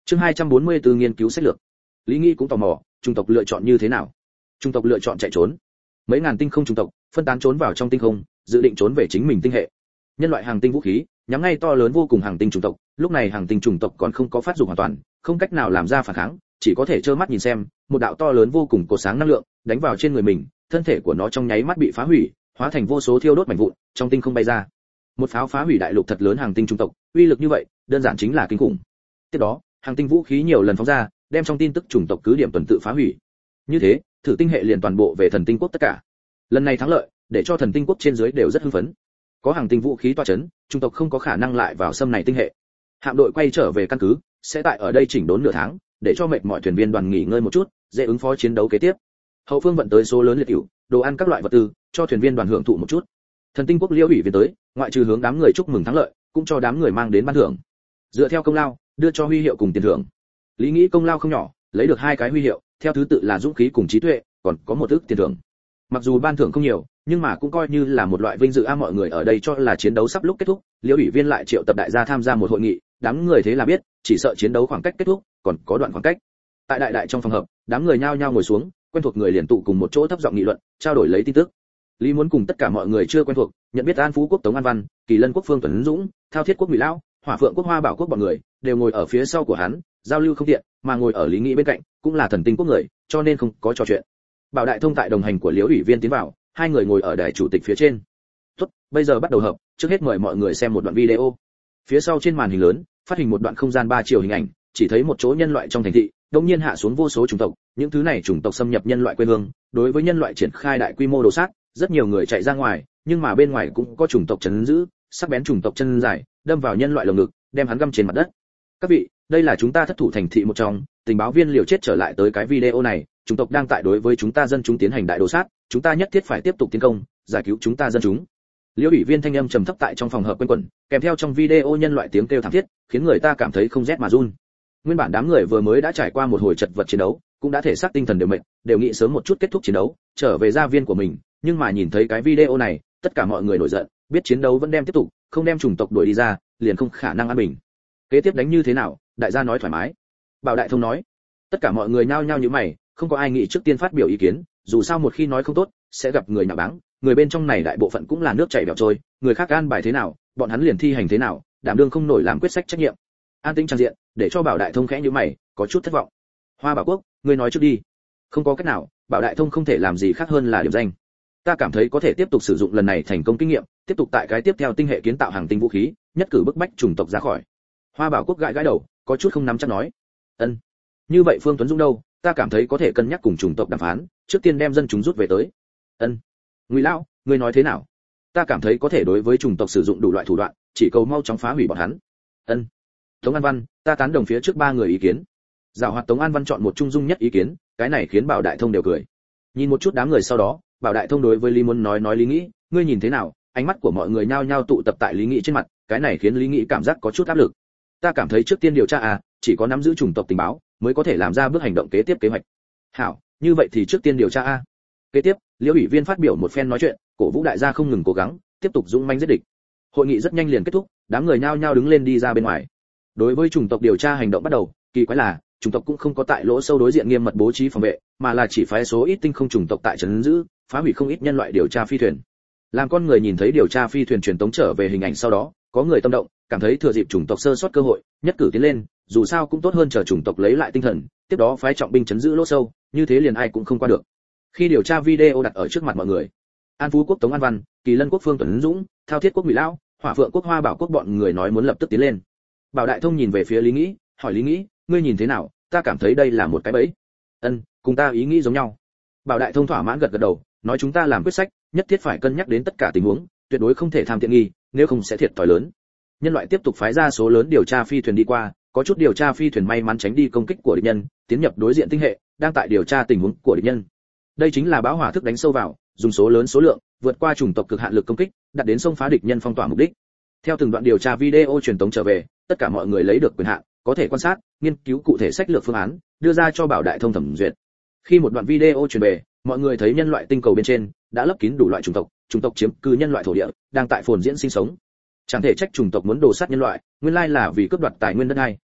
Chương 244 nghiên cứu sách lược. Lý Nghi cũng tò mò, chủng tộc lựa chọn như thế nào? Chủng tộc lựa chọn chạy trốn. Mấy ngàn tinh không chủng tộc, phân tán trốn vào trong tinh không, dự định trốn về chính mình tinh hệ. Nhân loại hàng tinh vũ khí, nhắm ngay to lớn vô cùng hàng tinh chủng tộc, lúc này hàng tinh chủng tộc còn không có phát dục hoàn toàn, không cách nào làm ra phản kháng, chỉ có thể trơ mắt nhìn xem, một đạo to lớn vô cùng cột sáng năng lượng đánh vào trên người mình, thân thể của nó trong nháy mắt bị phá hủy, hóa thành vô số thiêu đốt mảnh vụn, trong tinh không bay ra. Một pháo phá hủy đại lục thật lớn hàng tinh chủng tộc, uy lực như vậy, đơn giản chính là kinh khủng. Tiếp đó, hàng tinh vũ khí nhiều lần phóng ra, đem trong tin tức chủng tộc cứ điểm tuần tự phá hủy. Như thế, thử tinh hệ liền toàn bộ về thần tinh quốc tất cả. Lần này thắng lợi, để cho thần tinh quốc trên dưới đều rất hưng phấn. Có hàng tinh vũ khí tọa chấn, chủng tộc không có khả năng lại vào xâm này tinh hệ. Hạm đội quay trở về căn cứ, sẽ tại ở đây chỉnh đốn nửa tháng, để cho mệt mỏi thuyền viên đoàn nghỉ ngơi một chút, dễ ứng phó chiến đấu kế tiếp. Hậu phương vận tới số lớn liệt hữu, đồ ăn các loại vật tư, cho thuyền viên đoàn hưởng thụ một chút. Thần tinh quốc Liễu ủy viên tới, ngoại trừ hướng đám người chúc mừng thắng lợi, cũng cho đám người mang đến ban thưởng. Dựa theo công lao, đưa cho huy hiệu cùng tiền thưởng. Lý Nghĩ công lao không nhỏ, lấy được 2 cái huy hiệu, theo thứ tự là dũng khí cùng trí tuệ, còn có 1 ức tiền thưởng. Mặc dù ban thưởng không nhiều, nhưng mà cũng coi như là một loại vinh dự a. Mọi người ở đây cho là chiến đấu sắp lúc kết thúc, Liễu ủy viên lại triệu tập đại gia tham gia một hội nghị, đám người thế là biết, chỉ sợ chiến đấu khoảng cách kết thúc, còn có đoạn khoảng cách. Tại đại trong phòng hợp, đám người nhao nhao ngồi xuống, quen thuộc người liền tụ cùng một chỗ thấp giọng nghị luận, trao đổi lấy tin tức. Lý muốn cùng tất cả mọi người chưa quen thuộc, nhận biết An Phú quốc Tống An Văn, Kỳ Lân quốc Phương Tuấn Dũng, Thao Thiết quốc Ngụy Lão, Hỏa Phượng quốc Hoa Bảo quốc bọn người, đều ngồi ở phía sau của hắn, giao lưu không tiện, mà ngồi ở Lý Nghĩ bên cạnh, cũng là thần tinh quốc người, cho nên không có trò chuyện. Bảo Đại Thông tại đồng hành của Liễu ủy viên tiến vào, 2 người ngồi ở đài chủ tịch phía trên. Tốt, bây giờ bắt đầu hợp, trước hết mời mọi người xem một đoạn video. Phía sau trên màn hình lớn, phát hình một đoạn không gian 3 chiều hình ảnh, chỉ thấy một chỗ nhân loại trong thành thị, đột nhiên hạ xuống vô số chủng tộc, những thứ này chủng tộc xâm nhập nhân loại quê hương, đối với nhân loại triển khai đại quy mô đồ sát, rất nhiều người chạy ra ngoài, nhưng mà bên ngoài cũng có chủng tộc trấn giữ, sắc bén chủng tộc chân dài, đâm vào nhân loại lồng ngực, đem hắn găm trên mặt đất. Các vị, đây là chúng ta thất thủ thành thị một trong, tình báo viên liều chết trở lại tới cái video này, chủng tộc đang tại đối với chúng ta dân chúng tiến hành đại đồ sát, chúng ta nhất thiết phải tiếp tục tiến công, giải cứu chúng ta dân chúng. Liễu ủy viên thanh âm trầm thấp tại trong phòng hợp quanh quẩn, kèm theo trong video nhân loại tiếng kêu thảm thiết, khiến người ta cảm thấy không rét mà run. Nguyên bản đám người vừa mới đã trải qua một hồi chật vật chiến đấu, cũng đã thể xác tinh thần đều mệt, đều nghĩ sớm một chút kết thúc chiến đấu, trở về gia viên của mình, nhưng mà nhìn thấy cái video này, tất cả mọi người nổi giận, biết chiến đấu vẫn đem tiếp tục, không đem chủng tộc đuổi đi ra, liền không khả năng an bình. Kế tiếp đánh như thế nào, đại gia nói thoải mái. Bảo Đại Thông nói. Tất cả mọi người nhao nhao như mày, không có ai nghĩ trước tiên phát biểu ý kiến, dù sao một khi nói không tốt, sẽ gặp người nhạo báng, người bên trong này đại bộ phận cũng là nước chảy bèo trôi, người khác an bài thế nào, bọn hắn liền thi hành thế nào, đảm đương không nổi làm quyết sách trách nhiệm. An tĩnh trang diện, để cho Bảo Đại Thông khẽ nhíu mày, có chút thất vọng. Hoa Bảo Quốc, ngươi nói trước đi. Không có cách nào, Bảo Đại Thông không thể làm gì khác hơn là điểm danh. Ta cảm thấy có thể tiếp tục sử dụng lần này thành công kinh nghiệm, tiếp tục tại cái tiếp theo tinh hệ kiến tạo hàng tinh vũ khí, nhất cử bức bách chủng tộc ra khỏi. Hoa Bảo Quốc gãi gãi đầu, có chút không nắm chắc nói. Ân. Như vậy Phương Tuấn Dũng đâu, ta cảm thấy có thể cân nhắc cùng chủng tộc đàm phán, trước tiên đem dân chúng rút về tới. Ân. Ngụy Lão, ngươi nói thế nào? Ta cảm thấy có thể đối với chủng tộc sử dụng đủ loại thủ đoạn, chỉ cầu mau chóng phá hủy bọn hắn. Ân. Tống An Văn, ta tán đồng phía trước 3 người ý kiến. Giảo hoạt Tống An Văn chọn một trung dung nhất ý kiến, cái này khiến Bảo Đại Thông đều cười. Nhìn một chút đám người sau đó, Bảo Đại Thông đối với Lý muốn nói Lý Nghĩ, ngươi nhìn thế nào? Ánh mắt của mọi người nhao nhao tụ tập tại Lý Nghĩ trên mặt, cái này khiến Lý Nghĩ cảm giác có chút áp lực. Ta cảm thấy trước tiên điều tra chỉ có nắm giữ chủng tộc tình báo mới có thể làm ra bước hành động kế tiếp kế hoạch. Hảo, như vậy thì trước tiên điều tra Kế tiếp, Liễu ủy viên phát biểu một phen nói chuyện, cổ vũ đại gia không ngừng cố gắng, tiếp tục dũng mãnh giết địch. Hội nghị rất nhanh liền kết thúc, đám người nhao nhao đứng lên đi ra bên ngoài. Đối với chủng tộc điều tra hành động bắt đầu, kỳ quái là, chủng tộc cũng không có tại lỗ sâu đối diện nghiêm mật bố trí phòng vệ, mà là chỉ phái số ít tinh không chủng tộc tại trấn giữ, phá hủy không ít nhân loại điều tra phi thuyền. Làm con người nhìn thấy điều tra phi thuyền truyền tống trở về hình ảnh sau đó, có người tâm động, cảm thấy thừa dịp chủng tộc sơ sót cơ hội, nhất cử tiến lên, dù sao cũng tốt hơn chờ chủng tộc lấy lại tinh thần, tiếp đó phái trọng binh trấn giữ lỗ sâu, như thế liền ai cũng không qua được. Khi điều tra video đặt ở trước mặt mọi người, An Phú quốc Tống An Văn, Kỳ Lân quốc Phương Tuấn Dũng, Thao Thiết quốc Ngụy Lão, Hỏa Phượng quốc Hoa Bảo quốc bọn người nói muốn lập tức tiến lên. Bảo Đại Thông nhìn về phía Lý Nghĩ, hỏi Lý Nghĩ, ngươi nhìn thế nào? Ta cảm thấy đây là một cái bẫy. Ân, cùng ta ý nghĩ giống nhau. Bảo Đại Thông thỏa mãn gật gật đầu, nói chúng ta làm quyết sách, nhất thiết phải cân nhắc đến tất cả tình huống, tuyệt đối không thể tham tiện nghi, nếu không sẽ thiệt thòi lớn. Nhân loại tiếp tục phái ra số lớn điều tra phi thuyền đi qua, có chút điều tra phi thuyền may mắn tránh đi công kích của địch nhân, tiến nhập đối diện tinh hệ, đang tại điều tra tình huống của địch nhân. Đây chính là bão hỏa thức đánh sâu vào, dùng số lớn số lượng, vượt qua chủng tộc cực hạn lực công kích, đạt đến xông phá địch nhân phong tỏa mục đích. Theo từng đoạn điều tra video truyền tống trở về, tất cả mọi người lấy được quyền hạn, có thể quan sát, nghiên cứu cụ thể sách lược phương án, đưa ra cho Bảo Đại Thông thẩm duyệt. Khi một đoạn video truyền về, mọi người thấy nhân loại tinh cầu bên trên đã lấp kín đủ loại chủng tộc chiếm cư nhân loại thổ địa, đang tại phồn diễn sinh sống. Chẳng thể trách chủng tộc muốn đồ sát nhân loại, nguyên lai là vì cướp đoạt tài nguyên đất đai.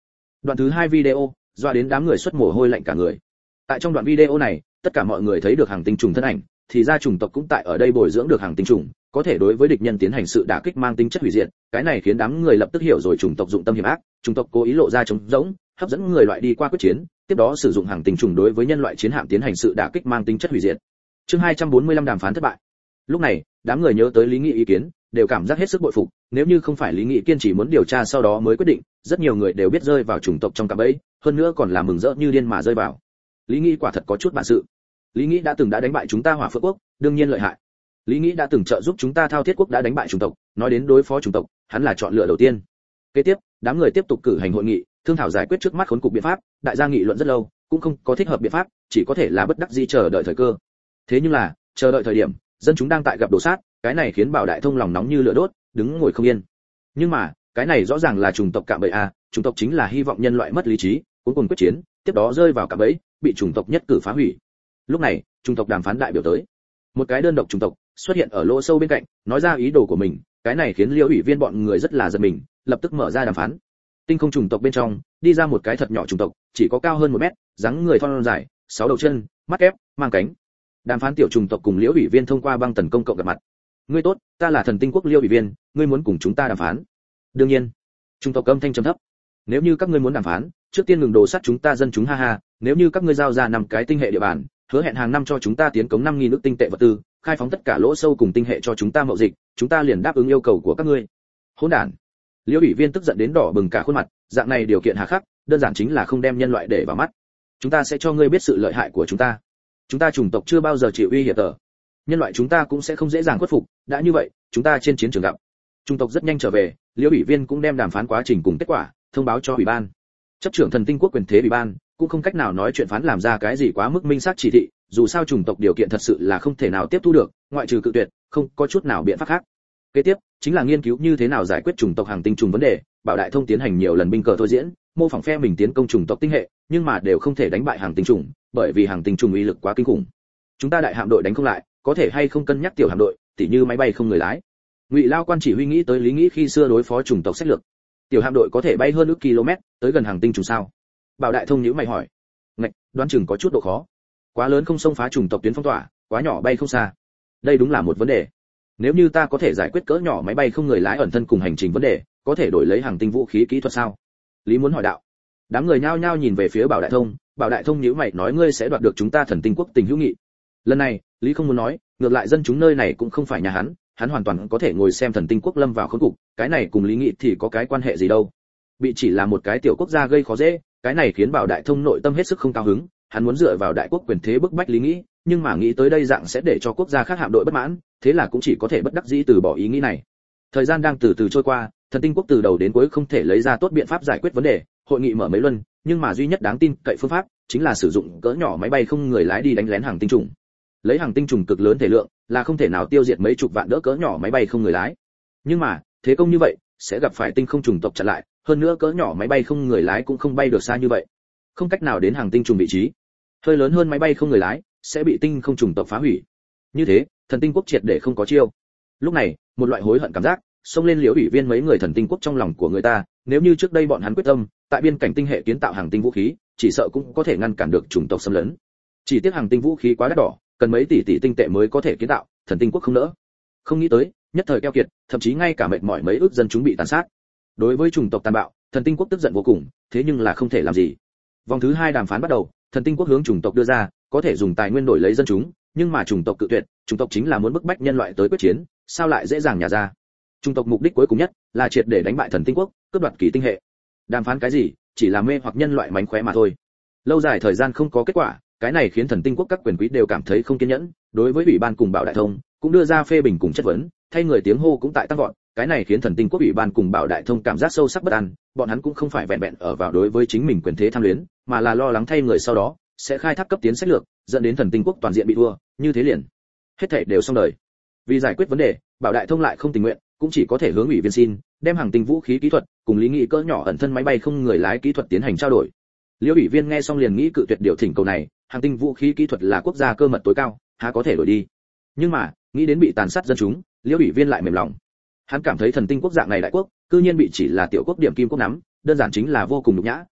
Đoạn thứ 2 video, doa đến đám người xuất mồ hôi lạnh cả người. Tại trong đoạn video này, tất cả mọi người thấy được hàng tinh trùng thân ảnh, thì ra chủng tộc cũng tại ở đây bồi dưỡng được hàng tinh trùng, có thể đối với địch nhân tiến hành sự đả kích mang tính chất hủy diệt. Cái này khiến đám người lập tức hiểu rồi chủng tộc dụng tâm hiểm ác, chủng tộc cố ý lộ ra trống rỗng, hấp dẫn người loại đi qua quyết chiến, tiếp đó sử dụng hàng tinh trùng đối với nhân loại chiến hạm tiến hành sự đả kích mang tính chất hủy diệt. Chương 245 đàm phán thất bại. Lúc này, đám người nhớ tới Lý Nghị ý kiến, đều cảm giác hết sức bội phục, nếu như không phải Lý Nghị kiên trì muốn điều tra sau đó mới quyết định, rất nhiều người đều biết rơi vào chủng tộc trong cạm bẫy, hơn nữa còn là mừng rỡ như điên mà rơi vào. Lý Nghị quả thật có chút bản sự. Lý Nghị đã từng đánh bại chúng ta Hỏa Phượng quốc, đương nhiên lợi hại. Lý Nghị đã từng trợ giúp chúng ta Thao Thiết quốc đã đánh bại chủng tộc, nói đến đối phó chủng tộc, hắn là chọn lựa đầu tiên. Kế tiếp, đám người tiếp tục cử hành hội nghị, thương thảo giải quyết trước mắt khốn cục biện pháp, đại gia nghị luận rất lâu, cũng không có thích hợp biện pháp, chỉ có thể là bất đắc dĩ chờ đợi thời cơ. Thế nhưng là, chờ đợi thời điểm, dân chúng đang tại gặp đổ sát, cái này khiến Bảo Đại Thông lòng nóng như lửa đốt, đứng ngồi không yên. Nhưng mà, cái này rõ ràng là chủng tộc cạm bẫy a, chủng tộc chính là hy vọng nhân loại mất lý trí, cuối cùng quyết chiến, tiếp đó rơi vào cạm bẫy, bị chủng tộc nhất cử phá hủy. Lúc này, chủng tộc đàm phán đại biểu tới. Một cái đơn độc chủng tộc xuất hiện ở lỗ sâu bên cạnh, nói ra ý đồ của mình, cái này khiến Liễu ủy viên bọn người rất là giật mình, lập tức mở ra đàm phán. Tinh không chủng tộc bên trong, đi ra một cái thật nhỏ chủng tộc, chỉ có cao hơn 1 mét, dáng người thon dài, 6 đầu chân, mắt kép, mang cánh. Đàm phán tiểu chủng tộc cùng Liễu ủy viên thông qua băng tần công cộng gặp mặt. Ngươi tốt, ta là Thần Tinh quốc Liễu ủy viên, ngươi muốn cùng chúng ta đàm phán? Đương nhiên. Chủng tộc âm thanh trầm thấp. Nếu như các ngươi muốn đàm phán, trước tiên ngừng đồ sát chúng ta dân chúng ha ha, nếu như các ngươi giao ra 5 cái tinh hệ địa bàn, hứa hẹn hàng năm cho chúng ta tiến cống 5.000 nước tinh tệ vật tư, khai phóng tất cả lỗ sâu cùng tinh hệ cho chúng ta mậu dịch, chúng ta liền đáp ứng yêu cầu của các ngươi. Hỗn đản. Liễu ủy viên tức giận đến đỏ bừng cả khuôn mặt, dạng này điều kiện hà khắc, đơn giản chính là không đem nhân loại để vào mắt. Chúng ta sẽ cho ngươi biết sự lợi hại của chúng ta. Chúng ta chủng tộc chưa bao giờ chịu uy hiếp tờ. Nhân loại chúng ta cũng sẽ không dễ dàng khuất phục, đã như vậy, chúng ta trên chiến trường gặp. Chủng tộc rất nhanh trở về, Liễu ủy viên cũng đem đàm phán quá trình cùng kết quả thông báo cho ủy ban. Chấp trưởng Thần Tinh quốc quyền thế ủy ban cũng không cách nào nói chuyện phán làm ra cái gì quá mức minh xác chỉ thị, dù sao chủng tộc điều kiện thật sự là không thể nào tiếp thu được, ngoại trừ cự tuyệt, không có chút nào biện pháp khác. Kế tiếp chính là nghiên cứu như thế nào giải quyết chủng tộc hàng tinh trùng vấn đề. Bảo Đại Thông tiến hành nhiều lần binh cờ thôi diễn, mô phỏng phe mình tiến công chủng tộc tinh hệ, nhưng mà đều không thể đánh bại hàng tinh trùng, bởi vì hàng tinh trùng uy lực quá kinh khủng. Chúng ta đại hạm đội đánh không lại, có thể hay không cân nhắc tiểu hạm đội, tỉ như máy bay không người lái. Ngụy Lao quan chỉ huy nghĩ tới Lý Nghĩ khi xưa đối phó chủng tộc sách lược. Tiểu hạm đội có thể bay hơn ước km, tới gần hàng tinh trùng sao? Bảo Đại Thông nhíu mày hỏi. Ngạch, đoán chừng có chút độ khó. Quá lớn không xông phá chủng tộc tuyến phong tỏa, quá nhỏ bay không xa. Đây đúng là một vấn đề. Nếu như ta có thể giải quyết cỡ nhỏ máy bay không người lái ẩn thân cùng hành trình vấn đề, có thể đổi lấy hàng tinh vũ khí kỹ thuật sao? Lý muốn hỏi đạo. Đám người nhao nhao nhìn về phía Bảo Đại Thông, Bảo Đại Thông nhíu mày nói ngươi sẽ đoạt được chúng ta Thần Tinh quốc tình hữu nghị. Lần này, Lý không muốn nói, ngược lại dân chúng nơi này cũng không phải nhà hắn hoàn toàn có thể ngồi xem Thần Tinh quốc lâm vào khốn cục, cái này cùng Lý Nghị thì có cái quan hệ gì đâu? Bị chỉ là một cái tiểu quốc gia gây khó dễ, cái này khiến Bảo Đại Thông nội tâm hết sức không cao hứng, hắn muốn dựa vào đại quốc quyền thế bức bách Lý Nghĩ, nhưng mà nghĩ tới đây dạng sẽ để cho quốc gia khác hạm đội bất mãn, thế là cũng chỉ có thể bất đắc dĩ từ bỏ ý nghĩ này. Thời gian đang từ từ trôi qua, Thần Tinh quốc từ đầu đến cuối không thể lấy ra tốt biện pháp giải quyết vấn đề, hội nghị mở mấy luân, nhưng mà duy nhất đáng tin cậy phương pháp chính là sử dụng cỡ nhỏ máy bay không người lái đi đánh lén hàng tinh trùng. Lấy hàng tinh trùng cực lớn thể lượng, là không thể nào tiêu diệt mấy chục vạn đỡ cỡ nhỏ máy bay không người lái. Nhưng mà, thế công như vậy sẽ gặp phải tinh không trùng tộc chặn lại, hơn nữa cỡ nhỏ máy bay không người lái cũng không bay được xa như vậy, không cách nào đến hàng tinh trùng vị trí. Hơi lớn hơn máy bay không người lái sẽ bị tinh không trùng tộc phá hủy. Như thế, Thần Tinh quốc triệt để không có chiêu. Lúc này, một loại hối hận cảm giác xông lên Liễu ủy viên mấy người Thần Tinh quốc trong lòng của người ta, nếu như trước đây bọn hắn quyết tâm tại biên cảnh tinh hệ kiến tạo hàng tinh vũ khí, chỉ sợ cũng có thể ngăn cản được chủng tộc xâm lấn. Chỉ tiếc hàng tinh vũ khí quá đắt đỏ, cần mấy tỷ tinh tệ mới có thể kiến tạo, Thần Tinh quốc không nỡ. Không nghĩ tới, nhất thời keo kiệt, thậm chí ngay cả mệt mỏi mấy ước dân chúng bị tàn sát. Đối với chủng tộc tàn bạo, Thần Tinh quốc tức giận vô cùng, thế nhưng là không thể làm gì. Vòng thứ 2 đàm phán bắt đầu, Thần Tinh quốc hướng chủng tộc đưa ra, có thể dùng tài nguyên đổi lấy dân chúng, nhưng mà chủng tộc cự tuyệt, chủng tộc chính là muốn bức bách nhân loại tới quyết chiến, sao lại dễ dàng nhả ra. Chủng tộc mục đích cuối cùng nhất là triệt để đánh bại Thần Tinh quốc, cướp đoạt kỳ tinh hệ. Đàm phán cái gì, chỉ là mê hoặc nhân loại mánh khóe mà thôi. Lâu dài thời gian không có kết quả, cái này khiến Thần Tinh quốc các quyền quý đều cảm thấy không kiên nhẫn, đối với ủy ban cùng Bảo Đại Thông cũng đưa ra phê bình cùng chất vấn, thay người tiếng hô cũng tại tăng vọt, cái này khiến Thần Tinh quốc ủy ban cùng Bảo Đại Thông cảm giác sâu sắc bất an, bọn hắn cũng không phải vẹn vẹn ở vào đối với chính mình quyền thế tham luyến, mà là lo lắng thay người sau đó sẽ khai thác cấp tiến sách lược, dẫn đến Thần Tinh quốc toàn diện bị thua, như thế liền hết thảy đều xong đời. Vì giải quyết vấn đề, Bảo Đại Thông lại không tình nguyện, cũng chỉ có thể hướng ủy viên xin, đem hàng tinh vũ khí kỹ thuật cùng Lý Nghị cỡ nhỏ ẩn thân máy bay không người lái kỹ thuật tiến hành trao đổi. Liễu ủy viên nghe xong liền nghĩ cự tuyệt điều thỉnh cầu này, hàng tinh vũ khí kỹ thuật là quốc gia cơ mật tối cao, há có thể đổi đi. Nhưng mà, nghĩ đến bị tàn sát dân chúng, Liễu ủy viên lại mềm lòng. Hắn cảm thấy Thần Tinh quốc dạng này đại quốc, cư nhiên bị chỉ là tiểu quốc điểm kim quốc nắm, đơn giản chính là vô cùng nhục nhã,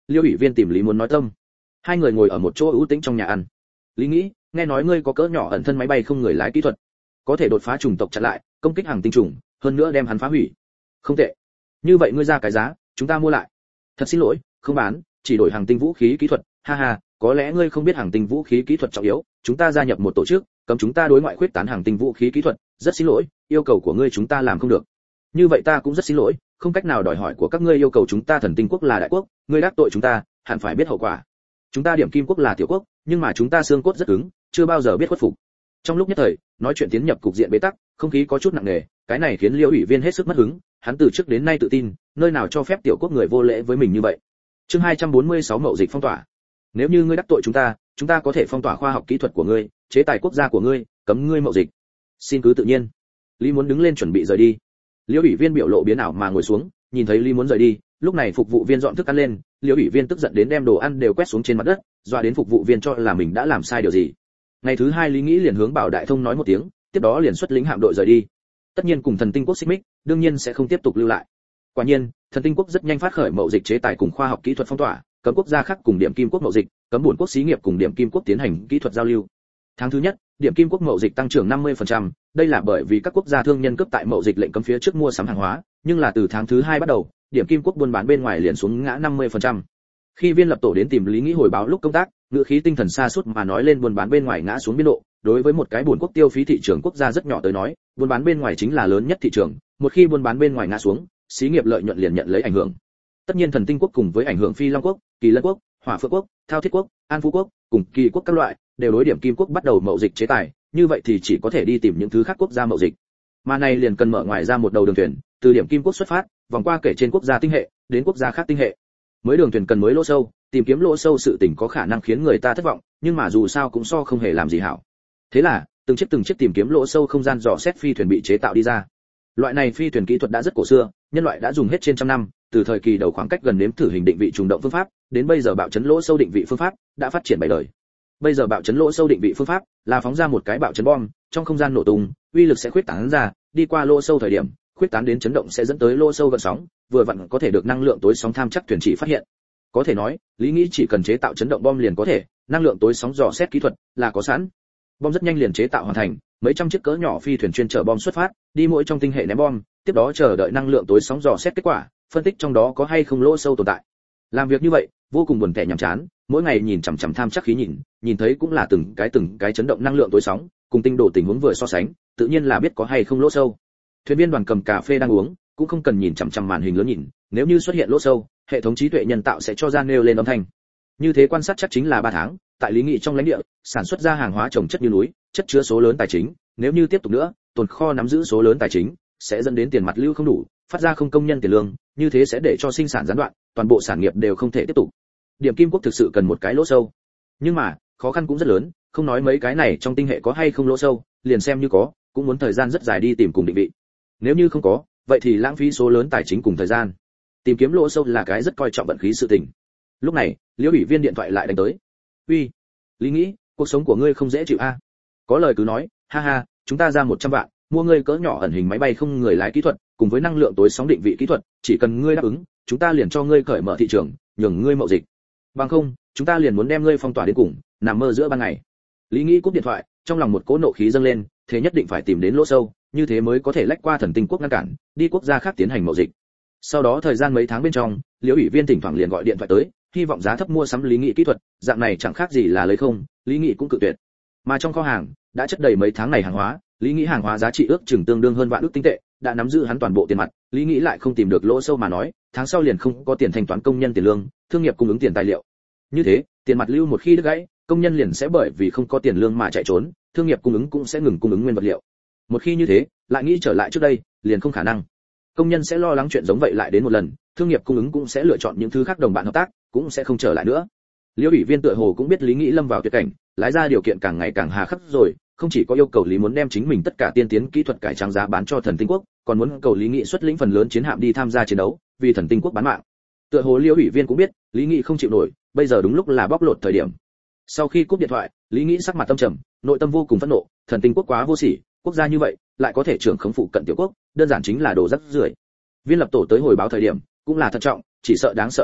Liêu ủy viên tìm Lý muốn nói tâm. Hai người ngồi ở một chỗ ưu tĩnh trong nhà ăn. Lý nghĩ, nghe nói ngươi có cỡ nhỏ ẩn thân máy bay không người lái kỹ thuật, có thể đột phá chủng tộc chặn lại, công kích hàng tinh chủng, hơn nữa đem hắn phá hủy. Không tệ. Như vậy ngươi ra cái giá, chúng ta mua lại. Thật xin lỗi, không bán, chỉ đổi hàng tinh vũ khí kỹ thuật. Ha ha, có lẽ ngươi không biết hàng tinh vũ khí kỹ thuật trọng yếu, chúng ta gia nhập một tổ chức, cấm chúng ta đối ngoại khuyết tán hàng tinh vũ khí kỹ thuật, rất xin lỗi, yêu cầu của ngươi chúng ta làm không được. Như vậy ta cũng rất xin lỗi, không cách nào đòi hỏi của các ngươi yêu cầu chúng ta Thần Tinh quốc là đại quốc, ngươi đắc tội chúng ta, hẳn phải biết hậu quả. Chúng ta Điểm Kim quốc là tiểu quốc, nhưng mà chúng ta xương cốt rất cứng, chưa bao giờ biết khuất phục. Trong lúc nhất thời, nói chuyện tiến nhập cục diện bế tắc, không khí có chút nặng nề, cái này khiến Liêu ủy viên hết sức mất hứng, hắn từ trước đến nay tự tin, nơi nào cho phép tiểu quốc người vô lễ với mình như vậy. Chương 246 mậu dịch phong tỏa. Nếu như ngươi đắc tội chúng ta có thể phong tỏa khoa học kỹ thuật của ngươi, chế tài quốc gia của ngươi, cấm ngươi mậu dịch. Xin cứ tự nhiên. Lý muốn đứng lên chuẩn bị rời đi. Liêu ủy viên biểu lộ biến ảo mà ngồi xuống, nhìn thấy Lý muốn rời đi, lúc này phục vụ viên dọn thức ăn lên, Liêu ủy viên tức giận đến đem đồ ăn đều quét xuống trên mặt đất, dọa đến phục vụ viên cho là mình đã làm sai điều gì. Ngày thứ hai Lý nghĩ liền hướng Bảo Đại Thông nói một tiếng, tiếp đó liền xuất lính hạm đội rời đi. Tất nhiên cùng Thần Tinh quốc xích mích, đương nhiên sẽ không tiếp tục lưu lại. Quả nhiên, Thần Tinh quốc rất nhanh phát khởi mậu dịch chế tài cùng khoa học kỹ thuật phong tỏa, cấm quốc gia khác cùng Điểm Kim quốc mậu dịch, cấm buồn quốc xí nghiệp cùng Điểm Kim quốc tiến hành kỹ thuật giao lưu. Tháng thứ nhất, Điểm Kim quốc mậu dịch tăng trưởng 50%, đây là bởi vì các quốc gia thương nhân cấp tại mậu dịch lệnh cấm phía trước mua sắm hàng hóa, nhưng là từ tháng thứ hai bắt đầu, Điểm Kim quốc buôn bán bên ngoài liền xuống ngã 50%. Khi viên lập tổ đến tìm Lý nghĩ hồi báo lúc công tác, ngữ khí tinh thần sa sút mà nói lên buôn bán bên ngoài ngã xuống biên độ, đối với một cái buồn quốc tiêu phí thị trường quốc gia rất nhỏ tới nói, buôn bán bên ngoài chính là lớn nhất thị trường, một khi buôn bán bên ngoài ngã xuống, xí nghiệp lợi nhuận liền nhận lấy ảnh hưởng. Tất nhiên Thần Tinh quốc cùng với ảnh hưởng Phi Long quốc, Kỳ Lân quốc, Hỏa Phượng quốc, Thao Thiết quốc, An Phú quốc, cùng Kỳ quốc các loại, đều đối Điểm Kim quốc bắt đầu mậu dịch chế tài, như vậy thì chỉ có thể đi tìm những thứ khác quốc gia mậu dịch. Mà này liền cần mở ngoài ra một đầu đường thuyền, từ Điểm Kim quốc xuất phát, vòng qua kể trên quốc gia tinh hệ, đến quốc gia khác tinh hệ. Mới đường thuyền cần mới lỗ sâu, tìm kiếm lỗ sâu sự tình có khả năng khiến người ta thất vọng, nhưng mà dù sao cũng so không hề làm gì hảo. Thế là, từng chiếc tìm kiếm lỗ sâu không gian dò xét phi thuyền bị chế tạo đi ra. Loại này phi thuyền kỹ thuật đã rất cổ xưa, nhân loại đã dùng hết trên trăm năm, từ thời kỳ đầu khoảng cách gần nếm thử hình định vị trùng động phương pháp, đến bây giờ bạo chấn lỗ sâu định vị phương pháp đã phát triển 7 đời. Bây giờ bạo chấn lỗ sâu định vị phương pháp là phóng ra một cái bạo chấn bom, trong không gian nổ tung, uy lực sẽ khuyết tán ra, đi qua lỗ sâu thời điểm, khuyết tán đến chấn động sẽ dẫn tới lỗ sâu gợn sóng, vừa vặn có thể được năng lượng tối sóng tham chắc thuyền chỉ phát hiện. Có thể nói, Lý nghĩ chỉ cần chế tạo chấn động bom liền có thể, năng lượng tối sóng dò xét kỹ thuật là có sẵn. Bom rất nhanh liền chế tạo hoàn thành, mấy trăm chiếc cỡ nhỏ phi thuyền chuyên chở bom xuất phát, đi mỗi trong tinh hệ ném bom, tiếp đó chờ đợi năng lượng tối sóng dò xét kết quả, phân tích trong đó có hay không lỗ sâu tồn tại. Làm việc như vậy, vô cùng buồn tẻ nhàm chán, mỗi ngày nhìn chằm chằm tham chắc khí nhìn thấy cũng là từng cái chấn động năng lượng tối sóng, cùng tinh độ tình huống vừa so sánh, tự nhiên là biết có hay không lỗ sâu. Thuyền viên đoàn cầm cà phê đang uống, cũng không cần nhìn chằm chằm màn hình lớn nhìn, nếu như xuất hiện lỗ sâu, hệ thống trí tuệ nhân tạo sẽ cho ra nêu lên âm thanh. Như thế quan sát chắc chính là 3 tháng, tại Lý nghị trong lãnh địa, sản xuất ra hàng hóa trồng chất như núi, chất chứa số lớn tài chính, nếu như tiếp tục nữa, tồn kho nắm giữ số lớn tài chính, sẽ dẫn đến tiền mặt lưu không đủ, phát ra không công nhân tiền lương, như thế sẽ để cho sinh sản gián đoạn, toàn bộ sản nghiệp đều không thể tiếp tục. Điểm Kim quốc thực sự cần một cái lỗ sâu, nhưng mà khó khăn cũng rất lớn, không nói mấy cái này trong tinh hệ có hay không lỗ sâu, liền xem như có, cũng muốn thời gian rất dài đi tìm cùng định vị. Nếu như không có, vậy thì lãng phí số lớn tài chính cùng thời gian. Tìm kiếm lỗ sâu là cái rất coi trọng vận khí sự tình. Lúc này, Liễu ủy viên điện thoại lại đánh tới. "Uy, Lý nghĩ, cuộc sống của ngươi không dễ chịu a? Có lời cứ nói, ha ha, chúng ta ra 100 vạn, mua ngươi cỡ nhỏ ẩn hình máy bay không người lái kỹ thuật, cùng với năng lượng tối sóng định vị kỹ thuật, chỉ cần ngươi đáp ứng, chúng ta liền cho ngươi cởi mở thị trường, nhường ngươi mậu dịch. Bằng không, chúng ta liền muốn đem ngươi phong tỏa đến cùng, nằm mơ giữa ban ngày." Lý nghĩ cúp điện thoại, trong lòng một cỗ nộ khí dâng lên, thế nhất định phải tìm đến lỗ sâu, như thế mới có thể lách qua Thần Tinh quốc ngăn cản, đi quốc gia khác tiến hành mậu dịch. Sau đó thời gian mấy tháng bên trong, Liễu ủy viên thỉnh thoảng liền gọi điện thoại tới, hy vọng giá thấp mua sắm Lý nghị kỹ thuật, dạng này chẳng khác gì là lấy không, Lý nghị cũng cự tuyệt. Mà trong kho hàng đã chất đầy mấy tháng này hàng hóa, Lý nghĩ hàng hóa giá trị ước chừng tương đương hơn vạn ức tinh tệ, đã nắm giữ hắn toàn bộ tiền mặt, Lý nghĩ lại không tìm được lỗ sâu mà nói, tháng sau liền không có tiền thanh toán công nhân tiền lương, thương nghiệp cung ứng tiền tài liệu. Như thế, tiền mặt lưu một khi đứt gãy, công nhân liền sẽ bởi vì không có tiền lương mà chạy trốn, thương nghiệp cung ứng cũng sẽ ngừng cung ứng nguyên vật liệu. Một khi như thế, lại nghĩ trở lại trước đây, liền không khả năng. Công nhân sẽ lo lắng chuyện giống vậy lại đến một lần, thương nghiệp cung ứng cũng sẽ lựa chọn những thứ khác đồng bạn hợp tác, cũng sẽ không trở lại nữa. Liễu ủy viên tựa hồ cũng biết Lý nghĩ lâm vào tuyệt cảnh, lái ra điều kiện càng ngày càng hà khắc rồi, không chỉ có yêu cầu Lý muốn đem chính mình tất cả tiên tiến kỹ thuật cải trang giá bán cho Thần Tinh quốc, còn muốn cầu Lý nghị xuất lĩnh phần lớn chiến hạm đi tham gia chiến đấu, vì Thần Tinh quốc bán mạng. Tựa hồ Liễu ủy viên cũng biết, Lý nghị không chịu nổi, bây giờ đúng lúc là bóc lột thời điểm. Sau khi cúp điện thoại, Lý nghĩ sắc mặt tâm trầm, nội tâm vô cùng phẫn nộ, Thần Tinh quốc quá vô sỉ, quốc gia như vậy lại có thể trưởng khống phụ cận tiểu quốc, đơn giản chính là đồ rác rưởi. Viên lập tổ tới hồi báo thời điểm, cũng là thận trọng, chỉ sợ đáng sợ hiện trạng,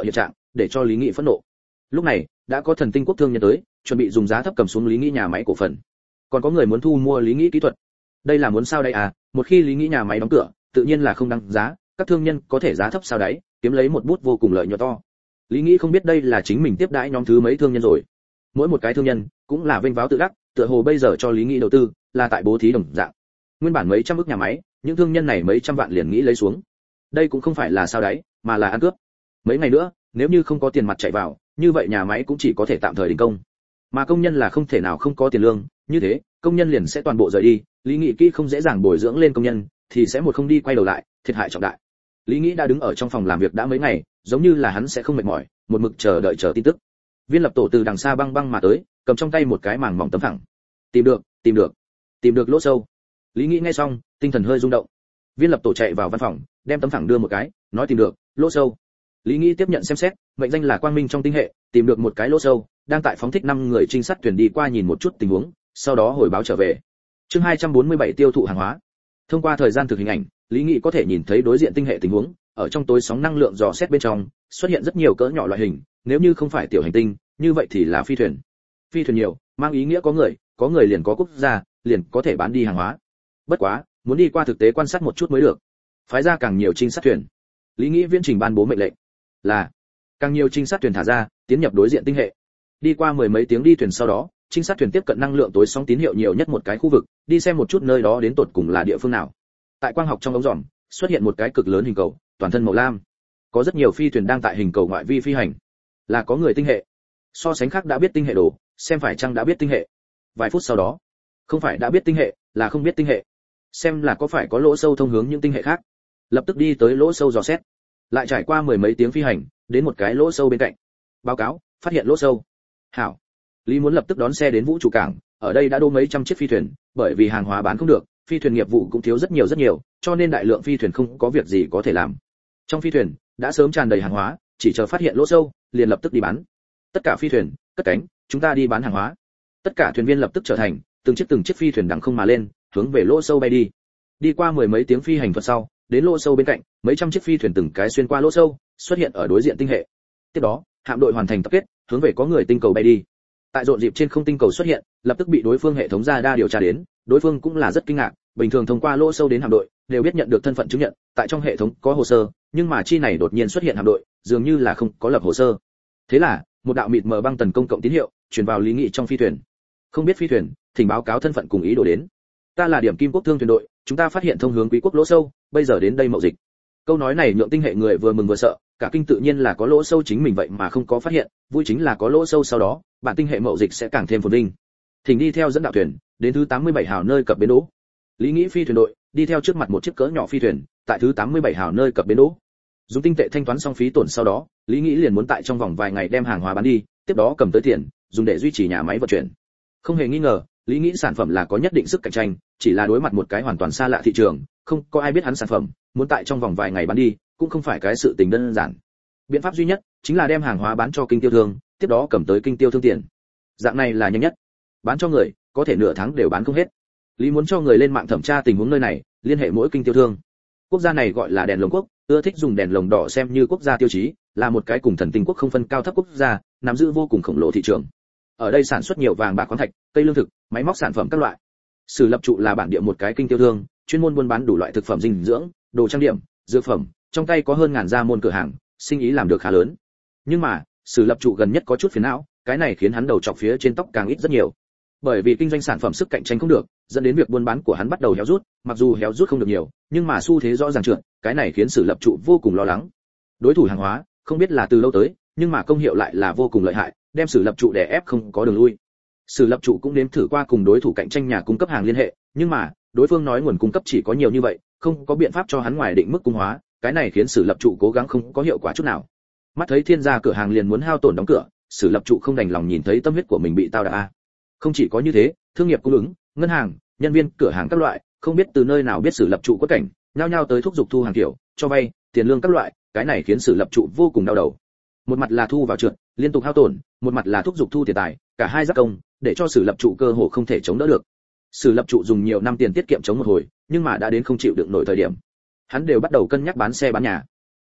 để cho Lý Nghị phẫn nộ. Lúc này, đã có Thần Tinh Quốc thương nhân tới, chuẩn bị dùng giá thấp cầm xuống Lý Nghị nhà máy cổ phần. Còn có người muốn thu mua Lý Nghị kỹ thuật. Đây là muốn sao đây à? Một khi Lý Nghị nhà máy đóng cửa, tự nhiên là không đăng giá, các thương nhân có thể giá thấp sao đấy, kiếm lấy một bút vô cùng lợi nhuận to. Lý Nghị không biết đây là chính mình tiếp đãi nhóm thứ mấy thương nhân rồi. Mỗi một cái thương nhân cũng là vênh váo tự đắc, tựa hồ bây giờ cho Lý Nghị đầu tư là tại bố thí đồng dạng. Nguyên bản mấy trăm ức nhà máy, những thương nhân này mấy trăm vạn liền nghĩ lấy xuống. Đây cũng không phải là sao đấy, mà là ăn cướp. Mấy ngày nữa, nếu như không có tiền mặt chạy vào, như vậy nhà máy cũng chỉ có thể tạm thời đình công. Mà công nhân là không thể nào không có tiền lương, như thế, công nhân liền sẽ toàn bộ rời đi, Lý Nghị kỹ không dễ dàng bồi dưỡng lên công nhân, thì sẽ một không đi quay đầu lại, thiệt hại trọng đại. Lý Nghị đã đứng ở trong phòng làm việc đã mấy ngày, giống như là hắn sẽ không mệt mỏi, một mực chờ đợi tin tức. Viên Lập Tổ từ đằng xa băng băng mà tới, cầm trong tay một cái màng mỏng tấm phẳng. Tìm được lỗ sâu. Lý Nghị nghe xong, tinh thần hơi rung động. Viên Lập Tổ chạy vào văn phòng, đem tấm phẳng đưa một cái, nói tìm được lỗ sâu. Lý Nghị tiếp nhận xem xét, mệnh danh là Quang Minh trong tinh hệ, tìm được một cái lỗ sâu, đang tại phóng thích 5 người trinh sát thuyền đi qua nhìn một chút tình huống, sau đó hồi báo trở về. Chương 247 tiêu thụ hàng hóa. Thông qua thời gian thực hình ảnh, Lý Nghị có thể nhìn thấy đối diện tinh hệ tình huống, ở trong tối sóng năng lượng dò xét bên trong, xuất hiện rất nhiều cỡ nhỏ loại hình, nếu như không phải tiểu hành tinh, như vậy thì là phi thuyền. Phi thuyền nhiều, mang ý nghĩa có người liền có quốc gia, liền có thể bán đi hàng hóa. Bất quá, muốn đi qua thực tế quan sát một chút mới được. Phái ra càng nhiều trinh sát thuyền. Lý Nghị viễn trình ban bố mệnh lệnh là càng nhiều trinh sát thuyền thả ra, tiến nhập đối diện tinh hệ. Đi qua mười mấy tiếng đi thuyền sau đó, trinh sát thuyền tiếp cận năng lượng tối sóng tín hiệu nhiều nhất một cái khu vực, đi xem một chút nơi đó đến tột cùng là địa phương nào. Tại quang học trong ống dòm, xuất hiện một cái cực lớn hình cầu, toàn thân màu lam. Có rất nhiều phi thuyền đang tại hình cầu ngoại vi phi hành. Là có người tinh hệ. So sánh khác đã biết tinh hệ đồ, xem phải chăng đã biết tinh hệ. Vài phút sau đó, không phải đã biết tinh hệ, là không biết tinh hệ. Xem là có phải có lỗ sâu thông hướng những tinh hệ khác. Lập tức đi tới lỗ sâu dò xét. Lại trải qua mười mấy tiếng phi hành, đến một cái lỗ sâu bên cạnh. Báo cáo, phát hiện lỗ sâu. Hảo. Lý muốn lập tức đón xe đến vũ trụ cảng, ở đây đã đỗ mấy trăm chiếc phi thuyền, bởi vì hàng hóa bán không được, phi thuyền nghiệp vụ cũng thiếu rất nhiều, cho nên đại lượng phi thuyền không có việc gì có thể làm. Trong phi thuyền đã sớm tràn đầy hàng hóa, chỉ chờ phát hiện lỗ sâu, liền lập tức đi bán. Tất cả phi thuyền, cất cánh, chúng ta đi bán hàng hóa. Tất cả thuyền viên lập tức trở thành, từng chiếc phi thuyền đằng không mà lên, hướng về lỗ sâu bay đi. Đi qua mười mấy tiếng phi hành thuật sau, đến lỗ sâu bên cạnh, mấy trăm chiếc phi thuyền từng cái xuyên qua lỗ sâu, xuất hiện ở đối diện tinh hệ. Tiếp đó, hạm đội hoàn thành tập kết, hướng về có người tinh cầu bay đi. Tại rộn dịp trên không tinh cầu xuất hiện, lập tức bị đối phương hệ thống radar điều tra đến, đối phương cũng là rất kinh ngạc, bình thường thông qua lỗ sâu đến hạm đội, đều biết nhận được thân phận chứng nhận, tại trong hệ thống có hồ sơ, nhưng mà chi này đột nhiên xuất hiện hạm đội, dường như là không có lập hồ sơ. Thế là, một đạo mịt mờ băng tần công cộng tín hiệu, truyền vào Lý Nghị trong phi thuyền. Không biết phi thuyền, thỉnh báo cáo thân phận cùng ý đồ đến. Ta là Điểm Kim Quốc thương thuyền đội, chúng ta phát hiện thông hướng Quý quốc lỗ sâu, bây giờ đến đây mậu dịch. Câu nói này nhượng tinh hệ người vừa mừng vừa sợ, cả kinh tự nhiên là có lỗ sâu chính mình vậy mà không có phát hiện, vui chính là có lỗ sâu sau đó, bản tinh hệ mậu dịch sẽ càng thêm phồn vinh. Thỉnh đi theo dẫn đạo thuyền, đến thứ 87 hào nơi cập bến đỗ. Lý Nghị phi thuyền đội, đi theo trước mặt một chiếc cỡ nhỏ phi thuyền, tại thứ 87 hào nơi cập bến đỗ. Dùng tinh tệ thanh toán xong phí tổn sau đó, Lý Nghị liền muốn tại trong vòng vài ngày đem hàng hóa bán đi, tiếp đó cầm tới tiền, dùng để duy trì nhà máy vận chuyển. Không hề nghi ngờ, Lý Nghị sản phẩm là có nhất định sức cạnh tranh, chỉ là đối mặt một cái hoàn toàn xa lạ thị trường, không có ai biết hắn sản phẩm, muốn tại trong vòng vài ngày bán đi, cũng không phải cái sự tình đơn giản. Biện pháp duy nhất chính là đem hàng hóa bán cho kinh tiêu thương, tiếp đó cầm tới kinh tiêu thương tiền. Dạng này là nhanh nhất. Bán cho người, có thể nửa tháng đều bán không hết. Lý muốn cho người lên mạng thẩm tra tình huống nơi này, liên hệ mỗi kinh tiêu thương. Quốc gia này gọi là đèn lồng quốc, ưa thích dùng đèn lồng đỏ xem như quốc gia tiêu chí, là một cái cùng Thần Tinh Quốc không phân cao thấp quốc gia, nắm giữ vô cùng khổng lồ thị trường. Ở đây sản xuất nhiều vàng bạc khoáng thạch, cây lương thực, máy móc sản phẩm các loại. Sử Lập Trụ là bản địa một cái kinh tiêu thương, chuyên môn buôn bán đủ loại thực phẩm dinh dưỡng, đồ trang điểm, dược phẩm, trong tay có hơn ngàn gia môn cửa hàng, sinh ý làm được khá lớn. Nhưng mà, Sử Lập Trụ gần nhất có chút phiền não, cái này khiến hắn đầu chọc phía trên tóc càng ít rất nhiều. Bởi vì kinh doanh sản phẩm sức cạnh tranh không được, dẫn đến việc buôn bán của hắn bắt đầu héo rút, mặc dù héo rút không được nhiều, nhưng mà xu thế rõ ràng trượt, cái này khiến Sử Lập Trụ vô cùng lo lắng. Đối thủ hàng hóa, không biết là từ lâu tới, nhưng mà công hiệu lại là vô cùng lợi hại, đem Sử Lập Trụ đè ép không có đường lui. Sử Lập Trụ cũng nếm thử qua cùng đối thủ cạnh tranh nhà cung cấp hàng liên hệ, nhưng mà, đối phương nói nguồn cung cấp chỉ có nhiều như vậy, không có biện pháp cho hắn ngoài định mức cung hóa, cái này khiến Sử Lập Trụ cố gắng không có hiệu quả chút nào. Mắt thấy Thiên gia cửa hàng liền muốn hao tổn đóng cửa, Sử Lập Trụ không đành lòng nhìn thấy tâm huyết của mình bị tao đạp. Không chỉ có như thế, thương nghiệp cung ứng, ngân hàng, nhân viên cửa hàng các loại, không biết từ nơi nào biết Sử Lập Trụ quất cảnh, nhao nhao tới thúc giục thu hàng kiểu, cho vay, tiền lương các loại, cái này khiến Sử Lập Trụ vô cùng đau đầu. Một mặt là thu vào trượt, liên tục hao tổn, một mặt là thúc giục thu tiền tài, cả hai giác công, để cho Sử Lập Trụ cơ hồ không thể chống đỡ được. Sử Lập Trụ dùng nhiều năm tiền tiết kiệm chống một hồi, nhưng mà đã đến không chịu đựng nổi thời điểm, hắn đều bắt đầu cân nhắc bán xe bán nhà.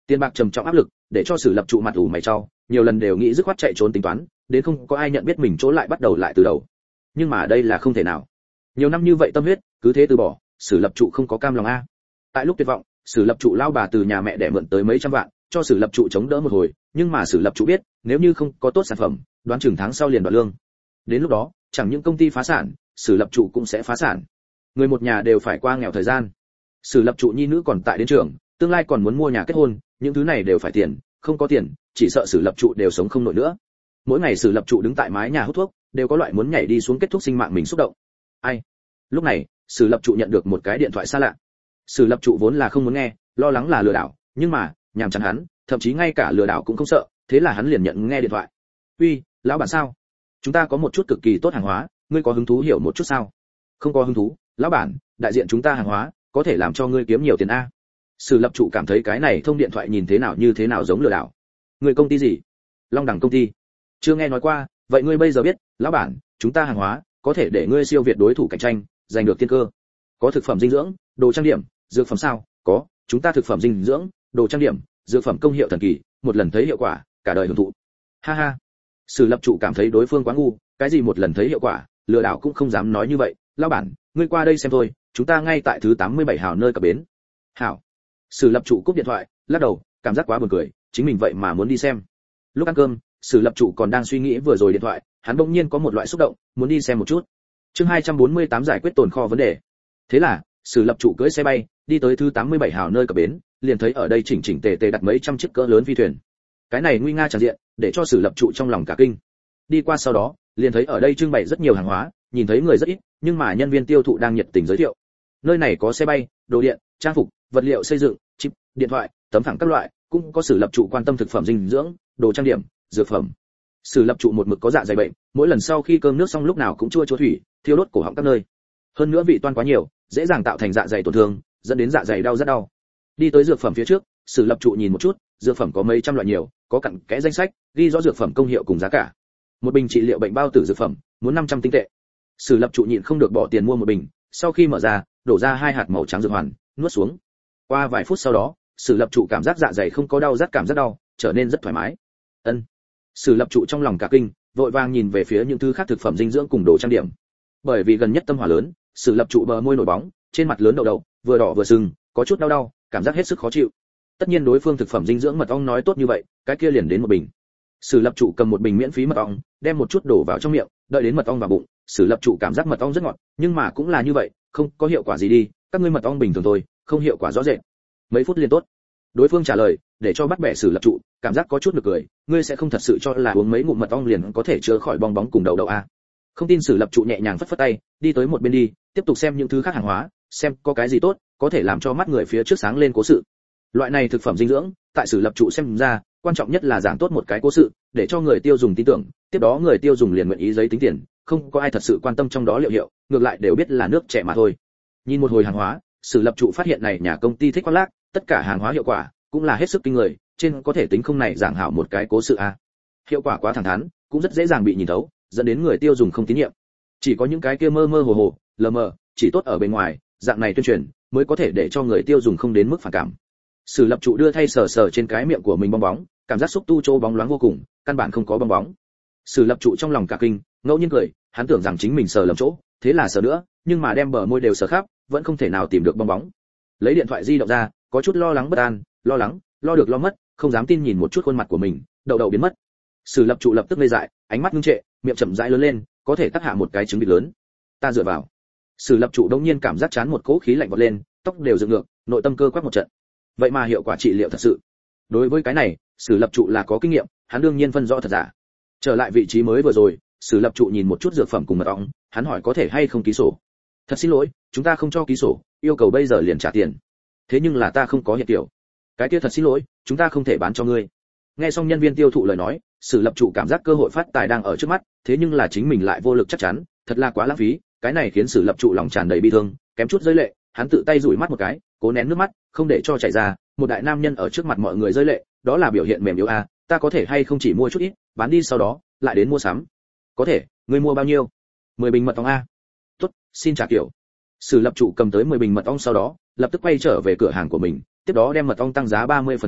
Tiền bạc trầm trọng áp lực, để cho Sử Lập trụ mặt ủ mày chau, nhiều lần đều nghĩ dứt khoát chạy trốn tính toán, đến không có ai nhận biết mình chỗ lại bắt đầu lại từ đầu. Nhưng mà đây là không thể nào. Nhiều năm như vậy tâm huyết, cứ thế từ bỏ, Sử Lập trụ không có cam lòng a. Tại lúc tuyệt vọng, Sử Lập trụ lao bà từ nhà mẹ để mượn tới mấy trăm vạn, cho Sử Lập trụ chống đỡ một hồi, nhưng mà Sử Lập trụ biết, nếu như không có tốt sản phẩm, đoán chừng tháng sau liền đoạn lương. Đến lúc đó, chẳng những công ty phá sản, Sử Lập trụ cũng sẽ phá sản. Người một nhà đều phải qua nghèo thời gian. Sử Lập trụ nhi nữ còn tại đến trường, tương lai còn muốn mua nhà kết hôn, những thứ này đều phải tiền, không có tiền, chỉ sợ Sử Lập trụ đều sống không nổi nữa. Mỗi ngày Sử Lập trụ đứng tại mái nhà hút thuốc, đều có loại muốn nhảy đi xuống kết thúc sinh mạng mình xúc động. Ai? Lúc này, Sử Lập trụ nhận được một cái điện thoại xa lạ. Sử Lập trụ vốn là không muốn nghe, lo lắng là lừa đảo, nhưng mà, nhàm chán hắn, thậm chí ngay cả lừa đảo cũng không sợ, thế là hắn liền nhận nghe điện thoại. "Uy, lão bản sao? Chúng ta có một chút cực kỳ tốt hàng hóa, ngươi có hứng thú hiểu một chút sao?" "Không có hứng thú, lão bản, đại diện chúng ta hàng hóa, có thể làm cho ngươi kiếm nhiều tiền a." Sử Lập trụ cảm thấy cái này thông điện thoại nhìn thế nào như thế nào giống lừa đảo. "Người công ty gì?" "Long Đẳng công ty." "Chưa nghe nói qua, vậy ngươi bây giờ biết, lão bản, chúng ta hàng hóa có thể để ngươi siêu việt đối thủ cạnh tranh, giành được tiên cơ." "Có thực phẩm dinh dưỡng, đồ trang điểm, dược phẩm sao?" "Có, chúng ta thực phẩm dinh dưỡng, đồ trang điểm, dược phẩm công hiệu thần kỳ, một lần thấy hiệu quả, cả đời hưởng thụ." Ha ha. Sử Lập trụ cảm thấy đối phương quá ngu, cái gì một lần thấy hiệu quả, lừa đảo cũng không dám nói như vậy. "Lão bản, ngươi qua đây xem thôi, chúng ta ngay tại thứ 87 hào nơi cập bến." "Hảo." Sử Lập trụ cúp điện thoại, lắc đầu, cảm giác quá buồn cười, chính mình vậy mà muốn đi xem. Lúc ăn cơm, Sử Lập trụ còn đang suy nghĩ vừa rồi điện thoại, hắn bỗng nhiên có một loại xúc động, muốn đi xem một chút. Chương 248 giải quyết tồn kho vấn đề. Thế là, Sử Lập trụ cưỡi xe bay, đi tới thứ 87 hào nơi cập bến, liền thấy ở đây chỉnh chỉnh tề tề đặt mấy trăm chiếc cỡ lớn phi thuyền. Cái này nguy nga tràn diện, để cho Sử Lập trụ trong lòng cả kinh. Đi qua sau đó, liền thấy ở đây trưng bày rất nhiều hàng hóa, nhìn thấy người rất ít, nhưng mà nhân viên tiêu thụ đang nhiệt tình giới thiệu. Nơi này có xe bay, đồ điện, trang phục, vật liệu xây dựng, chip, điện thoại, tấm phẳng các loại, cũng có Sử Lập trụ quan tâm thực phẩm dinh dưỡng, đồ trang điểm, dược phẩm. Sử Lập trụ một mực có dạ dày bệnh, mỗi lần sau khi cơm nước xong lúc nào cũng chua chua thủy, thiêu đốt cổ họng các nơi. Hơn nữa vị toan quá nhiều, dễ dàng tạo thành dạ dày tổn thương, dẫn đến dạ dày đau rất đau. Đi tới dược phẩm phía trước, Sử Lập trụ nhìn một chút, dược phẩm có mấy trăm loại nhiều, có cặn kẽ danh sách, ghi rõ dược phẩm công hiệu cùng giá cả. Một bình trị liệu bệnh bao tử dược phẩm, muốn 500 tinh tệ. Sử Lập trụ nhịn không được bỏ tiền mua một bình, sau khi mở ra, đổ ra 2 hạt màu trắng dược hoàn, nuốt xuống. Qua vài phút sau đó, Sử Lập trụ cảm giác dạ dày không có đau rát cảm giác đau, trở nên rất thoải mái. Ân. Sử Lập trụ trong lòng cả kinh, vội vàng nhìn về phía những thứ khác thực phẩm dinh dưỡng cùng đồ trang điểm. Bởi vì gần nhất tâm hỏa lớn, Sử Lập trụ bờ môi nổi bóng, trên mặt lớn đậu đậu, vừa đỏ vừa sưng, có chút đau đau, cảm giác hết sức khó chịu. Tất nhiên đối phương thực phẩm dinh dưỡng mật ong nói tốt như vậy, cái kia liền đến một bình. Sử Lập trụ cầm một bình miễn phí mật ong, đem một chút đổ vào trong miệng, đợi đến mật ong vào bụng, Sử Lập trụ cảm giác mật ong rất ngọt, nhưng mà cũng là như vậy, không có hiệu quả gì đi, các ngươi mật ong bình thường thôi, không hiệu quả rõ rệt. Mấy phút liền tốt. Đối phương trả lời, để cho bắt bẻ Sử Lập trụ, cảm giác có chút nực cười, ngươi sẽ không thật sự cho là uống mấy ngụm mật ong liền có thể chữa khỏi bong bóng cùng đậu đậu à? Không tin Sử Lập trụ nhẹ nhàng phất phất tay, đi tới một bên đi, tiếp tục xem những thứ khác hàng hóa, xem có cái gì tốt, có thể làm cho mắt người phía trước sáng lên cố sự. Loại này thực phẩm dinh dưỡng, tại Sử Lập trụ xem ra, quan trọng nhất là giảng tốt một cái cố sự, để cho người tiêu dùng tin tưởng, tiếp đó người tiêu dùng liền nguyện ý giấy tính tiền, không có ai thật sự quan tâm trong đó liệu hiệu, ngược lại đều biết là nước trẻ mà thôi. Nhìn một hồi hàng hóa, Sử Lập trụ phát hiện này nhà công ty thích khoác lác, tất cả hàng hóa hiệu quả cũng là hết sức kinh người, trên có thể tính không này giảng hảo một cái cố sự a. Hiệu quả quá thẳng thắn, cũng rất dễ dàng bị nhìn thấu, dẫn đến người tiêu dùng không tín nhiệm. Chỉ có những cái kia mơ mơ hồ hồ, lờ mờ, chỉ tốt ở bên ngoài, dạng này tuyên truyền mới có thể để cho người tiêu dùng không đến mức phản cảm. Sử Lập trụ đưa thay sờ sờ trên cái miệng của mình bong bóng, cảm giác xúc tu chỗ bóng loáng vô cùng, căn bản không có bong bóng. Sử Lập trụ trong lòng cả kinh, ngẫu nhiên cười, hắn tưởng rằng chính mình sờ lầm chỗ, thế là sờ nữa, nhưng mà đem bờ môi đều sờ khắp, vẫn không thể nào tìm được bong bóng. Lấy điện thoại di động ra, có chút lo lắng bất an, lo lắng, lo được lo mất, không dám tin nhìn một chút khuôn mặt của mình, đậu đậu biến mất. Sử Lập trụ lập tức ngây dại, ánh mắt ngưng trệ, miệng chậm rãi lớn lên, có thể tác hạ một cái trứng vịt lớn. Ta dựa vào. Sử Lập trụ đống nhiên cảm giác chán một cỗ khí lạnh vọt lên, tóc đều dựng ngược, nội tâm cơ quắc một trận. Vậy mà hiệu quả trị liệu thật sự. Đối với cái này, Sử Lập trụ là có kinh nghiệm, hắn đương nhiên phân rõ thật giả. Trở lại vị trí mới vừa rồi, Sử Lập trụ nhìn một chút dược phẩm cùng mật ong, hắn hỏi có thể hay không ký sổ. Thật xin lỗi, chúng ta không cho ký sổ, yêu cầu bây giờ liền trả tiền. Thế nhưng là ta không có hiện tiểu. Cái kia thật xin lỗi, chúng ta không thể bán cho ngươi. Nghe xong nhân viên tiêu thụ lời nói, Sử Lập trụ cảm giác cơ hội phát tài đang ở trước mắt, thế nhưng là chính mình lại vô lực chắc chắn, thật là quá lãng phí. Cái này khiến Sử Lập trụ lòng tràn đầy bi thương, kém chút rơi lệ, hắn tự tay dụi mắt một cái, cố nén nước mắt, không để cho chảy ra. Một đại nam nhân ở trước mặt mọi người rơi lệ, đó là biểu hiện mềm yếu a. Ta có thể hay không chỉ mua chút ít, bán đi sau đó lại đến mua sắm. Có thể, ngươi mua bao nhiêu? 10 bình mật ong a. Tốt, xin trả kiểu. Sử Lập trụ cầm tới 10 bình mật ong sau đó, lập tức quay trở về cửa hàng của mình, tiếp đó đem mật ong tăng giá 30%,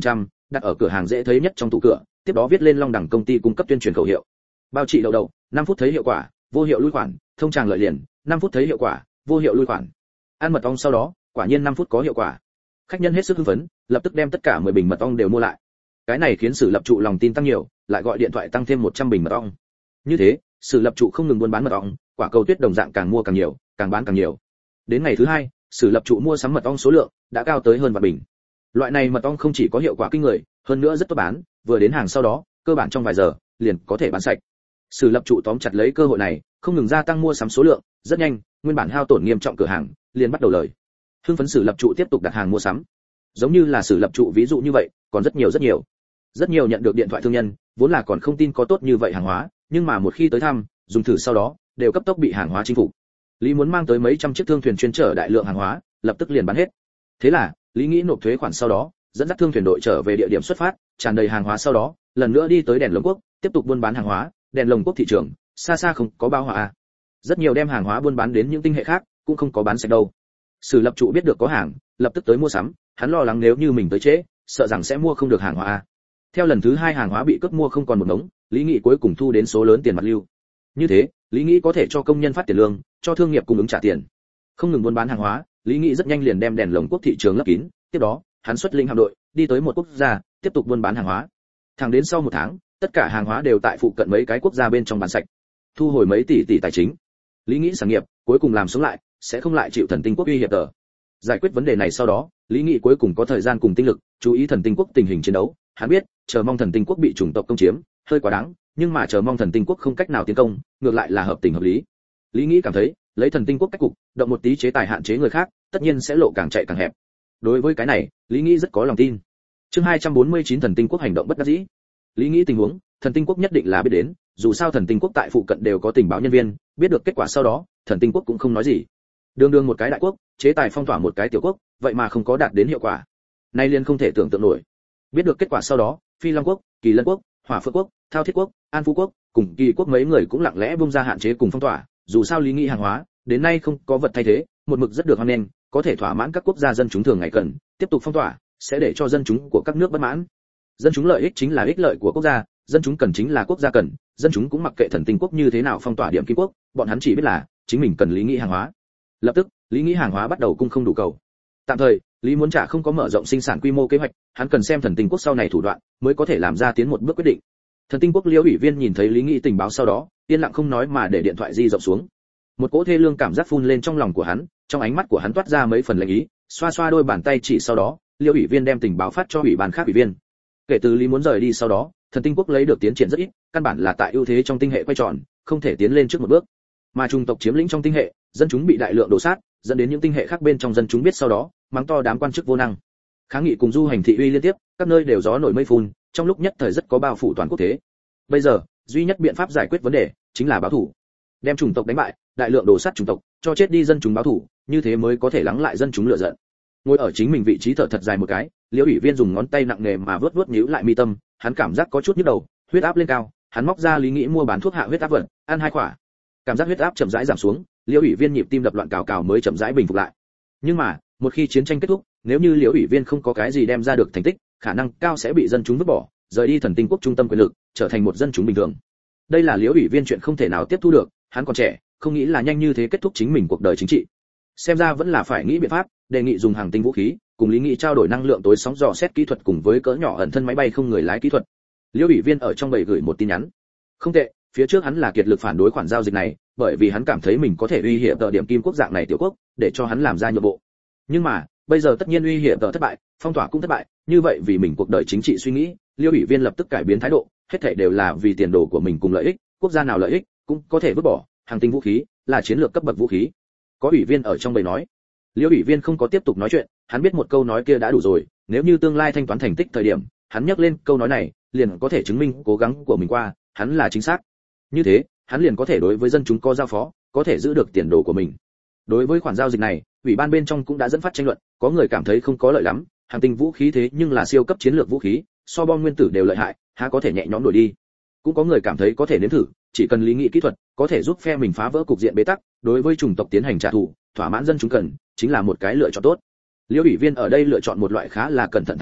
đặt ở cửa hàng dễ thấy nhất trong tủ cửa, tiếp đó viết lên Long Đẳng công ty cung cấp tuyên truyền khẩu hiệu. Bao trị đậu đậu, 5 phút thấy hiệu quả, vô hiệu lui khoản, thông tràng lợi liền, 5 phút thấy hiệu quả, vô hiệu lui khoản. Ăn mật ong sau đó, quả nhiên 5 phút có hiệu quả. Khách nhân hết sức hưng phấn, lập tức đem tất cả 10 bình mật ong đều mua lại. Cái này khiến Sử Lập Trụ lòng tin tăng nhiều, lại gọi điện thoại tăng thêm 100 bình mật ong. Như thế, Sử Lập Trụ không ngừng buôn bán mật ong, quả cầu tuyết đồng dạng càng mua càng nhiều, càng bán càng nhiều. Đến ngày thứ 2, Sử Lập Trụ mua sắm mật ong số lượng đã cao tới hơn vạn bình. Loại này mật ong không chỉ có hiệu quả kinh người, hơn nữa rất tốt bán, vừa đến hàng sau đó, cơ bản trong vài giờ liền có thể bán sạch. Sử Lập Trụ tóm chặt lấy cơ hội này, không ngừng gia tăng mua sắm số lượng, rất nhanh, nguyên bản hao tổn nghiêm trọng cửa hàng liền bắt đầu lời. Hưng phấn Sử Lập Trụ tiếp tục đặt hàng mua sắm. Giống như là Sử Lập Trụ ví dụ như vậy, còn rất nhiều. Rất nhiều nhận được điện thoại thương nhân, vốn là còn không tin có tốt như vậy hàng hóa, nhưng mà một khi tới thăm, dùng thử sau đó, đều cấp tốc bị hàng hóa chinh phục. Lý muốn mang tới mấy trăm chiếc thương thuyền chuyên chở đại lượng hàng hóa, lập tức liền bán hết. Thế là, Lý nghĩ nộp thuế khoản sau đó, dẫn dắt thương thuyền đội trở về địa điểm xuất phát, tràn đầy hàng hóa sau đó, lần nữa đi tới Đèn Lồng Quốc, tiếp tục buôn bán hàng hóa. Đèn Lồng Quốc thị trường, xa xa không có bao hòa. Rất nhiều đem hàng hóa buôn bán đến những tinh hệ khác, cũng không có bán sạch đâu. Sử Lập Trụ biết được có hàng, lập tức tới mua sắm, hắn lo lắng nếu như mình tới trễ, sợ rằng sẽ mua không được hàng hóa. Theo lần thứ 2 hàng hóa bị cướp mua không còn một ngống, Lý Nghị cuối cùng thu đến số lớn tiền mặt lưu. Như thế, Lý Nghị có thể cho công nhân phát tiền lương, cho thương nghiệp cung ứng trả tiền. Không ngừng buôn bán hàng hóa, Lý Nghị rất nhanh liền đem Đèn Lồng Quốc thị trường lấp kín, tiếp đó, hắn xuất lĩnh hạm đội, đi tới một quốc gia, tiếp tục buôn bán hàng hóa. Thẳng đến sau 1 tháng, tất cả hàng hóa đều tại phụ cận mấy cái quốc gia bên trong bán sạch, thu hồi mấy tỷ tài chính. Lý Nghị sản nghiệp cuối cùng làm sống lại, sẽ không lại chịu Thần Tinh Quốc uy hiếp tờ. Giải quyết vấn đề này sau đó, Lý Nghị cuối cùng có thời gian cùng tinh lực chú ý Thần Tinh Quốc tình hình chiến đấu. Hắn biết, chờ mong Thần Tinh Quốc bị chủng tộc công chiếm, hơi quá đáng, nhưng mà chờ mong Thần Tinh Quốc không cách nào tiến công, ngược lại là hợp tình hợp lý. Lý Nghị cảm thấy, lấy Thần Tinh Quốc cách cục, động một tí chế tài hạn chế người khác, tất nhiên sẽ lộ càng chạy càng hẹp. Đối với cái này, Lý Nghị rất có lòng tin. Chương 249 Thần Tinh Quốc hành động bất đắc dĩ. Lý Nghị tình huống, Thần Tinh Quốc nhất định là biết đến, dù sao Thần Tinh Quốc tại phụ cận đều có tình báo nhân viên, biết được kết quả sau đó, Thần Tinh Quốc cũng không nói gì. Đường một cái đại quốc, chế tài phong tỏa một cái tiểu quốc, vậy mà không có đạt đến hiệu quả. Nay liền không thể tưởng tượng nổi. Biết được kết quả sau đó, Phi Long Quốc, Kỳ Lân Quốc, Hỏa Phượng Quốc, Thao Thiết Quốc, An Phú Quốc, cùng Kỳ Quốc mấy người cũng lặng lẽ buông ra hạn chế cùng phong tỏa, dù sao Lý Nghị hàng hóa, đến nay không có vật thay thế, một mực rất được hoan nghênh, có thể thỏa mãn các quốc gia dân chúng thường ngày cần, tiếp tục phong tỏa, sẽ để cho dân chúng của các nước bất mãn. Dân chúng lợi ích chính là ích lợi của quốc gia, dân chúng cần chính là quốc gia cần, dân chúng cũng mặc kệ Thần Tinh Quốc như thế nào phong tỏa điểm Kim Quốc, bọn hắn chỉ biết là chính mình cần Lý Nghị hàng hóa. Lập tức, Lý Nghị hàng hóa bắt đầu cung không đủ cầu. Tạm thời, Lý muốn trả không có mở rộng sinh sản quy mô kế hoạch, hắn cần xem Thần Tinh Quốc sau này thủ đoạn, mới có thể làm ra tiến một bước quyết định. Thần Tinh Quốc Liễu ủy viên nhìn thấy Lý Nghị tình báo sau đó, yên lặng không nói mà để điện thoại di rộng xuống. Một cỗ thê lương cảm giác phun lên trong lòng của hắn, trong ánh mắt của hắn toát ra mấy phần lệnh ý, xoa xoa đôi bàn tay chỉ sau đó, Liễu ủy viên đem tình báo phát cho ủy ban khác ủy viên. Kể từ Lý muốn rời đi sau đó, Thần Tinh Quốc lấy được tiến triển rất ít, căn bản là tại ưu thế trong tinh hệ quay tròn, không thể tiến lên trước một bước. Mà chủng tộc chiếm lĩnh trong tinh hệ, dân chúng bị đại lượng đổ sát, dẫn đến những tinh hệ khác bên trong dân chúng biết sau đó, mắng to đám quan chức vô năng. Kháng nghị cùng du hành thị uy liên tiếp, các nơi đều gió nổi mây phun, trong lúc nhất thời rất có bao phủ toàn quốc thế. Bây giờ, duy nhất biện pháp giải quyết vấn đề chính là báo thủ. Đem chủng tộc đánh bại, đại lượng đổ sát chủng tộc, cho chết đi dân chúng báo thủ, như thế mới có thể lắng lại dân chúng lửa giận. Ngồi ở chính mình vị trí thở thật dài một cái, Liễu ủy viên dùng ngón tay nặng nề mà vuốt nhíu lại mi tâm, hắn cảm giác có chút nhức đầu, huyết áp lên cao, hắn móc ra Lý Nghị mua bán thuốc hạ huyết áp vật, ăn 2 quả. Cảm giác huyết áp chậm rãi giảm xuống, Liễu ủy viên nhịp tim đập loạn cào mới chậm rãi bình phục lại. Nhưng mà, một khi chiến tranh kết thúc, nếu như Liễu ủy viên không có cái gì đem ra được thành tích, khả năng cao sẽ bị dân chúng vứt bỏ, rời đi Thần Tinh Quốc trung tâm quyền lực, trở thành một dân chúng bình thường. Đây là Liễu ủy viên chuyện không thể nào tiếp thu được, hắn còn trẻ, không nghĩ là nhanh như thế kết thúc chính mình cuộc đời chính trị. Xem ra vẫn là phải nghĩ biện pháp, đề nghị dùng hàng tinh vũ khí, cùng Lý Nghị trao đổi năng lượng tối sóng dò xét kỹ thuật cùng với cỡ nhỏ ẩn thân máy bay không người lái kỹ thuật. Liễu ủy viên ở trong bầy gửi một tin nhắn. Không tệ, phía trước hắn là kiệt lực phản đối khoản giao dịch này, bởi vì hắn cảm thấy mình có thể uy hiếp tờ điểm Kim Quốc dạng này tiểu quốc, để cho hắn làm ra nhượng bộ. Nhưng mà, bây giờ tất nhiên uy hiếp tờ thất bại, phong tỏa cũng thất bại, như vậy vì mình cuộc đời chính trị suy nghĩ, Liễu ủy viên lập tức cải biến thái độ, hết thảy đều là vì tiền đồ của mình cùng lợi ích, quốc gia nào lợi ích cũng có thể vứt bỏ, hàng tinh vũ khí là chiến lược cấp bậc vũ khí. Có ủy viên ở trong bầy nói. Liễu ủy viên không có tiếp tục nói chuyện, hắn biết một câu nói kia đã đủ rồi, nếu như tương lai thanh toán thành tích thời điểm, hắn nhắc lên câu nói này, liền có thể chứng minh cố gắng của mình qua, hắn là chính xác. Như thế, hắn liền có thể đối với dân chúng có giao phó, có thể giữ được tiền đồ của mình. Đối với khoản giao dịch này, ủy ban bên trong cũng đã dẫn phát tranh luận, có người cảm thấy không có lợi lắm, hàng tinh vũ khí thế nhưng là siêu cấp chiến lược vũ khí, so bom nguyên tử đều lợi hại, há có thể nhẹ nhõm đổi đi. Cũng có người cảm thấy có thể nếm thử, chỉ cần Lý Nghị kỹ thuật, có thể giúp phe mình phá vỡ cục diện bế tắc, đối với chủng tộc tiến hành trả thù, thỏa mãn dân chúng cần, chính là một cái lựa chọn tốt. Liễu ủy viên ở đây lựa chọn một loại khá là cẩn thận thái độ,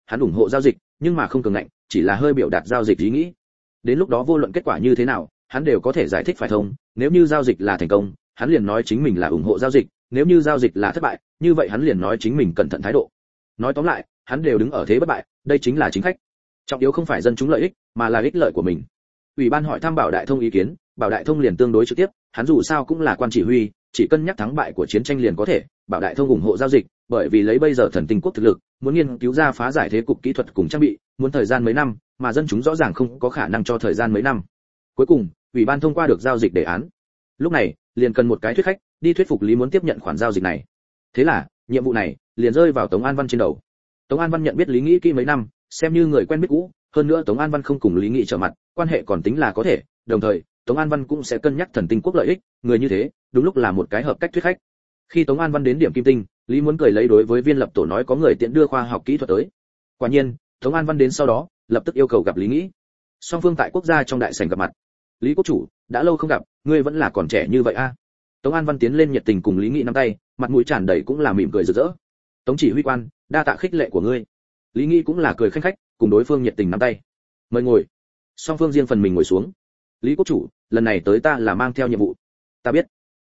hắn ủng hộ giao dịch, nhưng mà không cường ngạnh, chỉ là hơi biểu đạt giao dịch ý nghĩ. Đến lúc đó vô luận kết quả như thế nào, hắn đều có thể giải thích phải thông, nếu như giao dịch là thành công, hắn liền nói chính mình là ủng hộ giao dịch, nếu như giao dịch là thất bại, như vậy hắn liền nói chính mình cẩn thận thái độ. Nói tóm lại, hắn đều đứng ở thế bất bại, đây chính là chính khách. Trọng yếu không phải dân chúng lợi ích, mà là ích lợi của mình. Ủy ban hỏi thăm Bảo Đại Thông ý kiến, Bảo Đại Thông liền tương đối trực tiếp, hắn dù sao cũng là quan chỉ huy, chỉ cân nhắc thắng bại của chiến tranh liền có thể. Bảo Đại Thông ủng hộ giao dịch, bởi vì lấy bây giờ Thần Tinh quốc thực lực, muốn nghiên cứu ra phá giải thế cục kỹ thuật cùng trang bị, muốn thời gian mấy năm, mà dân chúng rõ ràng không có khả năng cho thời gian mấy năm. Cuối cùng, ủy ban thông qua được giao dịch đề án. Lúc này, liền cần một cái thuyết khách, đi thuyết phục Lý muốn tiếp nhận khoản giao dịch này. Thế là, nhiệm vụ này liền rơi vào Tống An Văn trên đầu. Tống An Văn nhận biết Lý Nghĩ kỹ mấy năm, xem như người quen biết cũ, hơn nữa Tống An Văn không cùng Lý Nghĩ trở mặt, quan hệ còn tính là có thể, đồng thời, Tống An Văn cũng sẽ cân nhắc Thần Tinh quốc lợi ích, người như thế, đúng lúc là một cái hợp cách thuyết khách. Khi Tống An Văn đến điểm Kim Tinh, Lý muốn cười lấy đối với viên lập tổ nói có người tiện đưa khoa học kỹ thuật tới. Quả nhiên, Tống An Văn đến sau đó, lập tức yêu cầu gặp Lý Nghĩ. Song phương tại quốc gia trong đại sảnh gặp mặt. Lý quốc chủ, đã lâu không gặp, ngươi vẫn là còn trẻ như vậy a. Tống An Văn tiến lên nhiệt tình cùng Lý Nghĩ nắm tay, mặt mũi tràn đầy cũng là mỉm cười rực rỡ. Tống chỉ huy quan, đa tạ khích lệ của ngươi. Lý Nghĩ cũng là cười khanh khách, cùng đối phương nhiệt tình nắm tay. Mời ngồi. Song phương riêng phần mình ngồi xuống. Lý quốc chủ, lần này tới ta là mang theo nhiệm vụ. Ta biết.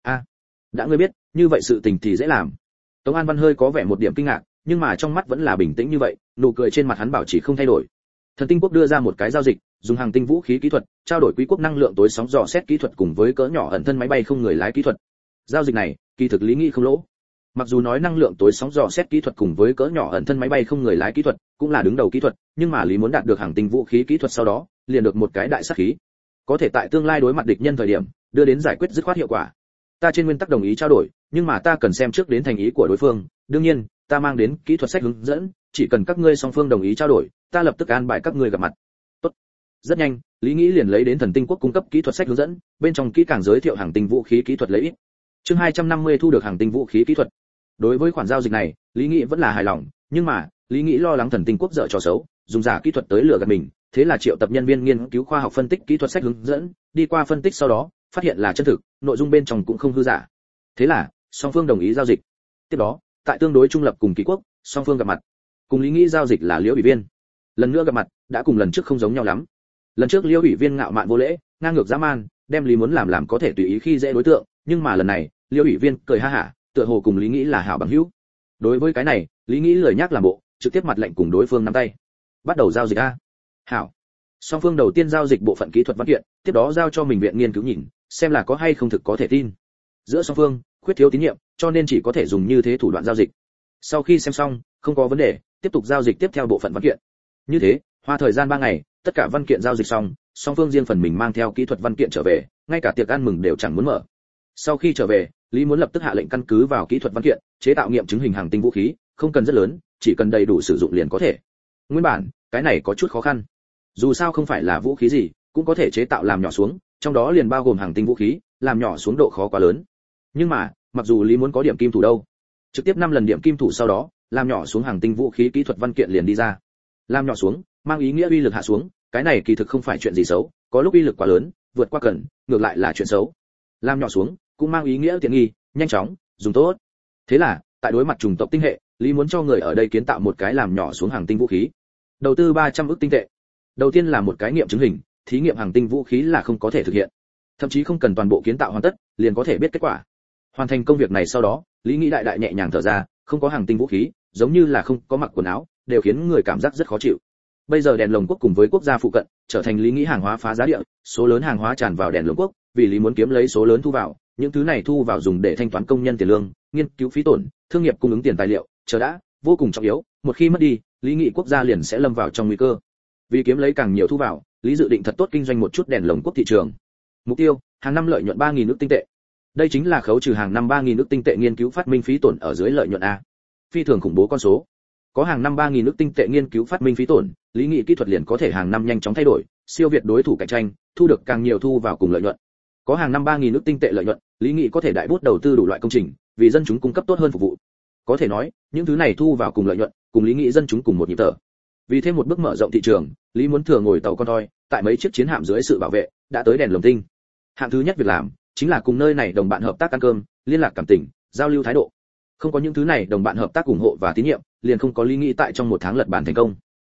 Đã ngươi biết, như vậy sự tình thì dễ làm. Tống An Văn hơi có vẻ một điểm kinh ngạc, nhưng mà trong mắt vẫn là bình tĩnh như vậy, nụ cười trên mặt hắn bảo trì không thay đổi. Thần Tinh quốc đưa ra một cái giao dịch, dùng hàng tinh vũ khí kỹ thuật, trao đổi quý quốc năng lượng tối sóng dò xét kỹ thuật cùng với cỡ nhỏ ẩn thân máy bay không người lái kỹ thuật. Giao dịch này, kỳ thực Lý Nghĩ không lỗ. Mặc dù nói năng lượng tối sóng dò xét kỹ thuật cùng với cỡ nhỏ ẩn thân máy bay không người lái kỹ thuật cũng là đứng đầu kỹ thuật, nhưng mà Lý muốn đạt được hàng tinh vũ khí kỹ thuật sau đó, liền được một cái đại sát khí, có thể tại tương lai đối mặt địch nhân thời điểm, đưa đến giải quyết dứt khoát hiệu quả. Ta trên nguyên tắc đồng ý trao đổi, nhưng mà ta cần xem trước đến thành ý của đối phương, đương nhiên, ta mang đến kỹ thuật sách hướng dẫn, chỉ cần các ngươi song phương đồng ý trao đổi, ta lập tức an bài các ngươi gặp mặt. Tốt. Rất nhanh, Lý Nghĩ liền lấy đến Thần Tinh quốc cung cấp kỹ thuật sách hướng dẫn, bên trong kỹ càng giới thiệu hàng tinh vũ khí kỹ thuật lấy ít. Chương 250 thu được hàng tinh vũ khí kỹ thuật. Đối với khoản giao dịch này, Lý Nghĩ vẫn là hài lòng, nhưng mà, Lý Nghĩ lo lắng Thần Tinh quốc dở trò xấu, dùng giả kỹ thuật tới lừa gạt mình, thế là triệu tập nhân viên nghiên cứu khoa học phân tích kỹ thuật sách hướng dẫn, đi qua phân tích sau đó, phát hiện là chân thực, nội dung bên trong cũng không hư giả. Thế là, song phương đồng ý giao dịch. Tiếp đó, tại tương đối trung lập cùng ký quốc, song phương gặp mặt. Cùng Lý Nghĩ giao dịch là Liễu ủy viên. Lần nữa gặp mặt, đã cùng lần trước không giống nhau lắm. Lần trước Liễu ủy viên ngạo mạn vô lễ, ngang ngược dã man, đem Lý muốn làm có thể tùy ý khi dễ đối tượng, nhưng mà lần này, Liễu ủy viên cười ha hả, tựa hồ cùng Lý Nghĩ là hảo bằng hữu. Đối với cái này, Lý Nghĩ lười nhắc làm bộ, trực tiếp mặt lệnh cùng đối phương nắm tay. Bắt đầu giao dịch a. Hảo. Song phương đầu tiên giao dịch bộ phận kỹ thuật văn kiện, tiếp đó giao cho mình viện nghiên cứu nhìn, xem là có hay không thực có thể tin. Giữa song phương khuyết thiếu tín nhiệm, cho nên chỉ có thể dùng như thế thủ đoạn giao dịch. Sau khi xem xong, không có vấn đề, tiếp tục giao dịch tiếp theo bộ phận văn kiện. Như thế, hoa thời gian 3 ngày, tất cả văn kiện giao dịch xong, song phương riêng phần mình mang theo kỹ thuật văn kiện trở về, ngay cả tiệc ăn mừng đều chẳng muốn mở. Sau khi trở về, Lý muốn lập tức hạ lệnh căn cứ vào kỹ thuật văn kiện, chế tạo nghiệm chứng hình hàng tinh vũ khí, không cần rất lớn, chỉ cần đầy đủ sử dụng liền có thể. Nguyên bản, cái này có chút khó khăn. Dù sao không phải là vũ khí gì, cũng có thể chế tạo làm nhỏ xuống, trong đó liền bao gồm hàng tinh vũ khí, làm nhỏ xuống độ khó quá lớn. Nhưng mà, mặc dù Lý muốn có điểm kim thủ đâu, trực tiếp 5 lần điểm kim thủ sau đó, làm nhỏ xuống hàng tinh vũ khí kỹ thuật văn kiện liền đi ra. Làm nhỏ xuống, mang ý nghĩa uy lực hạ xuống, cái này kỳ thực không phải chuyện gì xấu, có lúc uy lực quá lớn, vượt qua cần, ngược lại là chuyện xấu. Làm nhỏ xuống, cũng mang ý nghĩa tiện nghi, nhanh chóng, dùng tốt. Thế là, tại đối mặt chủng tộc tinh hệ, Lý muốn cho người ở đây kiến tạo một cái làm nhỏ xuống hàng tinh vũ khí. Đầu tư 300 ức tinh tệ. Đầu tiên là một cái nghiệm chứng hình, thí nghiệm hàng tinh vũ khí là không có thể thực hiện. Thậm chí không cần toàn bộ kiến tạo hoàn tất, liền có thể biết kết quả. Hoàn thành công việc này sau đó, Lý Nghĩ đại nhẹ nhàng thở ra, không có hàng tinh vũ khí, giống như là không có mặc quần áo, đều khiến người cảm giác rất khó chịu. Bây giờ đèn lồng quốc cùng với quốc gia phụ cận, trở thành Lý Nghĩ hàng hóa phá giá địa, số lớn hàng hóa tràn vào đèn lồng quốc, vì Lý muốn kiếm lấy số lớn thu vào, những thứ này thu vào dùng để thanh toán công nhân tiền lương, nghiên cứu phí tổn, thương nghiệp cung ứng tiền tài liệu, chờ đã, vô cùng trọng yếu, một khi mất đi, Lý Nghĩ quốc gia liền sẽ lâm vào trong nguy cơ. Vì kiếm lấy càng nhiều thu vào, Lý dự định thật tốt kinh doanh một chút đèn lồng quốc thị trường. Mục tiêu, hàng năm lợi nhuận 3.000 ức tinh tệ. Đây chính là khấu trừ hàng năm 3.000 ức tinh tệ nghiên cứu phát minh phí tổn ở dưới lợi nhuận a. Phi thường khủng bố con số. Có hàng năm 3.000 ức tinh tệ nghiên cứu phát minh phí tổn, Lý Nghĩ kỹ thuật liền có thể hàng năm nhanh chóng thay đổi, siêu việt đối thủ cạnh tranh, thu được càng nhiều thu vào cùng lợi nhuận. Có hàng năm 3.000 ức tinh tệ lợi nhuận, Lý Nghĩ có thể đại bút đầu tư đủ loại công trình, vì dân chúng cung cấp tốt hơn phục vụ. Có thể nói, những thứ này thu vào cùng lợi nhuận, cùng Lý Nghĩ dân chúng cùng một nhịp thở. Vì thêm một bước mở rộng thị trường, Lý muốn thừa ngồi tàu con thoi, tại mấy chiếc chiến hạm dưới sự bảo vệ, đã tới đèn lồng tinh. Hạng thứ nhất việc làm, chính là cùng nơi này đồng bạn hợp tác ăn cơm, liên lạc cảm tình, giao lưu thái độ. Không có những thứ này đồng bạn hợp tác ủng hộ và tín nhiệm, liền không có Lý Nghĩ tại trong 1 tháng lật bản thành công.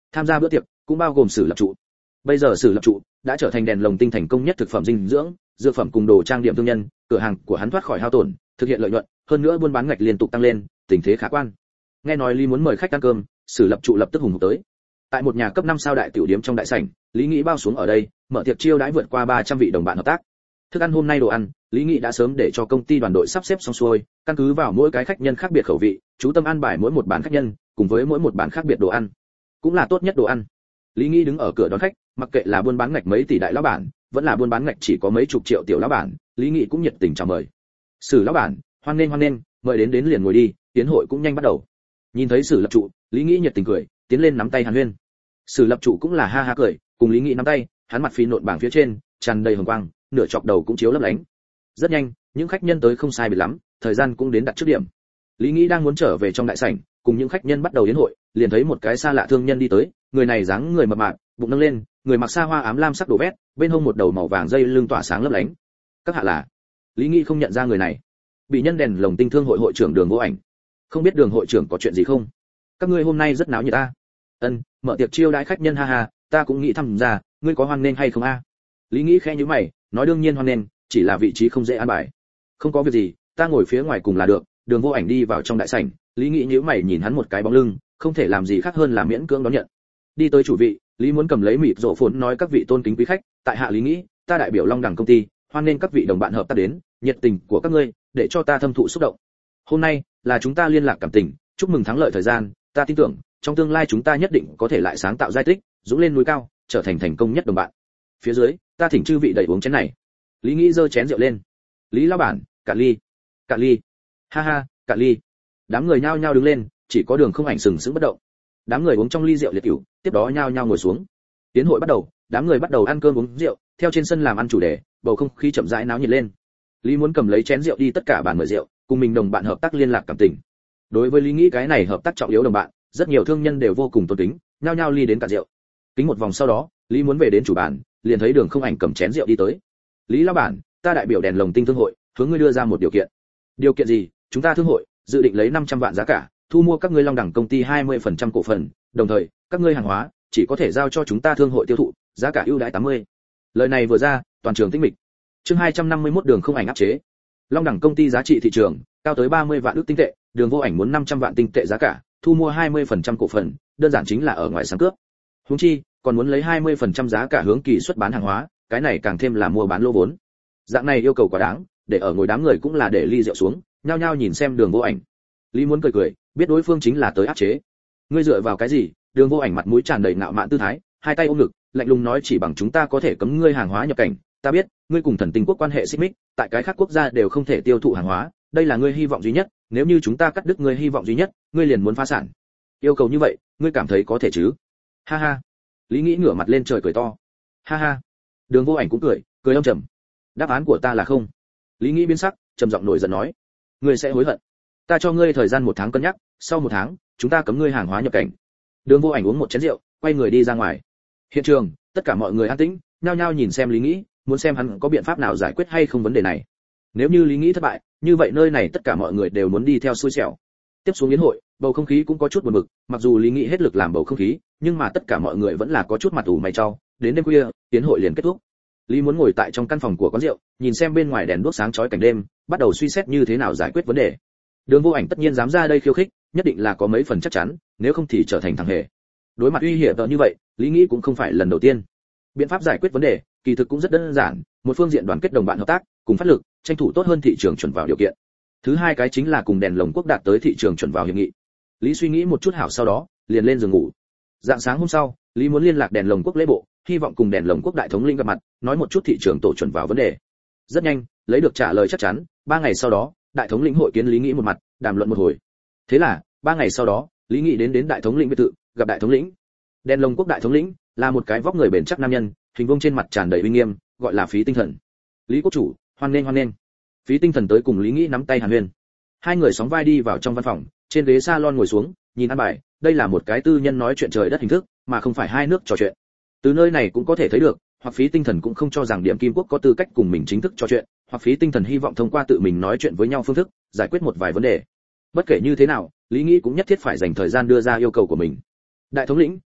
Tham gia bữa tiệc cũng bao gồm Sử Lập Trụ. Bây giờ Sử Lập Trụ đã trở thành đèn lồng tinh thành công nhất thực phẩm dinh dưỡng, dược phẩm cùng đồ trang điểm thương nhân, cửa hàng của hắn thoát khỏi hao tổn, thực hiện lợi nhuận, hơn nữa buôn bán ngạch liên tục tăng lên, tình thế khả quan. Nghe nói Lý muốn mời khách ăn cơm, Sử Lập Trụ lập tức hùng hục tới. Tại một nhà cấp 5 sao đại tiểu điếm trong đại sảnh, Lý Nghị bao xuống ở đây, mở tiệc chiêu đãi vượt qua 300 vị đồng bạn hợp tác. Thức ăn hôm nay đồ ăn, Lý Nghị đã sớm để cho công ty đoàn đội sắp xếp xong xuôi, căn cứ vào mỗi cái khách nhân khác biệt khẩu vị, chú tâm an bài mỗi một bàn khách nhân, cùng với mỗi một bàn khác biệt đồ ăn, cũng là tốt nhất đồ ăn. Lý Nghị đứng ở cửa đón khách, mặc kệ là buôn bán ngạch mấy tỷ đại lão bản, vẫn là buôn bán ngạch chỉ có mấy chục triệu tiểu lão bản, Lý Nghị cũng nhiệt tình chào mời. Sử lão bản, hoan nghênh, mời đến liền ngồi đi, tiến hội cũng nhanh bắt đầu. Nhìn thấy Sử Lập Trụ, Lý Nghị nhiệt tình cười, tiến lên nắm tay Hàn Huyên. Sử Lập Trụ cũng là ha ha cười, cùng Lý Nghị nắm tay, hắn mặt phì nộn bảng phía trên, tràn đầy hồng quang, nửa chọc đầu cũng chiếu lấp lánh. Rất nhanh, những khách nhân tới không sai biệt lắm, thời gian cũng đến đặt trước điểm. Lý Nghị đang muốn trở về trong đại sảnh, cùng những khách nhân bắt đầu yến hội, liền thấy một cái xa lạ thương nhân đi tới, người này dáng người mập mạp, bụng nâng lên, người mặc sa hoa ám lam sắc đồ vét, bên hông một đầu màu vàng dây lưng tỏa sáng lấp lánh. Các hạ là? Lý Nghị không nhận ra người này. Bị nhân đèn lồng tinh thương hội hội trưởng Đường Vô Ảnh. Không biết Đường hội trưởng có chuyện gì không? Các ngươi hôm nay rất náo nhiệt a. Ân, mở tiệc chiêu đãi khách nhân ha ha, ta cũng nghĩ thăm ra, ngươi có hoan nên hay không a? Lý Nghị khẽ nhíu mày, nói đương nhiên hoan nên, chỉ là vị trí không dễ an bài. Không có việc gì, ta ngồi phía ngoài cùng là được. Đường Vô Ảnh đi vào trong đại sảnh, Lý Nghị nhíu mày nhìn hắn một cái bóng lưng, không thể làm gì khác hơn là miễn cưỡng đón nhận. Đi tới chủ vị, Lý muốn cầm lấy mịt rộ phồn nói các vị tôn kính quý khách, tại hạ Lý Nghị, ta đại biểu Long Đẳng công ty, hoan nên các vị đồng bạn hợp tác đến, nhiệt tình của các ngươi, để cho ta thâm thụ xúc động. Hôm nay là chúng ta liên lạc cảm tình, chúc mừng thắng lợi thời gian, ta tin tưởng, trong tương lai chúng ta nhất định có thể lại sáng tạo giai tích, dũng lên núi cao, trở thành thành công nhất đồng bạn. Phía dưới, ta thỉnh chư vị đẩy uống chén này. Lý Nghị giơ chén rượu lên. Lý lão bản, cạn ly. Cạn ly. Ha ha, cạn ly. Đám người nhao nhao đứng lên, chỉ có Đường Không Ảnh sừng sững bất động. Đám người uống trong ly rượu liệt cửu, tiếp đó nhao nhao ngồi xuống. Tiến hội bắt đầu, đám người bắt đầu ăn cơm uống rượu, theo trên sân làm ăn chủ đề, bầu không khí chậm rãi náo nhiệt lên. Lý muốn cầm lấy chén rượu đi tất cả bàn mời rượu, cùng mình đồng bạn hợp tác liên lạc cảm tình. Đối với Lý Nghị cái này hợp tác trọng yếu đồng bạn, rất nhiều thương nhân đều vô cùng tôn kính, nhao nhao ly đến cả rượu. Kính một vòng sau đó, Lý muốn về đến chủ bàn, liền thấy Đường Không Ảnh cầm chén rượu đi tới. Lý lão bản, ta đại biểu đèn lồng tinh thương hội, hướng ngươi đưa ra một điều kiện. Điều kiện gì? Chúng ta thương hội dự định lấy 500 vạn giá cả, thu mua các ngươi Long Đẳng công ty 20% cổ phần, đồng thời, các ngươi hàng hóa chỉ có thể giao cho chúng ta thương hội tiêu thụ, giá cả ưu đãi 80. Lời này vừa ra, toàn trường tĩnh mịch. Chương 251 Đường Không Ảnh áp chế. Long Đẳng công ty giá trị thị trường cao tới 30 vạn ức tinh tệ, Đường Vô Ảnh muốn 500 vạn tinh tệ giá cả, thu mua 20% cổ phần, đơn giản chính là ở ngoài sáng cướp. Huống chi, còn muốn lấy 20% giá cả hướng kỳ xuất bán hàng hóa, cái này càng thêm là mua bán lô vốn. Dạng này yêu cầu quá đáng, để ở ngồi đám người cũng là để ly rượu xuống, nhao nhao nhìn xem Đường Vô Ảnh. Lý muốn cười cười, biết đối phương chính là tới áp chế. Ngươi dựa vào cái gì? Đường Vô Ảnh mặt mũi tràn đầy ngạo mạn tư thái, hai tay ôm ngực, lạnh lùng nói chỉ bằng chúng ta có thể cấm ngươi hàng hóa nhập cảnh, ta biết, ngươi cùng Thần Tinh quốc quan hệ xích mích, tại cái khác quốc gia đều không thể tiêu thụ hàng hóa, đây là ngươi hy vọng duy nhất, nếu như chúng ta cắt đứt ngươi hy vọng duy nhất, ngươi liền muốn phá sản. Yêu cầu như vậy, ngươi cảm thấy có thể chứ? Ha ha. Lý Nghị ngửa mặt lên trời cười to. Ha ha. Đường Vô Ảnh cũng cười, cười âm trầm. Đáp án của ta là không. Lý Nghị biến sắc, trầm giọng nổi giận nói, ngươi sẽ hối hận. Ta cho ngươi thời gian 1 tháng cân nhắc, sau 1 tháng, chúng ta cấm ngươi hàng hóa nhập cảnh. Đường Vô Ảnh uống một chén rượu, quay người đi ra ngoài. Hiện trường, tất cả mọi người an tĩnh, nhao nhao nhìn xem Lý Nghị, muốn xem hắn có biện pháp nào giải quyết hay không vấn đề này. Nếu như Lý Nghị thất bại, như vậy nơi này tất cả mọi người đều muốn đi theo xui xẻo. Tiếp xuống yến hội, bầu không khí cũng có chút buồn bực, mặc dù Lý Nghị hết lực làm bầu không khí, nhưng mà tất cả mọi người vẫn là có chút mặt ủ mày chau. Đến đêm khuya, yến hội liền kết thúc. Lý muốn ngồi tại trong căn phòng của quán rượu, nhìn xem bên ngoài đèn đuốc sáng chói cảnh đêm, bắt đầu suy xét như thế nào giải quyết vấn đề. Đường Vô Ảnh tất nhiên dám ra đây khiêu khích, nhất định là có mấy phần chắc chắn, nếu không thì trở thành thằng hề. Đối mặt uy hiểm như vậy, Lý Nghị cũng không phải lần đầu tiên. Biện pháp giải quyết vấn đề, kỳ thực cũng rất đơn giản, một phương diện đoàn kết đồng bạn hợp tác, cùng phát lực, tranh thủ tốt hơn thị trường chuẩn vào điều kiện. Thứ hai cái chính là cùng đèn lồng quốc đạt tới thị trường chuẩn vào hiệp nghị. Lý suy nghĩ một chút hảo sau đó, liền lên giường ngủ. Dạng sáng hôm sau, Lý muốn liên lạc đèn lồng quốc lễ bộ, hy vọng cùng đèn lồng quốc đại thống lĩnh gặp mặt, nói một chút thị trường tổ chuẩn vào vấn đề. Rất nhanh, lấy được trả lời chắc chắn, 3 ngày sau đó, đại thống lĩnh hội kiến Lý Nghị một mặt, đàm luận một hồi. Thế là, 3 ngày sau đó, Lý Nghị đến đại thống lĩnh biệt thự, gặp đại thống lĩnh. Đèn lồng quốc đại thống lĩnh là một cái vóc người bền chắc nam nhân, hình vuông trên mặt tràn đầy uy nghiêm, gọi là Phí Tinh Thần. Lý quốc chủ, hoan nghênh. Phí Tinh Thần tới cùng Lý Nghị nắm tay hàn huyên. Hai người sóng vai đi vào trong văn phòng, trên ghế salon ngồi xuống, nhìn ăn bài, đây là một cái tư nhân nói chuyện trời đất hình thức, mà không phải hai nước trò chuyện. Từ nơi này cũng có thể thấy được, hoặc Phí Tinh Thần cũng không cho rằng Điểm Kim Quốc có tư cách cùng mình chính thức trò chuyện, hoặc Phí Tinh Thần hy vọng thông qua tự mình nói chuyện với nhau phương thức, giải quyết một vài vấn đề. Bất kể như thế nào, Lý Nghị cũng nhất thiết phải dành thời gian đưa ra yêu cầu của mình. Đại thống lĩnh,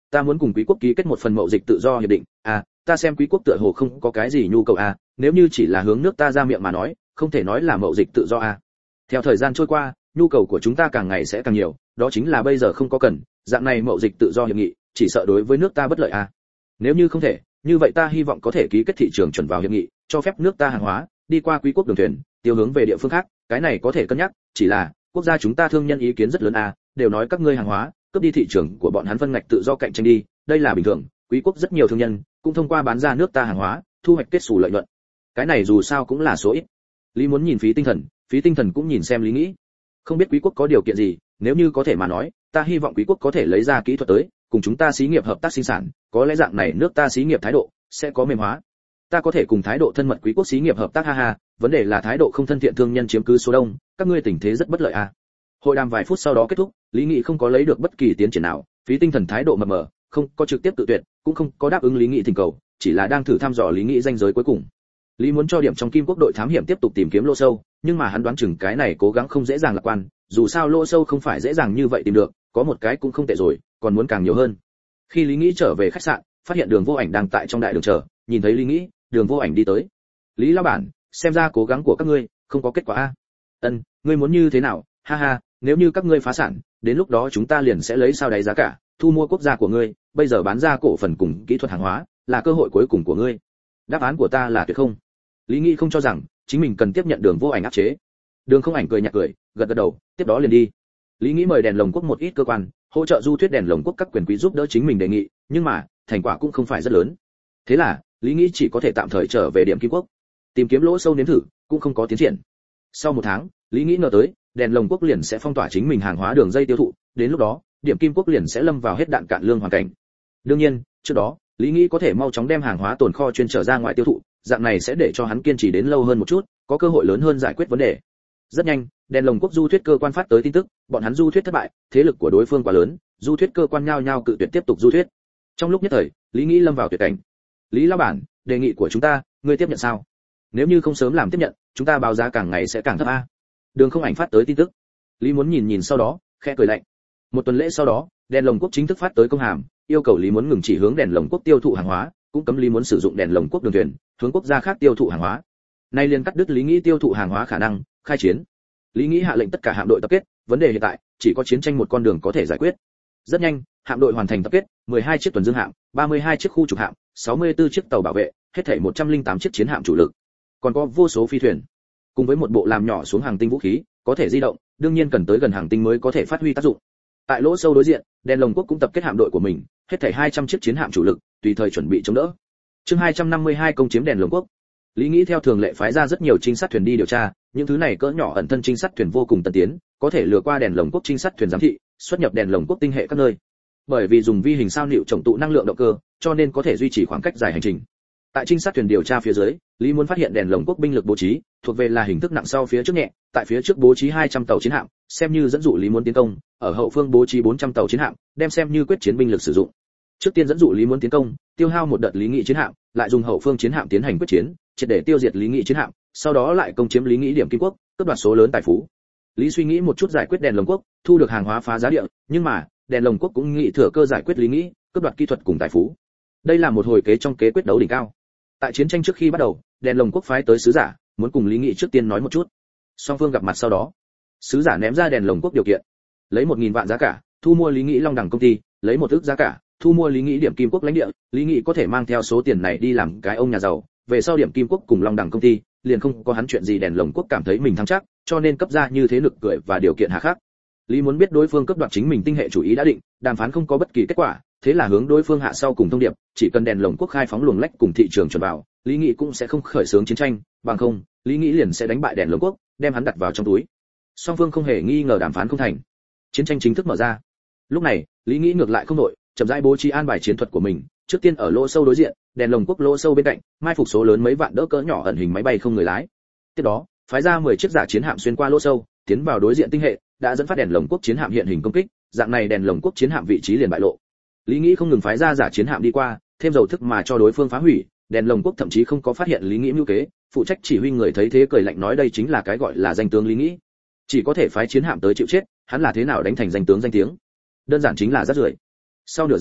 ta muốn cùng quý quốc ký kết một phần mậu dịch tự do hiệp định. Ta xem quý quốc tựa hồ không có cái gì nhu cầu nếu như chỉ là hướng nước ta ra miệng mà nói, không thể nói là mậu dịch tự do Theo thời gian trôi qua, nhu cầu của chúng ta càng ngày sẽ càng nhiều, đó chính là bây giờ không có cần, dạng này mậu dịch tự do hiệp nghị, chỉ sợ đối với nước ta bất lợi Nếu như không thể, như vậy ta hy vọng có thể ký kết thị trường chuẩn vào hiệp nghị, cho phép nước ta hàng hóa đi qua quý quốc đường thuyền, tiêu hướng về địa phương khác, cái này có thể cân nhắc, chỉ là quốc gia chúng ta thương nhân ý kiến rất lớn đều nói các ngươi hàng hóa cướp đi thị trường của bọn hắn phân ngạch tự do cạnh tranh đi, đây là bình thường, quý quốc rất nhiều thương nhân cũng thông qua bán ra nước ta hàng hóa, thu hoạch kết xù lợi nhuận. Cái này dù sao cũng là số ít. Lý muốn nhìn Phí Tinh Thần cũng nhìn xem Lý nghĩ. Không biết quý quốc có điều kiện gì, nếu như có thể mà nói, ta hy vọng quý quốc có thể lấy ra kỹ thuật tới, cùng chúng ta xí nghiệp hợp tác sinh sản, có lẽ dạng này nước ta xí nghiệp thái độ sẽ có mềm hóa. Ta có thể cùng thái độ thân mật quý quốc xí nghiệp hợp tác vấn đề là thái độ không thân thiện thương nhân chiếm cứ số đông, các ngươi tình thế rất bất lợi Hội đàm vài phút sau đó kết thúc, Lý Nghị không có lấy được bất kỳ tiến triển nào, Phí Tinh Thần thái độ mập mờ, không có trực tiếp tự tuyệt, cũng không có đáp ứng Lý Nghị thỉnh cầu, chỉ là đang thử thăm dò Lý Nghị danh giới cuối cùng. Lý muốn cho điểm trong Kim Quốc đội thám hiểm tiếp tục tìm kiếm lỗ sâu, nhưng mà hắn đoán chừng cái này cố gắng không dễ dàng lạc quan, dù sao lỗ sâu không phải dễ dàng như vậy tìm được, có một cái cũng không tệ rồi, còn muốn càng nhiều hơn. Khi Lý Nghị trở về khách sạn, phát hiện Đường Vô Ảnh đang tại trong đại đường chờ, nhìn thấy Lý Nghị, Đường Vô Ảnh đi tới. Lý lão bản, xem ra cố gắng của các ngươi không có kết quả ngươi muốn như thế nào? Nếu như các ngươi phá sản, đến lúc đó chúng ta liền sẽ lấy sao đáy giá cả, thu mua quốc gia của ngươi, bây giờ bán ra cổ phần cùng kỹ thuật hàng hóa, là cơ hội cuối cùng của ngươi. Đáp án của ta là tuyệt không. Lý Nghị không cho rằng chính mình cần tiếp nhận Đường Vô Ảnh áp chế. Đường Không Ảnh cười nhạt cười, gật đầu, tiếp đó liền đi. Lý Nghị mời đèn lồng quốc một ít cơ quan, hỗ trợ du thuyết đèn lồng quốc các quyền quý giúp đỡ chính mình đề nghị, nhưng mà thành quả cũng không phải rất lớn. Thế là Lý Nghị chỉ có thể tạm thời trở về Điểm Kim Quốc, tìm kiếm lỗ sâu nếm thử, cũng không có tiến triển. Sau một tháng, Lý Nghị ngờ tới, đèn lồng quốc liền sẽ phong tỏa chính mình hàng hóa đường dây tiêu thụ, đến lúc đó, Điểm Kim Quốc liền sẽ lâm vào hết đạn cạn lương hoàn cảnh. Đương nhiên, trước đó, Lý Nghị có thể mau chóng đem hàng hóa tồn kho chuyên trở ra ngoài tiêu thụ, dạng này sẽ để cho hắn kiên trì đến lâu hơn một chút, có cơ hội lớn hơn giải quyết vấn đề. Rất nhanh, đèn lồng quốc du thuyết cơ quan phát tới tin tức, bọn hắn du thuyết thất bại, thế lực của đối phương quá lớn, du thuyết cơ quan nhao nhao cự tuyệt tiếp tục du thuyết. Trong lúc nhất thời, Lý Nghị lâm vào tuyệt cảnh. Lý lão bản, đề nghị của chúng ta, ngươi tiếp nhận sao? Nếu như không sớm làm tiếp nhận, chúng ta báo giá càng ngày sẽ càng thấp Đường Không Ảnh phát tới tin tức. Lý muốn nhìn sau đó, khẽ cười lạnh. Một tuần lễ sau đó, đèn lồng quốc chính thức phát tới công hàm, yêu cầu Lý muốn ngừng chỉ hướng đèn lồng quốc tiêu thụ hàng hóa, cũng cấm Lý muốn sử dụng đèn lồng quốc đường thuyền hướng quốc gia khác tiêu thụ hàng hóa. Nay liền cắt đứt Lý Nghị tiêu thụ hàng hóa khả năng, khai chiến. Lý Nghị hạ lệnh tất cả hạm đội tập kết, vấn đề hiện tại chỉ có chiến tranh một con đường có thể giải quyết. Rất nhanh, hạm đội hoàn thành tập kết, 12 chiếc tuần dương hạm, 32 chiếc khu trục hạm, 64 chiếc tàu bảo vệ, hết thảy 108 chiếc chiến hạm chủ lực. Còn có vô số phi thuyền, cùng với một bộ làm nhỏ xuống hàng tinh vũ khí, có thể di động, đương nhiên cần tới gần hàng tinh mới có thể phát huy tác dụng. Tại lỗ sâu đối diện, đèn lồng quốc cũng tập kết hạm đội của mình, hết thảy 200 chiếc chiến hạm chủ lực, tùy thời chuẩn bị chống đỡ. Chương 252 công chiếm đèn lồng quốc. Lý Nghị theo thường lệ phái ra rất nhiều trinh sát thuyền đi điều tra, những thứ này cỡ nhỏ ẩn thân trinh sát thuyền vô cùng tân tiến, có thể lừa qua đèn lồng quốc trinh sát thuyền giám thị, xuất nhập đèn lồng quốc tinh hệ các nơi. Bởi vì dùng vi hình sao liệu trồng tụ năng lượng động cơ, cho nên có thể duy trì khoảng cách dài hành trình. Tại trinh sát thuyền điều tra phía dưới, Lý muốn phát hiện đèn lồng quốc binh lực bố trí, thuộc về là hình thức nặng sau phía trước nhẹ, tại phía trước bố trí 200 tàu chiến hạm, xem như dẫn dụ Lý muốn tiến công, ở hậu phương bố trí 400 tàu chiến hạm, đem xem như quyết chiến binh lực sử dụng. Trước tiên dẫn dụ Lý muốn tiến công, tiêu hao một đợt Lý Nghị chiến hạm, lại dùng hậu phương chiến hạm tiến hành quyết chiến, triệt để tiêu diệt Lý Nghị chiến hạm, sau đó lại công chiếm Lý Nghị Điểm Kim Quốc, cướp đoạt số lớn tài phú. Lý suy nghĩ một chút giải quyết đèn lồng quốc, thu được hàng hóa phá giá địa, nhưng mà, đèn lồng quốc cũng nghĩ thừa cơ giải quyết Lý Nghị, cướp đoạt kỹ thuật cùng tài phú. Đây là một hồi kế trong kế quyết đấu đỉnh cao. Tại chiến tranh trước khi bắt đầu, đèn lồng quốc phái tới sứ giả, muốn cùng Lý Nghị trước tiên nói một chút. Song phương gặp mặt sau đó, sứ giả ném ra đèn lồng quốc điều kiện, lấy 1000 vạn giá cả, thu mua Lý Nghị Long Đẳng công ty, lấy 1 ức giá cả, thu mua Lý Nghị Điểm Kim Quốc lãnh địa, Lý Nghị có thể mang theo số tiền này đi làm cái ông nhà giàu, về sau Điểm Kim Quốc cùng Long Đẳng công ty, liền không có hắn chuyện gì đèn lồng quốc cảm thấy mình thắng chắc, cho nên cấp ra như thế lực cười và điều kiện hà khắc. Lý muốn biết đối phương cấp đoạt chính mình tinh hệ chủ ý đã định, đàm phán không có bất kỳ kết quả, thế là hướng đối phương hạ sau cùng thông điệp, chỉ cần đèn lồng quốc khai phóng luồng lách cùng thị trường chuẩn vào, Lý Nghị cũng sẽ không khởi xướng chiến tranh, bằng không, Lý Nghị liền sẽ đánh bại đèn lồng quốc, đem hắn đặt vào trong túi. Song phương không hề nghi ngờ đàm phán không thành. Chiến tranh chính thức mở ra. Lúc này, Lý Nghị ngược lại không nội, chậm rãi bố trí an bài chiến thuật của mình, trước tiên ở lỗ sâu đối diện, đèn lồng quốc lỗ sâu bên cạnh, mai phục số lớn mấy vạn đỡ cỡ nhỏ ẩn hình máy bay không người lái. Tiếp đó, phái ra 10 chiếc giả chiến hạm xuyên qua lỗ sâu, tiến vào đối diện tinh hệ, đã dẫn phát đèn lồng quốc chiến hạm hiện hình công kích, dạng này đèn lồng quốc chiến hạm vị trí liền bại lộ. Lý Nghị không ngừng phái ra giả chiến hạm đi qua, thêm dầu thức mà cho đối phương phá hủy, đèn lồng quốc thậm chí không có phát hiện Lý Nghị mưu kế, phụ trách chỉ huy người thấy thế cười lạnh nói đây chính là cái gọi là danh tướng Lý Nghị, chỉ có thể phái chiến hạm tới chịu chết, hắn là thế nào đánh thành danh tướng danh tiếng, đơn giản chính là rất rưởi. Sau nửa giờ,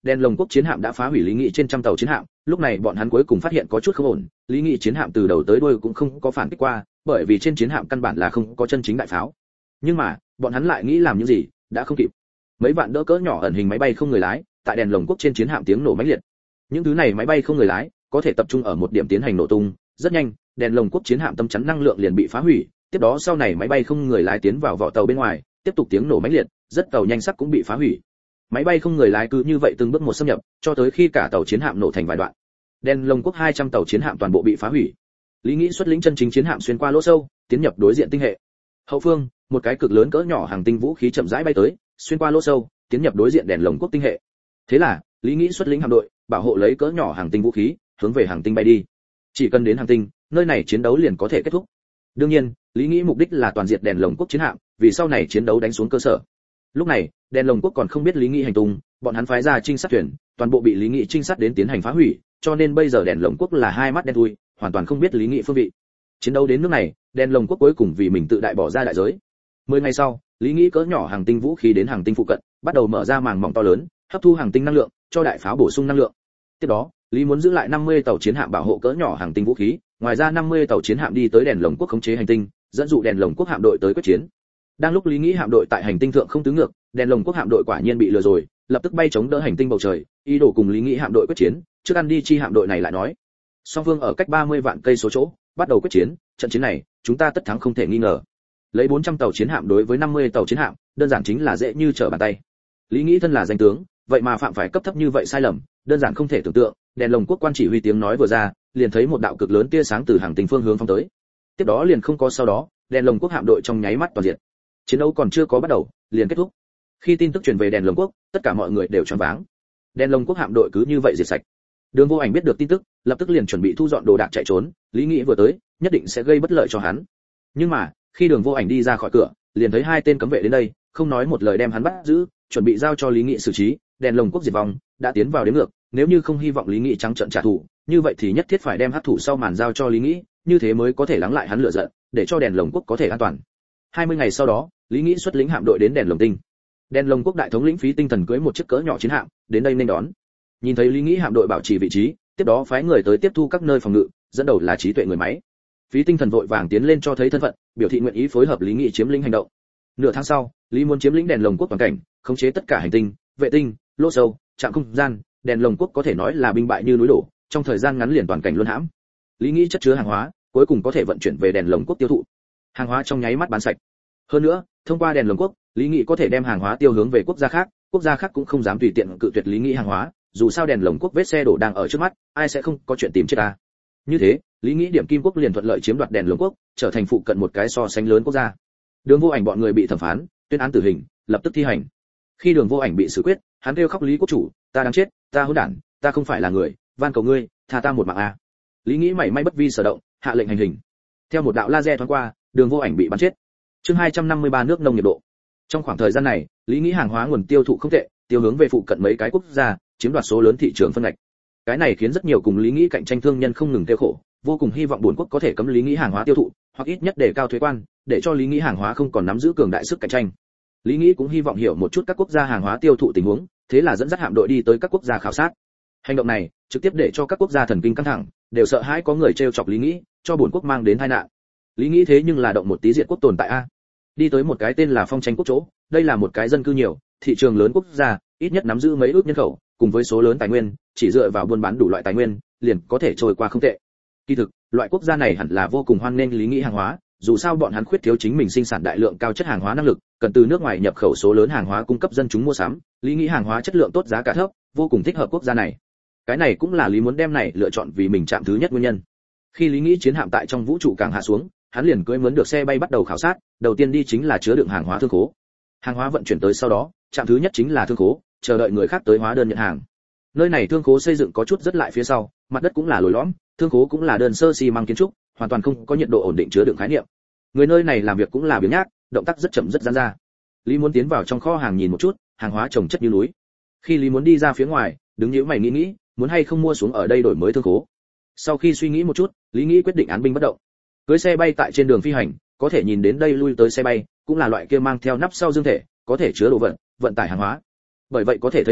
đèn lồng quốc chiến hạm đã phá hủy Lý Nghị trên trăm tàu chiến hạm, lúc này bọn hắn cuối cùng phát hiện có chút không ổn, Lý Nghị chiến hạm từ đầu tới đuôi cũng không có phản kích qua, bởi vì trên chiến hạm căn bản là không có chân chính đại pháo. Nhưng mà, bọn hắn lại nghĩ làm những gì, đã không kịp. Mấy vạn đỡ cỡ nhỏ ẩn hình máy bay không người lái, tại đèn lồng quốc trên chiến hạm tiếng nổ mãnh liệt. Những thứ này máy bay không người lái, có thể tập trung ở một điểm tiến hành nổ tung, rất nhanh, đèn lồng quốc chiến hạm tâm chắn năng lượng liền bị phá hủy, tiếp đó sau này máy bay không người lái tiến vào vỏ tàu bên ngoài, tiếp tục tiếng nổ mãnh liệt, rất tàu nhanh sắc cũng bị phá hủy. Máy bay không người lái cứ như vậy từng bước một xâm nhập, cho tới khi cả tàu chiến hạm nổ thành vài đoạn. Đèn lồng quốc 200 tàu chiến hạm toàn bộ bị phá hủy. Lý Nghĩ xuất lĩnh chân chính chiến hạm xuyên qua lỗ sâu, tiến nhập đối diện tinh hệ. Hậu phương, một cái cực lớn cỡ nhỏ hàng tinh vũ khí chậm rãi bay tới, xuyên qua lỗ sâu, tiến nhập đối diện đèn lồng quốc tinh hệ. Thế là, Lý Nghĩ xuất lĩnh hạm đội, bảo hộ lấy cỡ nhỏ hàng tinh vũ khí, hướng về hàng tinh bay đi. Chỉ cần đến hàng tinh, nơi này chiến đấu liền có thể kết thúc. Đương nhiên, Lý Nghĩ mục đích là toàn diệt đèn lồng quốc chiến hạm, vì sau này chiến đấu đánh xuống cơ sở. Lúc này, đèn lồng quốc còn không biết Lý Nghĩ hành tung, bọn hắn phái ra trinh sát thuyền, toàn bộ bị Lý Nghĩ trinh sát đến tiến hành phá hủy, cho nên bây giờ đèn lồng quốc là hai mắt đen thui, hoàn toàn không biết Lý Nghĩ phương vị. Chiến đấu đến nước này, đèn lồng quốc cuối cùng vì mình tự đại bỏ ra đại giới. 10 ngày sau, Lý Nghĩ cỡ nhỏ hàng tinh vũ khí đến hàng tinh phụ cận, bắt đầu mở ra màng mỏng to lớn, hấp thu hàng tinh năng lượng, cho đại pháo bổ sung năng lượng. Tiếp đó, Lý muốn giữ lại 50 tàu chiến hạm bảo hộ cỡ nhỏ hàng tinh vũ khí, ngoài ra 50 tàu chiến hạm đi tới đèn lồng quốc khống chế hành tinh, dẫn dụ đèn lồng quốc hạm đội tới quyết chiến. Đang lúc Lý Nghĩ hạm đội tại hành tinh thượng không tứ ngược, đèn lồng quốc hạm đội quả nhiên bị lừa rồi, lập tức bay chống đỡ hành tinh bầu trời, ý đồ cùng Lý Nghĩ hạm đội quyết chiến, trước ăn đi chi hạm đội này lại nói. Song phương ở cách 30 vạn cây số chỗ, bắt đầu quyết chiến, trận chiến này, chúng ta tất thắng không thể nghi ngờ. Lấy 400 tàu chiến hạm đối với 50 tàu chiến hạm, đơn giản chính là dễ như trở bàn tay. Lý Nghĩ thân là danh tướng, vậy mà phạm phải cấp thấp như vậy sai lầm, đơn giản không thể tưởng tượng. Đèn lồng quốc quan chỉ huy tiếng nói vừa ra, liền thấy một đạo cực lớn tia sáng từ hàng tinh phương hướng phóng tới. Tiếp đó liền không có sau đó, đèn lồng quốc hạm đội trong nháy mắt toàn diện. Chiến đấu còn chưa có bắt đầu, liền kết thúc. Khi tin tức truyền về đèn lồng quốc, tất cả mọi người đều choáng váng. Đèn lồng quốc hạm đội cứ như vậy diệt sạch. Đường Vô Ảnh biết được tin tức, lập tức liền chuẩn bị thu dọn đồ đạc chạy trốn, Lý Nghĩ vừa tới, nhất định sẽ gây bất lợi cho hắn. Nhưng mà, khi Đường Vô Ảnh đi ra khỏi cửa, liền thấy hai tên cấm vệ đến đây, không nói một lời đem hắn bắt giữ, chuẩn bị giao cho Lý Nghĩ xử trí. Đèn lồng quốc diệt vong, đã tiến vào đến ngược, nếu như không hy vọng Lý Nghĩ trắng trợn trả thù, như vậy thì nhất thiết phải đem hắc thủ sau màn giao cho Lý Nghĩ, như thế mới có thể lắng lại hắn lửa giận, để cho đèn lồng quốc có thể an toàn. 20 ngày sau đó, Lý Nghĩ xuất lĩnh hạm đội đến đèn lồng tinh. Đèn lồng quốc đại thống lĩnh Phí Tinh Thần cưỡi một chiếc cỡ nhỏ chiến hạm, đến đây nên đón. Nhìn thấy Lý Nghĩ hạm đội bảo trì vị trí, tiếp đó phái người tới tiếp thu các nơi phòng ngự, dẫn đầu là trí tuệ người máy. Phí Tinh Thần vội vàng tiến lên cho thấy thân phận, biểu thị nguyện ý phối hợp Lý Nghĩ chiếm lĩnh hành động. Nửa tháng sau, Lý muốn chiếm lĩnh đèn lồng quốc toàn cảnh, khống chế tất cả hành tinh, vệ tinh, lỗ sâu, trạm không gian, đèn lồng quốc có thể nói là binh bại như núi đổ, trong thời gian ngắn liền toàn cảnh luân hãm. Lý Nghĩ chất chứa hàng hóa, cuối cùng có thể vận chuyển về đèn lồng quốc tiêu thụ. Hàng hóa trong nháy mắt bán sạch. Hơn nữa, thông qua đèn lồng quốc, Lý Nghĩ có thể đem hàng hóa tiêu hướng về quốc gia khác cũng không dám tùy tiện cự tuyệt Lý Nghĩ hàng hóa, dù sao đèn lồng quốc vết xe đổ đang ở trước mắt, ai sẽ không có chuyện tìm chết ta. Như thế, Lý Nghĩ điểm Kim quốc liền thuận lợi chiếm đoạt đèn lồng quốc, trở thành phụ cận một cái so sánh lớn quốc gia. Đường Vô Ảnh bọn người bị thẩm phán, tuyên án tử hình, lập tức thi hành. Khi Đường Vô Ảnh bị xử quyết, hắn kêu khóc Lý quốc chủ, ta đang chết, ta hỗn đản, ta không phải là người, van cầu ngươi, tha ta một mạng a. Lý Nghĩ mảy may bất vi sở động, hạ lệnh hành hình. Theo một đạo laser thoáng qua, Đường Vô Ảnh bị bắn chết. Chương 253 nước nông nghiệp độ. Trong khoảng thời gian này, Lý Nghĩ hàng hóa nguồn tiêu thụ không tệ, tiêu hướng về phụ cận mấy cái quốc gia, chiếm đoạt số lớn thị trường phân ngạch. Cái này khiến rất nhiều cùng Lý Nghĩ cạnh tranh thương nhân không ngừng tiêu khổ, vô cùng hy vọng buồn quốc có thể cấm Lý Nghĩ hàng hóa tiêu thụ, hoặc ít nhất để cao thuế quan, để cho Lý Nghĩ hàng hóa không còn nắm giữ cường đại sức cạnh tranh. Lý Nghĩ cũng hy vọng hiểu một chút các quốc gia hàng hóa tiêu thụ tình huống, thế là dẫn dắt hạm đội đi tới các quốc gia khảo sát. Hành động này trực tiếp để cho các quốc gia thần kinh căng thẳng, đều sợ hãi có người trêu chọc Lý Nghĩ, cho buồn quốc mang đến tai nạn. Lý Nghĩ thế nhưng là động một tí diệt quốc tồn tại a. Đi tới một cái tên là Phong Tranh quốc chỗ, đây là một cái dân cư nhiều, thị trường lớn quốc gia, ít nhất nắm giữ mấy ước nhân khẩu, cùng với số lớn tài nguyên, chỉ dựa vào buôn bán đủ loại tài nguyên, liền có thể trôi qua không tệ. Kỳ thực, loại quốc gia này hẳn là vô cùng hoan nghênh Lý Nghĩ hàng hóa, dù sao bọn hắn khuyết thiếu chính mình sinh sản đại lượng cao chất hàng hóa năng lực, cần từ nước ngoài nhập khẩu số lớn hàng hóa cung cấp dân chúng mua sắm, Lý Nghĩ hàng hóa chất lượng tốt giá cả thấp, vô cùng thích hợp quốc gia này. Cái này cũng là Lý muốn đem này lựa chọn vì mình chạm thứ nhất nguyên nhân. Khi Lý Nghĩ chiến hạm tại trong vũ trụ cảng hạ xuống, hắn liền cưỡi mướn được xe bay bắt đầu khảo sát, đầu tiên đi chính là chứa đựng hàng hóa thương khố. Hàng hóa vận chuyển tới sau đó, trạm thứ nhất chính là thương khố, chờ đợi người khác tới hóa đơn nhận hàng. Nơi này thương khố xây dựng có chút rất lại phía sau, mặt đất cũng là lồi lõm, thương khố cũng là đơn sơ xi măng kiến trúc, hoàn toàn không có nhiệt độ ổn định chứa đựng khái niệm. Người nơi này làm việc cũng là biếng nhác, động tác rất chậm rất giãn ra. Lý muốn tiến vào trong kho hàng nhìn một chút, hàng hóa chồng chất như núi. Khi Lý muốn đi ra phía ngoài, đứng nhíu mày nghĩ, muốn hay không mua xuống ở đây đổi mới thương khố. Sau khi suy nghĩ một chút, Lý Nghĩ quyết định án binh bất động. Cưới xe bay tại trên đường phi hành, có thể nhìn đến đây lui tới xe bay, cũng là loại kia mang theo nắp sau dương thể, có thể chứa đồ vận tải hàng hóa. Bởi vậy có thể thấy được,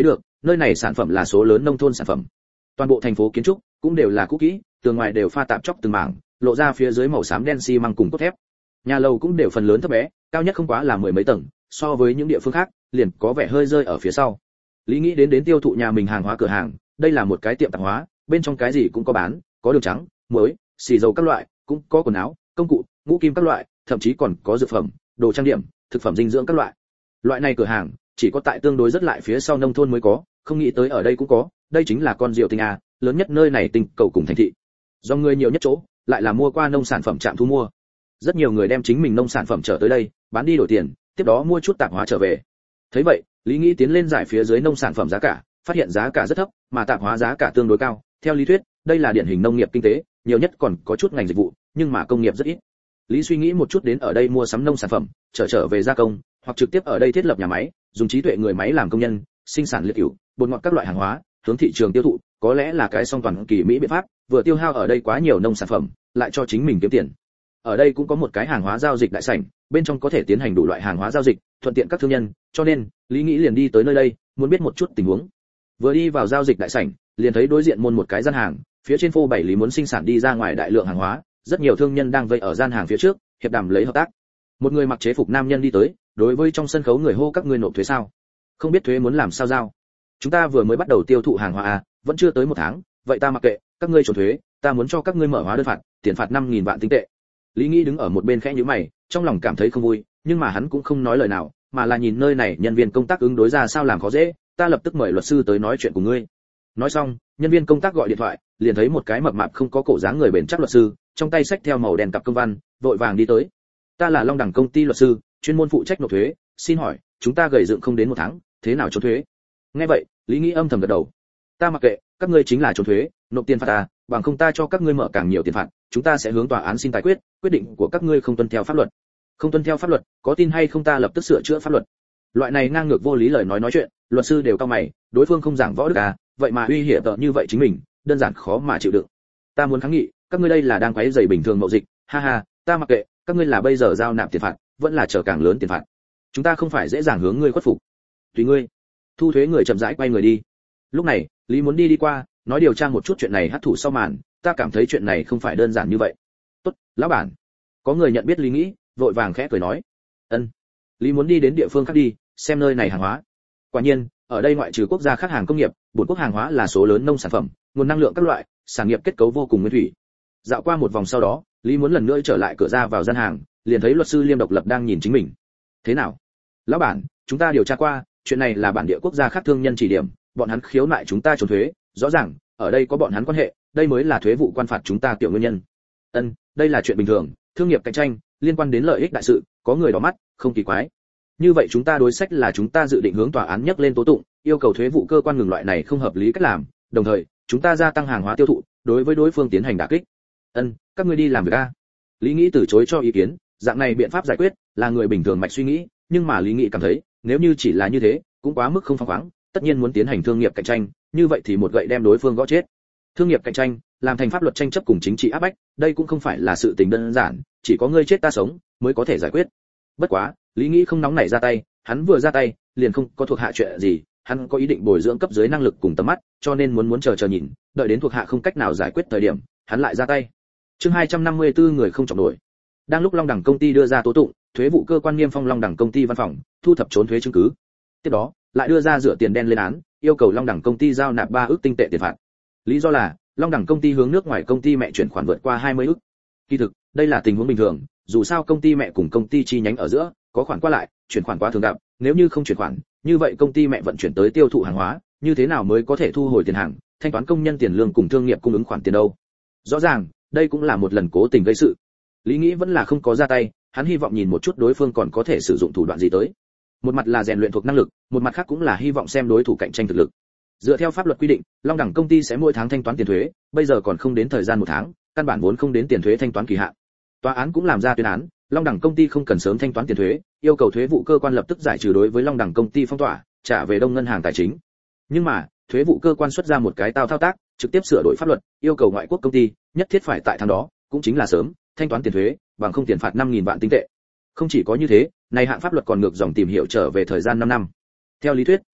Nơi này sản phẩm là số lớn nông thôn sản phẩm. Toàn bộ thành phố kiến trúc cũng đều là cũ kỹ, tường ngoài đều pha tạp chóc từng mảng, lộ ra phía dưới màu xám đen xi măng cùng cốt thép. Nhà lầu cũng đều phần lớn thấp bé, cao nhất không quá là mười mấy tầng, so với những địa phương khác, liền có vẻ hơi rơi ở phía sau. Lý nghĩ đến tiêu thụ nhà mình hàng hóa cửa hàng, đây là một cái tiệm tạp hóa, bên trong cái gì cũng có bán, có đường trắng, muối, xì dầu các loại, cũng có quần áo, công cụ, ngũ kim các loại, thậm chí còn có dược phẩm, đồ trang điểm, thực phẩm dinh dưỡng các loại. Loại này cửa hàng chỉ có tại tương đối rất lại phía sau nông thôn mới có, không nghĩ tới ở đây cũng có, đây chính là con diều tinh a, lớn nhất nơi này tinh cầu cùng thành thị. Do người nhiều nhất chỗ, lại là mua qua nông sản phẩm trạm thu mua. Rất nhiều người đem chính mình nông sản phẩm trở tới đây, bán đi đổi tiền, tiếp đó mua chút tạp hóa trở về. Thấy vậy, Lý nghĩ tiến lên giải phía dưới nông sản phẩm giá cả, phát hiện giá cả rất thấp, mà tạp hóa giá cả tương đối cao. Theo lý thuyết, đây là điển hình nông nghiệp kinh tế, nhiều nhất còn có chút ngành dịch vụ, nhưng mà công nghiệp rất ít. Lý suy nghĩ một chút đến ở đây mua sắm nông sản phẩm, trở về gia công, hoặc trực tiếp ở đây thiết lập nhà máy, dùng trí tuệ người máy làm công nhân, sinh sản liệt cửu, bột ngọt các loại hàng hóa, hướng thị trường tiêu thụ, có lẽ là cái song toàn kỳ mỹ biện pháp, vừa tiêu hao ở đây quá nhiều nông sản phẩm, lại cho chính mình kiếm tiền. Ở đây cũng có một cái hàng hóa giao dịch đại sảnh, bên trong có thể tiến hành đủ loại hàng hóa giao dịch, thuận tiện các thương nhân, cho nên, Lý nghĩ liền đi tới nơi đây, muốn biết một chút tình huống. Vừa đi vào giao dịch đại sảnh, liền thấy đối diện môn một cái gian hàng, phía trên phô bày Lý muốn sinh sản đi ra ngoài đại lượng hàng hóa, rất nhiều thương nhân đang vây ở gian hàng phía trước, hiệp đàm lấy hợp tác. Một người mặc chế phục nam nhân đi tới, đối với trong sân khấu người hô các ngươi nộp thuế sao? Không biết thuế muốn làm sao giao? Chúng ta vừa mới bắt đầu tiêu thụ hàng hóa à, vẫn chưa tới một tháng, vậy ta mặc kệ, các ngươi trốn thuế, ta muốn cho các ngươi mở hóa đơn phạt, tiền phạt 5.000 vạn tinh tệ. Lý nghĩ đứng ở một bên khẽ nhíu mày, trong lòng cảm thấy không vui, nhưng mà hắn cũng không nói lời nào, mà là nhìn nơi này nhân viên công tác ứng đối ra sao làm khó dễ, ta lập tức mời luật sư tới nói chuyện cùng ngươi. Nói xong, nhân viên công tác gọi điện thoại, liền thấy một cái mập mạp không có cổ dáng người bền chắc luật sư, trong tay xách theo màu đen cặp công văn, vội vàng đi tới. Ta là Long Đẳng công ty luật sư, chuyên môn phụ trách nộp thuế, xin hỏi, chúng ta gầy dựng không đến một tháng, thế nào trốn thuế? Nghe vậy, Lý nghĩ âm thầm gật đầu. Ta mặc kệ, các ngươi chính là trốn thuế, nộp tiền phạt ta, bằng không ta cho các ngươi mở càng nhiều tiền phạt, chúng ta sẽ hướng tòa án xin tài quyết, quyết định của các ngươi không tuân theo pháp luật. Không tuân theo pháp luật, có tin hay không ta lập tức sửa chữa pháp luật. Loại này ngang ngược vô lý lời nói chuyện, luật sư đều cau mày, đối phương không giảng võ đức à, vậy mà uy hiếp như vậy chính mình, đơn giản khó mà chịu đựng. Ta muốn kháng nghị, các ngươi đây là đang quấy rầy bình thường mậu dịch, ha ha, ta mặc kệ, các ngươi là bây giờ giao nạp tiền phạt, vẫn là chờ càng lớn tiền phạt. Chúng ta không phải dễ dàng hướng ngươi khuất phục. Tùy ngươi. Thu thuế người chậm rãi quay người đi. Lúc này, Lý muốn đi qua, nói điều tra một chút chuyện này hắc thủ sau màn, ta cảm thấy chuyện này không phải đơn giản như vậy. Tốt, lão bản. Có người nhận biết Lý nghĩ, vội vàng khẽ cười nói. Ân. Lý muốn đi đến địa phương khác đi, xem nơi này hàng hóa. Quả nhiên, ở đây ngoại trừ quốc gia khác hàng công nghiệp, bốn quốc hàng hóa là số lớn nông sản phẩm, nguồn năng lượng các loại, sản nghiệp kết cấu vô cùng nguyên thủy. Dạo qua một vòng sau đó, Lý muốn lần nữa trở lại cửa ra vào gian hàng, liền thấy luật sư Liêm Độc Lập đang nhìn chính mình. Thế nào? Lão bản, chúng ta điều tra qua, chuyện này là bản địa quốc gia khác thương nhân chỉ điểm, bọn hắn khiếu nại chúng ta trốn thuế, rõ ràng, ở đây có bọn hắn quan hệ, đây mới là thuế vụ quan phạt chúng ta tiểu nguyên nhân. Ân, đây là chuyện bình thường, thương nghiệp cạnh tranh, liên quan đến lợi ích đại sự, có người đỏ mắt, không kỳ quái. Như vậy chúng ta đối sách là chúng ta dự định hướng tòa án nhắc lên tố tụng, yêu cầu thuế vụ cơ quan ngừng loại này không hợp lý cách làm, đồng thời, chúng ta gia tăng hàng hóa tiêu thụ, đối với đối phương tiến hành đả kích. Ân, các ngươi đi làm việc a. Lý nghĩ từ chối cho ý kiến, dạng này biện pháp giải quyết là người bình thường mạch suy nghĩ, nhưng mà Lý nghĩ cảm thấy, nếu như chỉ là như thế, cũng quá mức không phóng khoáng, tất nhiên muốn tiến hành thương nghiệp cạnh tranh, như vậy thì một gậy đem đối phương gõ chết. Thương nghiệp cạnh tranh, làm thành pháp luật tranh chấp cùng chính trị áp bách, đây cũng không phải là sự tình đơn giản, chỉ có ngươi chết ta sống mới có thể giải quyết. Bất quá, Lý nghĩ không nóng nảy ra tay, hắn vừa ra tay, liền không có thuộc hạ chuyện gì, hắn có ý định bồi dưỡng cấp dưới năng lực cùng tầm mắt, cho nên muốn chờ nhìn, đợi đến thuộc hạ không cách nào giải quyết thời điểm, hắn lại ra tay. Chương 254 người không trọng nổi. Đang lúc Long Đẳng công ty đưa ra tố tụng, thuế vụ cơ quan niêm phong Long Đẳng công ty văn phòng, thu thập trốn thuế chứng cứ. Tiếp đó, lại đưa ra rửa tiền đen lên án, yêu cầu Long Đẳng công ty giao nạp 3 ức tinh tệ tiền phạt. Lý do là, Long Đẳng công ty hướng nước ngoài công ty mẹ chuyển khoản vượt qua 20 ức. Kỳ thực, đây là tình huống bình thường, dù sao công ty mẹ cùng công ty chi nhánh ở giữa có khoản qua lại, chuyển khoản quá thường gặp, nếu như không chuyển khoản, như vậy công ty mẹ vận chuyển tới tiêu thụ hàng hóa, như thế nào mới có thể thu hồi tiền hàng, thanh toán công nhân tiền lương cùng thương nghiệp cung ứng khoản tiền đâu? Rõ ràng, đây cũng là một lần cố tình gây sự. Lý nghĩ vẫn là không có ra tay, hắn hy vọng nhìn một chút đối phương còn có thể sử dụng thủ đoạn gì tới. Một mặt là rèn luyện thuộc năng lực, một mặt khác cũng là hy vọng xem đối thủ cạnh tranh thực lực. Dựa theo pháp luật quy định, Long Đẳng công ty sẽ mỗi tháng thanh toán tiền thuế, bây giờ còn không đến thời gian một tháng, căn bản vốn không đến tiền thuế thanh toán kỳ hạn. Tòa án cũng làm ra tuyên án, Long Đẳng công ty không cần sớm thanh toán tiền thuế, yêu cầu thuế vụ cơ quan lập tức giải trừ đối với Long Đẳng công ty phong tỏa, trả về Đông ngân hàng tài chính. Nhưng mà, thuế vụ cơ quan xuất ra một cái thao tác, trực tiếp sửa đổi pháp luật, yêu cầu ngoại quốc công ty nhất thiết phải tại tháng đó, cũng chính là sớm thanh toán tiền thuế, bằng không tiền phạt 5.000 vạn tinh tệ. Không chỉ có như thế, này hạng pháp luật còn ngược dòng tìm hiểu trở về thời gian 5 năm. Theo lý thuyết,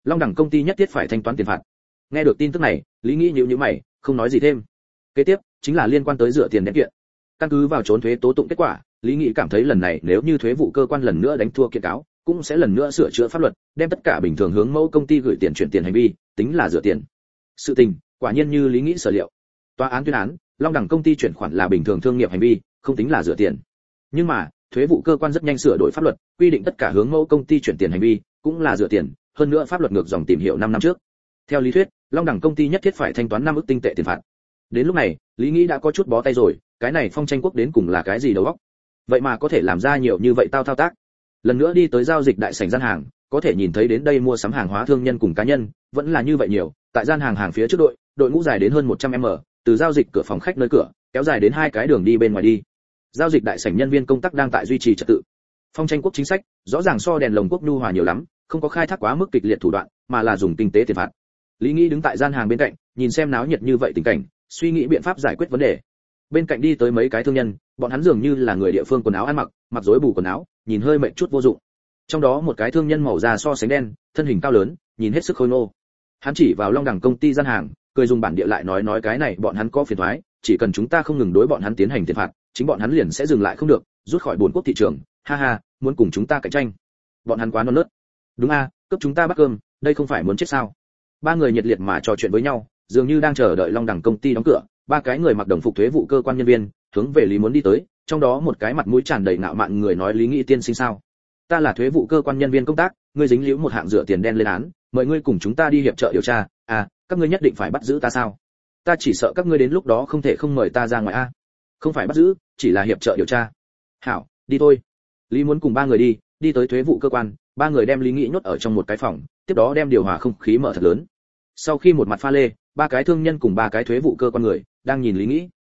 Long Đẳng công ty nhất thiết phải thanh toán tiền phạt. Nghe được tin tức này, Lý Nghĩ nhíu nhíu mày, không nói gì thêm. Kế tiếp chính là liên quan tới rửa tiền đen kiện. Căn cứ vào trốn thuế tố tụng kết quả, Lý Nghĩ cảm thấy lần này nếu như thuế vụ cơ quan lần nữa đánh thua kiện cáo, cũng sẽ lần nữa sửa chữa pháp luật, đem tất cả bình thường hướng mẫu công ty gửi tiền chuyển tiền hành vi, tính là rửa tiền. Sự tình, quả nhiên như Lý Nghĩ sở liệu. Tòa án tuyên án, Long Đẳng công ty chuyển khoản là bình thường thương nghiệp hành vi, không tính là rửa tiền. Nhưng mà, thuế vụ cơ quan rất nhanh sửa đổi pháp luật, quy định tất cả hướng mẫu công ty chuyển tiền hành vi, cũng là rửa tiền, hơn nữa pháp luật ngược dòng tìm hiểu 5 năm trước. Theo lý thuyết, Long Đẳng công ty nhất thiết phải thanh toán 5 ức tinh tệ tiền phạt. Đến lúc này, Lý Nghĩ đã có chút bó tay rồi, cái này Phong Tranh Quốc đến cùng là cái gì đầu óc? Vậy mà có thể làm ra nhiều như vậy thao tác. Lần nữa đi tới giao dịch đại sảnh gian hàng, có thể nhìn thấy đến đây mua sắm hàng hóa thương nhân cùng cá nhân, vẫn là như vậy nhiều, tại gian hàng phía trước đội ngũ dài đến hơn 100m, từ giao dịch cửa phòng khách nơi cửa, kéo dài đến 2 cái đường đi bên ngoài đi. Giao dịch đại sảnh nhân viên công tác đang tại duy trì trật tự. Phong Tranh Quốc chính sách, rõ ràng so đèn lồng quốc nhu hòa nhiều lắm, không có khai thác quá mức kịch liệt thủ đoạn, mà là dùng kinh tế tiền phạt. Lý Nghĩ đứng tại gian hàng bên cạnh, nhìn xem náo nhiệt như vậy tình cảnh, suy nghĩ biện pháp giải quyết vấn đề. Bên cạnh đi tới mấy cái thương nhân, bọn hắn dường như là người địa phương quần áo ăn mặc, mặc rối bù quần áo, nhìn hơi mệt chút vô dụng. Trong đó một cái thương nhân màu da so sánh đen, thân hình cao lớn, nhìn hết sức khôi ngô. Hắn chỉ vào Long Đẳng công ty gian hàng, cười dùng bản địa lại nói cái này bọn hắn có phiền toái, chỉ cần chúng ta không ngừng đối bọn hắn tiến hành tiền phạt, chính bọn hắn liền sẽ dừng lại không được, rút khỏi buồn quốc thị trường, ha ha, muốn cùng chúng ta cạnh tranh. Bọn hắn quá non nớt. Đúng a, cướp chúng ta bắt cơm, đây không phải muốn chết sao? Ba người nhiệt liệt mà trò chuyện với nhau, dường như đang chờ đợi Long Đẳng công ty đóng cửa. Ba cái người mặc đồng phục thuế vụ cơ quan nhân viên, hướng về Lý muốn đi tới, trong đó một cái mặt mũi tràn đầy ngạo mạn người nói Lý Nghĩ tiên sinh sao? Ta là thuế vụ cơ quan nhân viên công tác, ngươi dính líu một hạng rửa tiền đen lên án, mời ngươi cùng chúng ta đi hiệp trợ điều tra. À, các ngươi nhất định phải bắt giữ ta sao? Ta chỉ sợ các ngươi đến lúc đó không thể không mời ta ra ngoài a. Không phải bắt giữ, chỉ là hiệp trợ điều tra. Hảo, đi thôi. Lý muốn cùng ba người đi tới thuế vụ cơ quan, ba người đem Lý Nghĩ nhốt ở trong một cái phòng, tiếp đó đem điều hòa không khí mở thật lớn. Sau khi một mặt pha lê, ba cái thương nhân cùng ba cái thuế vụ cơ quan người đang nhìn Lý Nghĩ.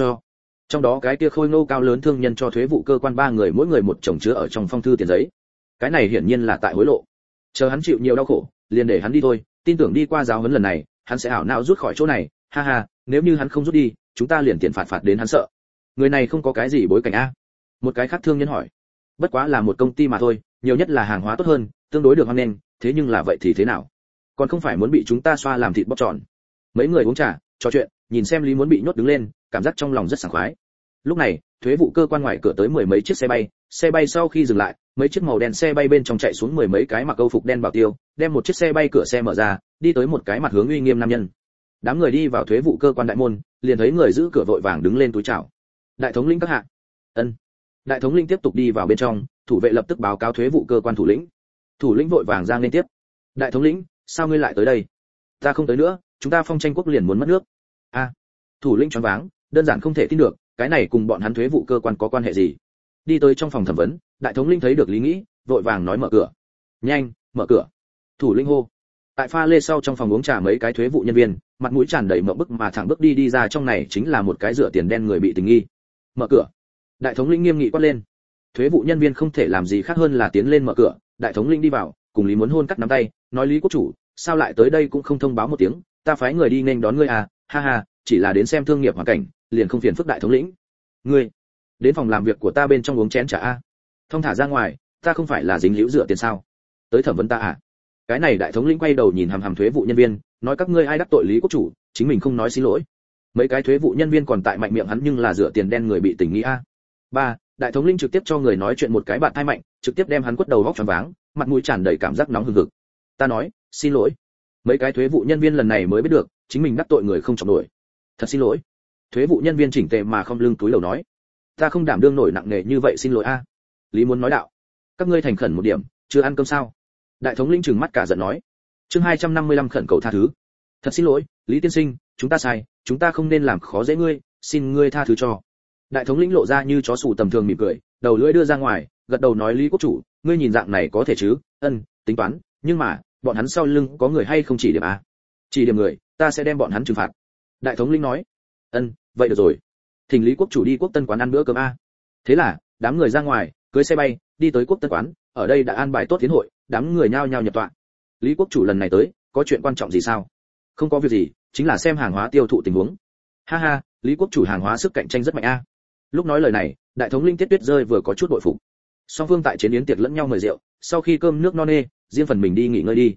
Trong đó cái kia khôi ngô cao lớn thương nhân cho thuế vụ cơ quan ba người mỗi người một chồng chứa ở trong phong thư tiền giấy. Cái này hiển nhiên là tại hối lộ. Chờ hắn chịu nhiều đau khổ, liền để hắn đi thôi, tin tưởng đi qua giáo huấn lần này, hắn sẽ ảo não rút khỏi chỗ này, ha ha, nếu như hắn không rút đi, chúng ta liền tiền phạt đến hắn sợ. Người này không có cái gì bối cảnh a? Một cái khác thương nhân hỏi. Bất quá là một công ty mà thôi, nhiều nhất là hàng hóa tốt hơn, tương đối được hoan nghênh, thế nhưng là vậy thì thế nào? Còn không phải muốn bị chúng ta xoa làm thịt bóc tròn. Mấy người uống trà, trò chuyện, nhìn xem Lý muốn bị nhốt đứng lên, cảm giác trong lòng rất sảng khoái. Lúc này, thuế vụ cơ quan ngoài cửa tới mười mấy chiếc xe bay sau khi dừng lại, mấy chiếc màu đen xe bay bên trong chạy xuống mười mấy cái mặc câu phục đen bảo tiêu, đem một chiếc xe bay cửa xe mở ra, đi tới một cái mặt hướng uy nghiêm nam nhân. Đám người đi vào thuế vụ cơ quan đại môn, liền thấy người giữ cửa vội vàng đứng lên túi chào. Đại thống lĩnh các hạ. Ân. Đại thống lĩnh tiếp tục đi vào bên trong, thủ vệ lập tức báo cáo thuế vụ cơ quan thủ lĩnh. Thủ lĩnh vội vàng giang lên tiếp. Đại thống lĩnh, sao ngươi lại tới đây? Ta không tới nữa, chúng ta Phong Tranh Quốc liền muốn mất nước. A. Thủ lĩnh choáng váng, đơn giản không thể tin được, cái này cùng bọn hắn thuế vụ cơ quan có quan hệ gì? Đi tới trong phòng thẩm vấn, đại thống lĩnh thấy được Lý Nghĩ, vội vàng nói mở cửa. Nhanh, mở cửa. Thủ lĩnh hô. Tại pha lê sau trong phòng uống trà mấy cái thuế vụ nhân viên, mặt mũi tràn đầy mộng bức mà thẳng bước đi ra, trong này chính là một cái rửa tiền đen người bị tình nghi. Mở cửa. Đại thống lĩnh nghiêm nghị quát lên. Thuế vụ nhân viên không thể làm gì khác hơn là tiến lên mở cửa, đại thống lĩnh đi vào, cùng Lý muốn hôn cắt nắm tay, nói Lý quốc chủ, sao lại tới đây cũng không thông báo một tiếng, ta phái người đi nên đón ngươi à, ha ha, chỉ là đến xem thương nghiệp hoàn cảnh, liền không phiền phức đại thống lĩnh. Ngươi đến phòng làm việc của ta bên trong uống chén trà a. Thông thả ra ngoài, ta không phải là dính liễu rửa tiền sao? Tới thẩm vấn ta à? Cái này đại thống lĩnh quay đầu nhìn hằm hằm thuế vụ nhân viên, nói các ngươi ai đắc tội Lý quốc chủ, chính mình không nói xin lỗi. Mấy cái thuế vụ nhân viên còn tại mạnh miệng hắn nhưng là rửa tiền đen người bị tình nghi a. Ba, đại thống lĩnh trực tiếp cho người nói chuyện một cái bạn thai mạnh, trực tiếp đem hắn quất đầu vóc choáng váng, mặt mũi tràn đầy cảm giác nóng hừng hực. Ta nói, xin lỗi. Mấy cái thuế vụ nhân viên lần này mới biết được, chính mình đắc tội người không chọc nổi. Thật xin lỗi. Thuế vụ nhân viên chỉnh tề mà không lưng túi lầu nói, ta không đảm đương nổi nặng nề như vậy, xin lỗi a. Lý muốn nói đạo, các ngươi thành khẩn một điểm, chưa ăn cơm sao? Đại thống lĩnh trừng mắt cả giận nói. Chương 255 khẩn cầu tha thứ. Thật xin lỗi, Lý tiên sinh, chúng ta sai, chúng ta không nên làm khó dễ ngươi, xin ngươi tha thứ cho. Đại thống lĩnh lộ ra như chó sủ tầm thường mỉm cười, đầu lưỡi đưa ra ngoài, gật đầu nói Lý quốc chủ, ngươi nhìn dạng này có thể chứ? Tính toán, nhưng mà, bọn hắn sau lưng có người hay không chỉ điểm a? Chỉ điểm người, ta sẽ đem bọn hắn trừng phạt. Đại thống lĩnh nói. Vậy được rồi. Thỉnh Lý quốc chủ đi Quốc Tân quán ăn bữa cơm a. Thế là, đám người ra ngoài, cưới xe bay, đi tới Quốc Tân quán, ở đây đã an bài tốt tiến hội, đám người nhao nhao nhập tọa. Lý quốc chủ lần này tới, có chuyện quan trọng gì sao? Không có việc gì, chính là xem hàng hóa tiêu thụ tình huống. Ha ha, Lý quốc chủ hàng hóa sức cạnh tranh rất mạnh a. Lúc nói lời này, đại thống linh Tiết Tuyết rơi vừa có chút bội phục. Song phương tại chế biến tiệc lẫn nhau mời rượu, sau khi cơm nước no nê, riêng phần mình đi nghỉ ngơi đi.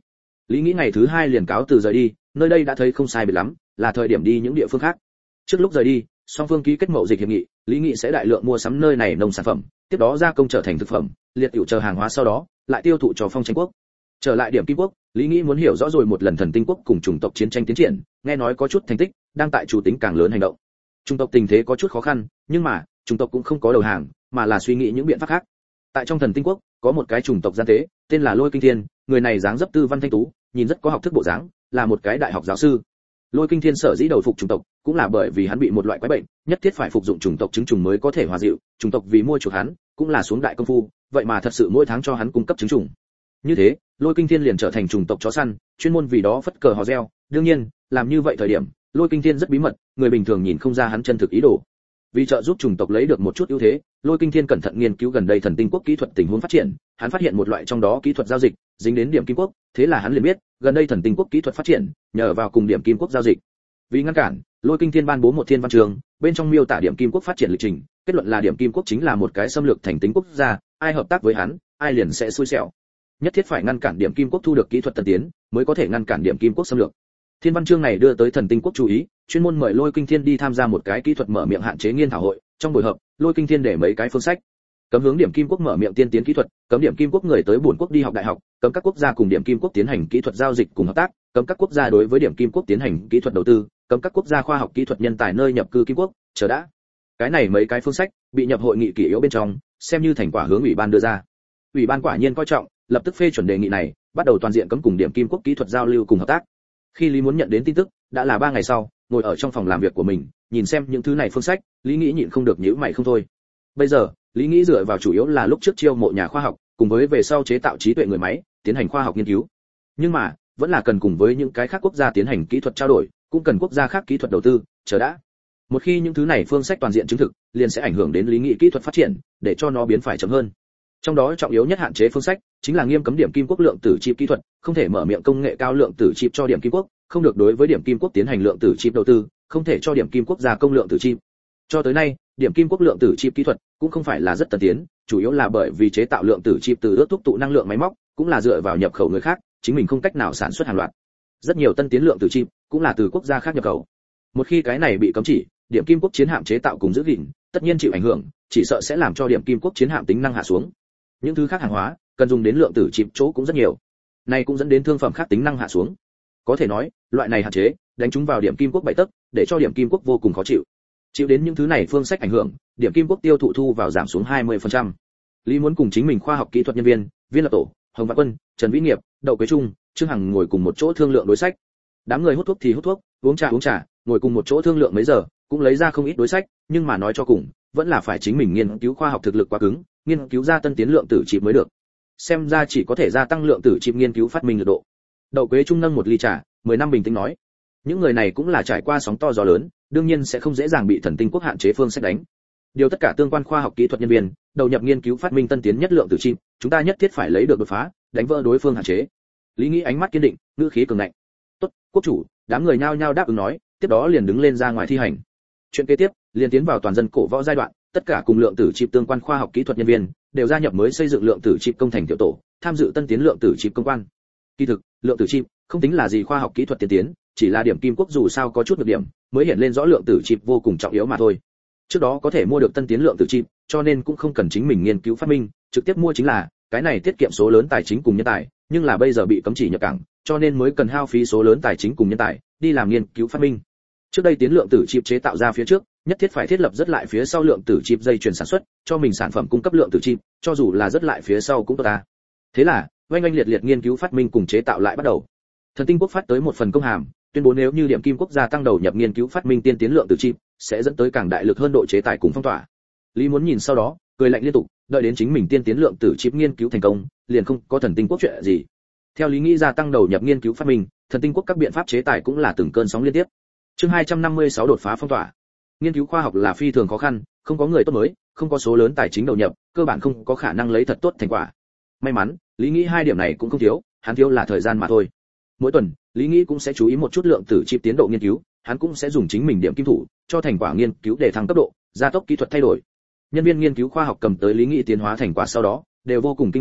Lý Nghĩ ngày thứ 2 liền cáo từ rời đi, nơi đây đã thấy không sai biệt lắm, là thời điểm đi những địa phương khác. Trước lúc rời đi, song phương ký kết mậu dịch hiệp nghị, Lý Nghĩ sẽ đại lượng mua sắm nơi này nông sản phẩm, tiếp đó gia công trở thành thực phẩm, liệt tiểu chờ hàng hóa sau đó lại tiêu thụ cho Phong Tranh quốc. Trở lại Điểm Kim quốc, Lý Nghĩ muốn hiểu rõ rồi một lần Thần Tinh quốc cùng chủng tộc chiến tranh tiến triển, nghe nói có chút thành tích, đang tại chủ tính càng lớn hành động. Chủng tộc tình thế có chút khó khăn, nhưng mà chủng tộc cũng không có đầu hàng, mà là suy nghĩ những biện pháp khác. Tại trong Thần Tinh quốc, có một cái chủng tộc gian tế, tên là Lôi Kinh Thiên, người này dáng dấp tư văn thanh tú, nhìn rất có học thức bộ dáng, là một cái đại học giáo sư. Lôi Kinh Thiên sở dĩ đầu phục chủng tộc, cũng là bởi vì hắn bị một loại quái bệnh, nhất thiết phải phục dụng chủng tộc trứng trùng mới có thể hòa dịu, chủng tộc vì mua chuộc hắn, cũng là xuống đại công phu, vậy mà thật sự mỗi tháng cho hắn cung cấp trứng trùng. Như thế, Lôi Kinh Thiên liền trở thành chủng tộc chó săn, chuyên môn vì đó phất cờ hò reo, đương nhiên, làm như vậy thời điểm, Lôi Kinh Thiên rất bí mật, người bình thường nhìn không ra hắn chân thực ý đồ. Vì trợ giúp chủng tộc lấy được một chút ưu thế, Lôi Kinh Thiên cẩn thận nghiên cứu gần đây Thần Tinh quốc kỹ thuật tình huống phát triển, hắn phát hiện một loại trong đó kỹ thuật giao dịch, dính đến Điểm Kim quốc, thế là hắn liền biết, gần đây Thần Tinh quốc kỹ thuật phát triển, nhờ vào cùng Điểm Kim quốc giao dịch. Vì ngăn cản, Lôi Kinh Thiên ban bố một thiên văn chương, bên trong miêu tả Điểm Kim quốc phát triển lịch trình, kết luận là Điểm Kim quốc chính là một cái xâm lược thành tính quốc gia, ai hợp tác với hắn, ai liền sẽ xui xẻo. Nhất thiết phải ngăn cản Điểm Kim quốc thu được kỹ thuật tân tiến, mới có thể ngăn cản Điểm Kim quốc xâm lược. Thiên văn chương này đưa tới Thần Tinh quốc chú ý, chuyên môn mời Lôi Kinh Thiên đi tham gia một cái kỹ thuật mở miệng hạn chế nghiên thảo hội, trong buổi họp, Lôi Kinh Thiên để mấy cái phương sách. Cấm hướng Điểm Kim quốc mở miệng tiên tiến kỹ thuật, cấm Điểm Kim quốc người tới bổn quốc đi học đại học, cấm các quốc gia cùng Điểm Kim quốc tiến hành kỹ thuật giao dịch cùng hợp tác, cấm các quốc gia đối với Điểm Kim quốc tiến hành kỹ thuật đầu tư, cấm các quốc gia khoa học kỹ thuật nhân tài nơi nhập cư Kim quốc, chờ đã. Cái này mấy cái phương sách bị nhập hội nghị kỷ yếu bên trong, xem như thành quả hướng ủy ban đưa ra. Ủy ban quả nhiên coi trọng, lập tức phê chuẩn đề nghị này, bắt đầu toàn diện cấm cùng Điểm Kim quốc kỹ thuật giao lưu cùng hợp tác. Khi Lý muốn nhận đến tin tức, đã là 3 ngày sau, ngồi ở trong phòng làm việc của mình, nhìn xem những thứ này phương sách, Lý Nghĩ nhịn không được nhíu mày không thôi. Bây giờ, Lý Nghĩ dựa vào chủ yếu là lúc trước chiêu mộ nhà khoa học, cùng với về sau chế tạo trí tuệ người máy, tiến hành khoa học nghiên cứu. Nhưng mà, vẫn là cần cùng với những cái khác quốc gia tiến hành kỹ thuật trao đổi, cũng cần quốc gia khác kỹ thuật đầu tư, chờ đã. Một khi những thứ này phương sách toàn diện chứng thực, liền sẽ ảnh hưởng đến Lý Nghĩ kỹ thuật phát triển, để cho nó biến phải chậm hơn. Trong đó trọng yếu nhất hạn chế phương sách chính là nghiêm cấm Điểm Kim quốc lượng tử chip kỹ thuật, không thể mở miệng công nghệ cao lượng tử chip cho Điểm Kim quốc, không được đối với Điểm Kim quốc tiến hành lượng tử chip đầu tư, không thể cho Điểm Kim quốc gia công lượng tử chip. Cho tới nay, Điểm Kim quốc lượng tử chip kỹ thuật cũng không phải là rất tân tiến, chủ yếu là bởi vì chế tạo lượng tử chip từ ước thúc tụ năng lượng máy móc, cũng là dựa vào nhập khẩu người khác, chính mình không cách nào sản xuất hàng loạt. Rất nhiều tân tiến lượng tử chip cũng là từ quốc gia khác nhập khẩu. Một khi cái này bị cấm chỉ, Điểm Kim quốc chiến hạm chế tạo cùng giữ gìn, tất nhiên chịu ảnh hưởng, chỉ sợ sẽ làm cho Điểm Kim quốc chiến hạm tính năng hạ xuống. Những thứ khác hàng hóa cần dùng đến lượng tử chip chỗ cũng rất nhiều, này cũng dẫn đến thương phẩm khác tính năng hạ xuống. Có thể nói, loại này hạn chế đánh trúng vào Điểm Kim quốc bậy tấc, để cho Điểm Kim quốc vô cùng khó chịu. Chịu đến những thứ này phương sách ảnh hưởng, Điểm Kim quốc tiêu thụ thu vào giảm xuống 20%. Lý muốn cùng chính mình khoa học kỹ thuật nhân viên, Viên Lập Tổ, Hồng Vạn Quân, Trần Vĩ Nghiệp, Đậu Quế Trung, Trương Hằng ngồi cùng một chỗ thương lượng đối sách. Đám người hút thuốc thì hút thuốc, uống trà, ngồi cùng một chỗ thương lượng mấy giờ, cũng lấy ra không ít đối sách, nhưng mà nói cho cùng, vẫn là phải chính mình nghiên cứu khoa học thực lực quá cứng, nghiên cứu ra tân tiến lượng tử chip mới được. Xem ra chỉ có thể gia tăng lượng tử chip nghiên cứu phát minh lực độ. Đậu Quế Trung nâng một ly trà, 10 năm bình tĩnh nói. Những người này cũng là trải qua sóng to gió lớn, đương nhiên sẽ không dễ dàng bị Thần Tinh quốc hạn chế phương sách đánh. Điều tất cả tương quan khoa học kỹ thuật nhân viên, đầu nhập nghiên cứu phát minh tân tiến nhất lượng tử chip, chúng ta nhất thiết phải lấy được đột phá, đánh vỡ đối phương hạn chế. Lý Nghĩ ánh mắt kiên định, ngữ khí cường ngạnh. Tốt, quốc chủ, đám người nhao nhao đáp ứng nói, tiếp đó liền đứng lên ra ngoài thi hành. Chuyện kế tiếp, liền tiến vào toàn dân cổ võ giai đoạn, tất cả cùng lượng tử chip tương quan khoa học kỹ thuật nhân viên đều gia nhập mới xây dựng lượng tử chip công thành tiểu tổ, tham dự tân tiến lượng tử chip công quan. Kỳ thực, lượng tử chip không tính là gì khoa học kỹ thuật tiên tiến, chỉ là Điểm Kim quốc dù sao có chút nhược điểm, mới hiện lên rõ lượng tử chip vô cùng trọng yếu mà thôi. Trước đó có thể mua được tân tiến lượng tử chip, cho nên cũng không cần chính mình nghiên cứu phát minh, trực tiếp mua chính là, cái này tiết kiệm số lớn tài chính cùng nhân tài, nhưng là bây giờ bị cấm chỉ nhập cảng, cho nên mới cần hao phí số lớn tài chính cùng nhân tài đi làm nghiên cứu phát minh. Trước đây tiến lượng tử chip chế tạo ra phía trước, nhất thiết phải thiết lập rất lại phía sau lượng tử chip dây chuyền sản xuất, cho mình sản phẩm cung cấp lượng tử chip, cho dù là rất lại phía sau cũng tốt ta. Thế là, oanh liệt liệt nghiên cứu phát minh cùng chế tạo lại bắt đầu. Thần Tinh quốc phát tới một phần công hàm, tuyên bố nếu như Điểm Kim quốc gia tăng đầu nhập nghiên cứu phát minh tiên tiến lượng tử chip, sẽ dẫn tới càng đại lực hơn độ chế tài cùng phong tỏa. Lý muốn nhìn sau đó, cười lạnh liên tục, đợi đến chính mình tiên tiến lượng tử chip nghiên cứu thành công, liền không có Thần Tinh quốc chuyện gì. Theo Lý nghĩ gia tăng đầu nhập nghiên cứu phát minh, Thần Tinh quốc các biện pháp chế tài cũng là từng cơn sóng liên tiếp. Chương 256 đột phá phong tỏa. Nghiên cứu khoa học là phi thường khó khăn, không có người tốt mới, không có số lớn tài chính đầu nhập, cơ bản không có khả năng lấy thật tốt thành quả. May mắn, Lý nghĩ hai điểm này cũng không thiếu, hắn thiếu là thời gian mà thôi. Mỗi tuần, Lý nghĩ cũng sẽ chú ý một chút lượng tử chip tiến độ nghiên cứu, hắn cũng sẽ dùng chính mình điểm kim thủ cho thành quả nghiên cứu để thăng tốc độ, gia tốc kỹ thuật thay đổi. Nhân viên nghiên cứu khoa học cầm tới Lý nghĩ tiến hóa thành quả sau đó, đều vô cùng kinh ngạc,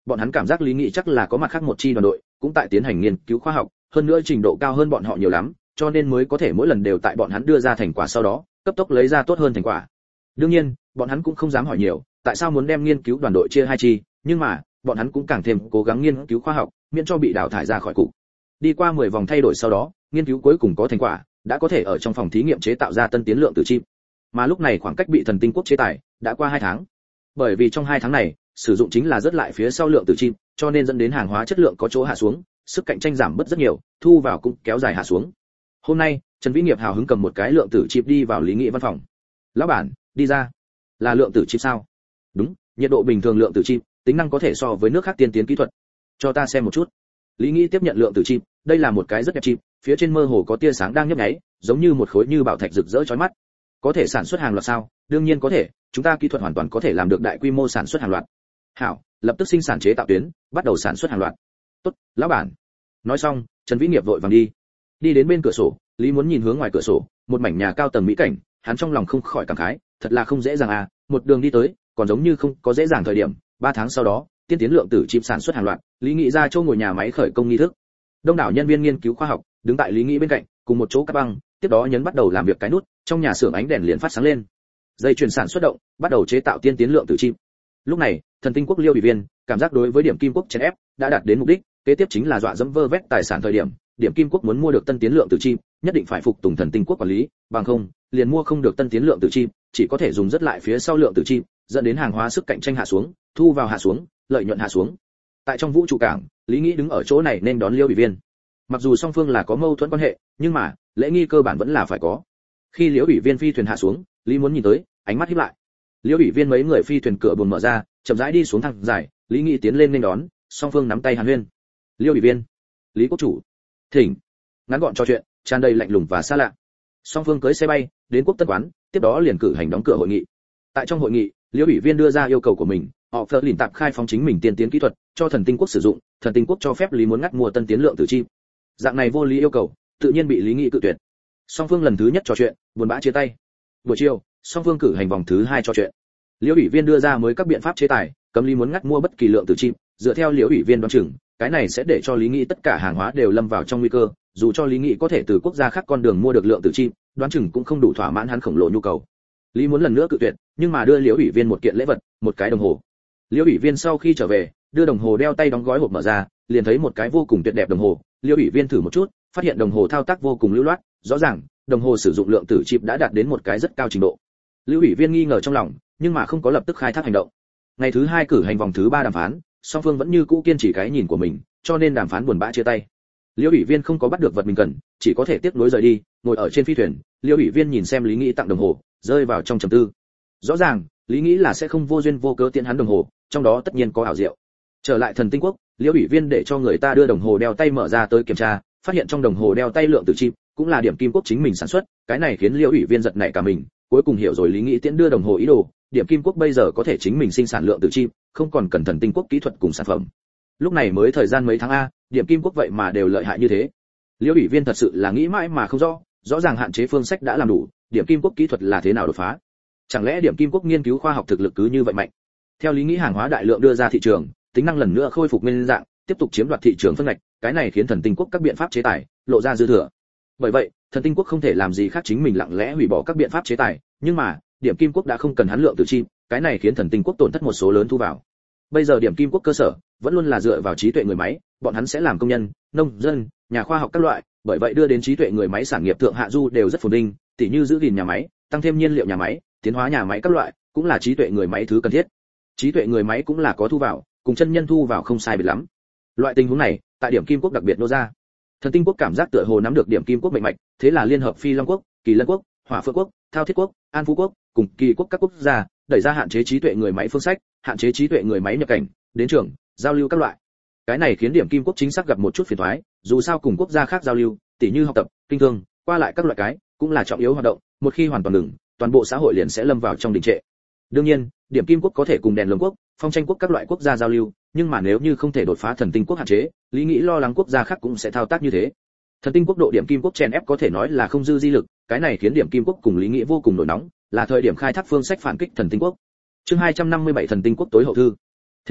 Bọn hắn cảm giác Lý Nghị chắc là có mặt khác một chi đoàn đội, cũng tại tiến hành nghiên cứu khoa học, hơn nữa trình độ cao hơn bọn họ nhiều lắm, cho nên mới có thể mỗi lần đều tại bọn hắn đưa ra thành quả sau đó, cấp tốc lấy ra tốt hơn thành quả. Đương nhiên, bọn hắn cũng không dám hỏi nhiều, tại sao muốn đem nghiên cứu đoàn đội chia hai chi, nhưng mà, bọn hắn cũng càng thêm cố gắng nghiên cứu khoa học, miễn cho bị đào thải ra khỏi cục. Đi qua 10 vòng thay đổi sau đó, nghiên cứu cuối cùng có thành quả, đã có thể ở trong phòng thí nghiệm chế tạo ra tân tiến lượng tử chip. Mà lúc này khoảng cách bị Thần Tinh Quốc chế tài đã qua 2 tháng. Bởi vì trong 2 tháng này, sử dụng chính là rất lại phía sau lượng tử chip, cho nên dẫn đến hàng hóa chất lượng có chỗ hạ xuống, sức cạnh tranh giảm bớt rất nhiều, thu vào cũng kéo dài hạ xuống. Hôm nay, Trần Vĩ Nghiệp hào hứng cầm một cái lượng tử chip đi vào Lý Nghị văn phòng. "Lão bản, đi ra. Là lượng tử chip sao?" "Đúng, nhiệt độ bình thường lượng tử chip, tính năng có thể so với nước khác tiên tiến kỹ thuật." "Cho ta xem một chút." Lý Nghị tiếp nhận lượng tử chip, đây là một cái rất đẹp chip, phía trên mơ hồ có tia sáng đang nhấp nháy, giống như một khối như bảo thạch rực rỡ chói mắt. "Có thể sản xuất hàng loạt sao?" "Đương nhiên có thể, chúng ta kỹ thuật hoàn toàn có thể làm được đại quy mô sản xuất hàng loạt." "Hảo, lập tức sinh sản chế tạo tuyến, bắt đầu sản xuất hàng loạt." "Tốt, lão bản." Nói xong, Trần Vĩ Nghiệp vội vàng đi đến bên cửa sổ, Lý muốn nhìn hướng ngoài cửa sổ, một mảnh nhà cao tầng mỹ cảnh, hắn trong lòng không khỏi cảm khái, thật là không dễ dàng à, một đường đi tới, còn giống như không có dễ dàng thời điểm. 3 tháng sau đó, tiên tiến lượng tử chip sản xuất hàng loạt, Lý Nghị ra chỗ ngồi nhà máy khởi công nghi thức. Đông đảo nhân viên nghiên cứu khoa học đứng tại Lý Nghị bên cạnh, cùng một chỗ cắt băng, tiếp đó nhấn bắt đầu làm việc cái nút, trong nhà xưởng ánh đèn liền phát sáng lên. Dây chuyền sản xuất động, bắt đầu chế tạo tiên tiến lượng tử chip. Lúc này, Thần Tinh Quốc Liêu ủy viên cảm giác đối với Điểm Kim Quốc chèn ép đã đạt đến mục đích, kế tiếp chính là dọa dẫm vơ vét tài sản thời điểm, Điểm Kim Quốc muốn mua được tân tiến lượng tử chip, nhất định phải phục tùng Thần Tinh Quốc quản lý, bằng không, liền mua không được tân tiến lượng tử chip, chỉ có thể dùng rất lại phía sau lượng tử chip, dẫn đến hàng hóa sức cạnh tranh hạ xuống, thu vào hạ xuống, lợi nhuận hạ xuống. Tại trong vũ trụ cảng, Lý Nghị đứng ở chỗ này nên đón Liêu ủy viên. Mặc dù song phương là có mâu thuẫn quan hệ, nhưng mà, lễ nghi cơ bản vẫn là phải có. Khi Liêu ủy viên phi thuyền hạ xuống, Lý muốn nhìn tới, ánh mắt híp lại. Liêu ủy viên mấy người phi thuyền cửa buồng mở ra, chậm rãi đi xuống thang dài, Lý Nghị tiến lên nên đón, song phương nắm tay hàn huyên. "Liêu ủy viên, Lý quốc chủ, thỉnh." Ngắn gọn trò chuyện, tràn đầy lạnh lùng và xa lạ. Song phương cưỡi xe bay đến Quốc Tân quán, tiếp đó liền cử hành đóng cửa hội nghị. Tại trong hội nghị, Liêu ủy viên đưa ra yêu cầu của mình, họ phật lìn tạp khai phóng chính mình tiên tiến kỹ thuật cho Thần Tinh Quốc sử dụng, Thần Tinh Quốc cho phép Lý muốn ngắt mua tân tiến lượng tử chip. Dạng này vô lý yêu cầu, tự nhiên bị Lý Nghị cự tuyệt. Song phương lần thứ nhất trò chuyện, buồn bã chia tay. Buổi chiều, song phương cử hành vòng thứ 2 trò chuyện. Liêu ủy viên đưa ra mới các biện pháp chế tài, cấm Lý muốn ngắt mua bất kỳ lượng tử chip, dựa theo Liêu ủy viên đoán chừng, cái này sẽ để cho Lý Nghị tất cả hàng hóa đều lâm vào trong nguy cơ, dù cho Lý Nghị có thể từ quốc gia khác con đường mua được lượng tử chip, đoán chừng cũng không đủ thỏa mãn hắn khổng lồ nhu cầu. Lý muốn lần nữa cự tuyệt, nhưng mà đưa Liêu ủy viên một kiện lễ vật, một cái đồng hồ. Liêu ủy viên sau khi trở về, đưa đồng hồ đeo tay đóng gói hộp mở ra, liền thấy một cái vô cùng tuyệt đẹp đồng hồ. Liêu ủy viên thử một chút, phát hiện đồng hồ thao tác vô cùng lưu loát, rõ ràng, đồng hồ sử dụng lượng tử chip đã đạt đến một cái rất cao trình độ. Lưu ủy viên nghi ngờ trong lòng, nhưng mà không có lập tức khai thác hành động. Ngày thứ 2 cử hành vòng thứ 3 đàm phán, song phương vẫn như cũ kiên trì cái nhìn của mình, cho nên đàm phán buồn bã chia tay. Liêu ủy viên không có bắt được vật mình cần, chỉ có thể tiếp nối rời đi, ngồi ở trên phi thuyền, Liêu ủy viên nhìn xem Lý Nghị tặng đồng hồ, rơi vào trong trầm tư. Rõ ràng, Lý Nghị là sẽ không vô duyên vô cớ tiện hắn đồng hồ, trong đó tất nhiên có ảo diệu. Trở lại Thần Tinh Quốc, Liêu ủy viên để cho người ta đưa đồng hồ đeo tay mở ra tới kiểm tra, phát hiện trong đồng hồ đeo tay lượng tử chip cũng là Điểm Kim Quốc chính mình sản xuất, cái này khiến Liêu ủy viên giật nảy cả mình, cuối cùng hiểu rồi Lý Nghị tiễn đưa đồng hồ ý đồ, Điểm Kim Quốc bây giờ có thể chính mình sinh sản lượng tử chip, không còn cần Thần Tinh Quốc kỹ thuật cùng sản phẩm. Lúc này mới thời gian mấy tháng a, Điểm Kim Quốc vậy mà đều lợi hại như thế. Liêu ủy viên thật sự là nghĩ mãi mà không rõ, rõ ràng hạn chế phương sách đã làm đủ, Điểm Kim Quốc kỹ thuật là thế nào đột phá? Chẳng lẽ Điểm Kim Quốc nghiên cứu khoa học thực lực cứ như vậy mạnh? Theo Lý Nghị hàng hóa đại lượng đưa ra thị trường, tính năng lần nữa khôi phục nguyên dạng, tiếp tục chiếm đoạt thị trường phân ngạch, cái này khiến Thần Tinh Quốc các biện pháp chế tài lộ ra dư thừa. Bởi vậy, Thần Tinh Quốc không thể làm gì khác chính mình lặng lẽ hủy bỏ các biện pháp chế tài, nhưng mà, Điểm Kim Quốc đã không cần hắn lượng tử chip, cái này khiến Thần Tinh Quốc tổn thất một số lớn thu vào. Bây giờ Điểm Kim Quốc cơ sở vẫn luôn là dựa vào trí tuệ người máy, bọn hắn sẽ làm công nhân, nông dân, nhà khoa học các loại, bởi vậy đưa đến trí tuệ người máy sản nghiệp thượng hạ du đều rất phồn vinh, tỉ như giữ gìn nhà máy, tăng thêm nhiên liệu nhà máy, tiến hóa nhà máy các loại, cũng là trí tuệ người máy thứ cần thiết. Trí tuệ người máy cũng là có thu vào, cùng chân nhân thu vào không sai biệt lắm. Loại tình huống này, tại Điểm Kim Quốc đặc biệt nô ra. Thần Tinh Quốc cảm giác tựa hồ nắm được Điểm Kim Quốc mạnh mạch, thế là liên hợp Phi Long Quốc, Kỳ Lân Quốc, Hỏa Phượng Quốc, Thao Thiết Quốc, An Phú Quốc, cùng Kỳ Quốc các quốc gia, đẩy ra hạn chế trí tuệ người máy phương sách, hạn chế trí tuệ người máy nhập cảnh, đến trường, giao lưu các loại. Cái này khiến Điểm Kim Quốc chính xác gặp một chút phiền toái, dù sao cùng quốc gia khác giao lưu, tỉ như học tập, kinh thương, qua lại các loại cái, cũng là trọng yếu hoạt động, một khi hoàn toàn ngừng, toàn bộ xã hội liền sẽ lâm vào trong đình trệ. Đương nhiên, Điểm Kim Quốc có thể cùng Đèn Lồng Quốc, Phong Tranh Quốc các loại quốc gia giao lưu, nhưng mà nếu như không thể đột phá Thần Tinh Quốc hạn chế, Lý Nghị lo lắng quốc gia khác cũng sẽ thao tác như thế. Thần Tinh Quốc độ Điểm Kim Quốc chèn ép có thể nói là không dư di lực, cái này khiến Điểm Kim Quốc cùng Lý Nghị vô cùng nổi nóng, là thời điểm khai thác phương sách phản kích Thần Tinh Quốc. Chương 257 Thần Tinh Quốc tối hậu thư. Thế là,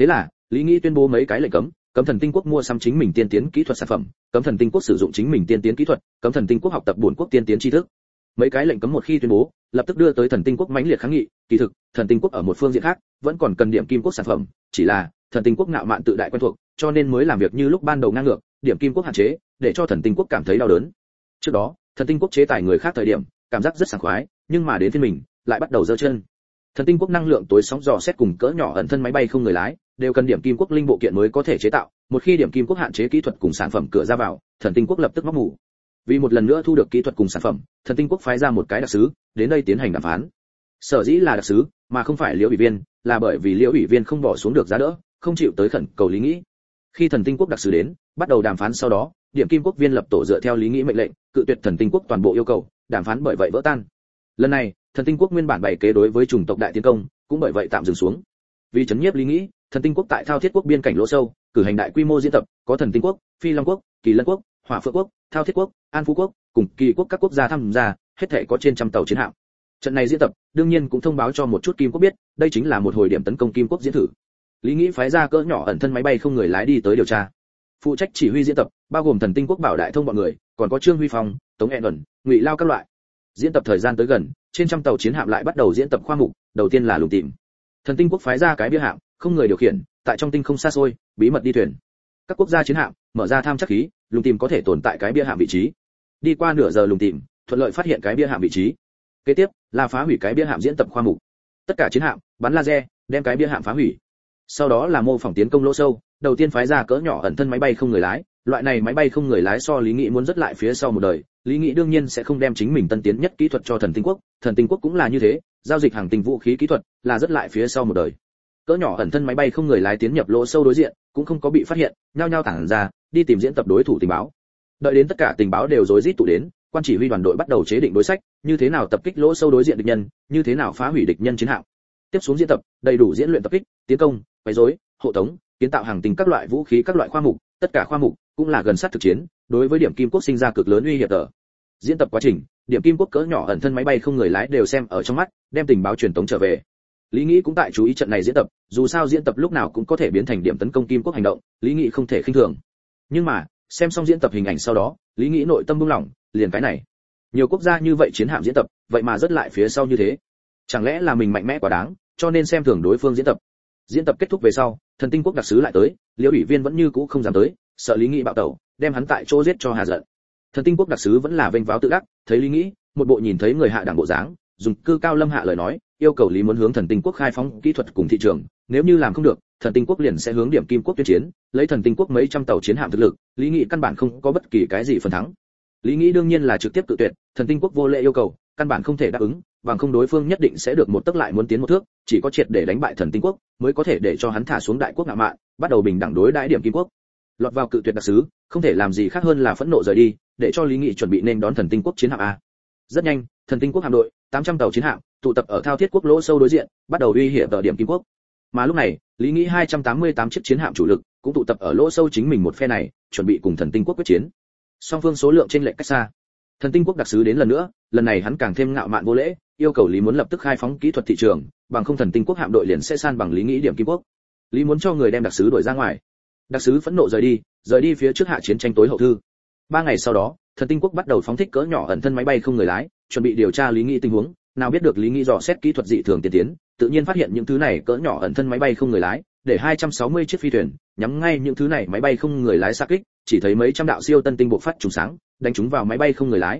Lý Nghĩ tuyên bố mấy cái lệnh cấm, cấm Thần Tinh Quốc mua sắm chính mình tiên tiến kỹ thuật sản phẩm, cấm Thần Tinh Quốc sử dụng chính mình tiên tiến kỹ thuật, cấm Thần Tinh Quốc học tập bổn quốc tiên tiến tri thức. Mấy cái lệnh cấm một khi tuyên bố, lập tức đưa tới Thần Tinh Quốc mãnh liệt kháng nghị. Kỳ thực, Thần Tinh Quốc ở một phương diện khác vẫn còn cần điểm kim quốc sản phẩm, chỉ là Thần Tinh Quốc ngạo mạn tự đại quen thuộc, cho nên mới làm việc như lúc ban đầu ngang ngược, điểm kim quốc hạn chế, để cho Thần Tinh Quốc cảm thấy đau đớn. Trước đó, Thần Tinh Quốc chế tài người khác thời điểm, cảm giác rất sảng khoái, nhưng mà đến phiên mình, lại bắt đầu giơ chân. Thần Tinh Quốc năng lượng tối sóng dò xét cùng cỡ nhỏ ẩn thân máy bay không người lái, đều cần điểm kim quốc linh bộ kiện mới có thể chế tạo, một khi điểm kim quốc hạn chế kỹ thuật cùng sản phẩm cửa ra vào, Thần Tinh Quốc lập tức móc mủ. Vì một lần nữa thu được kỹ thuật cùng sản phẩm, Thần Tinh Quốc phái ra một cái đặc sứ đến đây tiến hành đàm phán. Sở dĩ là đặc sứ, mà không phải Liễu ủy viên, là bởi vì Liễu ủy viên không bỏ xuống được giá đỡ, không chịu tới khẩn cầu Lý Nghĩ. Khi Thần Tinh Quốc đặc sứ đến, bắt đầu đàm phán sau đó, điểm kim quốc viên lập tổ dựa theo Lý Nghĩ mệnh lệnh, cự tuyệt Thần Tinh Quốc toàn bộ yêu cầu, đàm phán bởi vậy vỡ tan. Lần này, Thần Tinh Quốc nguyên bản bày kế đối với chủng tộc đại tiến công, cũng bởi vậy tạm dừng xuống. Vì chấn nhiếp Lý Nghĩ, Thần Tinh Quốc tại Thao Thiết Quốc biên cảnh lỗ sâu, cử hành đại quy mô diễn tập, có Thần Tinh Quốc, Phi Long Quốc, Kỳ Lân Quốc, Hỏa Phượng Quốc, Thao Thiết Quốc, An Phú Quốc, cùng Kỳ Quốc các quốc gia tham gia, hết thảy có trên trăm tàu chiến hạm. Trận này diễn tập, đương nhiên cũng thông báo cho một chút Kim Quốc biết, đây chính là một hồi điểm tấn công Kim Quốc diễn thử. Lý Nghĩ phái ra cỡ nhỏ ẩn thân máy bay không người lái đi tới điều tra. Phụ trách chỉ huy diễn tập, bao gồm Thần Tinh Quốc Bảo Đại Thông bọn người, còn có Trương Huy Phong, Tống Hẹn Ẩn, Ngụy Lao các loại. Diễn tập thời gian tới gần, trên trăm tàu chiến hạm lại bắt đầu diễn tập khoa mục, đầu tiên là lùng tìm. Thần Tinh Quốc phái ra cái bia hạm, không người điều khiển, tại trong tinh không xa xôi, bí mật đi thuyền. Các quốc gia chiến hạm mở ra tham chắc khí, lùng tìm có thể tồn tại cái bia hạm vị trí. Đi qua nửa giờ lùng tìm, thuận lợi phát hiện cái bia hạm vị trí. Kế tiếp là phá hủy cái bia hạm diễn tập khoa mục. Tất cả chiến hạm bắn laser, đem cái bia hạm phá hủy. Sau đó là mô phỏng tiến công lỗ sâu, đầu tiên phái ra cỡ nhỏ ẩn thân máy bay không người lái, loại này máy bay không người lái so Lý Nghĩ muốn rất lại phía sau một đời, Lý Nghĩ đương nhiên sẽ không đem chính mình tân tiến nhất kỹ thuật cho Thần Tinh Quốc, Thần Tinh Quốc cũng là như thế, giao dịch hàng tinh vũ khí kỹ thuật là rất lại phía sau một đời. Cỡ nhỏ ẩn thân máy bay không người lái tiến nhập lỗ sâu đối diện, cũng không có bị phát hiện, nhao nhao tản ra, đi tìm diễn tập đối thủ tình báo. Đợi đến tất cả tình báo đều rối rít tụ đến, quan chỉ huy đoàn đội bắt đầu chế định đối sách, như thế nào tập kích lỗ sâu đối diện địch nhân, như thế nào phá hủy địch nhân chiến hạm. Tiếp xuống diễn tập, đầy đủ diễn luyện tập kích, tiến công, quấy rối, hộ tống, kiến tạo hàng tinh các loại vũ khí các loại khoa mục, tất cả khoa mục cũng là gần sát thực chiến, đối với điểm kim quốc sinh ra cực lớn uy hiểm ở. Diễn tập quá trình, điểm kim quốc cỡ nhỏ ẩn thân máy bay không người lái đều xem ở trong mắt, đem tình báo truyền tống trở về. Lý Nghĩ cũng tại chú ý trận này diễn tập, dù sao diễn tập lúc nào cũng có thể biến thành điểm tấn công kim quốc hành động, Lý Nghĩ không thể khinh thường. Nhưng mà, xem xong diễn tập hình ảnh sau đó, Lý Nghĩ nội tâm buông lỏng, liền cái này. Nhiều quốc gia như vậy chiến hạm diễn tập, vậy mà rất lại phía sau như thế. Chẳng lẽ là mình mạnh mẽ quá đáng, cho nên xem thường đối phương diễn tập. Diễn tập kết thúc về sau, Thần Tinh Quốc đặc sứ lại tới, Liễu ủy viên vẫn như cũ không dám tới, sợ Lý Nghĩ bạo tẩu, đem hắn tại chỗ giết cho hà giận. Thần Tinh Quốc đặc sứ vẫn là vênh váo tự đắc, thấy Lý Nghĩ, một bộ nhìn thấy người hạ đẳng bộ dáng, dùng cư cao lâm hạ lời nói, yêu cầu Lý muốn hướng Thần Tinh Quốc khai phóng kỹ thuật cùng thị trường, nếu như làm không được, Thần Tinh Quốc liền sẽ hướng điểm kim quốc tuyên chiến, lấy Thần Tinh Quốc mấy trăm tàu chiến hạm thực lực, Lý Nghĩ căn bản không có bất kỳ cái gì phần thắng. Lý Nghĩ đương nhiên là trực tiếp cự tuyệt, Thần Tinh Quốc vô lễ yêu cầu, căn bản không thể đáp ứng, bằng không đối phương nhất định sẽ được một tấc lại muốn tiến một thước, chỉ có triệt để đánh bại Thần Tinh Quốc, mới có thể để cho hắn thả xuống đại quốc ngạo mạn, bắt đầu bình đẳng đối đãi điểm kim quốc. Lọt vào cự tuyệt đặc sứ, không thể làm gì khác hơn là phẫn nộ rời đi, để cho Lý Nghị chuẩn bị nên đón Thần Tinh Quốc chiến hạm a. Rất nhanh, Thần Tinh Quốc hạm đội, 800 tàu chiến hạm, tụ tập ở Thao Thiết Quốc lỗ sâu đối diện, bắt đầu uy hiểm ở điểm kim quốc. Mà lúc này, Lý Nghị 288 chiếc chiến hạm chủ lực, cũng tụ tập ở lỗ sâu chính mình một phe này, chuẩn bị cùng Thần Tinh Quốc quyết chiến. Song phương số lượng trên lệch cách xa. Thần Tinh Quốc đặc sứ đến lần nữa, lần này hắn càng thêm ngạo mạn vô lễ, yêu cầu Lý muốn lập tức khai phóng kỹ thuật thị trường, bằng không Thần Tinh Quốc hạm đội liền sẽ san bằng Lý Nghĩ điểm kim quốc. Lý muốn cho người đem đặc sứ đuổi ra ngoài. Đặc sứ phẫn nộ rời đi phía trước hạ chiến tranh tối hậu thư. 3 ngày sau đó, Thần Tinh Quốc bắt đầu phóng thích cỡ nhỏ ẩn thân máy bay không người lái, chuẩn bị điều tra Lý Nghĩ tình huống, nào biết được Lý Nghĩ dò xét kỹ thuật dị thường tiên tiến, tự nhiên phát hiện những thứ này cỡ nhỏ ẩn thân máy bay không người lái, để 260 chiếc phi thuyền nhắm ngay những thứ này máy bay không người lái xạ kích, chỉ thấy mấy trăm đạo siêu tân tinh bộc phát trùng sáng, đánh trúng vào máy bay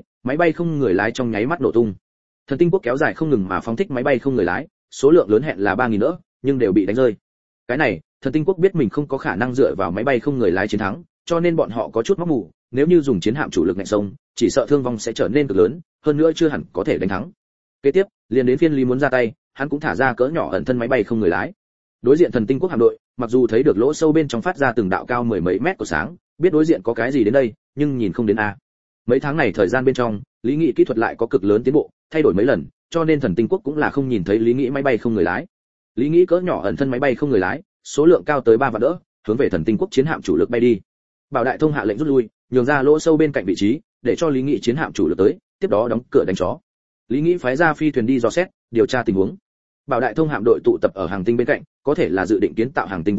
không người lái trong nháy mắt nổ tung. Thần Tinh Quốc kéo dài không ngừng mà phóng thích máy bay không người lái, số lượng lớn hẹn là 3000 nữa, nhưng đều bị đánh rơi. Cái này, Thần Tinh Quốc biết mình không có khả năng dựa vào máy bay không người lái chiến thắng, cho nên bọn họ có chút mắc mù, nếu như dùng chiến hạm chủ lực ngạnh sông, chỉ sợ thương vong sẽ trở nên cực lớn, hơn nữa chưa hẳn có thể đánh thắng. Kế tiếp, liền đến phiên Lý muốn ra tay, hắn cũng thả ra cỡ nhỏ ẩn thân máy bay không người lái. Đối diện Thần Tinh Quốc hạm đội, mặc dù thấy được lỗ sâu bên trong phát ra từng đạo cao mười mấy mét của sáng, biết đối diện có cái gì đến đây, nhưng nhìn không đến a. Mấy tháng này thời gian bên trong, Lý Nghị kỹ thuật lại có cực lớn tiến bộ, thay đổi mấy lần, cho nên Thần Tinh Quốc cũng là không nhìn thấy Lý Nghị máy bay không người lái. Lý Nghị cỡ nhỏ ẩn thân máy bay không người lái, số lượng cao tới 3 vạn đỡ, hướng về Thần Tinh Quốc chiến hạm chủ lực bay đi. Bảo Đại Thông hạ lệnh rút lui, nhường ra lỗ sâu bên cạnh vị trí, để cho Lý Nghị chiến hạm chủ lực tới, tiếp đó đóng cửa đánh chó. Lý Nghị phái ra phi thuyền đi dò xét, điều tra tình huống. Bảo Đại Thông hạm đội tụ tập ở hàng tinh bên cạnh, có thể là dự định kiến tạo hàng tinh vũ khí,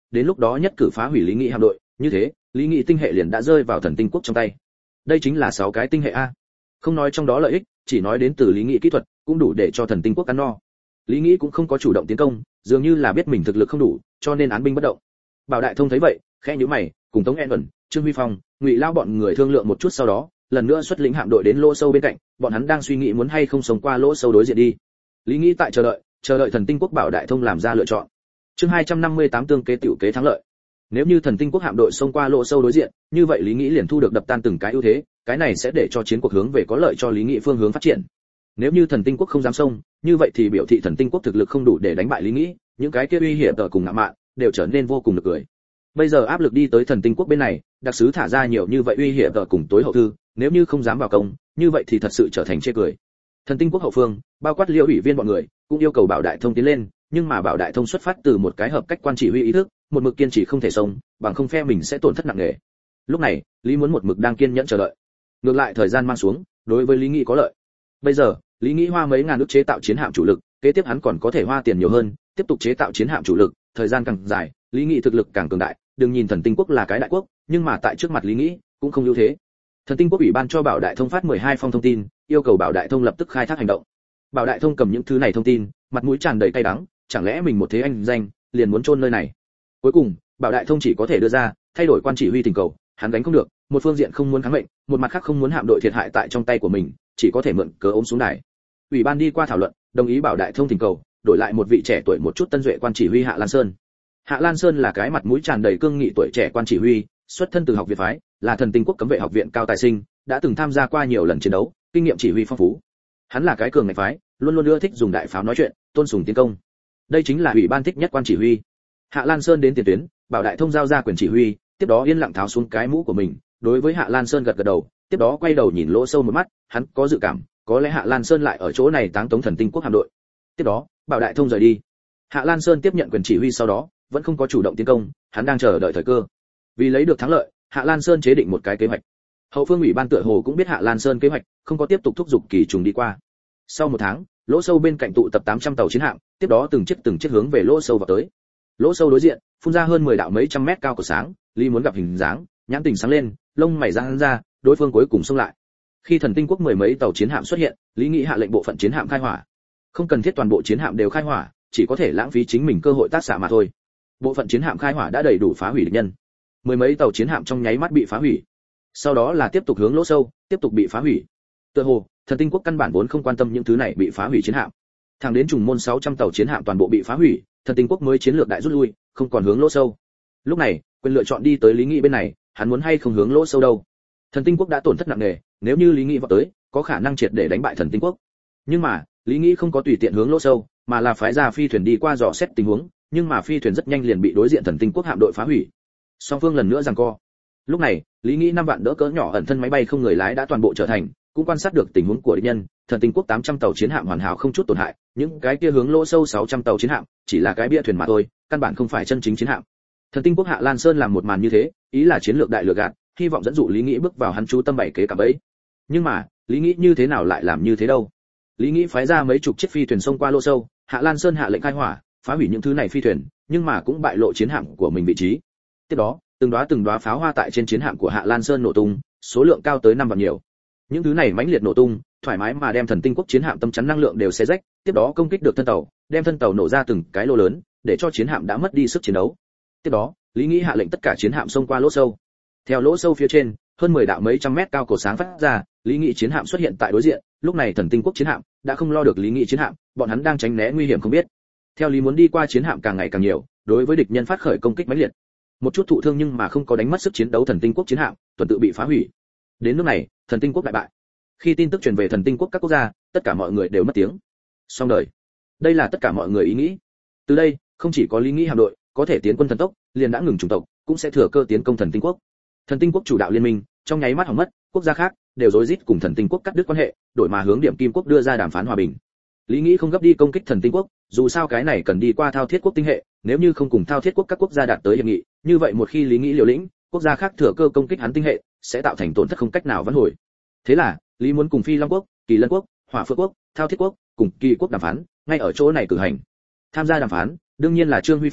đến lúc đó nhất cử phá hủy Lý Nghị hạm đội, như thế, Lý Nghị tinh hệ liền đã rơi vào Thần Tinh Quốc trong tay. Đây chính là 6 cái tinh hệ a. Không nói trong đó lợi ích, chỉ nói đến từ Lý Nghị kỹ thuật, cũng đủ để cho Thần Tinh Quốc ăn no. Lý Nghị cũng không có chủ động tiến công, dường như là biết mình thực lực không đủ, cho nên án binh bất động. Bảo Đại Thông thấy vậy, khẽ nhíu mày, cùng Tống En Ẩn, Trương Huy Phong, Ngụy Lao bọn người thương lượng một chút sau đó, lần nữa xuất lĩnh hạm đội đến lỗ sâu bên cạnh, bọn hắn đang suy nghĩ muốn hay không sống qua lỗ sâu đối diện đi. Lý Nghị tại chờ đợi Thần Tinh Quốc Bảo Đại Thông làm ra lựa chọn. Chương 258 tương kế tiểu kế thắng lợi. Nếu như Thần Tinh Quốc hạm đội xông qua lỗ sâu đối diện, như vậy Lý Nghị liền thu được đập tan từng cái ưu thế, cái này sẽ để cho chiến cuộc hướng về có lợi cho Lý Nghị phương hướng phát triển. Nếu như Thần Tinh Quốc không dám xông, như vậy thì biểu thị Thần Tinh Quốc thực lực không đủ để đánh bại Lý Nghị, những cái kia uy hiểm tờ cùng ngạo mạn đều trở nên vô cùng nực cười. Bây giờ áp lực đi tới Thần Tinh Quốc bên này, đặc sứ thả ra nhiều như vậy uy hiểm tờ cùng tối hậu thư, nếu như không dám vào công, như vậy thì thật sự trở thành chê cười. Thần Tinh Quốc hậu phương, bao quát Liễu ủy viên bọn người, cũng yêu cầu Bảo Đại Thông tiến lên, nhưng mà Bảo Đại Thông xuất phát từ một cái hợp cách quan chỉ huy ý thức, một mực kiên trì không thể xông, bằng không phe mình sẽ tổn thất nặng nề. Lúc này, Lý muốn một mực đang kiên nhẫn chờ đợi. Ngược lại thời gian mang xuống, đối với Lý Nghị có lợi. Bây giờ, Lý Nghị hoa mấy ngàn ức chế tạo chiến hạm chủ lực, kế tiếp hắn còn có thể hoa tiền nhiều hơn, tiếp tục chế tạo chiến hạm chủ lực, thời gian càng dài, Lý Nghị thực lực càng cường đại, đừng nhìn Thần Tinh Quốc là cái đại quốc, nhưng mà tại trước mặt Lý Nghị, cũng không ưu thế. Thần Tinh Quốc ủy ban cho Bảo Đại Thông phát 12 phong thông tin, yêu cầu Bảo Đại Thông lập tức khai thác hành động. Bảo Đại Thông cầm những thứ này thông tin, mặt mũi tràn đầy cay đắng, chẳng lẽ mình một thế anh danh, liền muốn chôn nơi này. Cuối cùng, Bảo Đại Thông chỉ có thể đưa ra thay đổi quan chỉ huy tình cầu, hắn đánh không được, một phương diện không muốn kháng mệnh, một mặt khác không muốn hạm đội thiệt hại tại trong tay của mình, chỉ có thể mượn cớ ôm xuống đài. Ủy ban đi qua thảo luận, đồng ý Bảo Đại Thông tình cầu, đổi lại một vị trẻ tuổi một chút tân duệ quan chỉ huy Hạ Lan Sơn. Hạ Lan Sơn là cái mặt mũi tràn đầy cương nghị tuổi trẻ quan chỉ huy, xuất thân từ học viện phái, là Thần Tinh Quốc cấm vệ học viện cao tài sinh, đã từng tham gia qua nhiều lần chiến đấu, kinh nghiệm chỉ huy phong phú. Hắn là cái cường ngạch phái, luôn luôn ưa thích dùng đại pháo nói chuyện, tôn sùng tiến công. Đây chính là ủy ban thích nhất quan chỉ huy. Hạ Lan Sơn đến tiền tuyến, Bảo Đại Thông giao ra quyền chỉ huy, tiếp đó yên lặng tháo xuống cái mũ của mình, đối với Hạ Lan Sơn gật gật đầu, tiếp đó quay đầu nhìn lỗ sâu một mắt, hắn có dự cảm, có lẽ Hạ Lan Sơn lại ở chỗ này táng tống Thần Tinh Quốc hạm đội. Tiếp đó, Bảo Đại Thông rời đi. Hạ Lan Sơn tiếp nhận quyền chỉ huy sau đó, vẫn không có chủ động tiến công, hắn đang chờ đợi thời cơ. Vì lấy được thắng lợi, Hạ Lan Sơn chế định một cái kế hoạch. Hậu phương ủy ban tựa hồ cũng biết Hạ Lan Sơn kế hoạch, không có tiếp tục thúc giục kỳ trùng đi qua. Sau một tháng, lỗ sâu bên cạnh tụ tập 800 tàu chiến hạm, tiếp đó từng chiếc hướng về lỗ sâu vào tới. Lỗ sâu đối diện, phun ra hơn 10 đạo mấy trăm mét cao của sáng, Lý muốn gặp hình dáng, nhãn tình sáng lên, lông mày giãn ra, đối phương cuối cùng xông lại. Khi Thần Tinh Quốc mười mấy tàu chiến hạm xuất hiện, Lý Nghị hạ lệnh bộ phận chiến hạm khai hỏa. Không cần thiết toàn bộ chiến hạm đều khai hỏa, chỉ có thể lãng phí chính mình cơ hội tác xạ mà thôi. Bộ phận chiến hạm khai hỏa đã đầy đủ phá hủy địch nhân. Mười mấy tàu chiến hạm trong nháy mắt bị phá hủy. Sau đó là tiếp tục hướng lỗ sâu, tiếp tục bị phá hủy. Tựa hồ, Thần Tinh Quốc căn bản vốn không quan tâm những thứ này bị phá hủy chiến hạm. Thẳng đến trùng môn 600 tàu chiến hạm toàn bộ bị phá hủy, Thần Tinh Quốc mới chiến lược đại rút lui, không còn hướng lỗ sâu. Lúc này, quyền lựa chọn đi tới Lý Nghị bên này, hắn muốn hay không hướng lỗ sâu đâu. Thần Tinh Quốc đã tổn thất nặng nề, nếu như Lý Nghị vào tới, có khả năng triệt để đánh bại Thần Tinh Quốc. Nhưng mà, Lý Nghị không có tùy tiện hướng lỗ sâu, mà là phái ra phi thuyền đi qua dò xét tình huống, nhưng mà phi thuyền rất nhanh liền bị đối diện Thần Tinh Quốc hạm đội phá hủy. Song phương lần nữa giằng co. Lúc này, Lý Nghị 5 vạn đỡ cỡ nhỏ ẩn thân máy bay không người lái đã toàn bộ trở thành, cũng quan sát được tình huống của địch nhân, Thần Tinh Quốc 800 tàu chiến hạm hoàn hảo không chút tổn hại, những cái kia hướng lỗ sâu 600 tàu chiến hạm, chỉ là cái bia thuyền mà thôi, căn bản không phải chân chính chiến hạm. Thần Tinh Quốc Hạ Lan Sơn làm một màn như thế, ý là chiến lược đại lừa gạt, hy vọng dẫn dụ Lý Nghị bước vào hắn chú tâm bảy kế cả bẫy. Nhưng mà, Lý Nghị như thế nào lại làm như thế đâu? Lý Nghị phái ra mấy chục chiếc phi thuyền xông qua lỗ sâu, Hạ Lan Sơn hạ lệnh khai hỏa, phá hủy những thứ này phi thuyền, nhưng mà cũng bại lộ chiến hạm của mình vị trí. Tiếp đó, từng đóa pháo hoa tại trên chiến hạm của Hạ Lan Sơn nổ tung, số lượng cao tới 5 vạn nhiều. Những thứ này mãnh liệt nổ tung, thoải mái mà đem Thần Tinh Quốc chiến hạm tâm chắn năng lượng đều xé rách, tiếp đó công kích được thân tàu, đem thân tàu nổ ra từng cái lỗ lớn, để cho chiến hạm đã mất đi sức chiến đấu. Tiếp đó, Lý Nghị hạ lệnh tất cả chiến hạm xông qua lỗ sâu. Theo lỗ sâu phía trên, hơn 10 đạo mấy trăm mét cao cổ sáng phát ra, Lý Nghị chiến hạm xuất hiện tại đối diện, lúc này Thần Tinh Quốc chiến hạm đã không lo được Lý Nghị chiến hạm, bọn hắn đang tránh né nguy hiểm không biết. Theo Lý muốn đi qua chiến hạm càng ngày càng nhiều, đối với địch nhân phát khởi công kích mãnh liệt. Một chút thụ thương nhưng mà không có đánh mất sức chiến đấu Thần Tinh Quốc chiến hạm, tuần tự bị phá hủy. Đến lúc này, Thần Tinh Quốc đại bại. Khi tin tức truyền về Thần Tinh Quốc các quốc gia, tất cả mọi người đều mất tiếng. Xong đời. Đây là tất cả mọi người ý nghĩ. Từ đây, không chỉ có Lý Nghị hạm đội có thể tiến quân thần tốc, liền đã ngừng chủng tộc, cũng sẽ thừa cơ tiến công Thần Tinh Quốc. Thần Tinh Quốc chủ đạo liên minh, trong nháy mắt hỏng mất, quốc gia khác đều rối rít cùng Thần Tinh Quốc cắt đứt quan hệ, đổi mà hướng Điểm Kim Quốc đưa ra đàm phán hòa bình. Lý Nghị không gấp đi công kích Thần Tinh Quốc, dù sao cái này cần đi qua Thao Thiết Quốc tinh hệ, nếu như không cùng Thao Thiết Quốc các quốc gia đạt tới hiệp nghị, như vậy một khi Lý Nghị liều lĩnh, quốc gia khác thừa cơ công kích hắn tinh hệ, sẽ tạo thành tổn thất không cách nào vãn hồi. Thế là, Lý muốn cùng Phi Long Quốc, Kỳ Lân Quốc, Hỏa Phượng Quốc, Thao Thiết Quốc cùng Kỳ Quốc đàm phán, ngay ở chỗ này cử hành. Tham gia đàm phán, đương nhiên là Trương Huy Phong,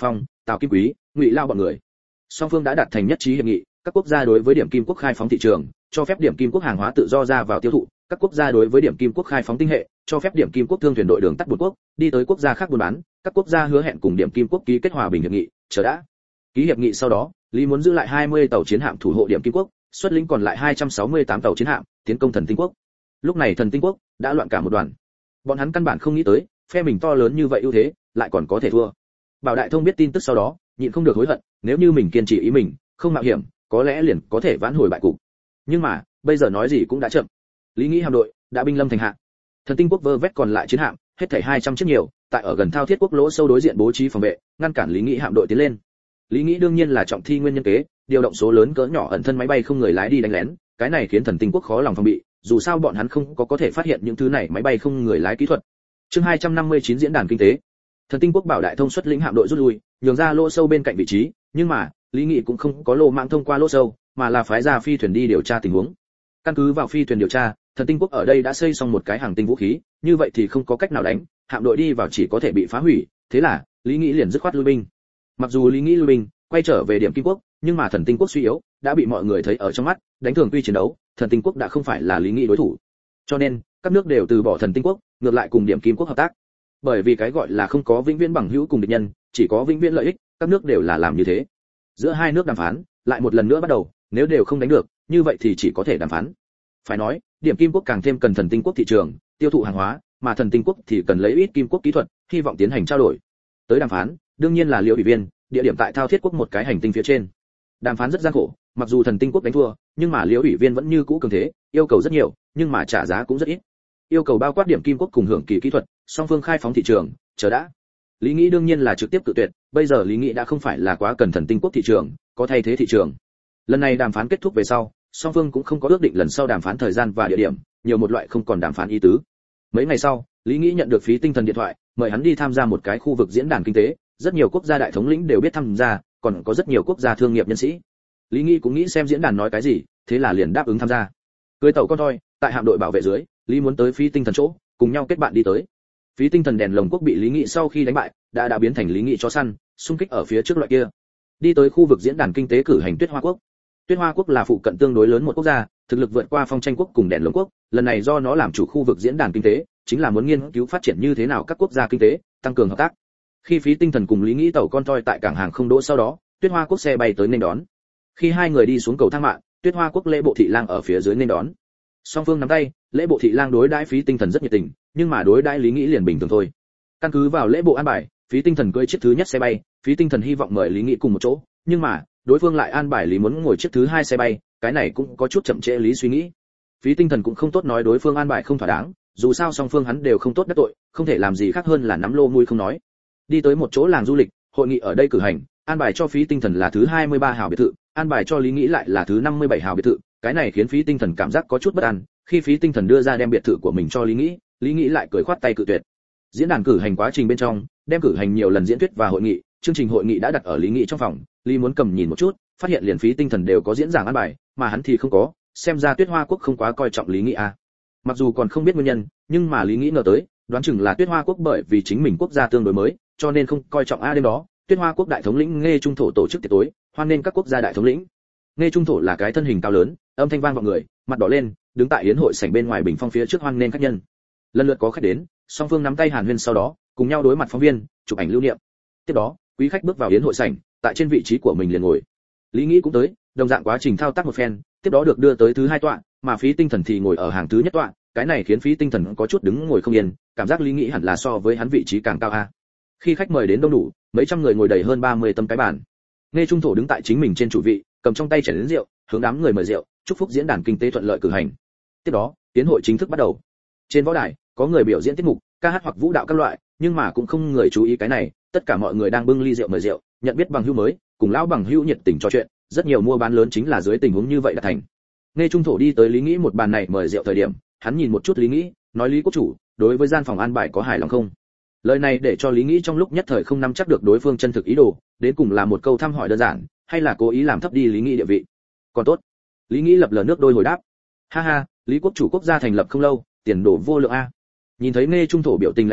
Tào Kim Quý, Ngụy Lao bọn người. Song phương đã đạt thành nhất trí hiệp nghị, các quốc gia đối với điểm kim quốc khai phóng thị trường, cho phép điểm kim quốc hàng hóa tự do ra vào tiêu thụ, các quốc gia đối với điểm kim quốc khai phóng tinh hệ, cho phép điểm kim quốc thương thuyền đội đường tắt buôn quốc, đi tới quốc gia khác buôn bán, các quốc gia hứa hẹn cùng điểm kim quốc ký kết hòa bình hiệp nghị, chờ đã. Ký hiệp nghị sau đó, Lý muốn giữ lại 20 tàu chiến hạm thủ hộ điểm kim quốc, xuất lĩnh còn lại 268 tàu chiến hạm, tiến công Thần Tinh quốc. Lúc này Thần Tinh quốc đã loạn cả một đoàn. Bọn hắn căn bản không nghĩ tới, phe mình to lớn như vậy ưu thế, lại còn có thể thua. Bảo Đại Thông biết tin tức sau đó, nhịn không được hối hận, nếu như mình kiên trì ý mình, không mạo hiểm, có lẽ liền có thể vãn hồi bại cục. Nhưng mà, bây giờ nói gì cũng đã chậm. Lý Nghĩ hạm đội đã binh lâm thành hạ. Thần Tinh quốc vơ vét còn lại chiến hạm, hết thảy 200 chiếc nhiều, tại ở gần Thao Thiết quốc lỗ sâu đối diện bố trí phòng vệ, ngăn cản Lý Nghĩ hạm đội tiến lên. Lý Nghĩ đương nhiên là trọng thi nguyên nhân kế, điều động số lớn cỡ nhỏ ẩn thân máy bay không người lái đi đánh lén, cái này khiến Thần Tinh quốc khó lòng phòng bị, dù sao bọn hắn không có thể phát hiện những thứ này máy bay không người lái kỹ thuật. Chương 259 diễn đàn kinh tế. Thần Tinh quốc Bảo Đại Thông xuất lĩnh hạm đội rút lui, nhường ra lỗ sâu bên cạnh vị trí, nhưng mà, Lý Nghị cũng không có lô mạng thông qua lỗ sâu, mà là phái ra phi thuyền đi điều tra tình huống. Căn cứ vào phi thuyền điều tra, Thần Tinh quốc ở đây đã xây xong một cái hàng tinh vũ khí, như vậy thì không có cách nào đánh, hạm đội đi vào chỉ có thể bị phá hủy, thế là, Lý Nghị liền dứt khoát lui binh. Mặc dù Lý Nghị lui binh, quay trở về điểm Kim quốc, nhưng mà Thần Tinh quốc suy yếu, đã bị mọi người thấy ở trong mắt, đánh thường quy chiến đấu, Thần Tinh quốc đã không phải là Lý Nghị đối thủ. Cho nên, các nước đều từ bỏ Thần Tinh quốc, ngược lại cùng điểm Kim quốc hợp tác. Bởi vì cái gọi là không có vĩnh viễn bằng hữu cùng địch nhân, chỉ có vĩnh viễn lợi ích, các nước đều là làm như thế. Giữa hai nước đàm phán, lại một lần nữa bắt đầu, nếu đều không đánh được, như vậy thì chỉ có thể đàm phán. Phải nói, điểm Kim quốc càng thêm cần Thần Tinh quốc thị trường, tiêu thụ hàng hóa, mà Thần Tinh quốc thì cần lấy ít Kim quốc kỹ thuật, hy vọng tiến hành trao đổi. Tới đàm phán, đương nhiên là Liễu ủy viên, địa điểm tại Thao Thiết quốc một cái hành tinh phía trên. Đàm phán rất gian khổ, mặc dù Thần Tinh quốc đánh thua, nhưng mà Liễu ủy viên vẫn như cũ cường thế, yêu cầu rất nhiều, nhưng mà trả giá cũng rất ít. Yêu cầu bao quát điểm Kim quốc cùng hưởng kỳ kỹ thuật, song phương khai phóng thị trường, chờ đã. Lý Nghĩ đương nhiên là trực tiếp cự tuyệt, bây giờ Lý Nghĩ đã không phải là quá cần Thần Tinh quốc thị trường, có thay thế thị trường. Lần này đàm phán kết thúc về sau, song phương cũng không có ước định lần sau đàm phán thời gian và địa điểm, nhiều một loại không còn đàm phán ý tứ. Mấy ngày sau, Lý Nghĩ nhận được Phí Tinh Thần điện thoại, mời hắn đi tham gia một cái khu vực diễn đàn kinh tế, rất nhiều quốc gia đại thống lĩnh đều biết tham gia, còn có rất nhiều quốc gia thương nghiệp nhân sĩ. Lý Nghĩ cũng nghĩ xem diễn đàn nói cái gì, thế là liền đáp ứng tham gia. Cưới tàu con thoi, tại hạm đội bảo vệ dưới, Lý muốn tới Phí Tinh Thần chỗ, cùng nhau kết bạn đi tới. Phí Tinh Thần đèn lồng quốc bị Lý Nghị sau khi đánh bại, đã biến thành Lý Nghị chó săn, xung kích ở phía trước loại kia. Đi tới khu vực diễn đàn kinh tế cử hành Tuyết Hoa quốc. Tuyết Hoa quốc là phụ cận tương đối lớn một quốc gia, thực lực vượt qua Phong Tranh quốc cùng đèn lồng quốc, lần này do nó làm chủ khu vực diễn đàn kinh tế, chính là muốn nghiên cứu phát triển như thế nào các quốc gia kinh tế, tăng cường hợp tác. Khi Phí Tinh Thần cùng Lý Nghị tàu con toy tại cảng hàng không đỗ sau đó, Tuyết Hoa quốc xe bay tới nên đón. Khi hai người đi xuống cầu thang mạng, Tuyết Hoa quốc lễ bộ thị lang ở phía dưới nên đón. Song phương nắm tay, lễ bộ thị lang đối đãi Phí Tinh Thần rất nhiệt tình, nhưng mà đối đãi Lý Nghĩ liền bình thường thôi. Căn cứ vào lễ bộ an bài, Phí Tinh Thần cưỡi chiếc thứ nhất xe bay, Phí Tinh Thần hy vọng mời Lý Nghĩ cùng một chỗ, nhưng mà đối phương lại an bài Lý muốn ngồi chiếc thứ hai xe bay, cái này cũng có chút chậm trễ Lý suy nghĩ. Phí Tinh Thần cũng không tốt nói đối phương an bài không thỏa đáng, dù sao song phương hắn đều không tốt đắc tội, không thể làm gì khác hơn là nắm lô mũi không nói. Đi tới một chỗ làng du lịch, hội nghị ở đây cử hành, an bài cho Phí Tinh Thần là thứ 23 hào biệt thự, an bài cho Lý Nghĩ lại là thứ 57 hào biệt thự, cái này khiến Phí Tinh Thần cảm giác có chút bất an. Khi Phí Tinh Thần đưa ra đem biệt thự của mình cho Lý Nghĩ lại cười khoát tay cự tuyệt. Diễn đàn cử hành quá trình bên trong, đem cử hành nhiều lần diễn thuyết và hội nghị, chương trình hội nghị đã đặt ở Lý Nghĩ trong phòng, Lý muốn cầm nhìn một chút, phát hiện liền Phí Tinh Thần đều có diễn giảng an bài, mà hắn thì không có, xem ra Tuyết Hoa quốc không quá coi trọng Lý Nghĩ a. Mặc dù còn không biết nguyên nhân, nhưng mà Lý Nghĩ ngờ tới, đoán chừng là Tuyết Hoa quốc bởi vì chính mình quốc gia tương đối mới, cho nên không coi trọng a. Đêm đó, Tuyết Hoa quốc đại thống lĩnh Nghê Trung Thổ tổ chức tiệc tối, hoan nghênh các quốc gia đại thống lĩnh. Nghê Trung Thổ là cái thân hình cao lớn, âm thanh vang vọng người, mặt đỏ lên, đứng tại yến hội sảnh bên ngoài bình phong phía trước hoan nghênh khách nhân. Lần lượt có khách đến, song phương nắm tay hàn huyên sau đó, cùng nhau đối mặt phóng viên, chụp ảnh lưu niệm. Tiếp đó, quý khách bước vào yến hội sảnh, tại trên vị trí của mình liền ngồi. Lý Nghĩ cũng tới, đồng dạng quá trình thao tác một phen, tiếp đó được đưa tới thứ hai tọa, mà Phí Tinh Thần thì ngồi ở hàng thứ nhất tọa, cái này khiến Phí Tinh Thần có chút đứng ngồi không yên, cảm giác Lý Nghĩ hẳn là so với hắn vị trí càng cao a. Khi khách mời đến đông đủ, mấy trăm người ngồi đầy hơn 30 tấm cái bàn. Nghe Trung Thổ đứng tại chính mình trên chủ vị, cầm trong tay chén rượu, hướng đám người mời rượu, chúc phúc diễn đàn kinh tế thuận lợi cử hành. Tiếp đó, tiến hội chính thức bắt đầu. Trên võ đài, có người biểu diễn tiết mục, ca hát hoặc vũ đạo các loại, nhưng mà cũng không người chú ý cái này, tất cả mọi người đang bưng ly rượu mời rượu, nhận biết bằng hữu mới, cùng lão bằng hữu nhiệt tình trò chuyện, rất nhiều mua bán lớn chính là dưới tình huống như vậy đã thành. Nghe Trung Thổ đi tới Lý Nghĩ một bàn này mời rượu thời điểm, hắn nhìn một chút Lý Nghĩ, nói Lý quốc chủ, đối với gian phòng an bài có hài lòng không? Lời này để cho Lý Nghĩ trong lúc nhất thời không nắm chắc được đối phương chân thực ý đồ, đến cùng là một câu thăm hỏi đơn giản, hay là cố ý làm thấp đi Lý Nghĩ địa vị. Còn tốt. Lý Nghĩ lập lờ nước đôi hồi đáp. Ha ha, Lý quốc chủ quốc gia thành lập không lâu, tiền đồ vô lượng a. Nhìn thấy Nghe Trung Thổ biểu tình lạnh nhạt,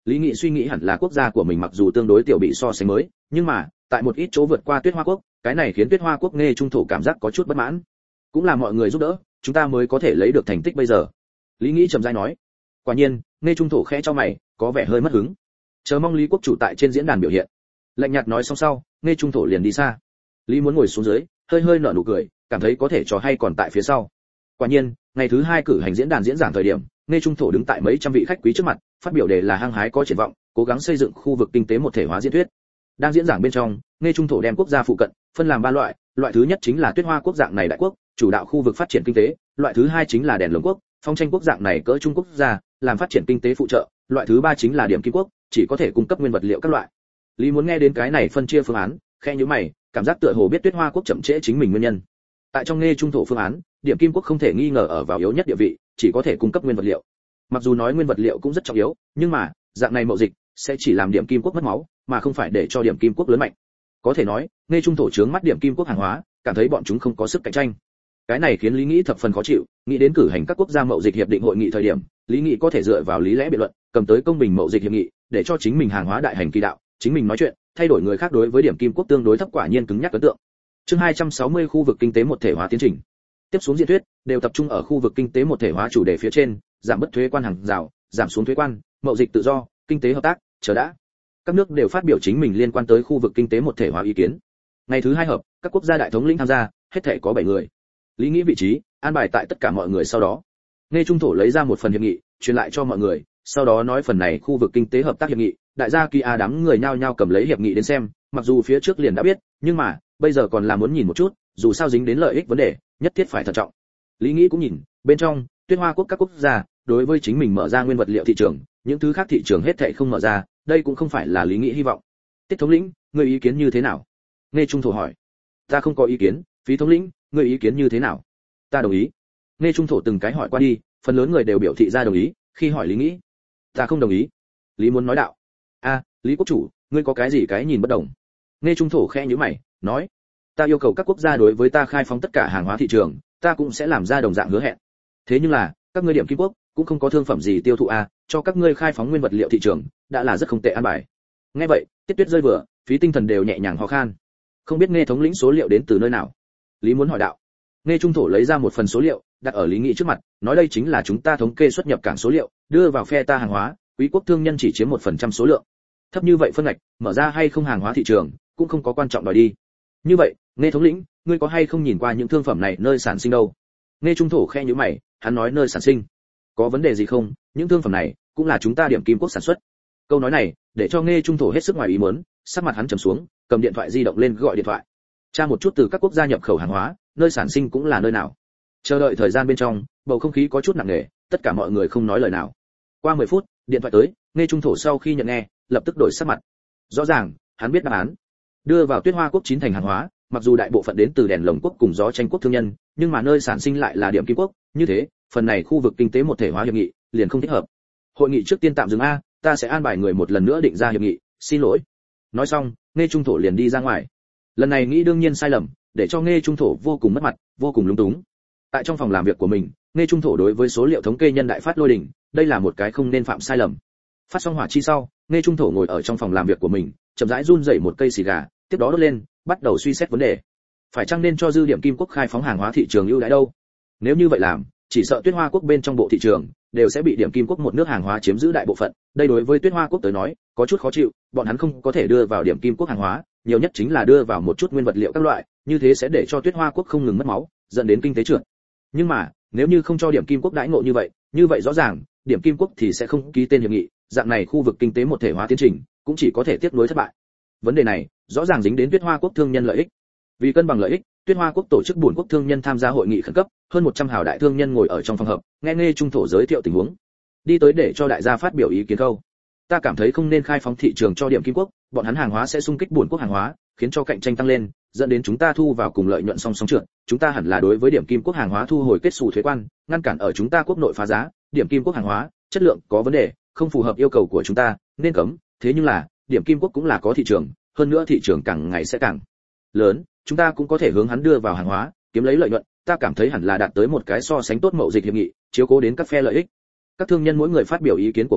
Lý Nghị suy nghĩ hẳn là quốc gia của mình mặc dù tương đối tiểu bị so sánh mới, nhưng mà tại một ít chỗ vượt qua Tuyết Hoa quốc, cái này khiến Tuyết Hoa quốc nghe trung thổ cảm giác có chút bất mãn. Cũng là mọi người giúp đỡ, chúng ta mới có thể lấy được thành tích bây giờ. Lý Nghị trầm rãi nói. Quả nhiên, nghe trung thổ khẽ cho mày, có vẻ hơi mất hứng. Chờ mong Lý quốc chủ tại trên diễn đàn biểu hiện. Lạnh nhạt nói xong sau, nghe trung thổ liền đi xa. Lý muốn ngồi xuống dưới, hơi hơi nở nụ cười, cảm thấy có thể trò hay còn tại phía sau. Quả nhiên, ngày thứ 2 cử hành diễn đàn diễn giảng thời điểm, nghe trung thổ đứng tại mấy trăm vị khách quý trước mặt, phát biểu đề là hăng hái có triển vọng, cố gắng xây dựng khu vực kinh tế một thể hóa diễn thuyết. Đang diễn giảng bên trong, nghe trung thổ đem quốc gia phụ cận phân làm 3 loại, loại thứ nhất chính là Tuyết Hoa quốc dạng này đại quốc, chủ đạo khu vực phát triển kinh tế, loại thứ hai chính là đèn lồng quốc, phong tranh quốc dạng này cỡ trung quốc gia, làm phát triển kinh tế phụ trợ, loại thứ ba chính là điểm kim quốc, chỉ có thể cung cấp nguyên vật liệu các loại. Lý muốn nghe đến cái này phân chia phương án, khẽ nhíu mày, cảm giác tựa hồ biết Tuyết Hoa quốc chậm trễ chính mình nguyên nhân. Tại trong nghe trung thổ phương án, điểm kim quốc không thể nghi ngờ ở vào yếu nhất địa vị, chỉ có thể cung cấp nguyên vật liệu. Mặc dù nói nguyên vật liệu cũng rất trọng yếu, nhưng mà dạng này mậu dịch sẽ chỉ làm điểm kim quốc mất máu, mà không phải để cho điểm kim quốc lớn mạnh. Có thể nói, nghe trung thổ chướng mắt điểm kim quốc hàng hóa, cảm thấy bọn chúng không có sức cạnh tranh. Cái này khiến Lý Nghị thập phần khó chịu, nghĩ đến cử hành các quốc gia mậu dịch hiệp định hội nghị thời điểm, Lý Nghị có thể dựa vào lý lẽ biện luận, cầm tới công bình mậu dịch hiệp nghị, để cho chính mình hàng hóa đại hành kỳ đạo, chính mình nói chuyện, thay đổi người khác đối với điểm kim quốc tương đối thấp quả nhiên cứng nhắc ấn tượng. Chương 260 khu vực kinh tế một thể hóa tiến trình. Tiếp xuống diễn thuyết đều tập trung ở khu vực kinh tế một thể hóa chủ đề phía trên, giảm bất thuế quan hàng rào, giảm xuống thuế quan, mậu dịch tự do, kinh tế hợp tác, chờ đã. Các nước đều phát biểu chính mình liên quan tới khu vực kinh tế một thể hóa ý kiến. Ngày thứ 2 họp, các quốc gia đại thống lĩnh tham gia, hết thảy có 7 người. Lý Nghị vị trí, an bài tại tất cả mọi người sau đó. Nghe trung thổ lấy ra một phần hiệp nghị, truyền lại cho mọi người, sau đó nói phần này khu vực kinh tế hợp tác hiệp nghị, đại gia Kỳ A đám người nhao nhao cầm lấy hiệp nghị đến xem, mặc dù phía trước liền đã biết, nhưng mà bây giờ còn là muốn nhìn một chút, dù sao dính đến lợi ích vấn đề, nhất thiết phải thận trọng. Lý Nghị cũng nhìn, bên trong, Tuyết Hoa quốc các quốc gia, đối với chính mình mở ra nguyên vật liệu thị trường, những thứ khác thị trường hết thảy không mở ra, đây cũng không phải là Lý Nghị hy vọng. Tiết thống lĩnh, người ý kiến như thế nào? Nghe trung thổ hỏi. Ta không có ý kiến, Phí thống lĩnh, người ý kiến như thế nào? Ta đồng ý. Nghe trung thổ từng cái hỏi qua đi, phần lớn người đều biểu thị ra đồng ý, khi hỏi Lý Nghị. Ta không đồng ý. Lý muốn nói đạo. A, Lý quốc chủ, ngươi có cái gì cái nhìn bất đồng? Nghe trung thổ khẽ nhíu mày, nói. Ta yêu cầu các quốc gia đối với ta khai phóng tất cả hàng hóa thị trường, ta cũng sẽ làm ra đồng dạng hứa hẹn. Thế nhưng là, các ngươi điểm kim quốc cũng không có thương phẩm gì tiêu thụ a, cho các ngươi khai phóng nguyên vật liệu thị trường, đã là rất không tệ an bài. Nghe vậy, Tiết Tuyết rơi vừa, Phí tinh thần đều nhẹ nhàng ho khan. Không biết Nghe thống lĩnh số liệu đến từ nơi nào? Lý muốn hỏi đạo. Nghe trung thổ lấy ra một phần số liệu, đặt ở Lý Nghị trước mặt, nói đây chính là chúng ta thống kê xuất nhập cảng số liệu, đưa vào phe ta hàng hóa, quý quốc thương nhân chỉ chiếm 1% số lượng. Thấp như vậy phân ngạch, mở ra hay không hàng hóa thị trường, cũng không có quan trọng đòi đi. Như vậy, Nghe thống lĩnh, ngươi có hay không nhìn qua những thương phẩm này nơi sản sinh đâu? Nghe trung thổ khẽ nhíu mày, hắn nói nơi sản sinh. Có vấn đề gì không? Những thương phẩm này cũng là chúng ta điểm kim quốc sản xuất. Câu nói này, để cho Nghe trung thổ hết sức ngoài ý muốn, sắc mặt hắn trầm xuống, cầm điện thoại di động lên gọi điện thoại. Tra một chút từ các quốc gia nhập khẩu hàng hóa, nơi sản sinh cũng là nơi nào. Chờ đợi thời gian bên trong, bầu không khí có chút nặng nề, tất cả mọi người không nói lời nào. Qua 10 phút, điện thoại tới, Nghe trung thổ sau khi nhận nghe, lập tức đổi sắc mặt. Rõ ràng, hắn biết đáp án. Đưa vào Tuyết Hoa quốc 9 thành hàng hóa, mặc dù đại bộ phận đến từ đèn lồng quốc cùng gió tranh quốc thương nhân, nhưng mà nơi sản sinh lại là điểm kim quốc, như thế, phần này khu vực kinh tế một thể hóa hiệp nghị liền không thích hợp. Hội nghị trước tiên tạm dừng a, ta sẽ an bài người một lần nữa định ra hiệp nghị, xin lỗi. Nói xong, Nghe trung thổ liền đi ra ngoài. Lần này nghĩ đương nhiên sai lầm, để cho Nghe trung thổ vô cùng mất mặt, vô cùng lúng túng. Tại trong phòng làm việc của mình, Nghe trung thổ đối với số liệu thống kê nhân đại phát lôi đỉnh, đây là một cái không nên phạm sai lầm. Phát xong hỏa chi sau, Nghe trung thổ ngồi ở trong phòng làm việc của mình, chậm rãi run rẩy một cây xì gà, tiếp đó đốt lên, bắt đầu suy xét vấn đề. Phải chăng nên cho dư điểm kim quốc khai phóng hàng hóa thị trường ưu đãi đâu? Nếu như vậy làm, chỉ sợ Tuyết Hoa quốc bên trong bộ thị trường đều sẽ bị điểm kim quốc một nước hàng hóa chiếm giữ đại bộ phận, đây đối với Tuyết Hoa quốc tới nói, có chút khó chịu, bọn hắn không có thể đưa vào điểm kim quốc hàng hóa, nhiều nhất chính là đưa vào một chút nguyên vật liệu các loại, như thế sẽ để cho Tuyết Hoa quốc không ngừng mất máu, dẫn đến kinh tế trượt. Nhưng mà, nếu như không cho điểm kim quốc đãi ngộ như vậy rõ ràng, điểm kim quốc thì sẽ không ký tên hiệp nghị, dạng này khu vực kinh tế một thể hóa tiến trình cũng chỉ có thể tiếp nối thất bại. Vấn đề này, rõ ràng dính đến Tuyết Hoa quốc thương nhân lợi ích. Vì cân bằng lợi ích, Tuyết Hoa quốc tổ chức buồn quốc thương nhân tham gia hội nghị khẩn cấp, hơn 100 hào đại thương nhân ngồi ở trong phòng họp, nghe trung thổ giới thiệu tình huống. Đi tới để cho đại gia phát biểu ý kiến câu. Ta cảm thấy không nên khai phóng thị trường cho điểm kim quốc, bọn hắn hàng hóa sẽ xung kích buồn quốc hàng hóa, khiến cho cạnh tranh tăng lên, dẫn đến chúng ta thu vào cùng lợi nhuận song song trượt, chúng ta hẳn là đối với điểm kim quốc hàng hóa thu hồi kết sổ thuế quan, ngăn cản ở chúng ta quốc nội phá giá, điểm kim quốc hàng hóa, chất lượng có vấn đề, không phù hợp yêu cầu của chúng ta, nên cấm, thế nhưng là, điểm kim quốc cũng là có thị trường, hơn nữa thị trường càng ngày sẽ càng lớn, chúng ta cũng có thể hướng hắn đưa vào hàng hóa, kiếm lấy lợi nhuận, ta cảm thấy hẳn là đạt tới một cái so sánh tốt mậu dịch hiệp nghị, chiếu cố đến các phe lợi ích. Các thương nhân mỗi người phát biểu ý kiến của mình,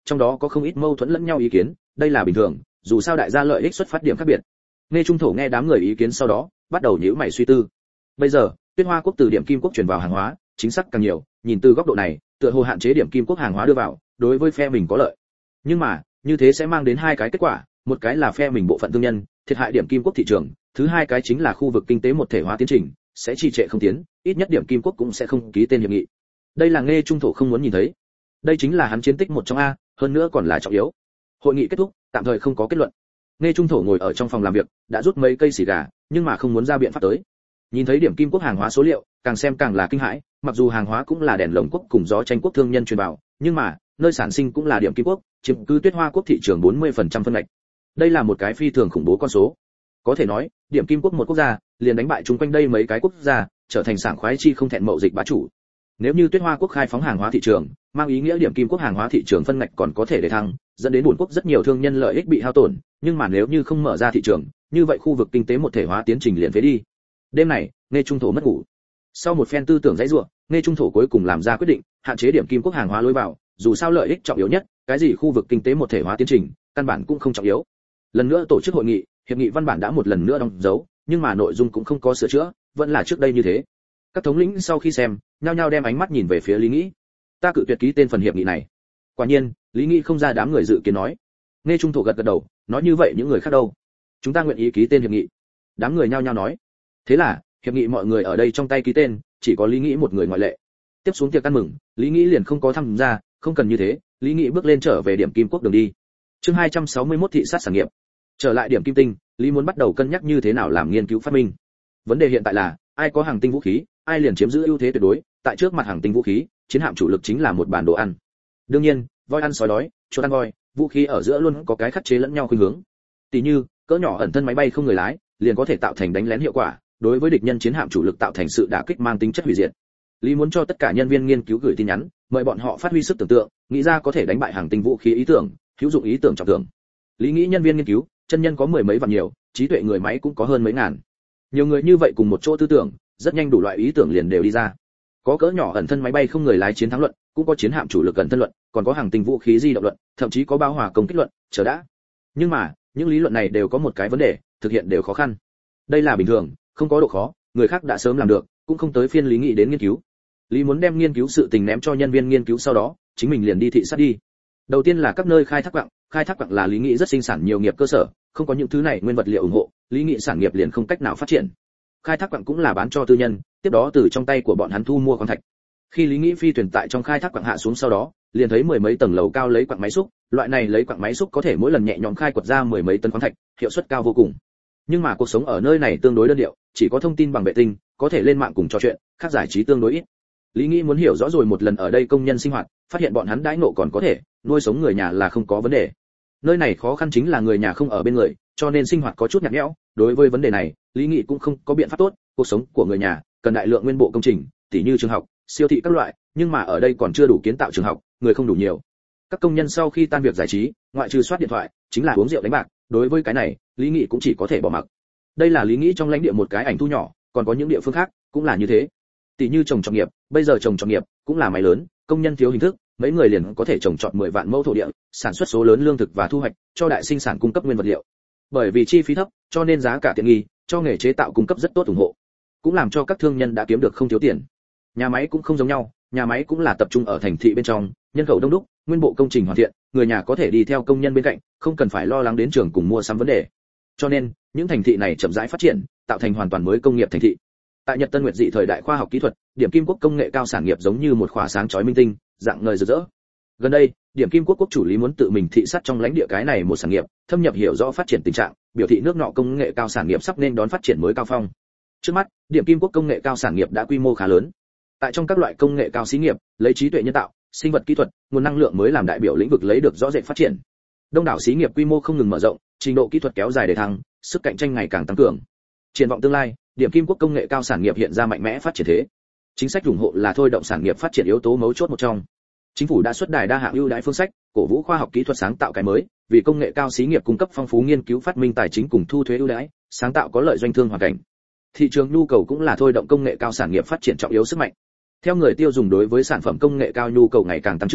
trong đó có không ít mâu thuẫn lẫn nhau ý kiến, đây là bình thường, dù sao đại gia lợi ích xuất phát điểm khác biệt. Nghe Trung Thổ nghe đám người ý kiến sau đó, bắt đầu nhíu mày suy tư. Bây giờ, Tuyết Hoa quốc từ điểm kim quốc chuyển vào hàng hóa, chính xác càng nhiều, nhìn từ góc độ này, tựa hồ hạn chế điểm kim quốc hàng hóa đưa vào, đối với phe mình có lợi. Nhưng mà, như thế sẽ mang đến hai cái kết quả, một cái là phe mình bộ phận thương nhân, thiệt hại điểm kim quốc thị trường, thứ hai cái chính là khu vực kinh tế một thể hóa tiến trình sẽ trì trệ không tiến, ít nhất điểm kim quốc cũng sẽ không ký tên hiệp nghị. Đây là Nghe Trung Thổ không muốn nhìn thấy. Đây chính là hắn chiến tích một trong a, hơn nữa còn là trọng yếu. Hội nghị kết thúc, tạm thời không có kết luận. Nghe Trung Thổ ngồi ở trong phòng làm việc, đã rút mấy cây xì gà, nhưng mà không muốn ra biện pháp tới. Nhìn thấy điểm kim quốc hàng hóa số liệu, càng xem càng là kinh hãi, mặc dù hàng hóa cũng là đèn lồng quốc cùng gió tranh quốc thương nhân truyền vào, nhưng mà, nơi sản sinh cũng là điểm kim quốc, chiếm cứ Tuyết Hoa quốc thị trường 40% phân ngạch. Đây là một cái phi thường khủng bố con số. Có thể nói, điểm kim quốc một quốc gia, liền đánh bại chúng quanh đây mấy cái quốc gia, trở thành sảng khoái chi không thẹn mậu dịch bá chủ. Nếu như Tuyết Hoa quốc khai phóng hàng hóa thị trường, mang ý nghĩa điểm kim quốc hàng hóa thị trường phân ngạch còn có thể để thăng, dẫn đến buồn quốc rất nhiều thương nhân lợi ích bị hao tổn, nhưng mà nếu như không mở ra thị trường, như vậy khu vực kinh tế một thể hóa tiến trình liền phế đi. Đêm này, Nghe Trung Thổ mất ngủ. Sau một phen tư tưởng dãy rủa, Nghe Trung Thổ cuối cùng làm ra quyết định, hạn chế điểm kim quốc hàng hóa lối vào, dù sao lợi ích trọng yếu nhất, cái gì khu vực kinh tế một thể hóa tiến trình, căn bản cũng không trọng yếu. Lần nữa tổ chức hội nghị, hiệp nghị văn bản đã một lần nữa đóng dấu, nhưng mà nội dung cũng không có sửa chữa, vẫn là trước đây như thế. Các thống lĩnh sau khi xem, nhao nhao đem ánh mắt nhìn về phía Lý Nghĩ. Ta cự tuyệt ký tên phần hiệp nghị này. Quả nhiên, Lý Nghĩ không ra đám người dự kiến nói. Nghe Trung Thổ gật gật đầu, nói như vậy những người khác đâu? Chúng ta nguyện ý ký tên hiệp nghị. Đám người nhao nhao nói. Thế là, hiệp nghị mọi người ở đây trong tay ký tên, chỉ có Lý Nghĩ một người ngoại lệ. Tiếp xuống tiệc ăn mừng, Lý Nghĩ liền không có tham gia, không cần như thế, Lý Nghĩ bước lên trở về điểm kim quốc đường đi. Chương 261 thị sát sản nghiệp. Trở lại điểm kim tinh, Lý muốn bắt đầu cân nhắc như thế nào làm nghiên cứu phát minh. Vấn đề hiện tại là, ai có hàng tinh vũ khí, ai liền chiếm giữ ưu thế tuyệt đối, tại trước mặt hàng tinh vũ khí, chiến hạm chủ lực chính là một bản đồ ăn. Đương nhiên, voi ăn sói đói, chuột ăn voi, vũ khí ở giữa luôn có cái khắc chế lẫn nhau khuynh hướng. Tỷ như, cỡ nhỏ ẩn thân máy bay không người lái, liền có thể tạo thành đánh lén hiệu quả, đối với địch nhân chiến hạm chủ lực tạo thành sự đả kích mang tính chất hủy diệt. Lý muốn cho tất cả nhân viên nghiên cứu gửi tin nhắn, mời bọn họ phát huy sức tưởng tượng, nghĩ ra có thể đánh bại hàng tinh vũ khí ý tưởng, hữu dụng ý tưởng trọng tưởng. Lý nghĩ nhân viên nghiên cứu, chân nhân có mười mấy vạn nhiều, trí tuệ người máy cũng có hơn mấy ngàn. Nhiều người như vậy cùng một chỗ tư tưởng, rất nhanh đủ loại ý tưởng liền đều đi ra. Có cỡ nhỏ ẩn thân máy bay không người lái chiến thắng luận, cũng có chiến hạm chủ lực ẩn thân luận, còn có hàng tinh vũ khí di động luận, thậm chí có bao hòa công kích luận, chờ đã. Nhưng mà, những lý luận này đều có một cái vấn đề, thực hiện đều khó khăn. Đây là bình thường, không có độ khó, người khác đã sớm làm được, cũng không tới phiên Lý nghĩ đến nghiên cứu. Lý muốn đem nghiên cứu sự tình ném cho nhân viên nghiên cứu sau đó, chính mình liền đi thị sát đi. Đầu tiên là các nơi khai thác quặng là Lý nghĩ rất sinh sản nhiều nghiệp cơ sở, không có những thứ này nguyên vật liệu ủng hộ, Lý nghĩ sản nghiệp liền không cách nào phát triển. Khai thác quặng cũng là bán cho tư nhân, tiếp đó từ trong tay của bọn hắn thu mua khoáng thạch. Khi Lý nghĩ phi thuyền tại trong khai thác quặng hạ xuống sau đó, liền thấy mười mấy tầng lầu cao lấy quặng máy xúc, loại này lấy quặng máy xúc có thể mỗi lần nhẹ nhõm khai quật ra mười mấy tấn khoáng thạch, hiệu suất cao vô cùng. Nhưng mà cuộc sống ở nơi này tương đối đơn điệu, chỉ có thông tin bằng vệ tinh, có thể lên mạng cùng trò chuyện, khác giải trí tương đối ít. Lý nghĩ muốn hiểu rõ rồi một lần ở đây công nhân sinh hoạt, phát hiện bọn hắn đãi ngộ còn có thể, nuôi sống người nhà là không có vấn đề. Nơi này khó khăn chính là người nhà không ở bên người, cho nên sinh hoạt có chút nhạt nhẽo. Đối với vấn đề này, Lý nghĩ cũng không có biện pháp tốt, cuộc sống của người nhà cần đại lượng nguyên bộ công trình, tỉ như trường học, siêu thị các loại, nhưng mà ở đây còn chưa đủ kiến tạo trường học, người không đủ nhiều. Các công nhân sau khi tan việc giải trí, ngoại trừ soát điện thoại, chính là uống rượu đánh bạc, đối với cái này, Lý nghĩ cũng chỉ có thể bỏ mặc. Đây là Lý nghĩ trong lãnh địa một cái ảnh thu nhỏ, còn có những địa phương khác cũng là như thế. Tỷ như trồng trọt nghiệp, bây giờ trồng trọt nghiệp cũng là máy lớn, công nhân thiếu hình thức, mấy người liền có thể trồng trọt 10 vạn mẫu thổ địa, sản xuất số lớn lương thực và thu hoạch, cho đại sinh sản cung cấp nguyên vật liệu. Bởi vì chi phí thấp, cho nên giá cả tiện nghi, cho nghề chế tạo cung cấp rất tốt ủng hộ, cũng làm cho các thương nhân đã kiếm được không thiếu tiền. Nhà máy cũng không giống nhau, nhà máy cũng là tập trung ở thành thị bên trong, nhân khẩu đông đúc, nguyên bộ công trình hoàn thiện, người nhà có thể đi theo công nhân bên cạnh, không cần phải lo lắng đến trường cùng mua sắm vấn đề. Cho nên, những thành thị này chậm rãi phát triển, tạo thành hoàn toàn mới công nghiệp thành thị. Tại Nhật Tân Nguyệt dị thời đại khoa học kỹ thuật, điểm kim quốc công nghệ cao sản nghiệp giống như một khỏa sáng chói minh tinh, dạng ngời rực rỡ. Gần đây, điểm kim quốc quốc chủ lý muốn tự mình thị sát trong lãnh địa cái này một sản nghiệp, thâm nhập hiểu rõ phát triển tình trạng, biểu thị nước nọ công nghệ cao sản nghiệp sắp nên đón phát triển mới cao phong. Trước mắt, điểm kim quốc công nghệ cao sản nghiệp đã quy mô khá lớn. Tại trong các loại công nghệ cao xí nghiệp, lấy trí tuệ nhân tạo, sinh vật kỹ thuật, nguồn năng lượng mới làm đại biểu lĩnh vực lấy được rõ rệt phát triển. Đông đảo xí nghiệp quy mô không ngừng mở rộng, trình độ kỹ thuật kéo dài để thăng, sức cạnh tranh ngày càng tăng cường. Triển vọng tương lai, điểm kim quốc công nghệ cao sản nghiệp hiện ra mạnh mẽ phát triển thế. Chính sách ủng hộ là thôi động sản nghiệp phát triển yếu tố mấu chốt một trong. Chính phủ đã xuất đài đa hạng ưu đãi phương sách, cổ vũ khoa học kỹ thuật sáng tạo cái mới, vì công nghệ cao xí nghiệp cung cấp phong phú nghiên cứu phát minh tài chính cùng thu thuế ưu đãi, sáng tạo có lợi doanh thương hoàn cảnh. Thị trường nhu cầu cũng là thôi động công nghệ cao sản nghiệp phát triển trọng yếu sức mạnh. Theo người tiêu dùng đối với sản phẩm công nghệ cao nhu cầu ngày càng tăng trưởng,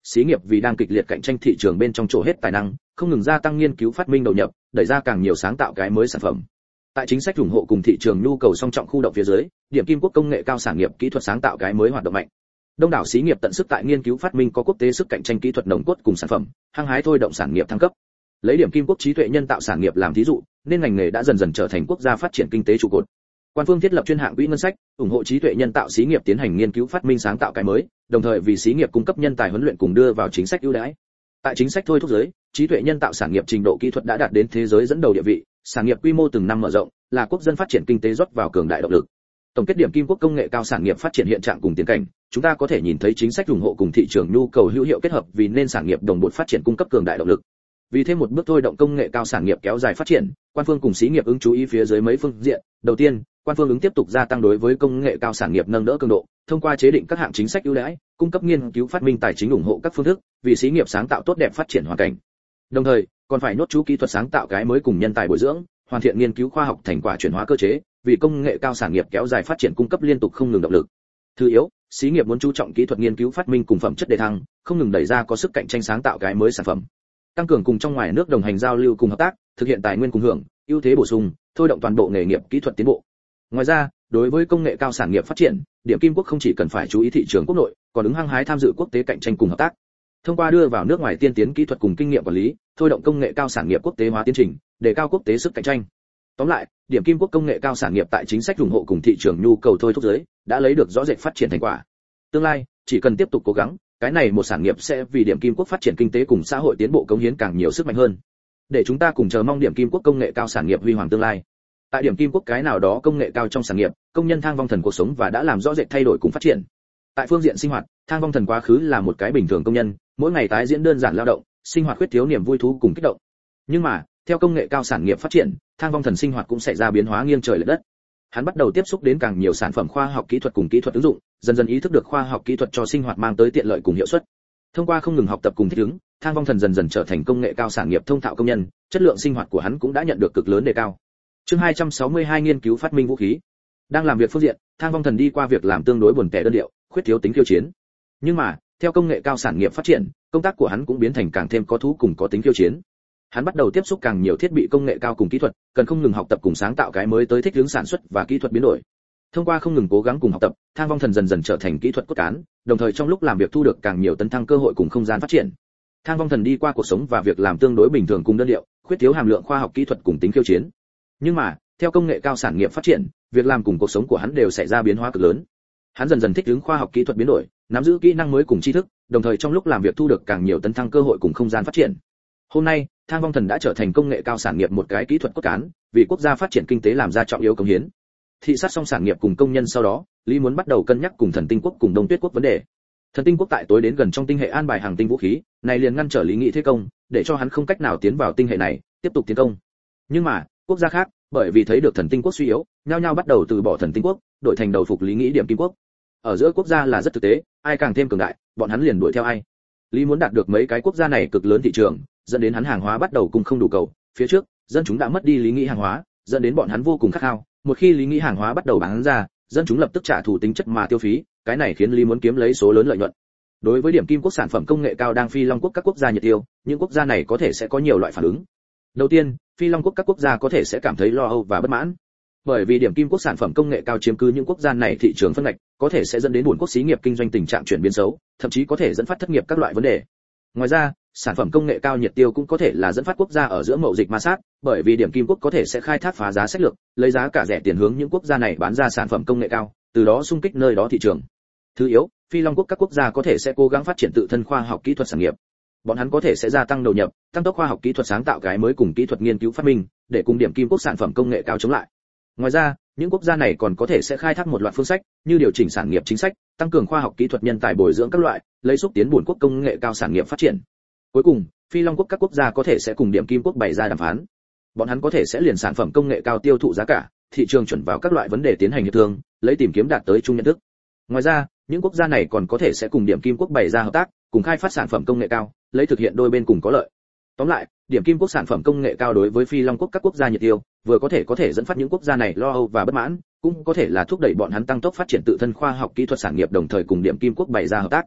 xí nghiệp vì đang kịch liệt cạnh tranh thị trường bên trong chỗ hết tài năng, không ngừng gia tăng nghiên cứu phát minh đầu nhập, đẩy ra càng nhiều sáng tạo cái mới sản phẩm. Tại chính sách ủng hộ cùng thị trường nhu cầu song trọng khu động phía dưới, điểm Kim Quốc công nghệ cao sản nghiệp kỹ thuật sáng tạo cái mới hoạt động mạnh. Đông đảo xí nghiệp tận sức tại nghiên cứu phát minh có quốc tế sức cạnh tranh kỹ thuật nồng cốt cùng sản phẩm, hăng hái thôi động sản nghiệp thăng cấp. Lấy điểm Kim Quốc trí tuệ nhân tạo sản nghiệp làm thí dụ, nên ngành nghề đã dần dần trở thành quốc gia phát triển kinh tế trụ cột. Quan phương thiết lập chuyên hạng quỹ ngân sách, ủng hộ trí tuệ nhân tạo xí nghiệp tiến hành nghiên cứu phát minh sáng tạo cái mới, đồng thời vì xí nghiệp cung cấp nhân tài huấn luyện cùng đưa vào chính sách ưu đãi. Tại chính sách thôi thúc giới, trí tuệ nhân tạo sản nghiệp trình độ kỹ thuật đã đạt đến thế giới dẫn đầu địa vị, sản nghiệp quy mô từng năm mở rộng, là quốc dân phát triển kinh tế rót vào cường đại động lực. Tổng kết điểm Kim Quốc công nghệ cao sản nghiệp phát triển hiện trạng cùng tiến cảnh, chúng ta có thể nhìn thấy chính sách ủng hộ cùng thị trường nhu cầu hữu hiệu kết hợp vì nên sản nghiệp đồng bộ phát triển cung cấp cường đại động lực. Vì thêm một bước thôi động công nghệ cao sản nghiệp kéo dài phát triển, quan phương cùng xí nghiệp ứng chú ý phía dưới mấy phương diện. Đầu tiên, quan phương ứng tiếp tục gia tăng đối với công nghệ cao sản nghiệp nâng đỡ cường độ, thông qua chế định các hạng chính sách ưu đãi, cung cấp nghiên cứu phát minh tài chính ủng hộ các phương thức, vì xí nghiệp sáng tạo tốt đẹp phát triển hoàn cảnh. Đồng thời, còn phải nốt chú kỹ thuật sáng tạo cái mới cùng nhân tài bồi dưỡng, hoàn thiện nghiên cứu khoa học thành quả chuyển hóa cơ chế, vì công nghệ cao sản nghiệp kéo dài phát triển cung cấp liên tục không ngừng động lực. Thứ yếu, xí nghiệp muốn chú trọng kỹ thuật nghiên cứu phát minh cùng phẩm chất đề thăng, không ngừng đẩy ra có sức cạnh tranh sáng tạo cái mới sản phẩm. Tăng cường cùng trong ngoài nước đồng hành giao lưu cùng hợp tác, thực hiện tài nguyên cùng hưởng, ưu thế bổ sung, thôi động toàn bộ nghề nghiệp kỹ thuật tiến bộ. Ngoài ra, đối với công nghệ cao sản nghiệp phát triển, điểm Kim Quốc không chỉ cần phải chú ý thị trường quốc nội, còn ứng hăng hái tham dự quốc tế cạnh tranh cùng hợp tác. Thông qua đưa vào nước ngoài tiên tiến kỹ thuật cùng kinh nghiệm quản lý, thôi động công nghệ cao sản nghiệp quốc tế hóa tiến trình, đề cao quốc tế sức cạnh tranh. Tóm lại, điểm Kim Quốc công nghệ cao sản nghiệp tại chính sách ủng hộ cùng thị trường nhu cầu thôi thúc giới, đã lấy được rõ rệt phát triển thành quả. Tương lai, chỉ cần tiếp tục cố gắng, cái này một sản nghiệp sẽ vì điểm Kim Quốc phát triển kinh tế cùng xã hội tiến bộ cống hiến càng nhiều sức mạnh hơn. Để chúng ta cùng chờ mong điểm Kim Quốc công nghệ cao sản nghiệp huy hoàng tương lai. Tại điểm Kim Quốc cái nào đó công nghệ cao trong sản nghiệp, công nhân Thang Vong Thần cuộc sống và đã làm rõ rệt thay đổi cùng phát triển. Tại phương diện sinh hoạt, Thang Vong Thần quá khứ là một cái bình thường công nhân, mỗi ngày tái diễn đơn giản lao động, sinh hoạt khuyết thiếu niềm vui thú cùng kích động. Nhưng mà, theo công nghệ cao sản nghiệp phát triển, Thang Vong Thần sinh hoạt cũng xảy ra biến hóa nghiêng trời lệch đất. Hắn bắt đầu tiếp xúc đến càng nhiều sản phẩm khoa học kỹ thuật cùng kỹ thuật ứng dụng, dần dần ý thức được khoa học kỹ thuật cho sinh hoạt mang tới tiện lợi cùng hiệu suất. Thông qua không ngừng học tập cùng thích ứng, Thang Vong Thần dần dần trở thành công nghệ cao sản nghiệp thông thạo công nhân, chất lượng sinh hoạt của hắn cũng đã nhận được cực lớn đề cao. Chương 262 nghiên cứu phát minh vũ khí. Đang làm việc phương diện, Thang Vong Thần đi qua việc làm tương đối buồn tẻ đơn điệu, khuyết thiếu tính khiêu chiến. Nhưng mà, theo công nghệ cao sản nghiệp phát triển, công tác của hắn cũng biến thành càng thêm có thú cùng có tính khiêu chiến. Hắn bắt đầu tiếp xúc càng nhiều thiết bị công nghệ cao cùng kỹ thuật, cần không ngừng học tập cùng sáng tạo cái mới tới thích ứng sản xuất và kỹ thuật biến đổi. Thông qua không ngừng cố gắng cùng học tập, Thang Vong Thần dần dần trở thành kỹ thuật cốt cán, đồng thời trong lúc làm việc thu được càng nhiều tấn thăng cơ hội cùng không gian phát triển. Thang Vong Thần đi qua cuộc sống và việc làm tương đối bình thường cùng đơn điệu, khuyết thiếu hàm lượng khoa học kỹ thuật cùng tính khiêu chiến. Nhưng mà, theo công nghệ cao sản nghiệp phát triển, việc làm cùng cuộc sống của hắn đều xảy ra biến hóa cực lớn. Hắn dần dần thích ứng khoa học kỹ thuật biến đổi, nắm giữ kỹ năng mới cùng tri thức, đồng thời trong lúc làm việc thu được càng nhiều tấn thăng cơ hội cùng không gian phát triển. Hôm nay, Thang Vong Thần đã trở thành công nghệ cao sản nghiệp một cái kỹ thuật cốt cán, vì quốc gia phát triển kinh tế làm ra trọng yếu cống hiến. Thị sát xong sản nghiệp cùng công nhân sau đó, Lý muốn bắt đầu cân nhắc cùng Thần Tinh Quốc cùng Đông Tuyết Quốc vấn đề. Thần Tinh Quốc tại tối đến gần trong tinh hệ an bài hàng tinh vũ khí, này liền ngăn trở Lý Nghị thế công, để cho hắn không cách nào tiến vào tinh hệ này, tiếp tục tiến công. Nhưng mà, quốc gia khác, bởi vì thấy được Thần Tinh Quốc suy yếu, nhao nhao bắt đầu từ bỏ Thần Tinh Quốc, đổi thành đầu phục Lý Nghị điểm Kim Quốc. Ở giữa quốc gia là rất thực tế, ai càng thêm cường đại, bọn hắn liền đuổi theo ai. Lý muốn đạt được mấy cái quốc gia này cực lớn thị trường, dẫn đến hắn hàng hóa bắt đầu cùng không đủ cầu, phía trước, dân chúng đã mất đi Lý Nghị hàng hóa, dẫn đến bọn hắn vô cùng khát khao, một khi Lý Nghị hàng hóa bắt đầu bán ra, dân chúng lập tức trả thù tính chất mà tiêu phí, cái này khiến Lý muốn kiếm lấy số lớn lợi nhuận. Đối với điểm Kim Quốc sản phẩm công nghệ cao đang Phi Long Quốc các quốc gia nhiệt tiêu, những quốc gia này có thể sẽ có nhiều loại phản ứng. Đầu tiên, Phi Long Quốc các quốc gia có thể sẽ cảm thấy lo âu và bất mãn. Bởi vì điểm Kim Quốc sản phẩm công nghệ cao chiếm cứ những quốc gia này thị trường phân ngạch, có thể sẽ dẫn đến buồn quốc xí nghiệp kinh doanh tình trạng chuyển biến xấu, thậm chí có thể dẫn phát thất nghiệp các loại vấn đề. Ngoài ra, sản phẩm công nghệ cao nhiệt tiêu cũng có thể là dẫn phát quốc gia ở giữa mậu dịch ma sát, bởi vì điểm Kim Quốc có thể sẽ khai thác phá giá sách lược, lấy giá cả rẻ tiền hướng những quốc gia này bán ra sản phẩm công nghệ cao, từ đó xung kích nơi đó thị trường. Thứ yếu, Phi Long Quốc các quốc gia có thể sẽ cố gắng phát triển tự thân khoa học kỹ thuật sản nghiệp. Bọn hắn có thể sẽ gia tăng đầu nhập, tăng tốc khoa học kỹ thuật sáng tạo cái mới cùng kỹ thuật nghiên cứu phát minh, để cùng điểm Kim Quốc sản phẩm công nghệ cao chống lại. Ngoài ra, những quốc gia này còn có thể sẽ khai thác một loạt phương sách, như điều chỉnh sản nghiệp chính sách, tăng cường khoa học kỹ thuật nhân tài bồi dưỡng các loại, lấy xúc tiến buồn quốc công nghệ cao sản nghiệp phát triển. Cuối cùng, Phi Long Quốc các quốc gia có thể sẽ cùng điểm Kim Quốc bày ra đàm phán. Bọn hắn có thể sẽ liền sản phẩm công nghệ cao tiêu thụ giá cả, thị trường chuẩn vào các loại vấn đề tiến hành hiệp thương, lấy tìm kiếm đạt tới chung nhận thức. Ngoài ra, những quốc gia này còn có thể sẽ cùng điểm Kim Quốc bày ra hợp tác, cùng khai phát sản phẩm công nghệ cao, lấy thực hiện đôi bên cùng có lợi. Tóm lại, điểm Kim Quốc sản phẩm công nghệ cao đối với Phi Long Quốc các quốc gia nhiệt tiêu, vừa có thể dẫn phát những quốc gia này lo âu và bất mãn, cũng có thể là thúc đẩy bọn hắn tăng tốc phát triển tự thân khoa học kỹ thuật sản nghiệp đồng thời cùng điểm Kim Quốc bày ra hợp tác.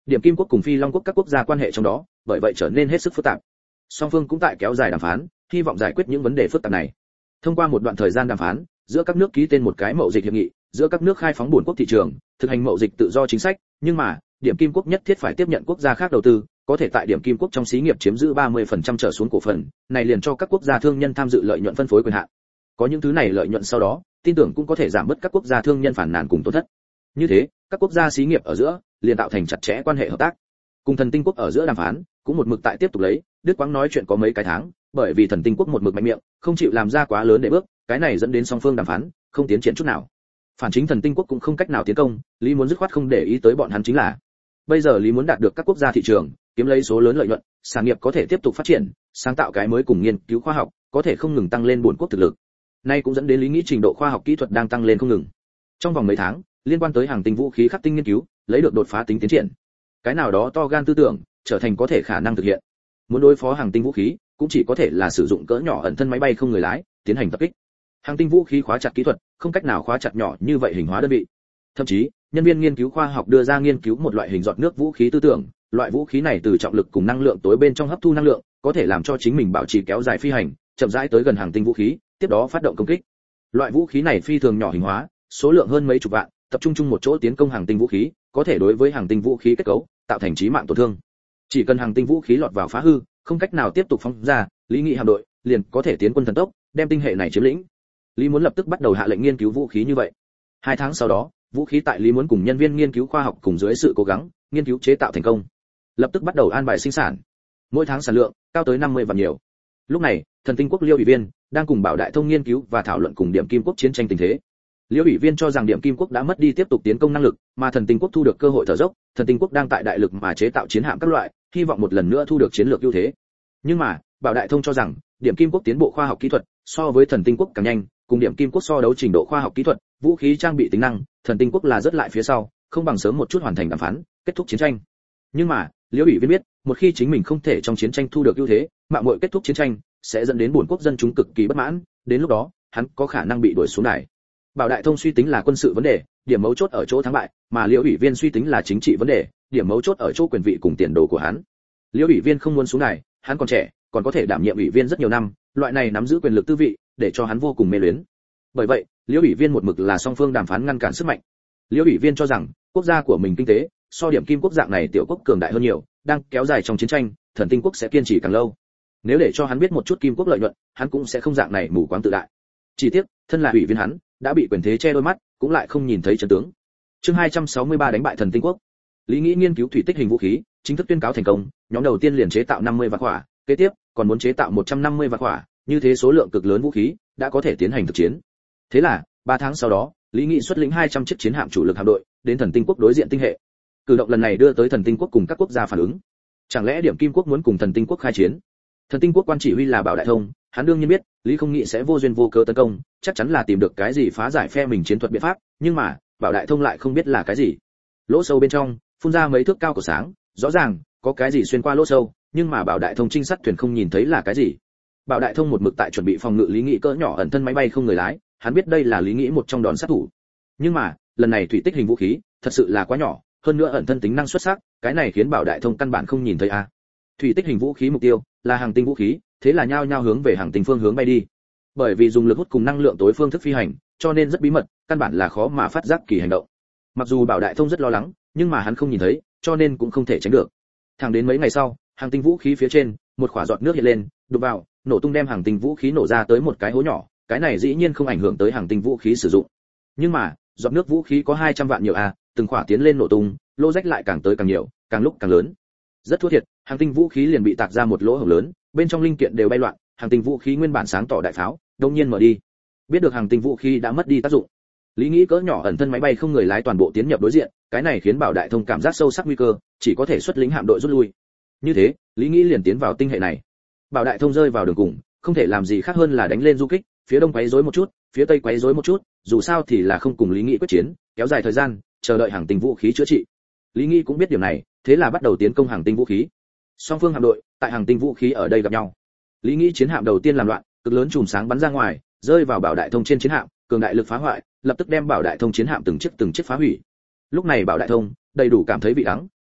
Điểm Kim quốc cùng Phi Long quốc các quốc gia quan hệ trong đó, bởi vậy trở nên hết sức phức tạp. Song phương cũng tại kéo dài đàm phán, hy vọng giải quyết những vấn đề phức tạp này. Thông qua một đoạn thời gian đàm phán, giữa các nước ký tên một cái mậu dịch hiệp nghị, giữa các nước khai phóng buôn quốc thị trường, thực hành mậu dịch tự do chính sách, nhưng mà, Điểm Kim quốc nhất thiết phải tiếp nhận quốc gia khác đầu tư, có thể tại Điểm Kim quốc trong xí nghiệp chiếm giữ 30% trở xuống cổ phần, này liền cho các quốc gia thương nhân tham dự lợi nhuận phân phối quyền hạn. Có những thứ này lợi nhuận sau đó, tin tưởng cũng có thể giảm bớt các quốc gia thương nhân phản nàn cùng tổn thất. Như thế, các quốc gia xí nghiệp ở giữa liền tạo thành chặt chẽ quan hệ hợp tác. Cùng Thần Tinh quốc ở giữa đàm phán, cũng một mực tại tiếp tục lấy, Đức Quang nói chuyện có mấy cái tháng, bởi vì Thần Tinh quốc một mực mạnh miệng, không chịu làm ra quá lớn để bước, cái này dẫn đến song phương đàm phán không tiến triển chút nào. Phản chính Thần Tinh quốc cũng không cách nào tiến công, Lý muốn dứt khoát không để ý tới bọn hắn chính là. Bây giờ Lý muốn đạt được các quốc gia thị trường, kiếm lấy số lớn lợi nhuận, sản nghiệp có thể tiếp tục phát triển, sáng tạo cái mới cùng nghiên cứu khoa học, có thể không ngừng tăng lên buồn quốc thực lực. Nay cũng dẫn đến Lý nghĩ trình độ khoa học kỹ thuật đang tăng lên không ngừng. Trong vòng mấy tháng, liên quan tới hàng tinh vũ khí khắc tinh nghiên cứu, lấy được đột phá tính tiến triển. Cái nào đó to gan tư tưởng, trở thành có thể khả năng thực hiện. Muốn đối phó hàng tinh vũ khí, cũng chỉ có thể là sử dụng cỡ nhỏ ẩn thân máy bay không người lái, tiến hành tập kích. Hàng tinh vũ khí khóa chặt kỹ thuật, không cách nào khóa chặt nhỏ như vậy hình hóa đơn vị. Thậm chí, nhân viên nghiên cứu khoa học đưa ra nghiên cứu một loại hình giọt nước vũ khí tư tưởng, loại vũ khí này từ trọng lực cùng năng lượng tối bên trong hấp thu năng lượng, có thể làm cho chính mình bảo trì kéo dài phi hành, chậm rãi tới gần hàng tinh vũ khí, tiếp đó phát động công kích. Loại vũ khí này phi thường nhỏ hình hóa, số lượng hơn mấy chục vạn, tập trung chung một chỗ tiến công hàng tinh vũ khí, có thể đối với hàng tinh vũ khí kết cấu tạo thành chí mạng tổn thương. Chỉ cần hàng tinh vũ khí lọt vào phá hư, không cách nào tiếp tục phóng ra, Lý Nghị hạm đội liền có thể tiến quân thần tốc, đem tinh hệ này chiếm lĩnh. Lý muốn lập tức bắt đầu hạ lệnh nghiên cứu vũ khí như vậy. 2 tháng sau đó, vũ khí tại Lý muốn cùng nhân viên nghiên cứu khoa học cùng dưới sự cố gắng, nghiên cứu chế tạo thành công. Lập tức bắt đầu an bài sinh sản. Mỗi tháng sản lượng cao tới 50 vạn nhiều. Lúc này, Thần Tinh quốc Liêu ủy viên đang cùng Bảo Đại Thông nghiên cứu và thảo luận cùng Điểm Kim quốc chiến tranh tình thế. Liêu ủy viên cho rằng Điểm Kim quốc đã mất đi tiếp tục tiến công năng lực, mà Thần Tinh quốc thu được cơ hội thở dốc, Thần Tinh quốc đang tại đại lực mà chế tạo chiến hạm các loại, hy vọng một lần nữa thu được chiến lược ưu thế. Nhưng mà, Bảo Đại Thông cho rằng, Điểm Kim quốc tiến bộ khoa học kỹ thuật so với Thần Tinh quốc càng nhanh, cùng Điểm Kim quốc so đấu trình độ khoa học kỹ thuật, vũ khí trang bị tính năng, Thần Tinh quốc là rất lại phía sau, không bằng sớm một chút hoàn thành đàm phán, kết thúc chiến tranh. Nhưng mà, Liêu ủy viên biết, một khi chính mình không thể trong chiến tranh thu được ưu thế, mạo muội kết thúc chiến tranh, sẽ dẫn đến buồn quốc dân chúng cực kỳ bất mãn, đến lúc đó, hắn có khả năng bị đuổi xuống đài. Bảo Đại Thông suy tính là quân sự vấn đề, điểm mấu chốt ở chỗ thắng bại, mà Liêu ủy viên suy tính là chính trị vấn đề, điểm mấu chốt ở chỗ quyền vị cùng tiền đồ của hắn. Liêu ủy viên không muốn xuống đài, hắn còn trẻ, còn có thể đảm nhiệm ủy viên rất nhiều năm, loại này nắm giữ quyền lực tư vị, để cho hắn vô cùng mê luyến. Bởi vậy, Liêu ủy viên một mực là song phương đàm phán ngăn cản sức mạnh. Liêu ủy viên cho rằng, quốc gia của mình kinh tế so Điểm Kim quốc dạng này tiểu quốc cường đại hơn nhiều, đang kéo dài trong chiến tranh, Thần Tinh quốc sẽ kiên trì càng lâu. Nếu để cho hắn biết một chút Kim quốc lợi nhuận, hắn cũng sẽ không dạng này mù quáng tự đại. Chỉ tiếc, thân là ủy viên hắn, đã bị quyền thế che đôi mắt, cũng lại không nhìn thấy chân tướng. Chương 263 đánh bại Thần Tinh quốc. Lý nghĩ nghiên cứu thủy tích hình vũ khí, chính thức tuyên cáo thành công, nhóm đầu tiên liền chế tạo 50 vạn quả, kế tiếp còn muốn chế tạo 150 vạn quả, như thế số lượng cực lớn vũ khí đã có thể tiến hành thực chiến. Thế là, 3 tháng sau đó, Lý Nghị xuất lĩnh 200 chiếc chiến hạm chủ lực hạm đội, đến Thần Tinh quốc đối diện tinh hệ. Cử động lần này đưa tới Thần Tinh quốc cùng các quốc gia phản ứng. Chẳng lẽ Điểm Kim quốc muốn cùng Thần Tinh quốc khai chiến? Thần Tinh quốc quan chỉ huy là Bảo Đại Thông, hắn đương nhiên biết, Lý không nghĩ sẽ vô duyên vô cớ tấn công, chắc chắn là tìm được cái gì phá giải phe mình chiến thuật biện pháp, nhưng mà, Bảo Đại Thông lại không biết là cái gì. Lỗ sâu bên trong, phun ra mấy thước cao của sáng, rõ ràng có cái gì xuyên qua lỗ sâu, nhưng mà Bảo Đại Thông trinh sát thuyền không nhìn thấy là cái gì. Bảo Đại Thông một mực tại chuẩn bị phòng ngự Lý Nghị cỡ nhỏ ẩn thân máy bay không người lái, hắn biết đây là Lý Nghị một trong đòn sát thủ. Nhưng mà, lần này thủy tích hình vũ khí, thật sự là quá nhỏ, hơn nữa ẩn thân tính năng xuất sắc, cái này khiến Bảo Đại Thông căn bản không nhìn thấy a. Thủy tích hình vũ khí mục tiêu là hàng tinh vũ khí, thế là nhao nhao hướng về hàng tinh phương hướng bay đi. Bởi vì dùng lực hút cùng năng lượng tối phương thức phi hành, cho nên rất bí mật, căn bản là khó mà phát giác kỳ hành động. Mặc dù Bảo Đại Thông rất lo lắng, nhưng mà hắn không nhìn thấy, cho nên cũng không thể tránh được. Thẳng đến mấy ngày sau, hàng tinh vũ khí phía trên, một quả giọt nước hiện lên, đụng vào, nổ tung đem hàng tinh vũ khí nổ ra tới một cái hố nhỏ, cái này dĩ nhiên không ảnh hưởng tới hàng tinh vũ khí sử dụng. Nhưng mà, giọt nước vũ khí có 200 vạn nhiều a, từng quả tiến lên nổ tung, lỗ rách lại càng tới càng nhiều, càng lúc càng lớn. Rất thua thiệt, hàng tinh vũ khí liền bị tạc ra một lỗ hổng lớn, bên trong linh kiện đều bay loạn, hàng tinh vũ khí nguyên bản sáng tỏ đại pháo, đột nhiên mở đi. Biết được hàng tinh vũ khí đã mất đi tác dụng, Lý nghĩ cỡ nhỏ ẩn thân máy bay không người lái toàn bộ tiến nhập đối diện, cái này khiến Bảo Đại Thông cảm giác sâu sắc nguy cơ, chỉ có thể xuất lính hạm đội rút lui. Như thế, Lý nghĩ liền tiến vào tinh hệ này. Bảo Đại Thông rơi vào đường cùng, không thể làm gì khác hơn là đánh lên du kích, phía đông quấy rối một chút, phía tây quấy rối một chút, dù sao thì là không cùng Lý nghĩ quyết chiến, kéo dài thời gian, chờ đợi hàng tinh vũ khí chữa trị. Lý nghĩ cũng biết điểm này, thế là bắt đầu tiến công hàng tinh vũ khí. Song phương hạm đội tại hàng tinh vũ khí ở đây gặp nhau. Lý nghĩ chiến hạm đầu tiên làm loạn, cực lớn chùm sáng bắn ra ngoài, rơi vào Bảo Đại Thông trên chiến hạm, cường đại lực phá hoại, lập tức đem Bảo Đại Thông chiến hạm từng chiếc phá hủy. Lúc này Bảo Đại Thông đầy đủ cảm thấy vị đắng,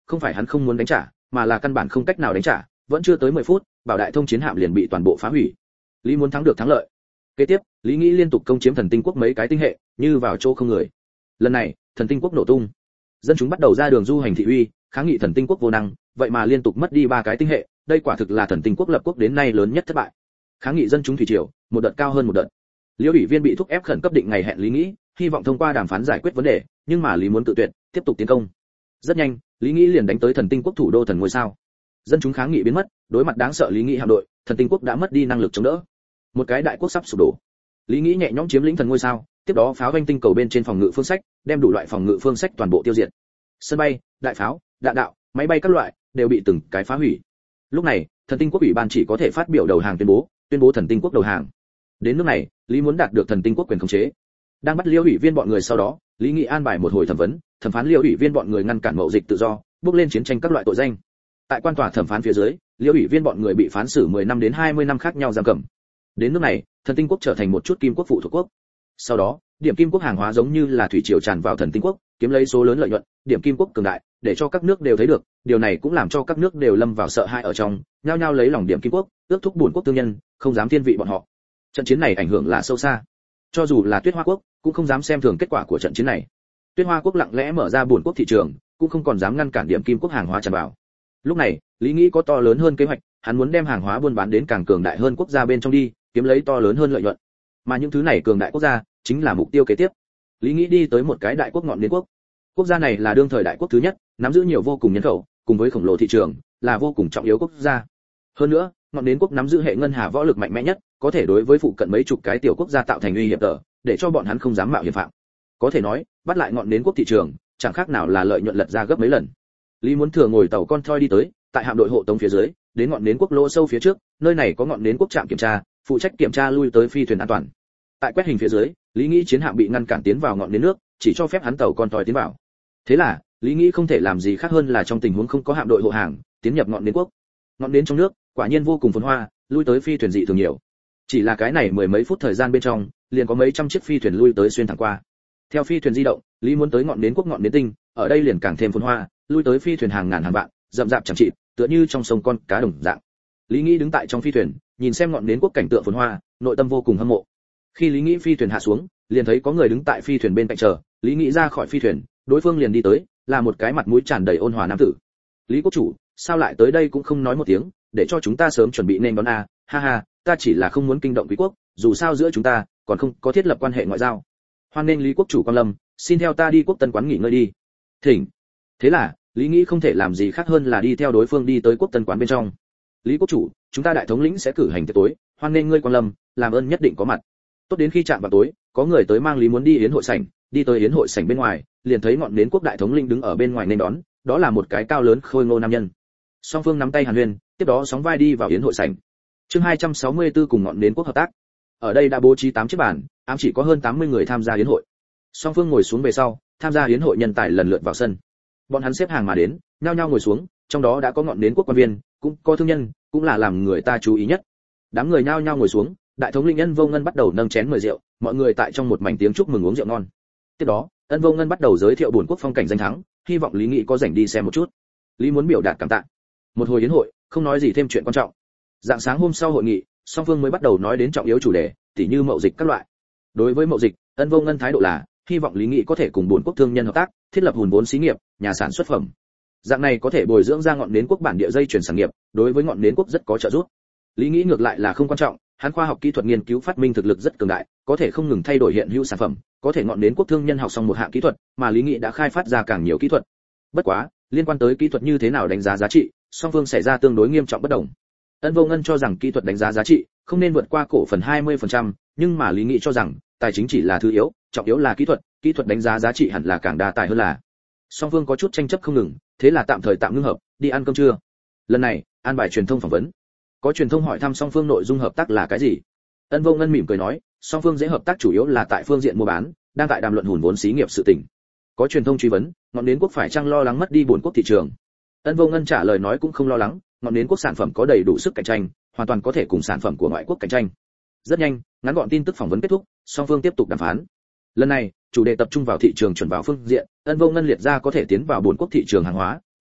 không phải hắn không muốn đánh trả, mà là căn bản không cách nào đánh trả, vẫn chưa tới 10 phút, Bảo Đại Thông chiến hạm liền bị toàn bộ phá hủy. Lý muốn thắng được thắng lợi. Kế tiếp, Lý nghĩ liên tục công chiếm Thần Tinh Quốc mấy cái tinh hệ, như vào chỗ không người. Lần này, Thần Tinh Quốc nổ tung. Dân chúng bắt đầu ra đường du hành thị uy, kháng nghị Thần Tinh Quốc vô năng, vậy mà liên tục mất đi 3 cái tinh hệ, đây quả thực là Thần Tinh Quốc lập quốc đến nay lớn nhất thất bại. Kháng nghị dân chúng thủy triều, một đợt cao hơn một đợt. Liễu ủy viên bị thúc ép khẩn cấp định ngày hẹn Lý nghĩ, hy vọng thông qua đàm phán giải quyết vấn đề, nhưng mà Lý muốn tự tuyệt, tiếp tục tiến công. Rất nhanh, Lý nghĩ liền đánh tới Thần Tinh Quốc thủ đô Thần Ngôi Sao. Dân chúng kháng nghị biến mất, đối mặt đáng sợ Lý nghĩ hạm đội, Thần Tinh Quốc đã mất đi năng lực chống đỡ. Một cái đại quốc sắp sụp đổ. Lý nghĩ nhẹ nhõm chiếm lĩnh Thần Ngôi Sao, tiếp đó pháo doanh tinh cầu bên trên phòng ngự phương sách, đem đủ loại phòng ngự phương sách toàn bộ tiêu diệt. Sân bay, đại pháo, đạn đạo, máy bay các loại đều bị từng cái phá hủy. Lúc này, Thần Tinh Quốc ủy ban chỉ có thể phát biểu đầu hàng tuyên bố Thần Tinh Quốc đầu hàng. Đến nước này, Lý muốn đạt được Thần Tinh Quốc quyền khống chế. Đang bắt Liễu ủy viên bọn người sau đó, Lý nghị an bài một hồi thẩm vấn, thẩm phán Liễu ủy viên bọn người ngăn cản mậu dịch tự do, bước lên chiến tranh các loại tội danh. Tại quan tòa thẩm phán phía dưới, Liễu ủy viên bọn người bị phán xử 10 năm đến 20 năm khác nhau giam cầm. Đến nước này, Thần Tinh Quốc trở thành một chút kim quốc phụ thuộc quốc. Sau đó, điểm kim quốc hàng hóa giống như là thủy triều tràn vào Thần Tinh Quốc, kiếm lấy số lớn lợi nhuận, điểm kim quốc cường đại, để cho các nước đều thấy được, điều này cũng làm cho các nước đều lâm vào sợ hãi ở trong, nhao nhao lấy lòng điểm kim quốc, ước thúc bổn quốc thương nhân, không dám thiên vị bọn họ. Trận chiến này ảnh hưởng là sâu xa. Cho dù là Tuyết Hoa quốc, cũng không dám xem thường kết quả của trận chiến này. Tuyết Hoa quốc lặng lẽ mở ra bổn quốc thị trường, cũng không còn dám ngăn cản điểm kim quốc hàng hóa tràn vào. Lúc này, Lý nghĩ có to lớn hơn kế hoạch, hắn muốn đem hàng hóa buôn bán đến càng cường đại hơn quốc gia bên trong đi, kiếm lấy to lớn hơn lợi nhuận. Mà những thứ này cường đại quốc gia chính là mục tiêu kế tiếp. Lý nghĩ đi tới một cái đại quốc Ngọn Nến quốc. Quốc gia này là đương thời đại quốc thứ nhất, nắm giữ nhiều vô cùng nhân khẩu, cùng với khổng lồ thị trường, là vô cùng trọng yếu quốc gia. Hơn nữa, Ngọn Nến quốc nắm giữ hệ ngân hà võ lực mạnh mẽ nhất, có thể đối với phụ cận mấy chục cái tiểu quốc gia tạo thành uy hiếp tở, để cho bọn hắn không dám mạo hiểm phạm. Có thể nói, bắt lại Ngọn Nến quốc thị trường, chẳng khác nào là lợi nhuận lật ra gấp mấy lần. Lý muốn thừa ngồi tàu con thoi đi tới, tại hạm đội hộ tống phía dưới, đến Ngọn Nến quốc lỗ sâu phía trước, nơi này có Ngọn Nến quốc trạm kiểm tra, phụ trách kiểm tra lui tới phi thuyền an toàn. Tại quét hình phía dưới, Lý nghĩ chiến hạm bị ngăn cản tiến vào Ngọn Nến nước, chỉ cho phép hắn tàu con thoi tiến vào. Thế là, Lý nghĩ không thể làm gì khác hơn là trong tình huống không có hạm đội hộ hàng, tiến nhập Ngọn Nến quốc. Ngọn Nến trong nước, quả nhiên vô cùng phồn hoa, lui tới phi thuyền dị thường nhiều. Chỉ là cái này mười mấy phút thời gian bên trong, liền có mấy trăm chiếc phi thuyền lui tới xuyên thẳng qua. Theo phi thuyền di động, Lý muốn tới Ngọn Nến quốc Ngọn Nến tinh, ở đây liền càng thêm phồn hoa, lui tới phi thuyền hàng ngàn hàng vạn, rậm rạp chẳng chịt, tựa như trong sông con cá đồng dạng. Lý nghĩ đứng tại trong phi thuyền, nhìn xem Ngọn Nến quốc cảnh tượng phồn hoa, nội tâm vô cùng hâm mộ. Khi Lý nghĩ phi thuyền hạ xuống, liền thấy có người đứng tại phi thuyền bên cạnh chờ, Lý nghĩ ra khỏi phi thuyền, đối phương liền đi tới, là một cái mặt mũi tràn đầy ôn hòa nam tử. Lý quốc chủ, sao lại tới đây cũng không nói một tiếng, để cho chúng ta sớm chuẩn bị nên đón a, ha ha, ta chỉ là không muốn kinh động quý quốc, dù sao giữa chúng ta còn không có thiết lập quan hệ ngoại giao. Hoan nên Lý quốc chủ quan lâm, xin theo ta đi Quốc Tân quán nghỉ ngơi đi. Thỉnh. Thế là, Lý nghĩ không thể làm gì khác hơn là đi theo đối phương đi tới Quốc Tân quán bên trong. Lý quốc chủ, chúng ta đại thống lĩnh sẽ cử hành tiệc tối, hoan nên ngươi quan lâm, làm ơn nhất định có mặt. Tốt đến khi chạm vào tối, có người tới mang Lý muốn đi yến hội sảnh, đi tới yến hội sảnh bên ngoài, liền thấy Ngọn Nến quốc đại thống lĩnh đứng ở bên ngoài nên đón, đó là một cái cao lớn khôi ngô nam nhân. Song phương nắm tay hàn huyên, tiếp đó sóng vai đi vào yến hội sảnh. Chương 264 cùng Ngọn Nến quốc hợp tác. Ở đây đã bố trí 8 chiếc bàn, ám chỉ có hơn 80 người tham gia yến hội. Song phương ngồi xuống về sau, tham gia yến hội nhân tài lần lượt vào sân. Bọn hắn xếp hàng mà đến, nhao nhao ngồi xuống, trong đó đã có Ngọn Nến quốc quan viên, cũng có thương nhân, cũng là làm người ta chú ý nhất. Đám người nhao nhao ngồi xuống, đại thống lĩnh Ân Vô Ngân bắt đầu nâng chén mời rượu, mọi người tại trong một mảnh tiếng chúc mừng uống rượu ngon. Tiếp đó, Ân Vô Ngân bắt đầu giới thiệu bổn quốc phong cảnh danh thắng, hy vọng Lý Nghị có rảnh đi xem một chút. Lý muốn biểu đạt cảm tạ. Một hồi yến hội, không nói gì thêm chuyện quan trọng. Dạng sáng hôm sau hội nghị, song phương mới bắt đầu nói đến trọng yếu chủ đề, tỉ như mậu dịch các loại. Đối với mậu dịch, Ân Vô Ngân thái độ là hy vọng Lý Nghị có thể cùng bổn quốc thương nhân hợp tác, thiết lập hùn vốn xí nghiệp, nhà sản xuất phẩm. Dạng này có thể bồi dưỡng ra Ngọn Nến quốc bản địa dây chuyển sản nghiệp, đối với Ngọn Nến quốc rất có trợ giúp. Lý Nghị ngược lại là không quan trọng, hắn khoa học kỹ thuật nghiên cứu phát minh thực lực rất cường đại, có thể không ngừng thay đổi hiện hữu sản phẩm, có thể Ngọn Nến quốc thương nhân học xong một hạng kỹ thuật, mà Lý Nghị đã khai phát ra càng nhiều kỹ thuật. Bất quá, liên quan tới kỹ thuật như thế nào đánh giá giá trị, song phương xảy ra tương đối nghiêm trọng bất đồng. Ân Vô Ngân cho rằng kỹ thuật đánh giá giá trị không nên vượt qua cổ phần 20%, nhưng mà Lý Nghị cho rằng tài chính chỉ là thứ yếu, trọng yếu là kỹ thuật đánh giá giá trị hẳn là càng đa tài hơn là. Song phương có chút tranh chấp không ngừng, thế là tạm thời tạm ngưng hợp, đi ăn cơm trưa. Lần này, an bài truyền thông phỏng vấn. Có truyền thông hỏi thăm song phương nội dung hợp tác là cái gì. Ân Vô Ngân mỉm cười nói, song phương dễ hợp tác chủ yếu là tại phương diện mua bán, đang tại đàm luận hùn vốn xí nghiệp sự tình. Có truyền thông truy vấn, Ngọn Nến quốc phải chăng lo lắng mất đi bổn quốc thị trường. Ân Vô Ngân trả lời nói cũng không lo lắng, Ngọn Nến quốc sản phẩm có đầy đủ sức cạnh tranh, hoàn toàn có thể cùng sản phẩm của ngoại quốc cạnh tranh. Rất nhanh, ngắn gọn tin tức phỏng vấn kết thúc, song phương tiếp tục đàm phán. Lần này, chủ đề tập trung vào thị trường chuẩn vào phương diện, Ân Vô Ngân liệt ra có thể tiến vào bổn quốc thị trường hàng hóa,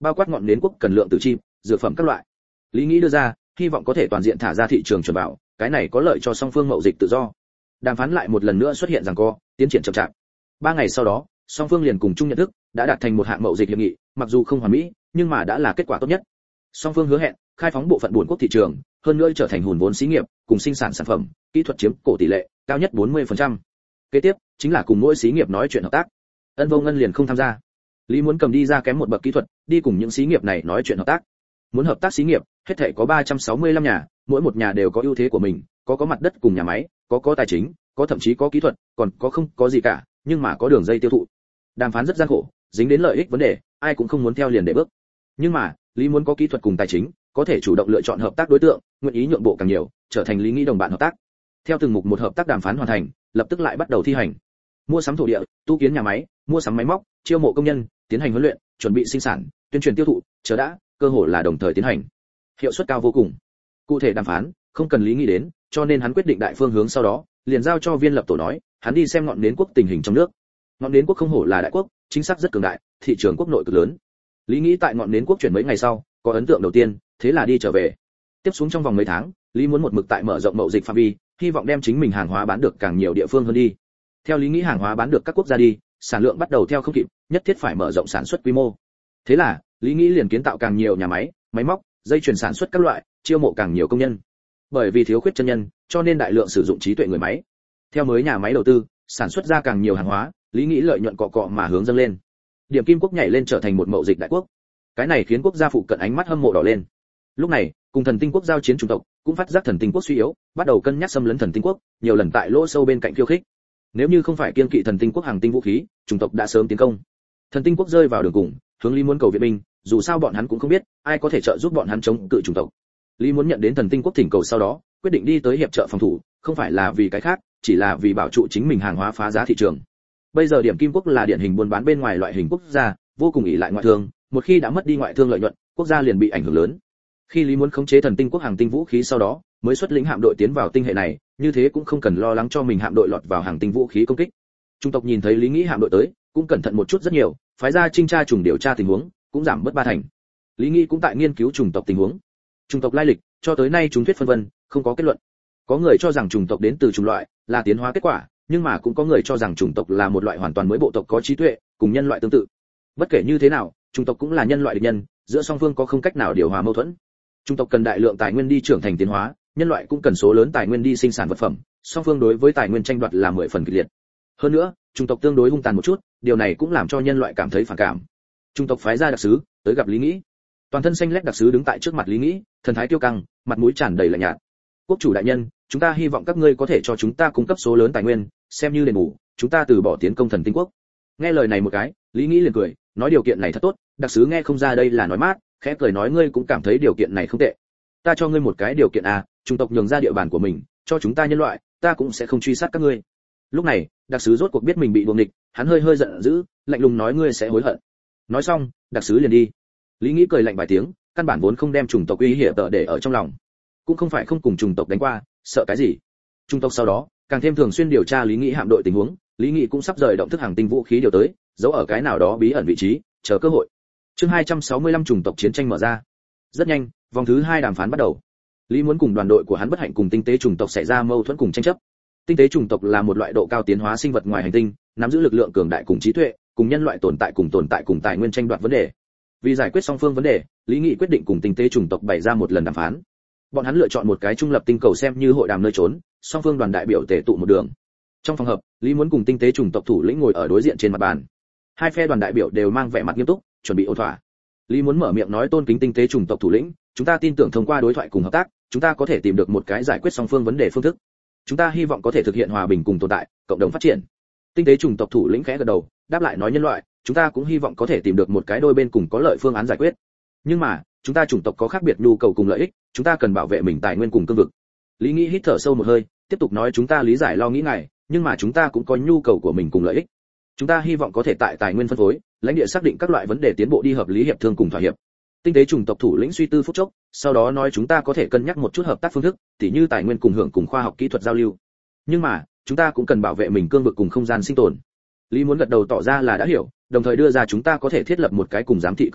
bao quát ngọn nến quốc cần lượng tử chim, dược phẩm các loại. Lý nghĩ đưa ra, hy vọng có thể toàn diện thả ra thị trường chuẩn bảo, cái này có lợi cho song phương mậu dịch tự do. Đàm phán lại một lần nữa xuất hiện giằng co, tiến triển chậm chạp. 3 ngày sau đó, song phương liền cùng chung nhận thức, đã đạt thành một hạng mậu dịch hiệp nghị, mặc dù không hoàn mỹ, nhưng mà đã là kết quả tốt nhất. Song phương hứa hẹn khai phóng bộ phận buôn quốc thị trường, hơn nữa trở thành hùn vốn xí nghiệp, cùng sinh sản sản phẩm, kỹ thuật chiếm cổ tỷ lệ cao nhất 40%. Kế tiếp chính là cùng mỗi xí nghiệp nói chuyện hợp tác. Ân Vô Ngân liền không tham gia. Lý muốn cầm đi ra kém một bậc kỹ thuật, đi cùng những xí nghiệp này nói chuyện hợp tác. Muốn hợp tác xí nghiệp, hết thảy có 365 nhà, mỗi một nhà đều có ưu thế của mình, có mặt đất cùng nhà máy, có tài chính, có thậm chí có kỹ thuật, còn có không có gì cả, nhưng mà có đường dây tiêu thụ. Đàm phán rất gian khổ, dính đến lợi ích vấn đề, ai cũng không muốn theo liền để bước. Nhưng mà, Lý muốn có kỹ thuật cùng tài chính, có thể chủ động lựa chọn hợp tác đối tượng, nguyện ý nhượng bộ càng nhiều, trở thành Lý nghĩ đồng bạn hợp tác. Theo từng mục một hợp tác đàm phán hoàn thành, lập tức lại bắt đầu thi hành. Mua sắm thổ địa, tu kiến nhà máy, mua sắm máy móc, chiêu mộ công nhân, tiến hành huấn luyện, chuẩn bị sinh sản, tuyên truyền tiêu thụ, chờ đã, cơ hội là đồng thời tiến hành. Hiệu suất cao vô cùng. Cụ thể đàm phán, không cần Lý nghĩ đến, cho nên hắn quyết định đại phương hướng sau đó, liền giao cho viên lập tổ nói, hắn đi xem ngọn nến quốc tình hình trong nước. Ngọn nến quốc không hổ là đại quốc, chính xác rất cường đại, thị trường quốc nội cực lớn. Lý nghĩ tại ngọn nến quốc chuyển mấy ngày sau, có ấn tượng đầu tiên, thế là đi trở về. Tiếp xuống trong vòng mấy tháng, Lý muốn một mực tại mở rộng mậu dịch phạm vi, hy vọng đem chính mình hàng hóa bán được càng nhiều địa phương hơn đi. Theo Lý nghĩ hàng hóa bán được các quốc gia đi, sản lượng bắt đầu theo không kịp, nhất thiết phải mở rộng sản xuất quy mô. Thế là, Lý nghĩ liền kiến tạo càng nhiều nhà máy, máy móc, dây chuyền sản xuất các loại, chiêu mộ càng nhiều công nhân. Bởi vì thiếu khuyết chân nhân, cho nên đại lượng sử dụng trí tuệ người máy. Theo mới nhà máy đầu tư, sản xuất ra càng nhiều hàng hóa, Lý nghĩ lợi nhuận cọ mà hướng dâng lên. Điểm Kim quốc nhảy lên trở thành một mậu dịch đại quốc. Cái này khiến quốc gia phụ cận ánh mắt hâm mộ đỏ lên. Lúc này, cùng Thần Tinh quốc giao chiến chủng tộc, cũng phát giác Thần Tinh quốc suy yếu, bắt đầu cân nhắc xâm lấn Thần Tinh quốc, nhiều lần tại lỗ sâu bên cạnh khiêu khích. Nếu như không phải kiêng kỵ Thần Tinh quốc hàng tinh vũ khí, chủng tộc đã sớm tiến công. Thần Tinh quốc rơi vào đường cùng, hướng Lý muốn cầu viện binh, dù sao bọn hắn cũng không biết ai có thể trợ giúp bọn hắn chống cự chủng tộc. Lý muốn nhận đến Thần Tinh quốc thỉnh cầu sau đó, quyết định đi tới hiệp trợ phòng thủ, không phải là vì cái khác, chỉ là vì bảo trụ chính mình hàng hóa phá giá thị trường. Bây giờ Điểm Kim quốc là điển hình buôn bán bên ngoài loại hình quốc gia, vô cùng ỷ lại ngoại thương, một khi đã mất đi ngoại thương lợi nhuận, quốc gia liền bị ảnh hưởng lớn. Khi Lý muốn khống chế Thần Tinh quốc hàng tinh vũ khí sau đó, mới xuất lĩnh hạm đội tiến vào tinh hệ này, như thế cũng không cần lo lắng cho mình hạm đội lọt vào hàng tinh vũ khí công kích. Trung tộc nhìn thấy Lý nghĩ hạm đội tới, cũng cẩn thận một chút rất nhiều, phái ra trinh tra trùng điều tra tình huống, cũng giảm bớt 3 thành. Lý nghĩ cũng tại nghiên cứu chủng tộc tình huống. Chủng tộc lai lịch, cho tới nay chúng thuyết phân vân, không có kết luận. Có người cho rằng chủng tộc đến từ chủng loại, là tiến hóa kết quả, nhưng mà cũng có người cho rằng chủng tộc là một loại hoàn toàn mới bộ tộc có trí tuệ, cùng nhân loại tương tự. Bất kể như thế nào, chủng tộc cũng là nhân loại địch nhân, giữa song phương có không cách nào điều hòa mâu thuẫn. Chủng tộc cần đại lượng tài nguyên đi trưởng thành tiến hóa, nhân loại cũng cần số lớn tài nguyên đi sinh sản vật phẩm, song phương đối với tài nguyên tranh đoạt là 10 phần kịch liệt. Hơn nữa, chủng tộc tương đối hung tàn một chút, điều này cũng làm cho nhân loại cảm thấy phản cảm. Chủng tộc phái ra đặc sứ tới gặp Lý nghĩ. Toàn thân xanh lét đặc sứ đứng tại trước mặt Lý nghĩ, thần thái kiêu căng, mặt mũi tràn đầy lạnh nhạt. Quốc chủ đại nhân, chúng ta hy vọng các ngươi có thể cho chúng ta cung cấp số lớn tài nguyên, xem như đền bù, chúng ta từ bỏ tiến công Thần Tinh quốc. Nghe lời này một cái, Lý nghĩ liền cười, nói điều kiện này thật tốt. Đặc sứ nghe không ra đây là nói mát, khẽ cười nói ngươi cũng cảm thấy điều kiện này không tệ. Ta cho ngươi một cái điều kiện à, chủng tộc nhường ra địa bàn của mình, cho chúng ta nhân loại, ta cũng sẽ không truy sát các ngươi. Lúc này, đặc sứ rốt cuộc biết mình bị buồng địch, hắn hơi giận dữ, lạnh lùng nói ngươi sẽ hối hận. Nói xong, đặc sứ liền đi. Lý nghĩ cười lạnh vài tiếng, căn bản vốn không đem chủng tộc uy hiểm để ở trong lòng, cũng không phải không cùng chủng tộc đánh qua, sợ cái gì. Chủng tộc sau đó, càng thêm thường xuyên điều tra Lý nghĩ hạm đội tình huống, Lý nghĩ cũng sắp rời động thức hàng tinh vũ khí điều tới, giấu ở cái nào đó bí ẩn vị trí, chờ cơ hội. Chương 265 chủng tộc chiến tranh mở ra. Rất nhanh, vòng thứ 2 đàm phán bắt đầu. Lý muốn cùng đoàn đội của hắn bất hạnh cùng tinh tế chủng tộc xảy ra mâu thuẫn cùng tranh chấp. Tinh tế chủng tộc là một loại độ cao tiến hóa sinh vật ngoài hành tinh, nắm giữ lực lượng cường đại cùng trí tuệ, cùng nhân loại tồn tại cùng tài nguyên tranh đoạt vấn đề. Vì giải quyết song phương vấn đề, Lý Nghị quyết định cùng tinh tế chủng tộc bày ra một lần đàm phán. Bọn hắn lựa chọn một cái trung lập tinh cầu xem như hội đàm nơi trốn, song phương đoàn đại biểu tề tụ một đường. Trong phòng họp, Lý muốn cùng tinh tế chủng tộc thủ lĩnh ngồi ở đối diện trên mặt bàn. Hai phe đoàn đại biểu đều mang vẻ mặt nghiêm túc, chuẩn bị ôn thỏa. Lý muốn mở miệng nói tôn kính tinh tế chủng tộc thủ lĩnh, chúng ta tin tưởng thông qua đối thoại cùng hợp tác, chúng ta có thể tìm được một cái giải quyết song phương vấn đề phương thức. Chúng ta hy vọng có thể thực hiện hòa bình cùng tồn tại, cộng đồng phát triển. Tinh tế chủng tộc thủ lĩnh khẽ gật đầu, đáp lại nói nhân loại, chúng ta cũng hy vọng có thể tìm được một cái đôi bên cùng có lợi phương án giải quyết. Nhưng mà, chúng ta chủng tộc có khác biệt nhu cầu cùng lợi ích, chúng ta cần bảo vệ mình tài nguyên cùng cương vực. Lý Nghĩ hít thở sâu một hơi, tiếp tục nói chúng ta lý giải lo nghĩ ngài, nhưng mà chúng ta cũng có nhu cầu của mình cùng lợi ích. Chúng ta hy vọng có thể tại tài nguyên phân phối, lãnh địa xác định các loại vấn đề tiến bộ đi hợp lý hiệp thương cùng thỏa hiệp. Tinh tế chủng tộc thủ lĩnh suy tư phút chốc, sau đó nói chúng ta có thể cân nhắc một chút hợp tác phương thức, tỉ như tài nguyên cùng hưởng cùng khoa học kỹ thuật giao lưu. Nhưng mà, chúng ta cũng cần bảo vệ mình cương vực cùng không gian sinh tồn. Lý muốn gật đầu tỏ ra là đã hiểu, đồng thời đưa ra chúng ta có thể thiết lập một cái cùng giám thị cơ quan,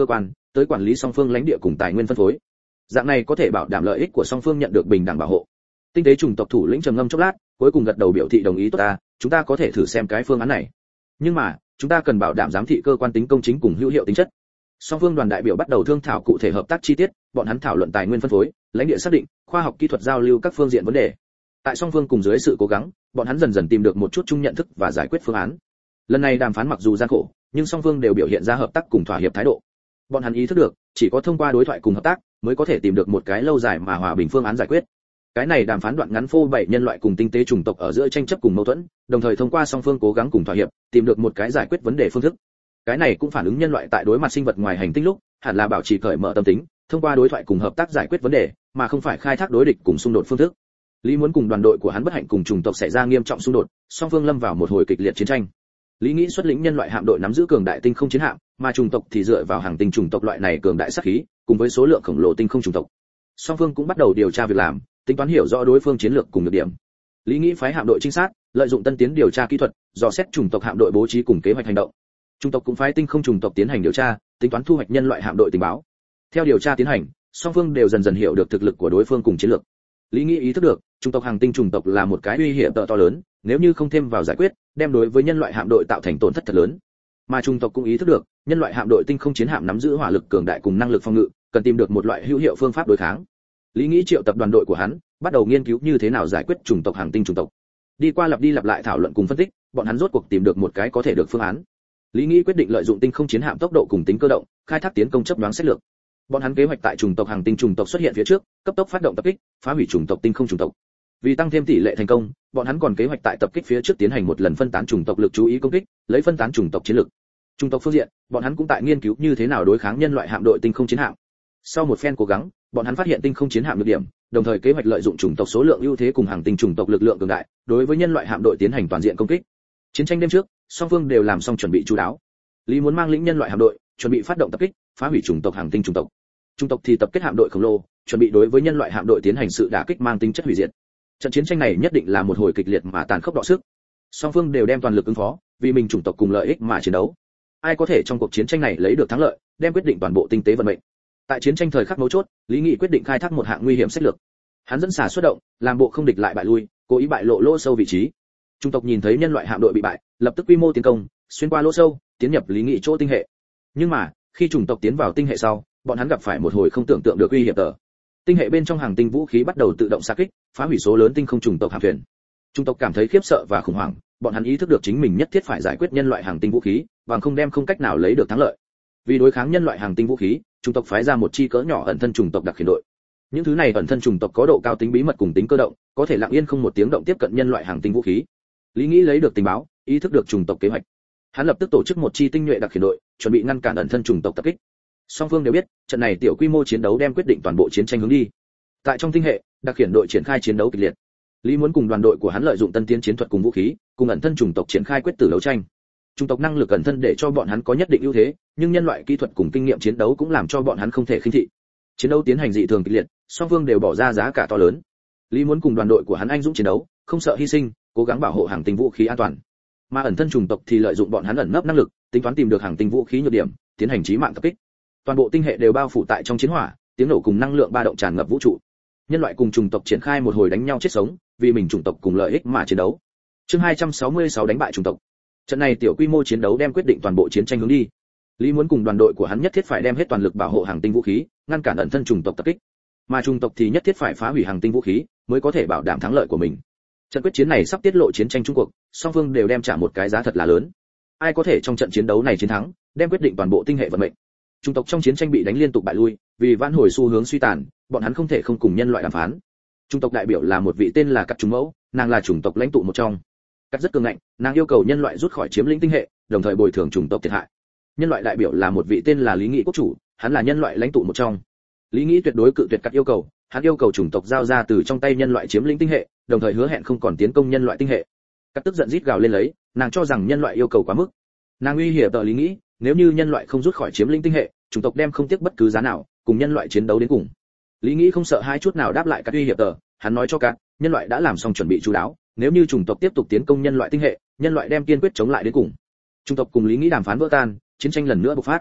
tới quản lý song phương lãnh địa cùng tài nguyên phân phối. Dạng này có thể bảo đảm lợi ích của song phương nhận được bình đẳng bảo hộ. Tinh tế chủng tộc thủ lĩnh trầm ngâm chốc lát, cuối cùng gật đầu biểu thị đồng ý. Tốt ta, chúng ta có thể thử xem cái phương án này. Nhưng mà, chúng ta cần bảo đảm giám thị cơ quan tính công chính cùng hữu hiệu tính chất. Song phương đoàn đại biểu bắt đầu thương thảo cụ thể hợp tác chi tiết, bọn hắn thảo luận tài nguyên phân phối, lãnh địa xác định, khoa học kỹ thuật giao lưu các phương diện vấn đề. Tại song phương cùng dưới sự cố gắng, bọn hắn dần dần tìm được một chút chung nhận thức và giải quyết phương án. Lần này đàm phán mặc dù gian khổ, nhưng song phương đều biểu hiện ra hợp tác cùng thỏa hiệp thái độ. Bọn hắn ý thức được, chỉ có thông qua đối thoại cùng hợp tác, mới có thể tìm được một cái lâu dài mà hòa bình phương án giải quyết. Cái này đàm phán đoạn ngắn phô bày nhân loại cùng tinh tế chủng tộc ở giữa tranh chấp cùng mâu thuẫn, đồng thời thông qua song phương cố gắng cùng thỏa hiệp, tìm được một cái giải quyết vấn đề phương thức. Cái này cũng phản ứng nhân loại tại đối mặt sinh vật ngoài hành tinh lúc, hẳn là bảo trì cởi mở tâm tính, thông qua đối thoại cùng hợp tác giải quyết vấn đề, mà không phải khai thác đối địch cùng xung đột phương thức. Lý muốn cùng đoàn đội của hắn bất hạnh cùng chủng tộc xảy ra nghiêm trọng xung đột, song phương lâm vào một hồi kịch liệt chiến tranh. Lý nghĩ xuất lĩnh nhân loại hạm đội nắm giữ cường đại tinh không chiến hạm, mà chủng tộc thì dựa vào hàng tinh chủng tộc loại này cường đại sát khí, cùng với số lượng khổng lồ tinh không chủng tộc. Song phương cũng bắt đầu điều tra việc làm, tính toán hiểu rõ đối phương chiến lược cùng nhược điểm. Lý nghĩ phái hạm đội trinh sát, lợi dụng tân tiến điều tra kỹ thuật, dò xét chủng tộc hạm đội bố trí cùng kế hoạch hành động. Chủng tộc cũng phái tinh không chủng tộc tiến hành điều tra, tính toán thu hoạch nhân loại hạm đội tình báo. Theo điều tra tiến hành, song phương đều dần dần hiểu được thực lực của đối phương cùng chiến lược. Lý nghĩ ý thức được, chủng tộc hàng tinh chủng tộc là một cái uy hiểm to lớn, nếu như không thêm vào giải quyết, đem đối với nhân loại hạm đội tạo thành tổn thất thật lớn. Mà chủng tộc cũng ý thức được, nhân loại hạm đội tinh không chiến hạm nắm giữ hỏa lực cường đại cùng năng lực phòng ngự, cần tìm được một loại hữu hiệu phương pháp đối kháng. Lý nghĩ triệu tập đoàn đội của hắn, bắt đầu nghiên cứu như thế nào giải quyết chủng tộc hàng tinh chủng tộc. Đi qua lặp đi lặp lại thảo luận cùng phân tích, bọn hắn rốt cuộc tìm được một cái có thể được phương án. Lý nghĩ quyết định lợi dụng tinh không chiến hạm tốc độ cùng tính cơ động, khai thác tiến công chấp đoán sách lược. Bọn hắn kế hoạch tại chủng tộc hàng tinh chủng tộc xuất hiện phía trước, cấp tốc phát động tập kích, phá hủy chủng tộc tinh không chủng tộc. Vì tăng thêm tỷ lệ thành công, bọn hắn còn kế hoạch tại tập kích phía trước tiến hành một lần phân tán chủng tộc lực chú ý công kích, lấy phân tán chủng tộc chiến lực. Chủng tộc phương diện, bọn hắn cũng tại nghiên cứu như thế nào đối kháng nhân loại hạm đội tinh không chiến hạm. Sau một phen cố gắng, bọn hắn phát hiện tinh không chiến hạm nhược điểm, đồng thời kế hoạch lợi dụng chủng tộc số lượng ưu thế cùng hàng tinh chủng tộc lực lượng cường đại, đối với nhân loại hạm đội tiến hành toàn diện công kích. Chiến tranh đêm trước, song phương đều làm xong chuẩn bị chú đáo. Lý muốn mang lĩnh nhân loại hạm đội, chuẩn bị phát động tập kích, phá hủy chủng tộc hàng tinh chủng tộc. Chủng tộc thì tập kết hạm đội khổng lồ, chuẩn bị đối với nhân loại hạm đội tiến hành sự đả kích mang tính chất hủy diệt. Trận chiến tranh này nhất định là một hồi kịch liệt mà tàn khốc đọ sức. Song phương đều đem toàn lực ứng phó, vì mình chủng tộc cùng lợi ích mà chiến đấu. Ai có thể trong cuộc chiến tranh này lấy được thắng lợi, đem quyết định toàn bộ tinh tế vận mệnh. Tại chiến tranh thời khắc mấu chốt, Lý Nghị quyết định khai thác một hạng nguy hiểm sách lược. Hắn dẫn xả xuất động, làm bộ không địch lại bại lui, cố ý bại lộ lỗ sâu vị trí. Chủng tộc nhìn thấy nhân loại hạm đội bị bại, lập tức quy mô tiến công, xuyên qua lỗ sâu, tiến nhập Lý Nghị chỗ tinh hệ. Nhưng mà, khi chủng tộc tiến vào tinh hệ sau, bọn hắn gặp phải một hồi không tưởng tượng được uy hiểm tờ. Tinh hệ bên trong hàng tinh vũ khí bắt đầu tự động xạ kích, phá hủy số lớn tinh không chủng tộc hạm thuyền. Chủng tộc cảm thấy khiếp sợ và khủng hoảng, bọn hắn ý thức được chính mình nhất thiết phải giải quyết nhân loại hàng tinh vũ khí, bằng không đem không cách nào lấy được thắng lợi. Vì đối kháng nhân loại hàng tinh vũ khí, chủng tộc phái ra một chi cỡ nhỏ ẩn thân chủng tộc đặc khiển đội. Những thứ này ẩn thân chủng tộc có độ cao tính bí mật cùng tính cơ động, có thể lặng yên không một tiếng động tiếp cận nhân loại hàng tinh vũ khí. Lý Nghĩ lấy được tình báo, ý thức được chủng tộc kế hoạch. Hắn lập tức tổ chức một chi tinh nhuệ đặc khiển đội, chuẩn bị ngăn cản ẩn thân chủng tộc tập kích. Song phương đều biết, trận này tiểu quy mô chiến đấu đem quyết định toàn bộ chiến tranh hướng đi. Tại trong tinh hệ, đặc khiển đội triển khai chiến đấu kịch liệt. Lý muốn cùng đoàn đội của hắn lợi dụng tân tiến chiến thuật cùng vũ khí, cùng ẩn thân chủng tộc triển khai quyết tử đấu tranh. Chủng tộc năng lực ẩn thân để cho bọn hắn có nhất định ưu thế, nhưng nhân loại kỹ thuật cùng kinh nghiệm chiến đấu cũng làm cho bọn hắn không thể khinh thị. Chiến đấu tiến hành dị thường kịch liệt, song phương đều bỏ ra giá cả to lớn. Lý muốn cùng đoàn đội của hắn anh dũng chiến đấu, không sợ hy sinh, cố gắng bảo hộ hàng tinh vũ khí an toàn. Mà ẩn thân chủng tộc thì lợi dụng bọn hắn ẩn nấp năng lực, tính toán tìm được hàng tinh vũ khí nhược điểm, tiến hành chí mạng tập kích. Toàn bộ tinh hệ đều bao phủ tại trong chiến hỏa, tiếng nổ cùng năng lượng ba động tràn ngập vũ trụ. Nhân loại cùng chủng tộc triển khai một hồi đánh nhau chết sống, vì mình chủng tộc cùng lợi ích mà chiến đấu. Chương 266 đánh bại chủng tộc. Trận này tiểu quy mô chiến đấu đem quyết định toàn bộ chiến tranh hướng đi. Lý muốn cùng đoàn đội của hắn nhất thiết phải đem hết toàn lực bảo hộ hàng tinh vũ khí, ngăn cản ẩn thân chủng tộc tập kích. Mà chủng tộc thì nhất thiết phải phá hủy hàng tinh vũ khí, mới có thể bảo đảm thắng lợi của mình. Trận quyết chiến này sắp tiết lộ chiến tranh Trung cuộc, song phương đều đem trả một cái giá thật là lớn. Ai có thể trong trận chiến đấu này chiến thắng, đem quyết định toàn bộ tinh hệ vận mệnh. Chủng tộc trong chiến tranh bị đánh liên tục bại lui, vì vãn hồi xu hướng suy tàn, bọn hắn không thể không cùng nhân loại đàm phán. Chủng tộc đại biểu là một vị tên là Cắt Trùng Mẫu, nàng là chủng tộc lãnh tụ một trong. Cắt rất cường ngạnh, nàng yêu cầu nhân loại rút khỏi chiếm lĩnh tinh hệ, đồng thời bồi thường chủng tộc thiệt hại. Nhân loại đại biểu là một vị tên là Lý Nghị quốc chủ, hắn là nhân loại lãnh tụ một trong. Lý Nghị tuyệt đối cự tuyệt Cắt yêu cầu, hắn yêu cầu chủng tộc giao ra từ trong tay nhân loại chiếm lĩnh tinh hệ, đồng thời hứa hẹn không còn tiến công nhân loại tinh hệ. Cắt tức giận rít gào lên lấy, nàng cho rằng nhân loại yêu cầu quá mức. Nàng uy hiểm tờ Lý Nghị, nếu như nhân loại không rút khỏi chiếm lĩnh tinh hệ, chủng tộc đem không tiếc bất cứ giá nào, cùng nhân loại chiến đấu đến cùng. Lý Nghĩ không sợ hai chút nào đáp lại Cắt uy hiểm tờ, hắn nói cho Cắt, nhân loại đã làm xong chuẩn bị chú đáo, nếu như chủng tộc tiếp tục tiến công nhân loại tinh hệ, nhân loại đem kiên quyết chống lại đến cùng. Chủng tộc cùng Lý Nghĩ đàm phán vỡ tan, chiến tranh lần nữa bộc phát.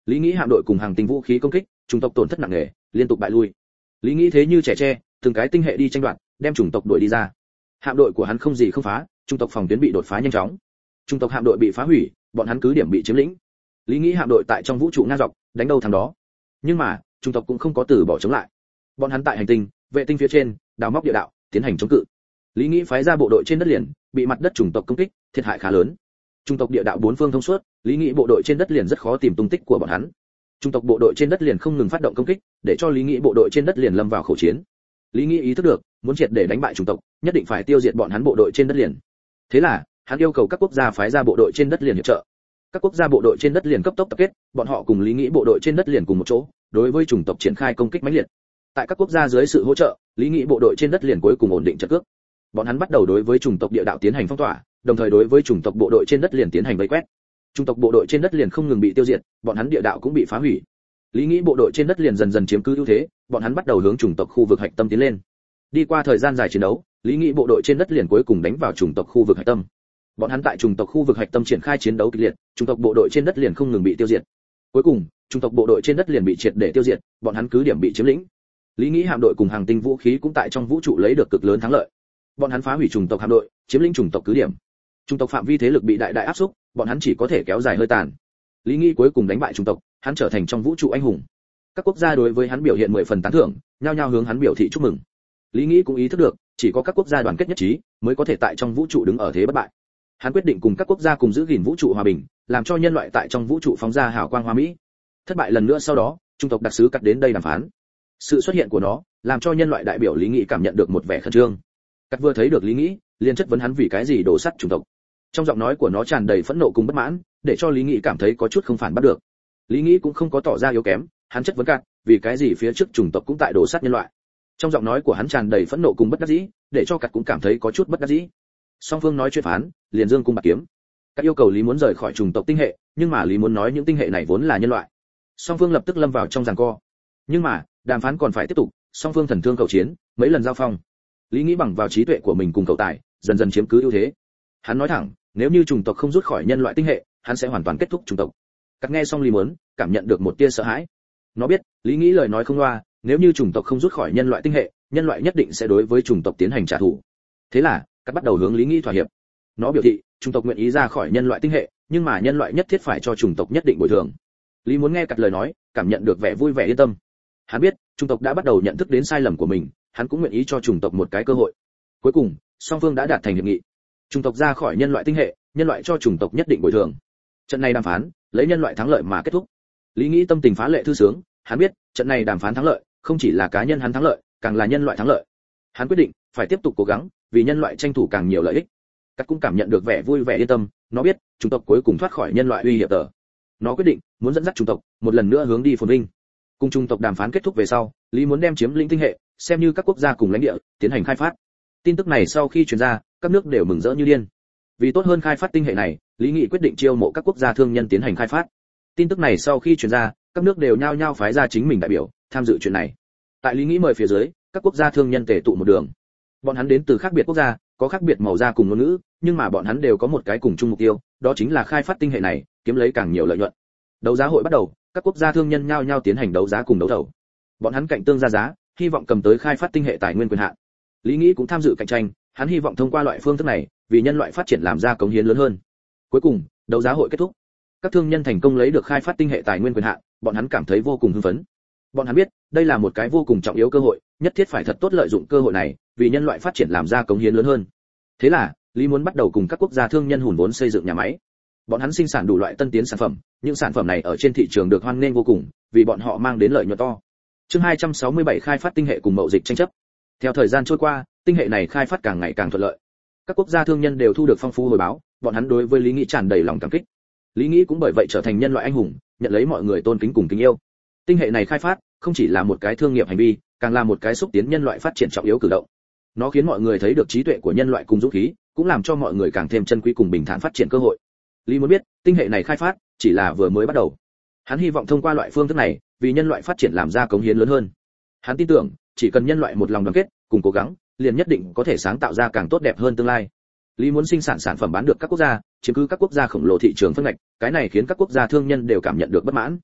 Lý Nghĩ hạm đội cùng hàng tinh vũ khí công kích, chủng tộc tổn thất nặng nề, liên tục bại lui. Lý Nghĩ thế như trẻ tre, từng cái tinh hệ đi tranh đoạt, đem chủng tộc đuổi đi ra. Hạm đội của hắn không gì không phá, chủng tộc phòng tuyến bị đột phá nhanh chóng. Chủng tộc hạm đội bị phá hủy, bọn hắn cứ điểm bị chiếm lĩnh. Lý Nghĩ hạm đội tại trong vũ trụ ngang dọc, đánh đâu thắng đó. Nhưng mà, chủng tộc cũng không có từ bỏ chống lại. Bọn hắn tại hành tinh, vệ tinh phía trên, đào móc địa đạo, tiến hành chống cự. Lý Nghĩ phái ra bộ đội trên đất liền, bị mặt đất chủng tộc công kích, thiệt hại khá lớn. Chủng tộc địa đạo bốn phương thông suốt, Lý Nghĩ bộ đội trên đất liền rất khó tìm tung tích của bọn hắn. Chủng tộc bộ đội trên đất liền không ngừng phát động công kích, để cho Lý Nghĩ bộ đội trên đất liền lâm vào khẩu chiến. Lý Nghĩ ý thức được, muốn triệt để đánh bại chủng tộc, nhất định phải tiêu diệt bọn hắn bộ đội trên đất liền. Thế là, hắn yêu cầu các quốc gia phái ra bộ đội trên đất liền hiệp trợ. Các quốc gia bộ đội trên đất liền cấp tốc tập kết, bọn họ cùng Lý Nghĩ bộ đội trên đất liền cùng một chỗ, đối với chủng tộc triển khai công kích mãnh liệt. Tại các quốc gia dưới sự hỗ trợ, Lý Nghĩ bộ đội trên đất liền cuối cùng ổn định trận cước. Bọn hắn bắt đầu đối với chủng tộc địa đạo tiến hành phong tỏa, đồng thời đối với chủng tộc bộ đội trên đất liền tiến hành vây quét. Chủng tộc bộ đội trên đất liền không ngừng bị tiêu diệt, bọn hắn địa đạo cũng bị phá hủy. Lý Nghĩ bộ đội trên đất liền dần dần chiếm cứ ưu thế, bọn hắn bắt đầu hướng chủng tộc khu vực hạch tâm tiến lên. Đi qua thời gian dài chiến đấu, Lý Nghĩ bộ đội trên đất liền cuối cùng đánh vào chủng tộc khu vực hạch tâm. Bọn hắn tại chủng tộc khu vực hạch tâm triển khai chiến đấu kịch liệt, chủng tộc bộ đội trên đất liền không ngừng bị tiêu diệt. Cuối cùng, chủng tộc bộ đội trên đất liền bị triệt để tiêu diệt, bọn hắn cứ điểm bị chiếm lĩnh. Lý Nghĩ hạm đội cùng hàng tinh vũ khí cũng tại trong vũ trụ lấy được cực lớn thắng lợi. Bọn hắn phá hủy chủng tộc hạm đội, chiếm lĩnh chủng tộc cứ điểm. Chủng tộc phạm vi thế lực bị đại đại áp xúc, bọn hắn chỉ có thể kéo dài hơi tàn. Lý Nghĩ cuối cùng đánh bại chủng tộc, hắn trở thành trong vũ trụ anh hùng. Các quốc gia đối với hắn biểu hiện 10 phần tán thưởng, nhao nhao hướng hắn biểu thị chúc mừng. Lý Nghĩ cũng ý thức được, chỉ có các quốc gia đoàn kết nhất trí, mới có thể tại trong vũ trụ đứng ở thế bất bại. Hắn quyết định cùng các quốc gia cùng giữ gìn vũ trụ hòa bình, làm cho nhân loại tại trong vũ trụ phóng ra hào quang hoa mỹ. Thất bại lần nữa sau đó, chủng tộc đặc sứ cắt đến đây đàm phán. Sự xuất hiện của nó, làm cho nhân loại đại biểu Lý Nghĩ cảm nhận được một vẻ khẩn trương. Cắt vừa thấy được Lý Nghĩ, liền chất vấn hắn vì cái gì đổ sắt chủng tộc. Trong giọng nói của nó tràn đầy phẫn nộ cùng bất mãn, để cho Lý Nghĩ cảm thấy có chút không phản bắt được. Lý Nghĩ cũng không có tỏ ra yếu kém, hắn chất vấn Cắt, vì cái gì phía trước chủng tộc cũng tại đổ sắt nhân loại. Trong giọng nói của hắn tràn đầy phẫn nộ cùng bất đắc dĩ, để cho Cắt cũng cảm thấy có chút bất đắc dĩ. Song phương nói chuyện phán, liền dương cung bạc kiếm. Cắt yêu cầu Lý muốn rời khỏi chủng tộc tinh hệ, nhưng mà Lý muốn nói những tinh hệ này vốn là nhân loại. Song phương lập tức lâm vào trong giằng co. Nhưng mà, đàm phán còn phải tiếp tục, song phương thần thương cầu chiến, mấy lần giao phong. Lý Nghĩ bằng vào trí tuệ của mình cùng cầu tài, dần dần chiếm cứ ưu thế. Hắn nói thẳng, nếu như chủng tộc không rút khỏi nhân loại tinh hệ, hắn sẽ hoàn toàn kết thúc chủng tộc. Cắt nghe xong Lý muốn, cảm nhận được một tia sợ hãi. Nó biết, Lý Nghĩ lời nói không loa, nếu như chủng tộc không rút khỏi nhân loại tinh hệ, nhân loại nhất định sẽ đối với chủng tộc tiến hành trả thù. Thế là, Cắt bắt đầu hướng Lý Nghĩ thỏa hiệp. Nó biểu thị, chủng tộc nguyện ý ra khỏi nhân loại tinh hệ, nhưng mà nhân loại nhất thiết phải cho chủng tộc nhất định bồi thường. Lý muốn nghe Cắt lời nói, cảm nhận được vẻ vui vẻ yên tâm. Hắn biết, chủng tộc đã bắt đầu nhận thức đến sai lầm của mình, hắn cũng nguyện ý cho chủng tộc một cái cơ hội. Cuối cùng, song phương đã đạt thành hiệp nghị. Chủng tộc ra khỏi nhân loại tinh hệ, nhân loại cho chủng tộc nhất định bồi thường. Trận này đàm phán, lấy nhân loại thắng lợi mà kết thúc. Lý Nghĩ tâm tình phá lệ thư sướng, hắn biết, trận này đàm phán thắng lợi, không chỉ là cá nhân hắn thắng lợi, càng là nhân loại thắng lợi. Hắn quyết định, phải tiếp tục cố gắng, vì nhân loại tranh thủ càng nhiều lợi ích. Cắt cũng cảm nhận được vẻ vui vẻ yên tâm, nó biết, chủng tộc cuối cùng thoát khỏi nhân loại uy hiếp tờ. Nó quyết định, muốn dẫn dắt chủng tộc, một lần nữa hướng đi phồn vinh. Cùng chủng tộc đàm phán kết thúc về sau, Lý muốn đem chiếm lĩnh tinh hệ, xem như các quốc gia cùng lãnh địa, tiến hành khai phát. Tin tức này sau khi truyền ra, các nước đều mừng rỡ như điên. Vì tốt hơn khai phát tinh hệ này, Lý Nghị quyết định chiêu mộ các quốc gia thương nhân tiến hành khai phát. Tin tức này sau khi truyền ra, các nước đều nhao nhao phái ra chính mình đại biểu tham dự chuyện này. Tại Lý Nghị mời phía dưới, các quốc gia thương nhân tề tụ một đường. Bọn hắn đến từ khác biệt quốc gia, có khác biệt màu da cùng ngôn ngữ, nhưng mà bọn hắn đều có một cái cùng chung mục tiêu, đó chính là khai phát tinh hệ này, kiếm lấy càng nhiều lợi nhuận. Đấu giá hội bắt đầu, các quốc gia thương nhân nhao nhao tiến hành đấu giá cùng đấu thầu. Bọn hắn cạnh tương ra giá, hy vọng cầm tới khai phát tinh hệ tài nguyên quyền hạn. Lý Nghĩ cũng tham dự cạnh tranh, hắn hy vọng thông qua loại phương thức này, vì nhân loại phát triển làm ra cống hiến lớn hơn. Cuối cùng, đấu giá hội kết thúc. Các thương nhân thành công lấy được khai phát tinh hệ tài nguyên quyền hạn, bọn hắn cảm thấy vô cùng hưng phấn. Bọn hắn biết, đây là một cái vô cùng trọng yếu cơ hội, nhất thiết phải thật tốt lợi dụng cơ hội này, vì nhân loại phát triển làm ra cống hiến lớn hơn. Thế là, Lý muốn bắt đầu cùng các quốc gia thương nhân hùn vốn xây dựng nhà máy. Bọn hắn sinh sản đủ loại tân tiến sản phẩm, những sản phẩm này ở trên thị trường được hoan nghênh vô cùng, vì bọn họ mang đến lợi nhuận to. Chương 267 khai phát tinh hệ cùng mậu dịch tranh chấp. Theo thời gian trôi qua, tinh hệ này khai phát càng ngày càng thuận lợi. Các quốc gia thương nhân đều thu được phong phú hồi báo, bọn hắn đối với Lý Nghĩ tràn đầy lòng cảm kích. Lý Nghĩ cũng bởi vậy trở thành nhân loại anh hùng, nhận lấy mọi người tôn kính cùng kính yêu. Tinh hệ này khai phát không chỉ là một cái thương nghiệp hành vi, càng là một cái xúc tiến nhân loại phát triển trọng yếu cử động. Nó khiến mọi người thấy được trí tuệ của nhân loại cùng dũng khí, cũng làm cho mọi người càng thêm trân quý cùng bình thản phát triển cơ hội. Lý muốn biết, tinh hệ này khai phát chỉ là vừa mới bắt đầu. Hắn hy vọng thông qua loại phương thức này, vì nhân loại phát triển làm ra cống hiến lớn hơn. Hắn tin tưởng, chỉ cần nhân loại một lòng đoàn kết, cùng cố gắng, liền nhất định có thể sáng tạo ra càng tốt đẹp hơn tương lai. Lý muốn sinh sản sản phẩm bán được các quốc gia, chiếm cứ các quốc gia khổng lồ thị trường phân ngạch, cái này khiến các quốc gia thương nhân đều cảm nhận được bất mãn.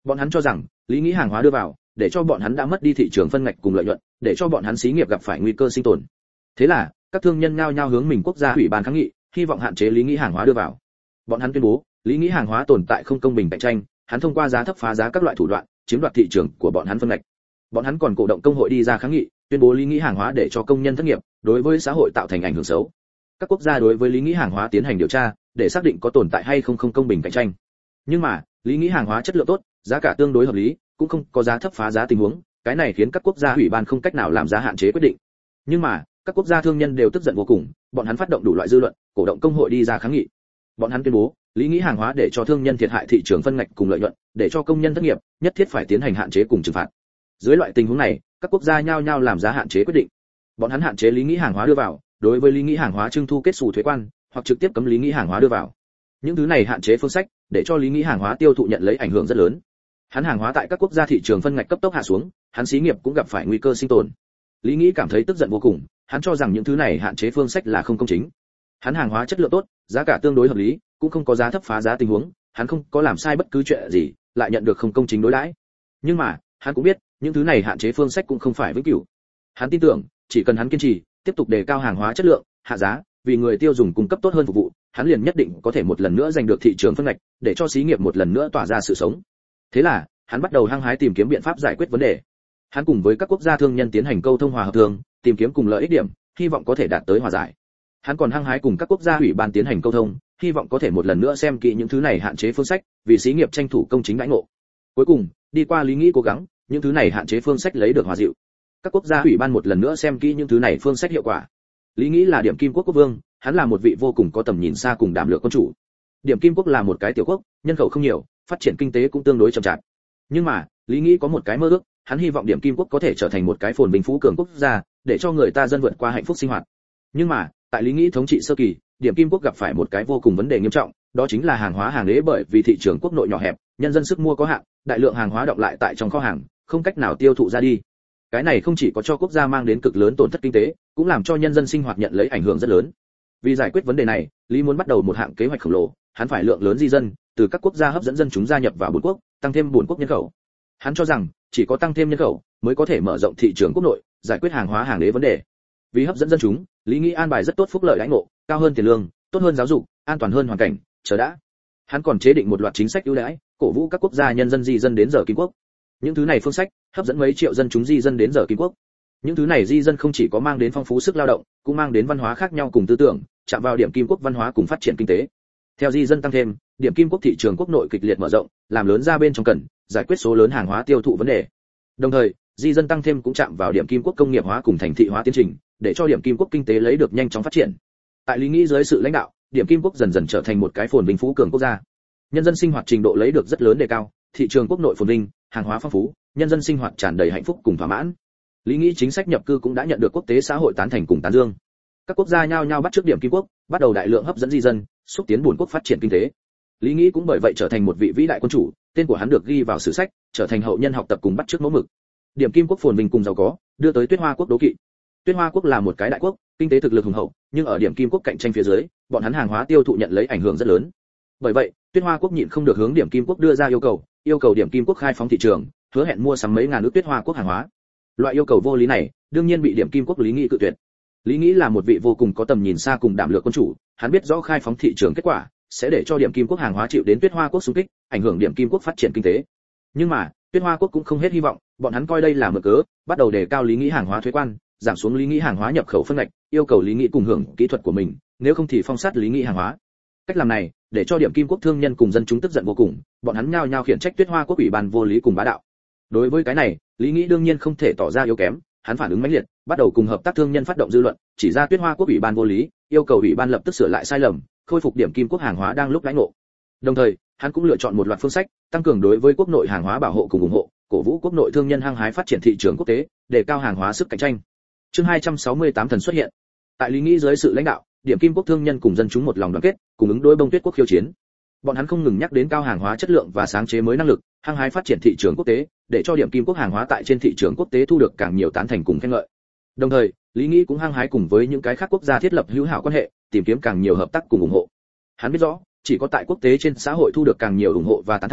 Bọn hắn cho rằng lý nghĩ hàng hóa đưa vào để cho bọn hắn đã mất đi thị trường phân ngạch cùng lợi nhuận, để cho bọn hắn xí nghiệp gặp phải nguy cơ sinh tồn. Thế là các thương nhân nhao nhao hướng mình quốc gia ủy ban kháng nghị, hy vọng hạn chế lý nghĩ hàng hóa đưa vào. Bọn hắn tuyên bố lý nghĩ hàng hóa tồn tại không công bình cạnh tranh, hắn thông qua giá thấp phá giá các loại thủ đoạn chiếm đoạt thị trường của bọn hắn phân ngạch. Bọn hắn còn cổ động công hội đi ra kháng nghị, tuyên bố lý nghĩ hàng hóa để cho công nhân thất nghiệp, đối với xã hội tạo thành ảnh hưởng xấu. Các quốc gia đối với lý nghĩ hàng hóa tiến hành điều tra, để xác định có tồn tại hay không không công bình cạnh tranh. Nhưng mà, lý nghĩ hàng hóa chất lượng tốt, giá cả tương đối hợp lý, cũng không có giá thấp phá giá tình huống, cái này khiến các quốc gia ủy ban không cách nào làm giá hạn chế quyết định. Nhưng mà, các quốc gia thương nhân đều tức giận vô cùng, bọn hắn phát động đủ loại dư luận, cổ động công hội đi ra kháng nghị. Bọn hắn tuyên bố, lý nghĩ hàng hóa để cho thương nhân thiệt hại thị trường phân ngạch cùng lợi nhuận, để cho công nhân thất nghiệp, nhất thiết phải tiến hành hạn chế cùng trừng phạt. Dưới loại tình huống này, các quốc gia nhao nhao làm giá hạn chế quyết định. Bọn hắn hạn chế lý nghĩ hàng hóa đưa vào, đối với lý nghĩ hàng hóa trưng thu kết xù thuế quan, hoặc trực tiếp cấm lý nghĩ hàng hóa đưa vào. Những thứ này hạn chế phương sách, để cho lý nghĩ hàng hóa tiêu thụ nhận lấy ảnh hưởng rất lớn. Hắn hàng hóa tại các quốc gia thị trường phân ngạch cấp tốc hạ xuống, hắn xí nghiệp cũng gặp phải nguy cơ sinh tồn. Lý nghĩ cảm thấy tức giận vô cùng, hắn cho rằng những thứ này hạn chế phương sách là không công chính. Hắn hàng hóa chất lượng tốt, giá cả tương đối hợp lý, cũng không có giá thấp phá giá tình huống, hắn không có làm sai bất cứ chuyện gì, lại nhận được không công chính đối đãi. Nhưng mà, hắn cũng biết, những thứ này hạn chế phương sách cũng không phải vĩnh cửu. Hắn tin tưởng, chỉ cần hắn kiên trì, tiếp tục đề cao hàng hóa chất lượng, hạ giá, vì người tiêu dùng cung cấp tốt hơn phục vụ, hắn liền nhất định có thể một lần nữa giành được thị trường phân ngạch, để cho xí nghiệp một lần nữa tỏa ra sự sống. Thế là, hắn bắt đầu hăng hái tìm kiếm biện pháp giải quyết vấn đề. Hắn cùng với các quốc gia thương nhân tiến hành câu thông hòa hợp thương, tìm kiếm cùng lợi ích điểm, hy vọng có thể đạt tới hòa giải. Hắn còn hăng hái cùng các quốc gia ủy ban tiến hành câu thông, hy vọng có thể một lần nữa xem kỹ những thứ này hạn chế phương sách, vì xí nghiệp tranh thủ công chính đãi ngộ. Cuối cùng, đi qua lý nghĩ cố gắng, những thứ này hạn chế phương sách lấy được hòa dịu. Các quốc gia ủy ban một lần nữa xem kỹ những thứ này phương sách hiệu quả. Lý nghĩ là Điểm Kim Quốc quốc vương, hắn là một vị vô cùng có tầm nhìn xa cùng đảm lược quân chủ. Điểm Kim Quốc là một cái tiểu quốc, nhân khẩu không nhiều, phát triển kinh tế cũng tương đối chậm chạp. Nhưng mà, Lý nghĩ có một cái mơ ước, hắn hy vọng Điểm Kim Quốc có thể trở thành một cái phồn vinh phú cường quốc gia, để cho người ta dân vượt qua hạnh phúc sinh hoạt. Nhưng mà, tại Lý nghĩ thống trị sơ kỳ, Điểm Kim Quốc gặp phải một cái vô cùng vấn đề nghiêm trọng, đó chính là hàng hóa hàng đế, bởi vì thị trường quốc nội nhỏ hẹp, nhân dân sức mua có hạn, đại lượng hàng hóa đọng lại tại trong kho hàng, không cách nào tiêu thụ ra đi. Cái này không chỉ có cho quốc gia mang đến cực lớn tổn thất kinh tế, cũng làm cho nhân dân sinh hoạt nhận lấy ảnh hưởng rất lớn. Vì giải quyết vấn đề này, Lý muốn bắt đầu một hạng kế hoạch khổng lồ, hắn phải lượng lớn di dân từ các quốc gia hấp dẫn dân chúng gia nhập vào bốn quốc, tăng thêm bốn quốc nhân khẩu. Hắn cho rằng chỉ có tăng thêm nhân khẩu mới có thể mở rộng thị trường quốc nội, giải quyết hàng hóa hàng đế vấn đề. Vì hấp dẫn dân chúng, Lý nghĩ an bài rất tốt phúc lợi đãi ngộ, cao hơn tiền lương, tốt hơn giáo dục, an toàn hơn hoàn cảnh, chờ đã. Hắn còn chế định một loạt chính sách ưu đãi, cổ vũ các quốc gia nhân dân di dân đến giờ Kim Quốc. Những thứ này phương sách hấp dẫn mấy triệu dân chúng di dân đến giờ Kim Quốc. Những thứ này di dân không chỉ có mang đến phong phú sức lao động, cũng mang đến văn hóa khác nhau cùng tư tưởng, chạm vào Điểm Kim Quốc văn hóa cùng phát triển kinh tế. Theo di dân tăng thêm, Điểm Kim Quốc thị trường quốc nội kịch liệt mở rộng, làm lớn ra bên trong cần, giải quyết số lớn hàng hóa tiêu thụ vấn đề. Đồng thời, di dân tăng thêm cũng chạm vào Điểm Kim Quốc công nghiệp hóa cùng thành thị hóa tiến trình, để cho Điểm Kim Quốc kinh tế lấy được nhanh chóng phát triển. Tại Lý nghĩ dưới sự lãnh đạo, Điểm Kim Quốc dần dần trở thành một cái phồn vinh phú cường quốc gia. Nhân dân sinh hoạt trình độ lấy được rất lớn đề cao, thị trường quốc nội phồn vinh, hàng hóa phong phú, nhân dân sinh hoạt tràn đầy hạnh phúc cùng thỏa mãn. Lý nghĩ chính sách nhập cư cũng đã nhận được quốc tế xã hội tán thành cùng tán dương. Các quốc gia nhao nhao bắt chước Điểm Kim Quốc, bắt đầu đại lượng hấp dẫn di dân, xúc tiến bốn quốc phát triển kinh tế. Lý nghĩ cũng bởi vậy trở thành một vị vĩ đại quân chủ, tên của hắn được ghi vào sử sách, trở thành hậu nhân học tập cùng bắt chước mẫu mực. Điểm Kim Quốc phồn vinh cùng giàu có, đưa tới Tuyết Hoa Quốc đố kỵ. Tuyết Hoa Quốc là một cái đại quốc, kinh tế thực lực hùng hậu, nhưng ở Điểm Kim Quốc cạnh tranh phía dưới, bọn hắn hàng hóa tiêu thụ nhận lấy ảnh hưởng rất lớn. Bởi vậy, Tuyết Hoa Quốc nhịn không được hướng Điểm Kim Quốc đưa ra yêu cầu Điểm Kim Quốc khai phóng thị trường, hứa hẹn mua sắm mấy ngàn ức Tuyết Hoa Quốc hàng hóa. Loại yêu cầu vô lý này, đương nhiên bị Điểm Kim Quốc Lý nghĩ cự tuyệt. Lý nghĩ là một vị vô cùng có tầm nhìn xa cùng đảm lược quân chủ, hắn biết rõ khai phóng thị trường kết quả sẽ để cho Điểm Kim Quốc hàng hóa chịu đến Tuyết Hoa Quốc xung kích, ảnh hưởng Điểm Kim Quốc phát triển kinh tế. Nhưng mà, Tuyết Hoa Quốc cũng không hết hy vọng, bọn hắn coi đây là mượn cớ, bắt đầu đề cao Lý nghĩ hàng hóa thuế quan, giảm xuống Lý nghĩ hàng hóa nhập khẩu phân ngạch, yêu cầu Lý nghĩ cùng hưởng kỹ thuật của mình, nếu không thì phong sát Lý nghĩ hàng hóa. Cách làm này, để cho Điểm Kim Quốc thương nhân cùng dân chúng tức giận vô cùng, bọn hắn nhao nhao khiển trách Tuyết Hoa Quốc ủy ban vô lý cùng bá đạo. Đối với cái này, Lý nghĩ đương nhiên không thể tỏ ra yếu kém, hắn phản ứng mãnh liệt, bắt đầu cùng hợp tác thương nhân phát động dư luận, chỉ ra Tuyết Hoa Quốc ủy ban vô lý, yêu cầu ủy ban lập tức sửa lại sai lầm, khôi phục Điểm Kim Quốc hàng hóa đang lúc đãi ngộ. Đồng thời, hắn cũng lựa chọn một loạt phương sách, tăng cường đối với quốc nội hàng hóa bảo hộ cùng ủng hộ, cổ vũ quốc nội thương nhân hăng hái phát triển thị trường quốc tế, để cao hàng hóa sức cạnh tranh. Chương 268 thần xuất hiện. Tại Lý nghĩ dưới sự lãnh đạo, Điểm Kim Quốc thương nhân cùng dân chúng một lòng đoàn kết, cùng ứng đối Bông Tuyết Quốc khiêu chiến. Bọn hắn không ngừng nhắc đến cao hàng hóa chất lượng và sáng chế mới năng lực, hăng hái phát triển thị trường quốc tế, để cho Điểm Kim Quốc hàng hóa tại trên thị trường quốc tế thu được càng nhiều tán thành cùng khen ngợi. Đồng thời, Lý nghĩ cũng hăng hái cùng với những cái khác quốc gia thiết lập hữu hảo quan hệ, tìm kiếm càng nhiều hợp tác cùng ủng hộ. Hắn biết rõ, chỉ có tại quốc tế trên xã hội thu được càng nhiều ủng hộ và tán thành,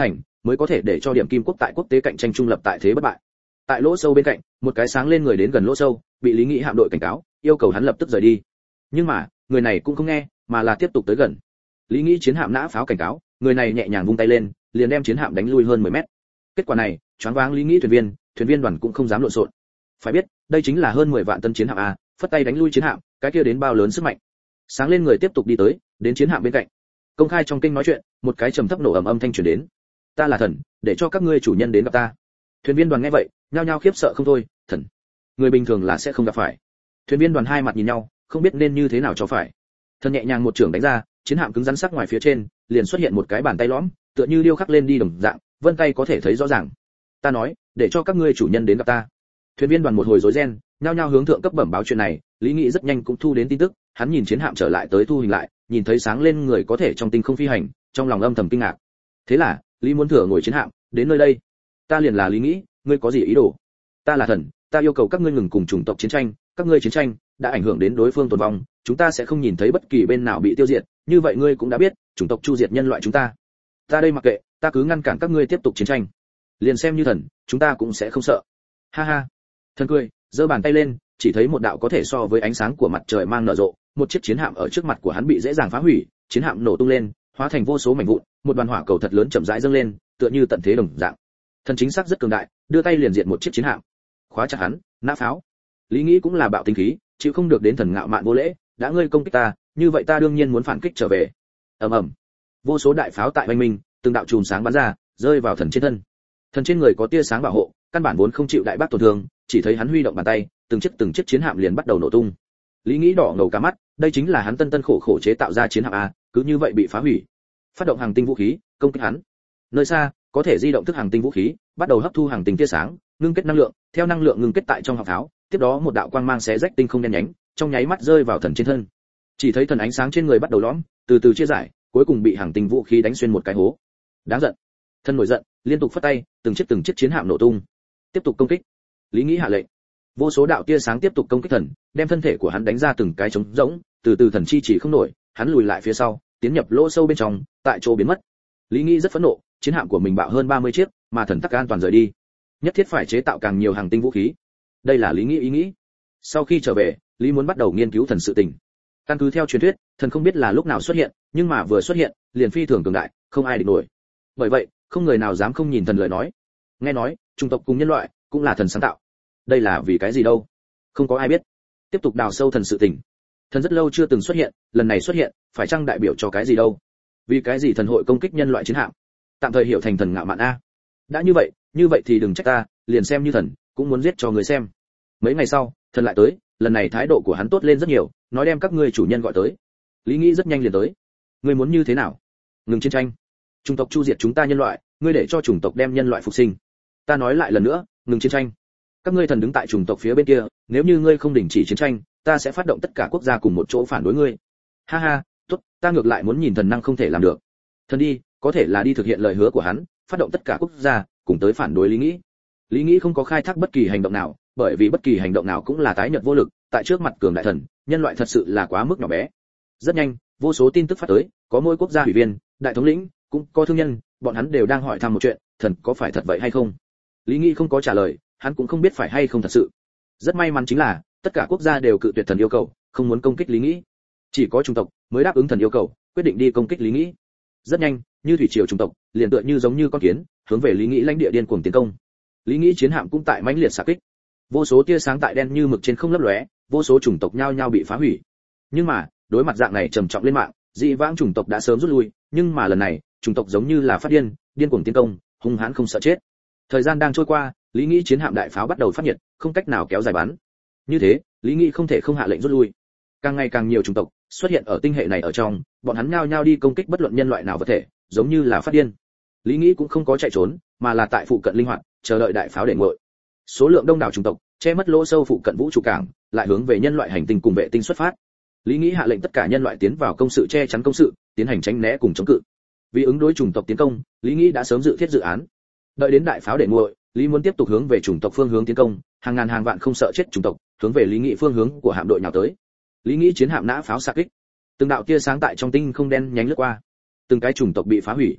mới có thể để cho điểm kim quốc tại quốc tế cạnh tranh trung lập tại thế bất bại. Tại lỗ sâu bên cạnh, một cái sáng lên người đến gần lỗ sâu, bị Lý Nghĩ hạm đội cảnh cáo, yêu cầu hắn lập tức rời đi. Nhưng mà, người này cũng không nghe, mà là tiếp tục tới gần. Lý Nghĩ chiến hạm nã pháo cảnh cáo, người này nhẹ nhàng vung tay lên, liền đem chiến hạm đánh lui hơn 10 mét. Kết quả này, choáng váng Lý Nghĩ thuyền viên đoàn cũng không dám lộn xộn. Phải biết, đây chính là hơn 10 vạn tân chiến hạm a, phất tay đánh lui chiến hạm, cái kia đến bao lớn sức mạnh. Sáng lên người tiếp tục đi tới, đến chiến hạm bên cạnh. Công khai trong kinh nói chuyện, một cái trầm thấp nổ ầm âm thanh truyền đến. Ta là thần, để cho các ngươi chủ nhân đến gặp ta. Thuyền viên đoàn nghe vậy, nhao nhao khiếp sợ không thôi, thần. Người bình thường là sẽ không gặp phải. Thuyền viên đoàn hai mặt nhìn nhau, không biết nên như thế nào cho phải. Thần nhẹ nhàng một chưởng đánh ra, chiến hạm cứng rắn sắc ngoài phía trên, liền xuất hiện một cái bàn tay lõm, tựa như điêu khắc lên đi đồng dạng, vân tay có thể thấy rõ ràng. Ta nói, để cho các ngươi chủ nhân đến gặp ta. Thuyền viên đoàn một hồi rối ren, nhao nhao hướng thượng cấp bẩm báo chuyện này, Lý Nghị rất nhanh cũng thu đến tin tức, hắn nhìn chiến hạm trở lại tới thu hình lại, nhìn thấy sáng lên người có thể trong tinh không phi hành, trong lòng âm thầm kinh ngạc. Thế là, Lý muốn thừa ngồi chiến hạm, đến nơi đây. Ta liền là Lý Nghị, ngươi có gì ý đồ? Ta là thần, ta yêu cầu các ngươi ngừng cùng chủng tộc chiến tranh, các ngươi chiến tranh đã ảnh hưởng đến đối phương tồn vong, chúng ta sẽ không nhìn thấy bất kỳ bên nào bị tiêu diệt, như vậy ngươi cũng đã biết, chủng tộc chu diệt nhân loại chúng ta. Ta đây mặc kệ, ta cứ ngăn cản các ngươi tiếp tục chiến tranh. Liền xem như thần, chúng ta cũng sẽ không sợ. Ha ha. Thần cười, giơ bàn tay lên, chỉ thấy một đạo có thể so với ánh sáng của mặt trời mang nở rộ, một chiếc chiến hạm ở trước mặt của hắn bị dễ dàng phá hủy, chiến hạm nổ tung lên, hóa thành vô số mảnh vụn, một đoàn hỏa cầu thật lớn chậm rãi dâng lên, tựa như tận thế đồng dạng. Thần chính xác rất cường đại, đưa tay liền diệt một chiếc chiến hạm. Khóa chặt hắn, nã pháo. Lý Nghĩ cũng là bạo tính khí, chịu không được đến thần ngạo mạn vô lễ, đã ngươi công kích ta, như vậy ta đương nhiên muốn phản kích trở về. Ầm ầm. Vô số đại pháo tại oanh minh, từng đạo chùm sáng bắn ra, rơi vào thần trên thân. Thần trên người có tia sáng bảo hộ, căn bản vốn không chịu đại bác tổn thương, chỉ thấy hắn huy động bàn tay, từng chiếc chiến hạm liền bắt đầu nổ tung. Lý Nghĩ đỏ ngầu cả mắt, đây chính là hắn tân khổ khổ chế tạo ra chiến hạm a, cứ như vậy bị phá hủy. Phát động hàng tinh vũ khí, công kích hắn. Nơi xa, có thể di động thức hàng tinh vũ khí, bắt đầu hấp thu hàng tinh tia sáng, ngưng kết năng lượng, theo năng lượng ngưng kết tại trong họng pháo, tiếp đó một đạo quang mang xé rách tinh không đen nhánh, trong nháy mắt rơi vào thần trên thân. Chỉ thấy thần ánh sáng trên người bắt đầu lõm, từ từ chia giải, cuối cùng bị hàng tinh vũ khí đánh xuyên một cái hố. Đáng giận. Thần nổi giận, liên tục phất tay, từng chiếc chiến hạm nổ tung. Tiếp tục công kích. Lý Nghĩ hạ lệnh. Vô số đạo tia sáng tiếp tục công kích thần, đem thân thể của hắn đánh ra từng cái trống rỗng, từ từ thần chi chỉ không nổi, hắn lùi lại phía sau, tiến nhập lỗ sâu bên trong, tại chỗ biến mất. Lý Nghĩ rất phẫn nộ, chiến hạm của mình bạo hơn 30 chiếc, mà thần tắc an toàn rời đi. Nhất thiết phải chế tạo càng nhiều hàng tinh vũ khí. Đây là Lý Nghĩ ý nghĩ. Sau khi trở về, Lý muốn bắt đầu nghiên cứu thần sự tình. Căn cứ theo truyền thuyết, thần không biết là lúc nào xuất hiện, nhưng mà vừa xuất hiện, liền phi thường cường đại, không ai địch nổi. Bởi vậy, không người nào dám không nhìn thần lời nói. Nghe nói, chủng tộc cùng nhân loại cũng là thần sáng tạo. Đây là vì cái gì đâu? Không có ai biết. Tiếp tục đào sâu thần sự tình. Thần rất lâu chưa từng xuất hiện, lần này xuất hiện, phải chăng đại biểu cho cái gì đâu? Vì cái gì thần hội công kích nhân loại chiến hạm? Tạm thời hiểu thành thần ngạo mạn a. Đã như vậy thì đừng trách ta, liền xem như thần, cũng muốn giết cho người xem. Mấy ngày sau, thần lại tới, lần này thái độ của hắn tốt lên rất nhiều, nói đem các ngươi chủ nhân gọi tới. Lý Nghĩ rất nhanh liền tới. Ngươi muốn như thế nào? Ngừng chiến tranh. Chủng tộc chu diệt chúng ta nhân loại, ngươi để cho chủng tộc đem nhân loại phục sinh. Ta nói lại lần nữa, ngừng chiến tranh. Các ngươi thần đứng tại chủng tộc phía bên kia, nếu như ngươi không đình chỉ chiến tranh, ta sẽ phát động tất cả quốc gia cùng một chỗ phản đối ngươi. Ha ha, tốt, ta ngược lại muốn nhìn thần năng không thể làm được. Thần đi, có thể là đi thực hiện lời hứa của hắn, phát động tất cả quốc gia cùng tới phản đối Lý Nghĩ. Lý Nghĩ không có khai thác bất kỳ hành động nào, bởi vì bất kỳ hành động nào cũng là tái nhợt vô lực, tại trước mặt cường đại thần, nhân loại thật sự là quá mức nhỏ bé. Rất nhanh, vô số tin tức phát tới, có mỗi quốc gia ủy viên, đại thống lĩnh, cũng có thương nhân, bọn hắn đều đang hỏi thăm một chuyện, thần có phải thật vậy hay không? Lý Nghĩ không có trả lời, hắn cũng không biết phải hay không thật sự. Rất may mắn chính là, tất cả quốc gia đều cự tuyệt thần yêu cầu, không muốn công kích Lý Nghĩ. Chỉ có chủng tộc mới đáp ứng thần yêu cầu, quyết định đi công kích Lý Nghĩ. Rất nhanh, như thủy triều chủng tộc, liền tựa như giống như con kiến, hướng về Lý Nghĩ lãnh địa điên cuồng tiến công. Lý Nghĩ chiến hạm cũng tại mãnh liệt xạ kích. Vô số tia sáng tại đen như mực trên không lấp lóe, vô số chủng tộc nhao nhao bị phá hủy. Nhưng mà, đối mặt dạng này trầm trọng lên mạng, dị vãng chủng tộc đã sớm rút lui, nhưng mà lần này, chủng tộc giống như là phát điên, điên cuồng tiến công, hung hãn không sợ chết. Thời gian đang trôi qua, Lý Nghĩ chiến hạm đại pháo bắt đầu phát nhiệt, không cách nào kéo dài bắn. Như thế, Lý Nghĩ không thể không hạ lệnh rút lui. Càng ngày càng nhiều chủng tộc xuất hiện ở tinh hệ này ở trong, bọn hắn nhao nhao đi công kích bất luận nhân loại nào vật thể, giống như là phát điên. Lý Nghĩ cũng không có chạy trốn, mà là tại phụ cận linh hoạt, chờ đợi đại pháo để nguội. Số lượng đông đảo chủng tộc che mất lỗ sâu phụ cận vũ trụ cảng, lại hướng về nhân loại hành tinh cùng vệ tinh xuất phát. Lý Nghĩ hạ lệnh tất cả nhân loại tiến vào công sự che chắn công sự, tiến hành tránh né cùng chống cự. Vì ứng đối chủng tộc tiến công, Lý Nghĩ đã sớm dự thiết dự án. Đợi đến đại pháo để nguội, Lý muốn tiếp tục hướng về chủng tộc phương hướng tiến công, hàng ngàn hàng vạn không sợ chết chủng tộc, hướng về Lý Nghĩ phương hướng của hạm đội nhào tới. Lý Nghĩ chiến hạm nã pháo xạ kích, từng đạo tia sáng tại trong tinh không đen nhánh lướt qua, từng cái chủng tộc bị phá hủy.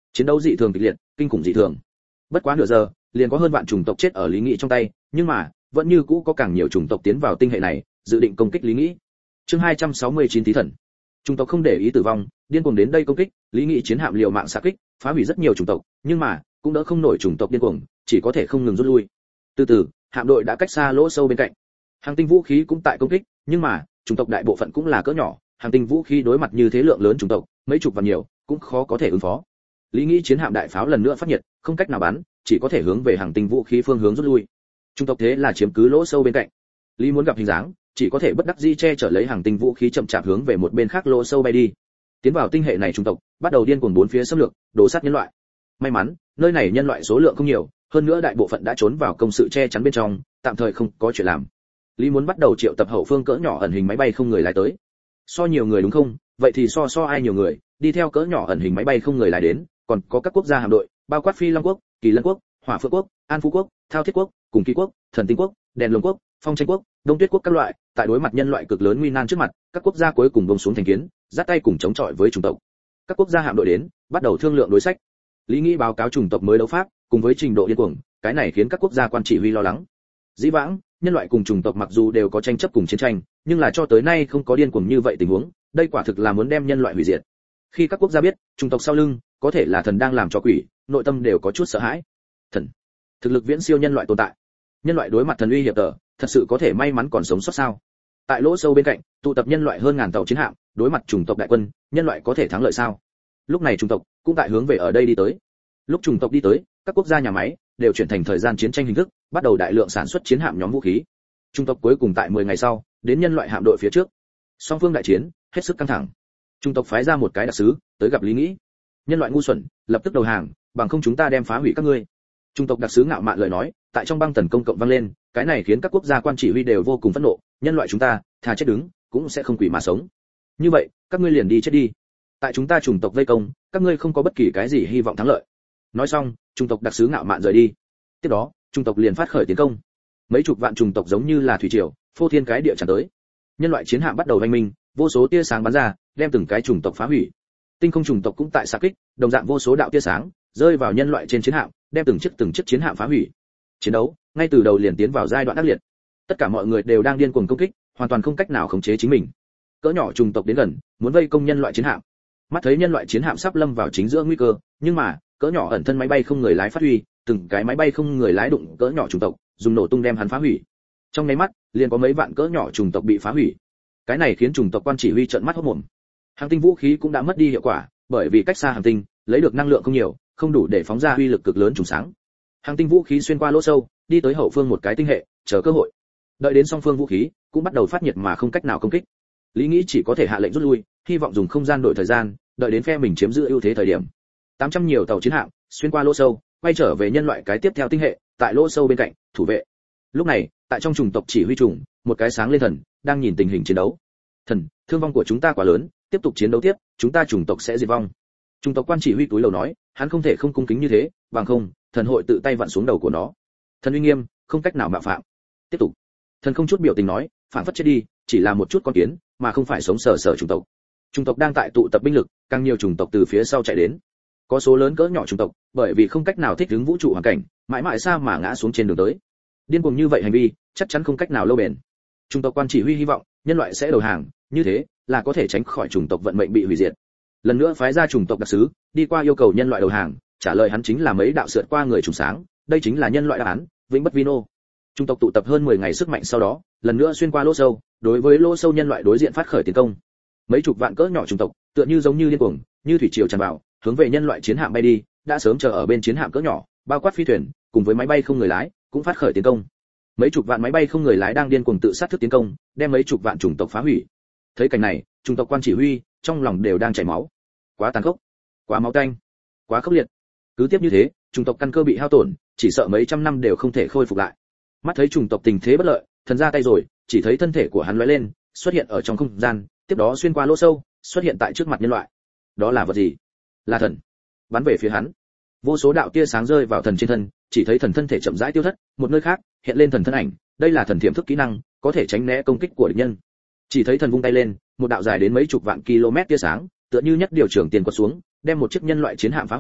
Chiến đấu dị thường kịch liệt, kinh khủng dị thường. Bất quá nửa giờ, liền có hơn vạn chủng tộc chết ở Lý Nghị trong tay, nhưng mà, vẫn như cũ có càng nhiều chủng tộc tiến vào tinh hệ này, dự định công kích Lý Nghị. Chương 269 Tí thần. Chủng tộc không để ý tử vong, điên cuồng đến đây công kích, Lý Nghị chiến hạm liều mạng xạ kích, phá hủy rất nhiều chủng tộc, nhưng mà, cũng đỡ không nổi chủng tộc điên cuồng, chỉ có thể không ngừng rút lui. Từ từ, hạm đội đã cách xa lỗ sâu bên cạnh. Hàng tinh vũ khí cũng tại công kích, nhưng mà, chủng tộc đại bộ phận cũng là cỡ nhỏ, hàng tinh vũ khí đối mặt như thế lượng lớn chủng tộc, mấy chục và nhiều, cũng khó có thể ứng phó. Lý Nghĩ chiến hạm đại pháo lần nữa phát nhiệt, không cách nào bắn, chỉ có thể hướng về hàng tinh vũ khí phương hướng rút lui. Chủng tộc thế là chiếm cứ lỗ sâu bên cạnh. Lý muốn gặp hình dáng, chỉ có thể bất đắc dĩ che chở lấy hàng tinh vũ khí chậm chạp hướng về một bên khác lỗ sâu bay đi. Tiến vào tinh hệ này chủng tộc, bắt đầu điên cuồng bốn phía xâm lược, đổ sát nhân loại. May mắn, nơi này nhân loại số lượng không nhiều, hơn nữa đại bộ phận đã trốn vào công sự che chắn bên trong, tạm thời không có chuyện làm. Lý muốn bắt đầu triệu tập hậu phương cỡ nhỏ ẩn hình máy bay không người lái tới. So nhiều người đúng không? Vậy thì so ai nhiều người, đi theo cỡ nhỏ ẩn hình máy bay không người lái đến, còn có các quốc gia hạm đội, bao quát Phi Long quốc, Kỳ Lân quốc, Hỏa Phượng quốc, An Phú quốc, Thao Thiết quốc, Cùng Kỳ quốc, Thần Tinh quốc, Đèn Lồng quốc, Phong Tranh quốc, Đông Tuyết quốc các loại, tại đối mặt nhân loại cực lớn nguy nan trước mặt, các quốc gia cuối cùng buông xuống thành kiến, giắt tay cùng chống chọi với chủng tộc. Các quốc gia hạm đội đến, bắt đầu thương lượng đối sách. Lý Nghĩ báo cáo chủng tộc mới đấu pháp, cùng với trình độ điên cuồng, cái này khiến các quốc gia quan chỉ huy lo lắng. Dĩ vãng, nhân loại cùng chủng tộc mặc dù đều có tranh chấp cùng chiến tranh, nhưng là cho tới nay không có điên cuồng như vậy tình huống, đây quả thực là muốn đem nhân loại hủy diệt. Khi các quốc gia biết, chủng tộc sau lưng có thể là thần đang làm cho quỷ, nội tâm đều có chút sợ hãi. Thần, thực lực viễn siêu nhân loại tồn tại. Nhân loại đối mặt thần uy hiểm tở, thật sự có thể may mắn còn sống sót sao? Tại lỗ sâu bên cạnh, tụ tập nhân loại hơn ngàn tàu chiến hạm, đối mặt chủng tộc đại quân, nhân loại có thể thắng lợi sao? Lúc này chủng tộc cũng tại hướng về ở đây đi tới. Lúc chủng tộc đi tới, các quốc gia nhà máy đều chuyển thành thời gian chiến tranh hình thức, bắt đầu đại lượng sản xuất chiến hạm nhóm vũ khí. Chủng tộc cuối cùng tại 10 ngày sau, đến nhân loại hạm đội phía trước. Song phương đại chiến, hết sức căng thẳng. Chủng tộc phái ra một cái đặc sứ, tới gặp Lý Nghĩ. Nhân loại ngu xuẩn, lập tức đầu hàng, bằng không chúng ta đem phá hủy các ngươi. Chủng tộc đặc sứ ngạo mạn lời nói, tại trong băng tần công cộng vang lên, cái này khiến các quốc gia quan chỉ huy đều vô cùng phẫn nộ, nhân loại chúng ta, thà chết đứng, cũng sẽ không quỷ mà sống. Như vậy, các ngươi liền đi chết đi. Tại chúng ta chủng tộc vây công, các ngươi không có bất kỳ cái gì hy vọng thắng lợi. Nói xong, chủng tộc đặc sứ ngạo mạn rời đi. Tiếp đó, chủng tộc liền phát khởi tiến công. Mấy chục vạn chủng tộc giống như là thủy triều, phô thiên cái địa tràn tới. Nhân loại chiến hạm bắt đầu vây minh, vô số tia sáng bắn ra, đem từng cái chủng tộc phá hủy. Tinh không chủng tộc cũng tại xạ kích, đồng dạng vô số đạo tia sáng rơi vào nhân loại trên chiến hạm, đem từng chiếc chiến hạm phá hủy. Chiến đấu ngay từ đầu liền tiến vào giai đoạn ác liệt. Tất cả mọi người đều đang điên cuồng công kích, hoàn toàn không cách nào khống chế chính mình. Cỡ nhỏ chủng tộc đến gần, muốn vây công nhân loại chiến hạm. Mắt thấy nhân loại chiến hạm sắp lâm vào chính giữa nguy cơ, nhưng mà, cỡ nhỏ ẩn thân máy bay không người lái phát huy, từng cái máy bay không người lái đụng cỡ nhỏ chủng tộc, dùng nổ tung đem hắn phá hủy. Trong nháy mắt, liền có mấy vạn cỡ nhỏ chủng tộc bị phá hủy. Cái này khiến chủng tộc quan chỉ huy trợn mắt hốt mồm. Hàng tinh vũ khí cũng đã mất đi hiệu quả, bởi vì cách xa hành tinh, lấy được năng lượng không nhiều, không đủ để phóng ra uy lực cực lớn trùng sáng. Hàng tinh vũ khí xuyên qua lỗ sâu, đi tới hậu phương một cái tinh hệ, chờ cơ hội. Đợi đến song phương vũ khí cũng bắt đầu phát nhiệt mà không cách nào công kích. Lý Nghĩ chỉ có thể hạ lệnh rút lui, hy vọng dùng không gian đổi thời gian, đợi đến phe mình chiếm giữ ưu thế thời điểm. 800 nhiều tàu chiến hạm xuyên qua lỗ sâu, quay trở về nhân loại cái tiếp theo tinh hệ, tại lỗ sâu bên cạnh, thủ vệ. Lúc này, tại trong chủng tộc chỉ huy chủng, một cái sáng lên thần, đang nhìn tình hình chiến đấu. Thần, thương vong của chúng ta quá lớn, tiếp tục chiến đấu tiếp, chúng ta chủng tộc sẽ diệt vong. Chủng tộc quan chỉ huy túi lầu nói, hắn không thể không cung kính như thế, bằng không, thần hội tự tay vặn xuống đầu của nó. Thần uy nghiêm, không cách nào mạo phạm. Tiếp tục. Thần không chút biểu tình nói, phản phất chết đi, chỉ là một chút con kiến, mà không phải sống sờ sờ chủng tộc. Chủng tộc đang tại tụ tập binh lực, càng nhiều chủng tộc từ phía sau chạy đến. Có số lớn cỡ nhỏ chủng tộc, bởi vì không cách nào thích ứng vũ trụ hoàn cảnh, mãi mãi sao mà ngã xuống trên đường tới. Điên cuồng như vậy hành vi, chắc chắn không cách nào lâu bền. Chủng tộc quan chỉ huy hy vọng, nhân loại sẽ đầu hàng, như thế là có thể tránh khỏi chủng tộc vận mệnh bị hủy diệt. Lần nữa phái ra chủng tộc đặc sứ, đi qua yêu cầu nhân loại đầu hàng, trả lời hắn chính là mấy đạo sượt qua người trùng sáng, đây chính là nhân loại đáp án, vĩnh bất vino. Chủng tộc tụ tập hơn 10 ngày sức mạnh sau đó, lần nữa xuyên qua lỗ sâu, đối với lỗ sâu nhân loại đối diện phát khởi tiến công. Mấy chục vạn cỡ nhỏ chủng tộc, tựa như giống như điên cuồng, như thủy triều tràn vào, hướng về nhân loại chiến hạm bay đi, đã sớm chờ ở bên chiến hạm cỡ nhỏ, bao quát phi thuyền, cùng với máy bay không người lái, cũng phát khởi tiến công. Mấy chục vạn máy bay không người lái đang điên cuồng tự sát thức tiến công, đem mấy chục vạn chủng tộc phá hủy. Thấy cảnh này, chủng tộc quan chỉ huy trong lòng đều đang chảy máu. Quá tàn khốc, quá máu tanh, quá khốc liệt. Cứ tiếp như thế, chủng tộc căn cơ bị hao tổn, chỉ sợ mấy trăm năm đều không thể khôi phục lại. Mắt thấy chủng tộc tình thế bất lợi, thần ra tay rồi, chỉ thấy thân thể của hắn lóe lên, xuất hiện ở trong không gian, tiếp đó xuyên qua lỗ sâu, xuất hiện tại trước mặt nhân loại. Đó là vật gì? Là thần. Bắn về phía hắn. Vô số đạo tia sáng rơi vào thần trên thân, chỉ thấy thần thân thể chậm rãi tiêu thất, một nơi khác hiện lên thần thân ảnh, đây là thần thiểm thức kỹ năng, có thể tránh né công kích của địch nhân. Chỉ thấy thần vung tay lên, một đạo dài đến mấy chục vạn km tia sáng, tựa như nhất điều trưởng tiền quật xuống, đem một chiếc nhân loại chiến hạm phá hủy,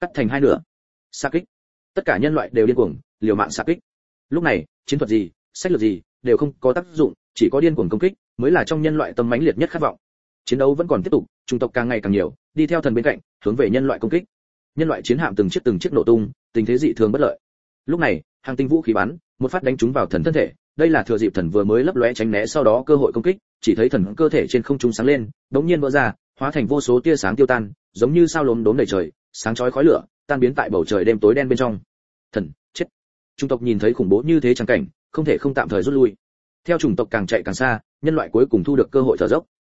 cắt thành hai nửa. Xạ kích. Tất cả nhân loại đều điên cuồng, liều mạng xạ kích. Lúc này, chiến thuật gì, sách lược gì đều không có tác dụng, chỉ có điên cuồng công kích mới là trong nhân loại tâm mãnh liệt nhất khát vọng. Chiến đấu vẫn còn tiếp tục, chủng tộc càng ngày càng nhiều, đi theo thần bên cạnh, hướng về nhân loại công kích. Nhân loại chiến hạm từng chiếc nổ tung, tình thế dị thường bất lợi. Lúc này, hàng tinh vũ khí bắn, một phát đánh trúng vào thần thân thể, đây là thừa dịp thần vừa mới lấp lóe tránh né sau đó cơ hội công kích, chỉ thấy thần cơ thể trên không trung sáng lên, đống nhiên vỡ ra, hóa thành vô số tia sáng tiêu tan, giống như sao lốm đốm đầy trời, sáng chói khói lửa, tan biến tại bầu trời đêm tối đen bên trong. Thần, chết. Chủng tộc nhìn thấy khủng bố như thế chẳng cảnh, không thể không tạm thời rút lui. Theo chủng tộc càng chạy càng xa, nhân loại cuối cùng thu được cơ hội thở dốc.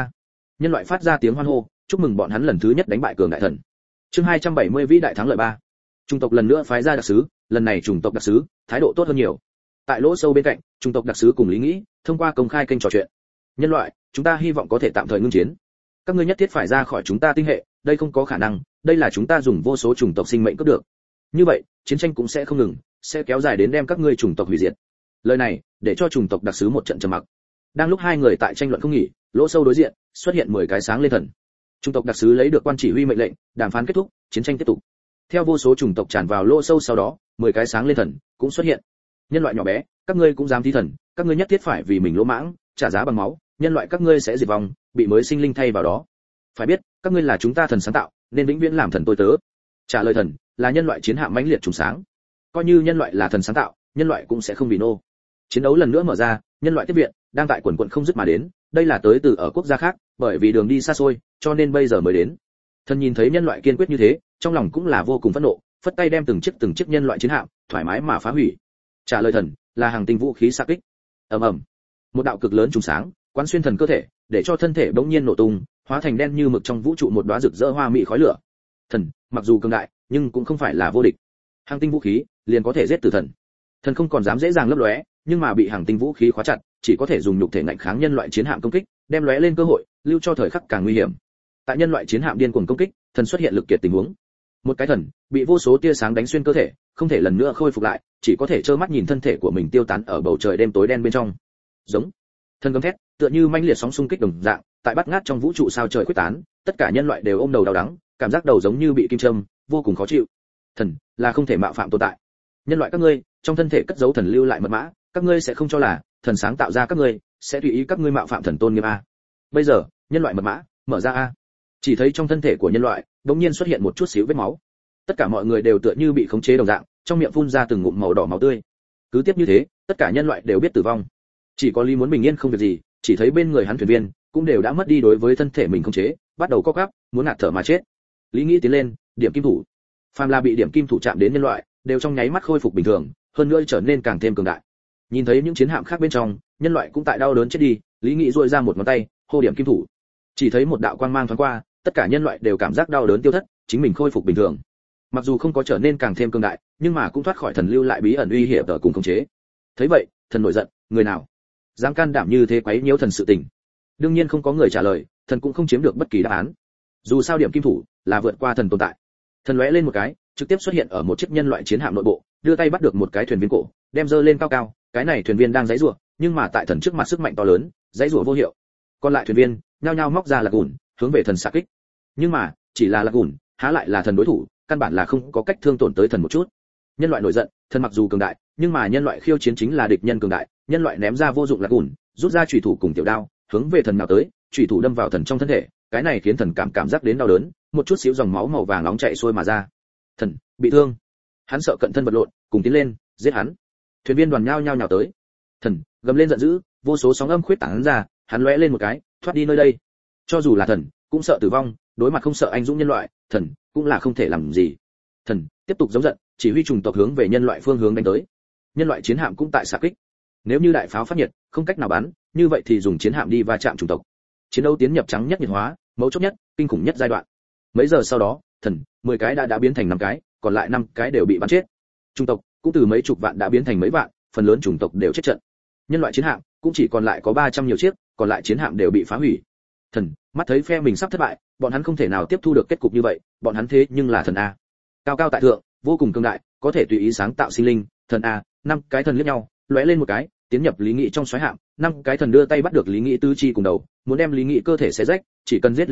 Nhân loại phát ra tiếng hoan hô, chúc mừng bọn hắn lần thứ nhất đánh bại cường đại thần. Chương 270 vĩ đại thắng lợi 3. Chủng tộc lần nữa phái ra đặc sứ, lần này chủng tộc đặc sứ thái độ tốt hơn nhiều. Tại lỗ sâu bên cạnh, chủng tộc đặc sứ cùng Lý Nghĩ, thông qua công khai kênh trò chuyện. Nhân loại, chúng ta hy vọng có thể tạm thời ngưng chiến. Các ngươi nhất thiết phải ra khỏi chúng ta tinh hệ, đây không có khả năng, đây là chúng ta dùng vô số chủng tộc sinh mệnh cướp được. Như vậy, chiến tranh cũng sẽ không ngừng, sẽ kéo dài đến đem các ngươi chủng tộc hủy diệt. Lời này, để cho chủng tộc đặc sứ một trận trầm mặc. Đang lúc hai người tại tranh luận không nghỉ, lỗ sâu đối diện xuất hiện 10 cái sáng lên thần. Chủng tộc đặc sứ lấy được quan chỉ huy mệnh lệnh, đàm phán kết thúc, chiến tranh tiếp tục. Theo vô số chủng tộc tràn vào lỗ sâu sau đó, 10 cái sáng lên thần cũng xuất hiện. Nhân loại nhỏ bé, các ngươi cũng dám thí thần, các ngươi nhất thiết phải vì mình lỗ mãng, trả giá bằng máu, nhân loại các ngươi sẽ diệt vong, bị mới sinh linh thay vào đó. Phải biết, các ngươi là chúng ta thần sáng tạo, nên vĩnh viễn làm thần tôi tớ. Trả lời thần, là nhân loại chiến hạm mãnh liệt trùng sáng. Coi như nhân loại là thần sáng tạo, nhân loại cũng sẽ không vì nô. Chiến đấu lần nữa mở ra, nhân loại tiếp viện đang tại quần quần không dứt mà đến, đây là tới từ ở quốc gia khác, bởi vì đường đi xa xôi, cho nên bây giờ mới đến. Thần nhìn thấy nhân loại kiên quyết như thế, trong lòng cũng là vô cùng phẫn nộ, phất tay đem từng chiếc nhân loại chiến hạm thoải mái mà phá hủy. Trả lời thần, là hàng tinh vũ khí xạ kích. Ầm ầm. Một đạo cực lớn trùng sáng, quán xuyên thần cơ thể, để cho thân thể bỗng nhiên nổ tung, hóa thành đen như mực trong vũ trụ một đóa rực rỡ hoa mỹ khói lửa. Thần, mặc dù cường đại, nhưng cũng không phải là vô địch. Hàng tinh vũ khí, liền có thể giết tử thần. Thần không còn dám dễ dàng lấp lóe, nhưng mà bị hàng tinh vũ khí khóa chặt, chỉ có thể dùng nhục thể ngạnh kháng nhân loại chiến hạm công kích, đem lóe lên cơ hội, lưu cho thời khắc càng nguy hiểm. Tại nhân loại chiến hạm điên cuồng công kích, thần xuất hiện lực kiệt tình huống. Một cái thần bị vô số tia sáng đánh xuyên cơ thể, không thể lần nữa khôi phục lại, chỉ có thể trơ mắt nhìn thân thể của mình tiêu tán ở bầu trời đêm tối đen bên trong. Giống. Thần gầm thét, tựa như manh liệt sóng xung kích đồng dạng, tại bắt ngát trong vũ trụ sao trời khuếch tán, tất cả nhân loại đều ôm đầu đau đắng, cảm giác đầu giống như bị kim châm, vô cùng khó chịu. Thần là không thể mạo phạm tồn tại. Nhân loại các ngươi, trong thân thể cất giấu thần lưu lại mật mã, các ngươi sẽ không cho là thần sáng tạo ra các ngươi, sẽ tùy ý các ngươi mạo phạm thần tôn nghiêm a. Bây giờ, nhân loại mật mã mở ra a. Chỉ thấy trong thân thể của nhân loại, đột nhiên xuất hiện một chút xíu vết máu. Tất cả mọi người đều tựa như bị khống chế đồng dạng, trong miệng phun ra từng ngụm màu đỏ máu tươi. Cứ tiếp như thế, tất cả nhân loại đều biết tử vong. Chỉ có Lý muốn bình yên không việc gì, chỉ thấy bên người hắn thuyền viên cũng đều đã mất đi đối với thân thể mình khống chế, bắt đầu co quắp, muốn ngạt thở mà chết. Lý nghĩ tiến lên, điểm kim thủ. Phàm là bị điểm kim thủ chạm đến nhân loại, đều trong nháy mắt khôi phục bình thường, hơn nữa trở nên càng thêm cường đại. Nhìn thấy những chiến hạm khác bên trong, nhân loại cũng tại đau đớn chết đi, Lý Nghị duỗi ra một ngón tay, hô điểm kim thủ. Chỉ thấy một đạo quang mang thoáng qua, tất cả nhân loại đều cảm giác đau đớn tiêu thất, chính mình khôi phục bình thường. Mặc dù không có trở nên càng thêm cường đại, nhưng mà cũng thoát khỏi thần lưu lại bí ẩn uy hiểm ở cùng khống chế. Thấy vậy, thần nổi giận, người nào dám can đảm như thế quấy nhiễu thần sự tình? Đương nhiên không có người trả lời, thần cũng không chiếm được bất kỳ đáp án. Dù sao điểm kim thủ là vượt qua thần tồn tại. Thần lóe lên một cái, trực tiếp xuất hiện ở một chiếc nhân loại chiến hạm nội bộ, đưa tay bắt được một cái thuyền viên cổ, đem giơ lên cao cao, cái này thuyền viên đang giãy giụa, nhưng mà tại thần trước mặt sức mạnh to lớn, giãy giụa vô hiệu. Còn lại thuyền viên nhao nhao móc ra lạc gùn, hướng về thần xạ kích. Nhưng mà, chỉ là lạc gùn, há lại là thần đối thủ, căn bản là không có cách thương tổn tới thần một chút. Nhân loại nổi giận, thần mặc dù cường đại, nhưng mà nhân loại khiêu chiến chính là địch nhân cường đại, nhân loại ném ra vô dụng lạc gùn, rút ra chủy thủ cùng tiểu đao, hướng về thần nào tới, chủy thủ đâm vào thần trong thân thể, cái này khiến thần cảm giác đến đau đớn, một chút xíu dòng máu màu vàng nóng chảy xuôi mà ra. Thần bị thương, hắn sợ cận thân vật lộn, cùng tiến lên, giết hắn. Thuyền viên đoàn nhao nhao nhào tới. Thần gầm lên giận dữ, vô số sóng âm khuyết tán ra, hắn lóe lên một cái, thoát đi nơi đây. Cho dù là thần, cũng sợ tử vong, đối mặt không sợ anh dũng nhân loại, thần cũng là không thể làm gì. Thần tiếp tục giống giận, chỉ huy trùng tộc hướng về nhân loại phương hướng đánh tới. Nhân loại chiến hạm cũng tại xạ kích. Nếu như đại pháo phát nhiệt, không cách nào bắn, như vậy thì dùng chiến hạm đi va chạm trùng tộc. Chiến đấu tiến nhập trắng nhất nhiệt hóa, mấu chốt nhất, kinh khủng nhất giai đoạn. Mấy giờ sau đó, thần 10 cái đã biến thành 5 cái, còn lại 5 cái đều bị bắn chết. Chủng tộc cũng từ mấy chục vạn đã biến thành mấy vạn, phần lớn chủng tộc đều chết trận. Nhân loại chiến hạm cũng chỉ còn lại có 300 nhiều chiếc, còn lại chiến hạm đều bị phá hủy. Thần mắt thấy phe mình sắp thất bại, bọn hắn không thể nào tiếp thu được kết cục như vậy, bọn hắn thế nhưng là thần a, cao cao tại thượng, vô cùng cường đại, có thể tùy ý sáng tạo sinh linh, thần a. 5 cái thần liếc nhau, lóe lên một cái, tiến nhập Lý Nghị trong xoáy hạm. 5 cái thần đưa tay bắt được Lý Nghị tứ chi cùng đầu, muốn đem Lý Nghị cơ thể xé rách, chỉ cần giết Lý Nghị,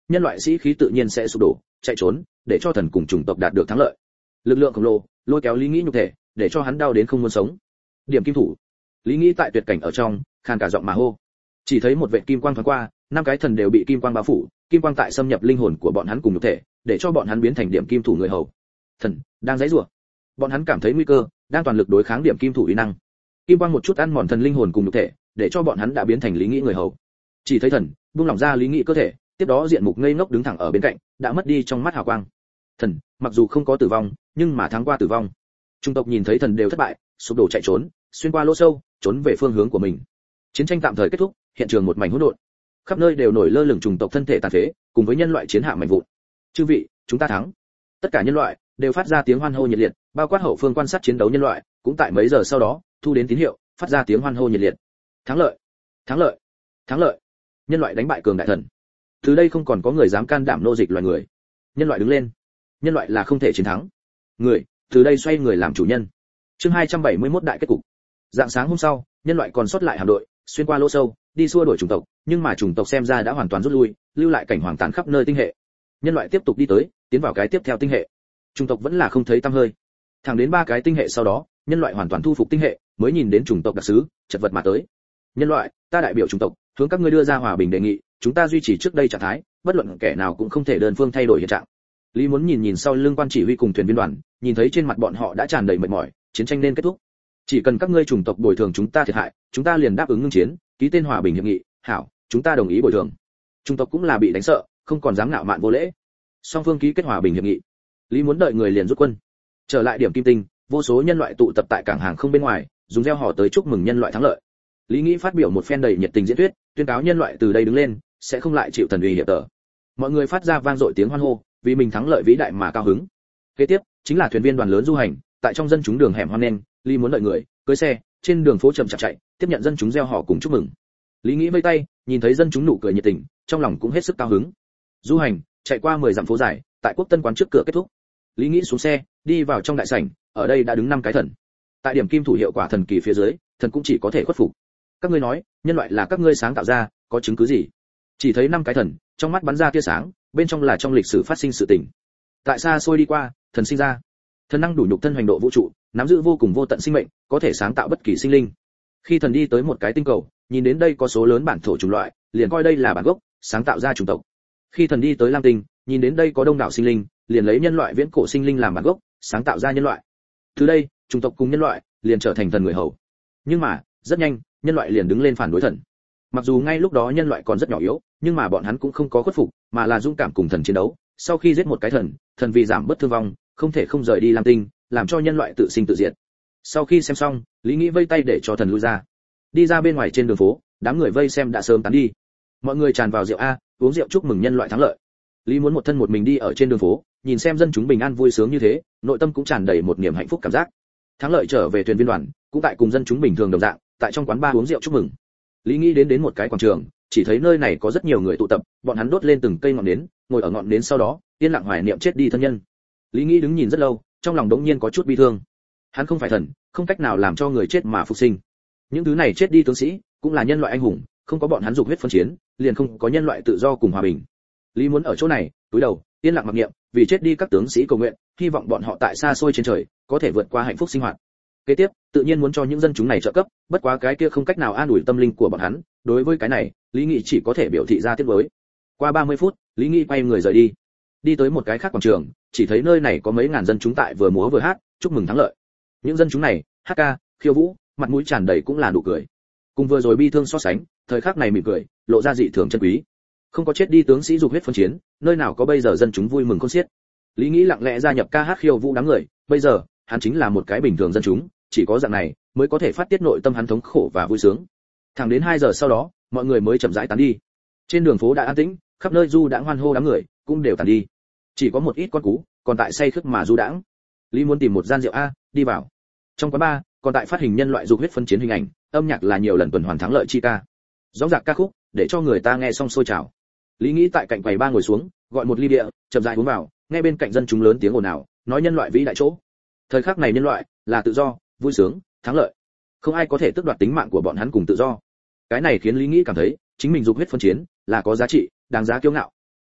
nhân loại sĩ khí tự nhiên sẽ sụp đổ, chạy trốn, để cho thần cùng chủng tộc đạt được thắng lợi. Lực lượng khổng lồ lôi kéo Lý Nghĩ nhục thể, để cho hắn đau đến không muốn sống. Điểm kim thủ. Lý Nghĩ tại tuyệt cảnh ở trong, khàn cả giọng mà hô. Chỉ thấy một vệt kim quang thoáng qua, năm cái thần đều bị kim quang bao phủ, kim quang tại xâm nhập linh hồn của bọn hắn cùng nhục thể, để cho bọn hắn biến thành điểm kim thủ người hầu. Thần đang giãy giụa. Bọn hắn cảm thấy nguy cơ, đang toàn lực đối kháng điểm kim thủ uy năng. Kim quang một chút ăn mòn thần linh hồn cùng nhục thể, để cho bọn hắn đã biến thành Lý Nghĩ người hầu. Chỉ thấy thần buông lỏng ra Lý Nghĩ cơ thể, tiếp đó diện mục ngây ngốc đứng thẳng ở bên cạnh, đã mất đi trong mắt hào quang. Thần mặc dù không có tử vong, nhưng mà thắng qua tử vong. Trung tộc nhìn thấy thần đều thất bại, sụp đổ chạy trốn, xuyên qua lỗ sâu, trốn về phương hướng của mình. Chiến tranh tạm thời kết thúc, hiện trường một mảnh hỗn độn. Khắp nơi đều nổi lơ lửng chủng tộc thân thể tàn phế, cùng với nhân loại chiến hạm mảnh vụn. Chư vị, chúng ta thắng. Tất cả nhân loại đều phát ra tiếng hoan hô nhiệt liệt, bao quát hậu phương quan sát chiến đấu nhân loại, cũng tại mấy giờ sau đó, thu đến tín hiệu, phát ra tiếng hoan hô nhiệt liệt. Thắng lợi, thắng lợi, thắng lợi. Nhân loại đánh bại cường đại thần. Từ đây không còn có người dám can đảm nô dịch loài người. Nhân loại đứng lên. Nhân loại là không thể chiến thắng. Người, từ đây xoay người làm chủ nhân. Chương 271 đại kết cục. Dạng sáng hôm sau, nhân loại còn sót lại hạm đội, xuyên qua lỗ sâu, đi xua đuổi chủng tộc, nhưng mà chủng tộc xem ra đã hoàn toàn rút lui, lưu lại cảnh hoàng tàn khắp nơi tinh hệ. Nhân loại tiếp tục đi tới, tiến vào cái tiếp theo tinh hệ. Chủng tộc vẫn là không thấy tăm hơi. Thẳng đến 3 cái tinh hệ sau đó, nhân loại hoàn toàn thu phục tinh hệ, mới nhìn đến chủng tộc đặc sứ, chật vật mà tới. Nhân loại, ta đại biểu chủng tộc, hướng các ngươi đưa ra hòa bình đề nghị, chúng ta duy trì trước đây trạng thái, bất luận kẻ nào cũng không thể đơn phương thay đổi hiện trạng. Lý muốn nhìn sau lưng quan chỉ huy cùng thuyền viên đoàn, nhìn thấy trên mặt bọn họ đã tràn đầy mệt mỏi, chiến tranh nên kết thúc. Chỉ cần các ngươi chủng tộc bồi thường chúng ta thiệt hại, chúng ta liền đáp ứng ngưng chiến, ký tên hòa bình hiệp nghị. Hảo, chúng ta đồng ý bồi thường. Chủng tộc cũng là bị đánh sợ, không còn dám ngạo mạn vô lễ. Song phương ký kết hòa bình hiệp nghị. Lý muốn đợi người liền rút quân. Trở lại điểm kim tinh, vô số nhân loại tụ tập tại cảng hàng không bên ngoài, dùng reo hò tới chúc mừng nhân loại thắng lợi. Lý Nghĩ phát biểu một phen đầy nhiệt tình diễn thuyết, tuyên cáo nhân loại từ đây đứng lên, sẽ không lại chịu thần uy hiệp tở. Mọi người phát ra vang dội tiếng hoan hô, vì mình thắng lợi vĩ đại mà cao hứng. Kế tiếp, chính là thuyền viên đoàn lớn du hành, tại trong dân chúng đường hẻm hoan nghênh, Lý muốn đợi người, cưỡi xe, trên đường phố chậm chạp chạy, tiếp nhận dân chúng reo hò cùng chúc mừng. Lý Nghĩ vây tay, nhìn thấy dân chúng nụ cười nhiệt tình, trong lòng cũng hết sức cao hứng. Du hành, chạy qua 10 dặm phố dài, tại Quốc Tân quán trước cửa kết thúc. Lý Nghĩ xuống xe, đi vào trong đại sảnh, ở đây đã đứng 5 cái thần. Tại điểm kim thủ hiệu quả thần kỳ phía dưới, thần cũng chỉ có thể khuất phục. Các ngươi nói, nhân loại là các ngươi sáng tạo ra, có chứng cứ gì? Chỉ thấy 5 cái thần, trong mắt bắn ra tia sáng, bên trong là trong lịch sử phát sinh sự tình. Tại xa xôi đi qua, thần sinh ra. Thần năng đủ nhục thân hoành độ vũ trụ, nắm giữ vô cùng vô tận sinh mệnh, có thể sáng tạo bất kỳ sinh linh. Khi thần đi tới một cái tinh cầu, nhìn đến đây có số lớn bản thổ chủng loại, liền coi đây là bản gốc, sáng tạo ra chủng tộc. Khi thần đi tới Lam Tinh, nhìn đến đây có đông đảo sinh linh, liền lấy nhân loại viễn cổ sinh linh làm bản gốc, sáng tạo ra nhân loại. Từ đây, chủng tộc cùng nhân loại liền trở thành thần người hầu. Nhưng mà, rất nhanh, nhân loại liền đứng lên phản đối thần. Mặc dù ngay lúc đó nhân loại còn rất nhỏ yếu, nhưng mà bọn hắn cũng không có khuất phục, mà là dũng cảm cùng thần chiến đấu. Sau khi giết một cái thần, thần vì giảm bớt thương vong, không thể không rời đi Lam Tinh, làm cho nhân loại tự sinh tự diệt. Sau khi xem xong, Lý Nghĩ vây tay để cho thần lui ra. Đi ra bên ngoài trên đường phố, đám người vây xem đã sớm tán đi. Mọi người tràn vào rượu a, uống rượu chúc mừng nhân loại thắng lợi. Lý muốn một thân một mình đi ở trên đường phố, nhìn xem dân chúng bình an vui sướng như thế, nội tâm cũng tràn đầy một niềm hạnh phúc cảm giác. Thắng lợi trở về thuyền viên đoàn, cũng tại cùng dân chúng bình thường đồng dạng, tại trong quán bar uống rượu chúc mừng. Lý Nghĩ đến một cái quảng trường, chỉ thấy nơi này có rất nhiều người tụ tập, bọn hắn đốt lên từng cây ngọn nến, ngồi ở ngọn nến sau đó, yên lặng hoài niệm chết đi thân nhân. Lý Nghĩ đứng nhìn rất lâu, trong lòng đống nhiên có chút bi thương. Hắn không phải thần, không cách nào làm cho người chết mà phục sinh. Những thứ này chết đi tướng sĩ, cũng là nhân loại anh hùng, không có bọn hắn dục huyết phân chiến, liền không có nhân loại tự do cùng hòa bình. Lý muốn ở chỗ này, túi đầu, yên lặng mặc niệm, vì chết đi các tướng sĩ cầu nguyện, hy vọng bọn họ tại xa xôi trên trời, có thể vượt qua hạnh phúc sinh hoạt. Kế tiếp, tự nhiên muốn cho những dân chúng này trợ cấp, bất quá cái kia không cách nào an ủi tâm linh của bọn hắn, đối với cái này, Lý Nghị chỉ có thể biểu thị ra tiếc nuối. Qua 30 phút, Lý Nghị quay người rời đi. Đi tới một cái khác quảng trường, chỉ thấy nơi này có mấy ngàn dân chúng tại vừa múa vừa hát, chúc mừng thắng lợi. Những dân chúng này, hát ca, khiêu vũ, mặt mũi tràn đầy cũng là nụ cười. Cùng vừa rồi bi thương so sánh, thời khắc này mỉm cười, lộ ra dị thường chân quý. Không có chết đi tướng sĩ dục huyết phân chiến, nơi nào có bây giờ dân chúng vui mừng khôn xiết. Lý Nghĩ lặng lẽ gia nhập ca hát khiêu vũ đám người, bây giờ, hắn chính là một cái bình thường dân chúng, chỉ có dạng này mới có thể phát tiết nội tâm hắn thống khổ và vui sướng. Thẳng đến 2 giờ sau đó, mọi người mới chậm rãi tán đi. Trên đường phố đã an tĩnh, khắp nơi du đãng hoan hô đám người cũng đều tàn đi. Chỉ có một ít con cú còn tại say khướt mà du đãng. Lý muốn tìm một gian rượu a, đi vào. Trong quán bar, còn tại phát hình nhân loại dục huyết phân chiến hình ảnh, âm nhạc là nhiều lần tuần hoàn thắng lợi chi ca. Rõ ràng ca khúc, để cho người ta nghe xong sôi trào. Lý Nghĩ tại cạnh quầy bar ngồi xuống, gọi một ly bia, chậm rãi uống vào, nghe bên cạnh dân chúng lớn tiếng ồn ào, nói nhân loại vĩ đại chỗ. Thời khắc này nhân loại là tự do, vui sướng, thắng lợi. Không ai có thể tước đoạt tính mạng của bọn hắn cùng tự do. Cái này khiến Lý Nghĩ cảm thấy, chính mình dục huyết phân chiến là có giá trị, đáng giá kiêu ngạo.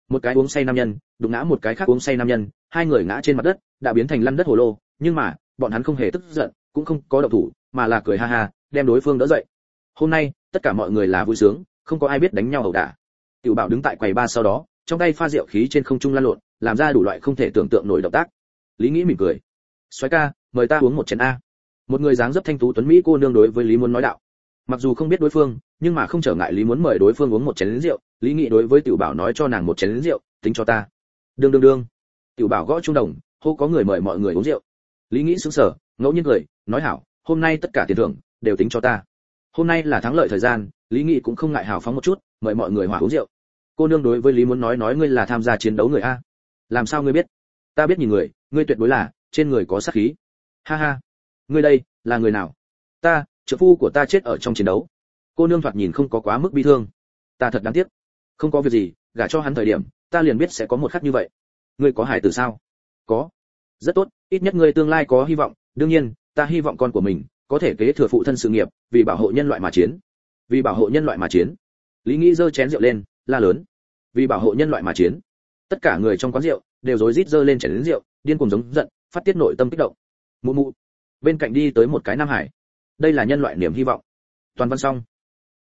Một cái uống say nam nhân đụng ngã một cái khác uống say nam nhân, hai người ngã trên mặt đất đã biến thành lăn đất hồ lô, nhưng mà bọn hắn không hề tức giận, cũng không có động thủ, mà là cười ha ha đem đối phương đỡ dậy. Hôm nay tất cả mọi người là vui sướng, không có ai biết đánh nhau ẩu đả. Tiểu Bảo đứng tại quầy ba sau đó, trong tay pha rượu khí trên không trung lăn lộn, làm ra đủ loại không thể tưởng tượng nổi động tác. Lý Nghĩ mỉm cười. "Soái ca, mời ta uống một chén a." Một người dáng dấp thanh tú tuấn mỹ cô nương đối với Lý Muốn nói đạo. Mặc dù không biết đối phương, nhưng mà không trở ngại Lý Muốn mời đối phương uống một chén rượu. Lý Nghĩ đối với Tiểu Bảo nói cho nàng một chén rượu, tính cho ta. Đương đương đương. Tiểu Bảo gõ chuông đồng, hô có người mời mọi người uống rượu. Lý Nghĩ sững sờ, ngẫu nhiên cười, nói hảo, hôm nay tất cả tiền thưởng đều tính cho ta. Hôm nay là thắng lợi thời gian, Lý Nghĩ cũng không ngại hào phóng một chút, mời mọi người hòa uống rượu. Cô nương đối với Lý Muốn nói ngươi là tham gia chiến đấu người a. Làm sao ngươi biết? Ta biết nhìn người, ngươi tuyệt đối là trên người có sát khí. Ha ha, ngươi đây là người nào? Ta, trợ phu của ta chết ở trong chiến đấu. Cô nương thoạt nhìn không có quá mức bi thương. Ta thật đáng tiếc. Không có việc gì, gả cho hắn thời điểm, ta liền biết sẽ có một khắc như vậy. Ngươi có hài tử sao? Có. Rất tốt, ít nhất ngươi tương lai có hy vọng, đương nhiên, ta hy vọng con của mình có thể kế thừa phụ thân sự nghiệp, vì bảo hộ nhân loại mà chiến. Vì bảo hộ nhân loại mà chiến. Lý Nghĩ giơ chén rượu lên, la lớn. Vì bảo hộ nhân loại mà chiến. Tất cả người trong quán rượu đều rối rít giơ lên chén rượu, điên cuồng giống giận, phát tiết nội tâm kích động. Mụ mụ. Bên cạnh đi tới một cái nam hải. Đây là nhân loại niềm hy vọng. Toàn văn xong.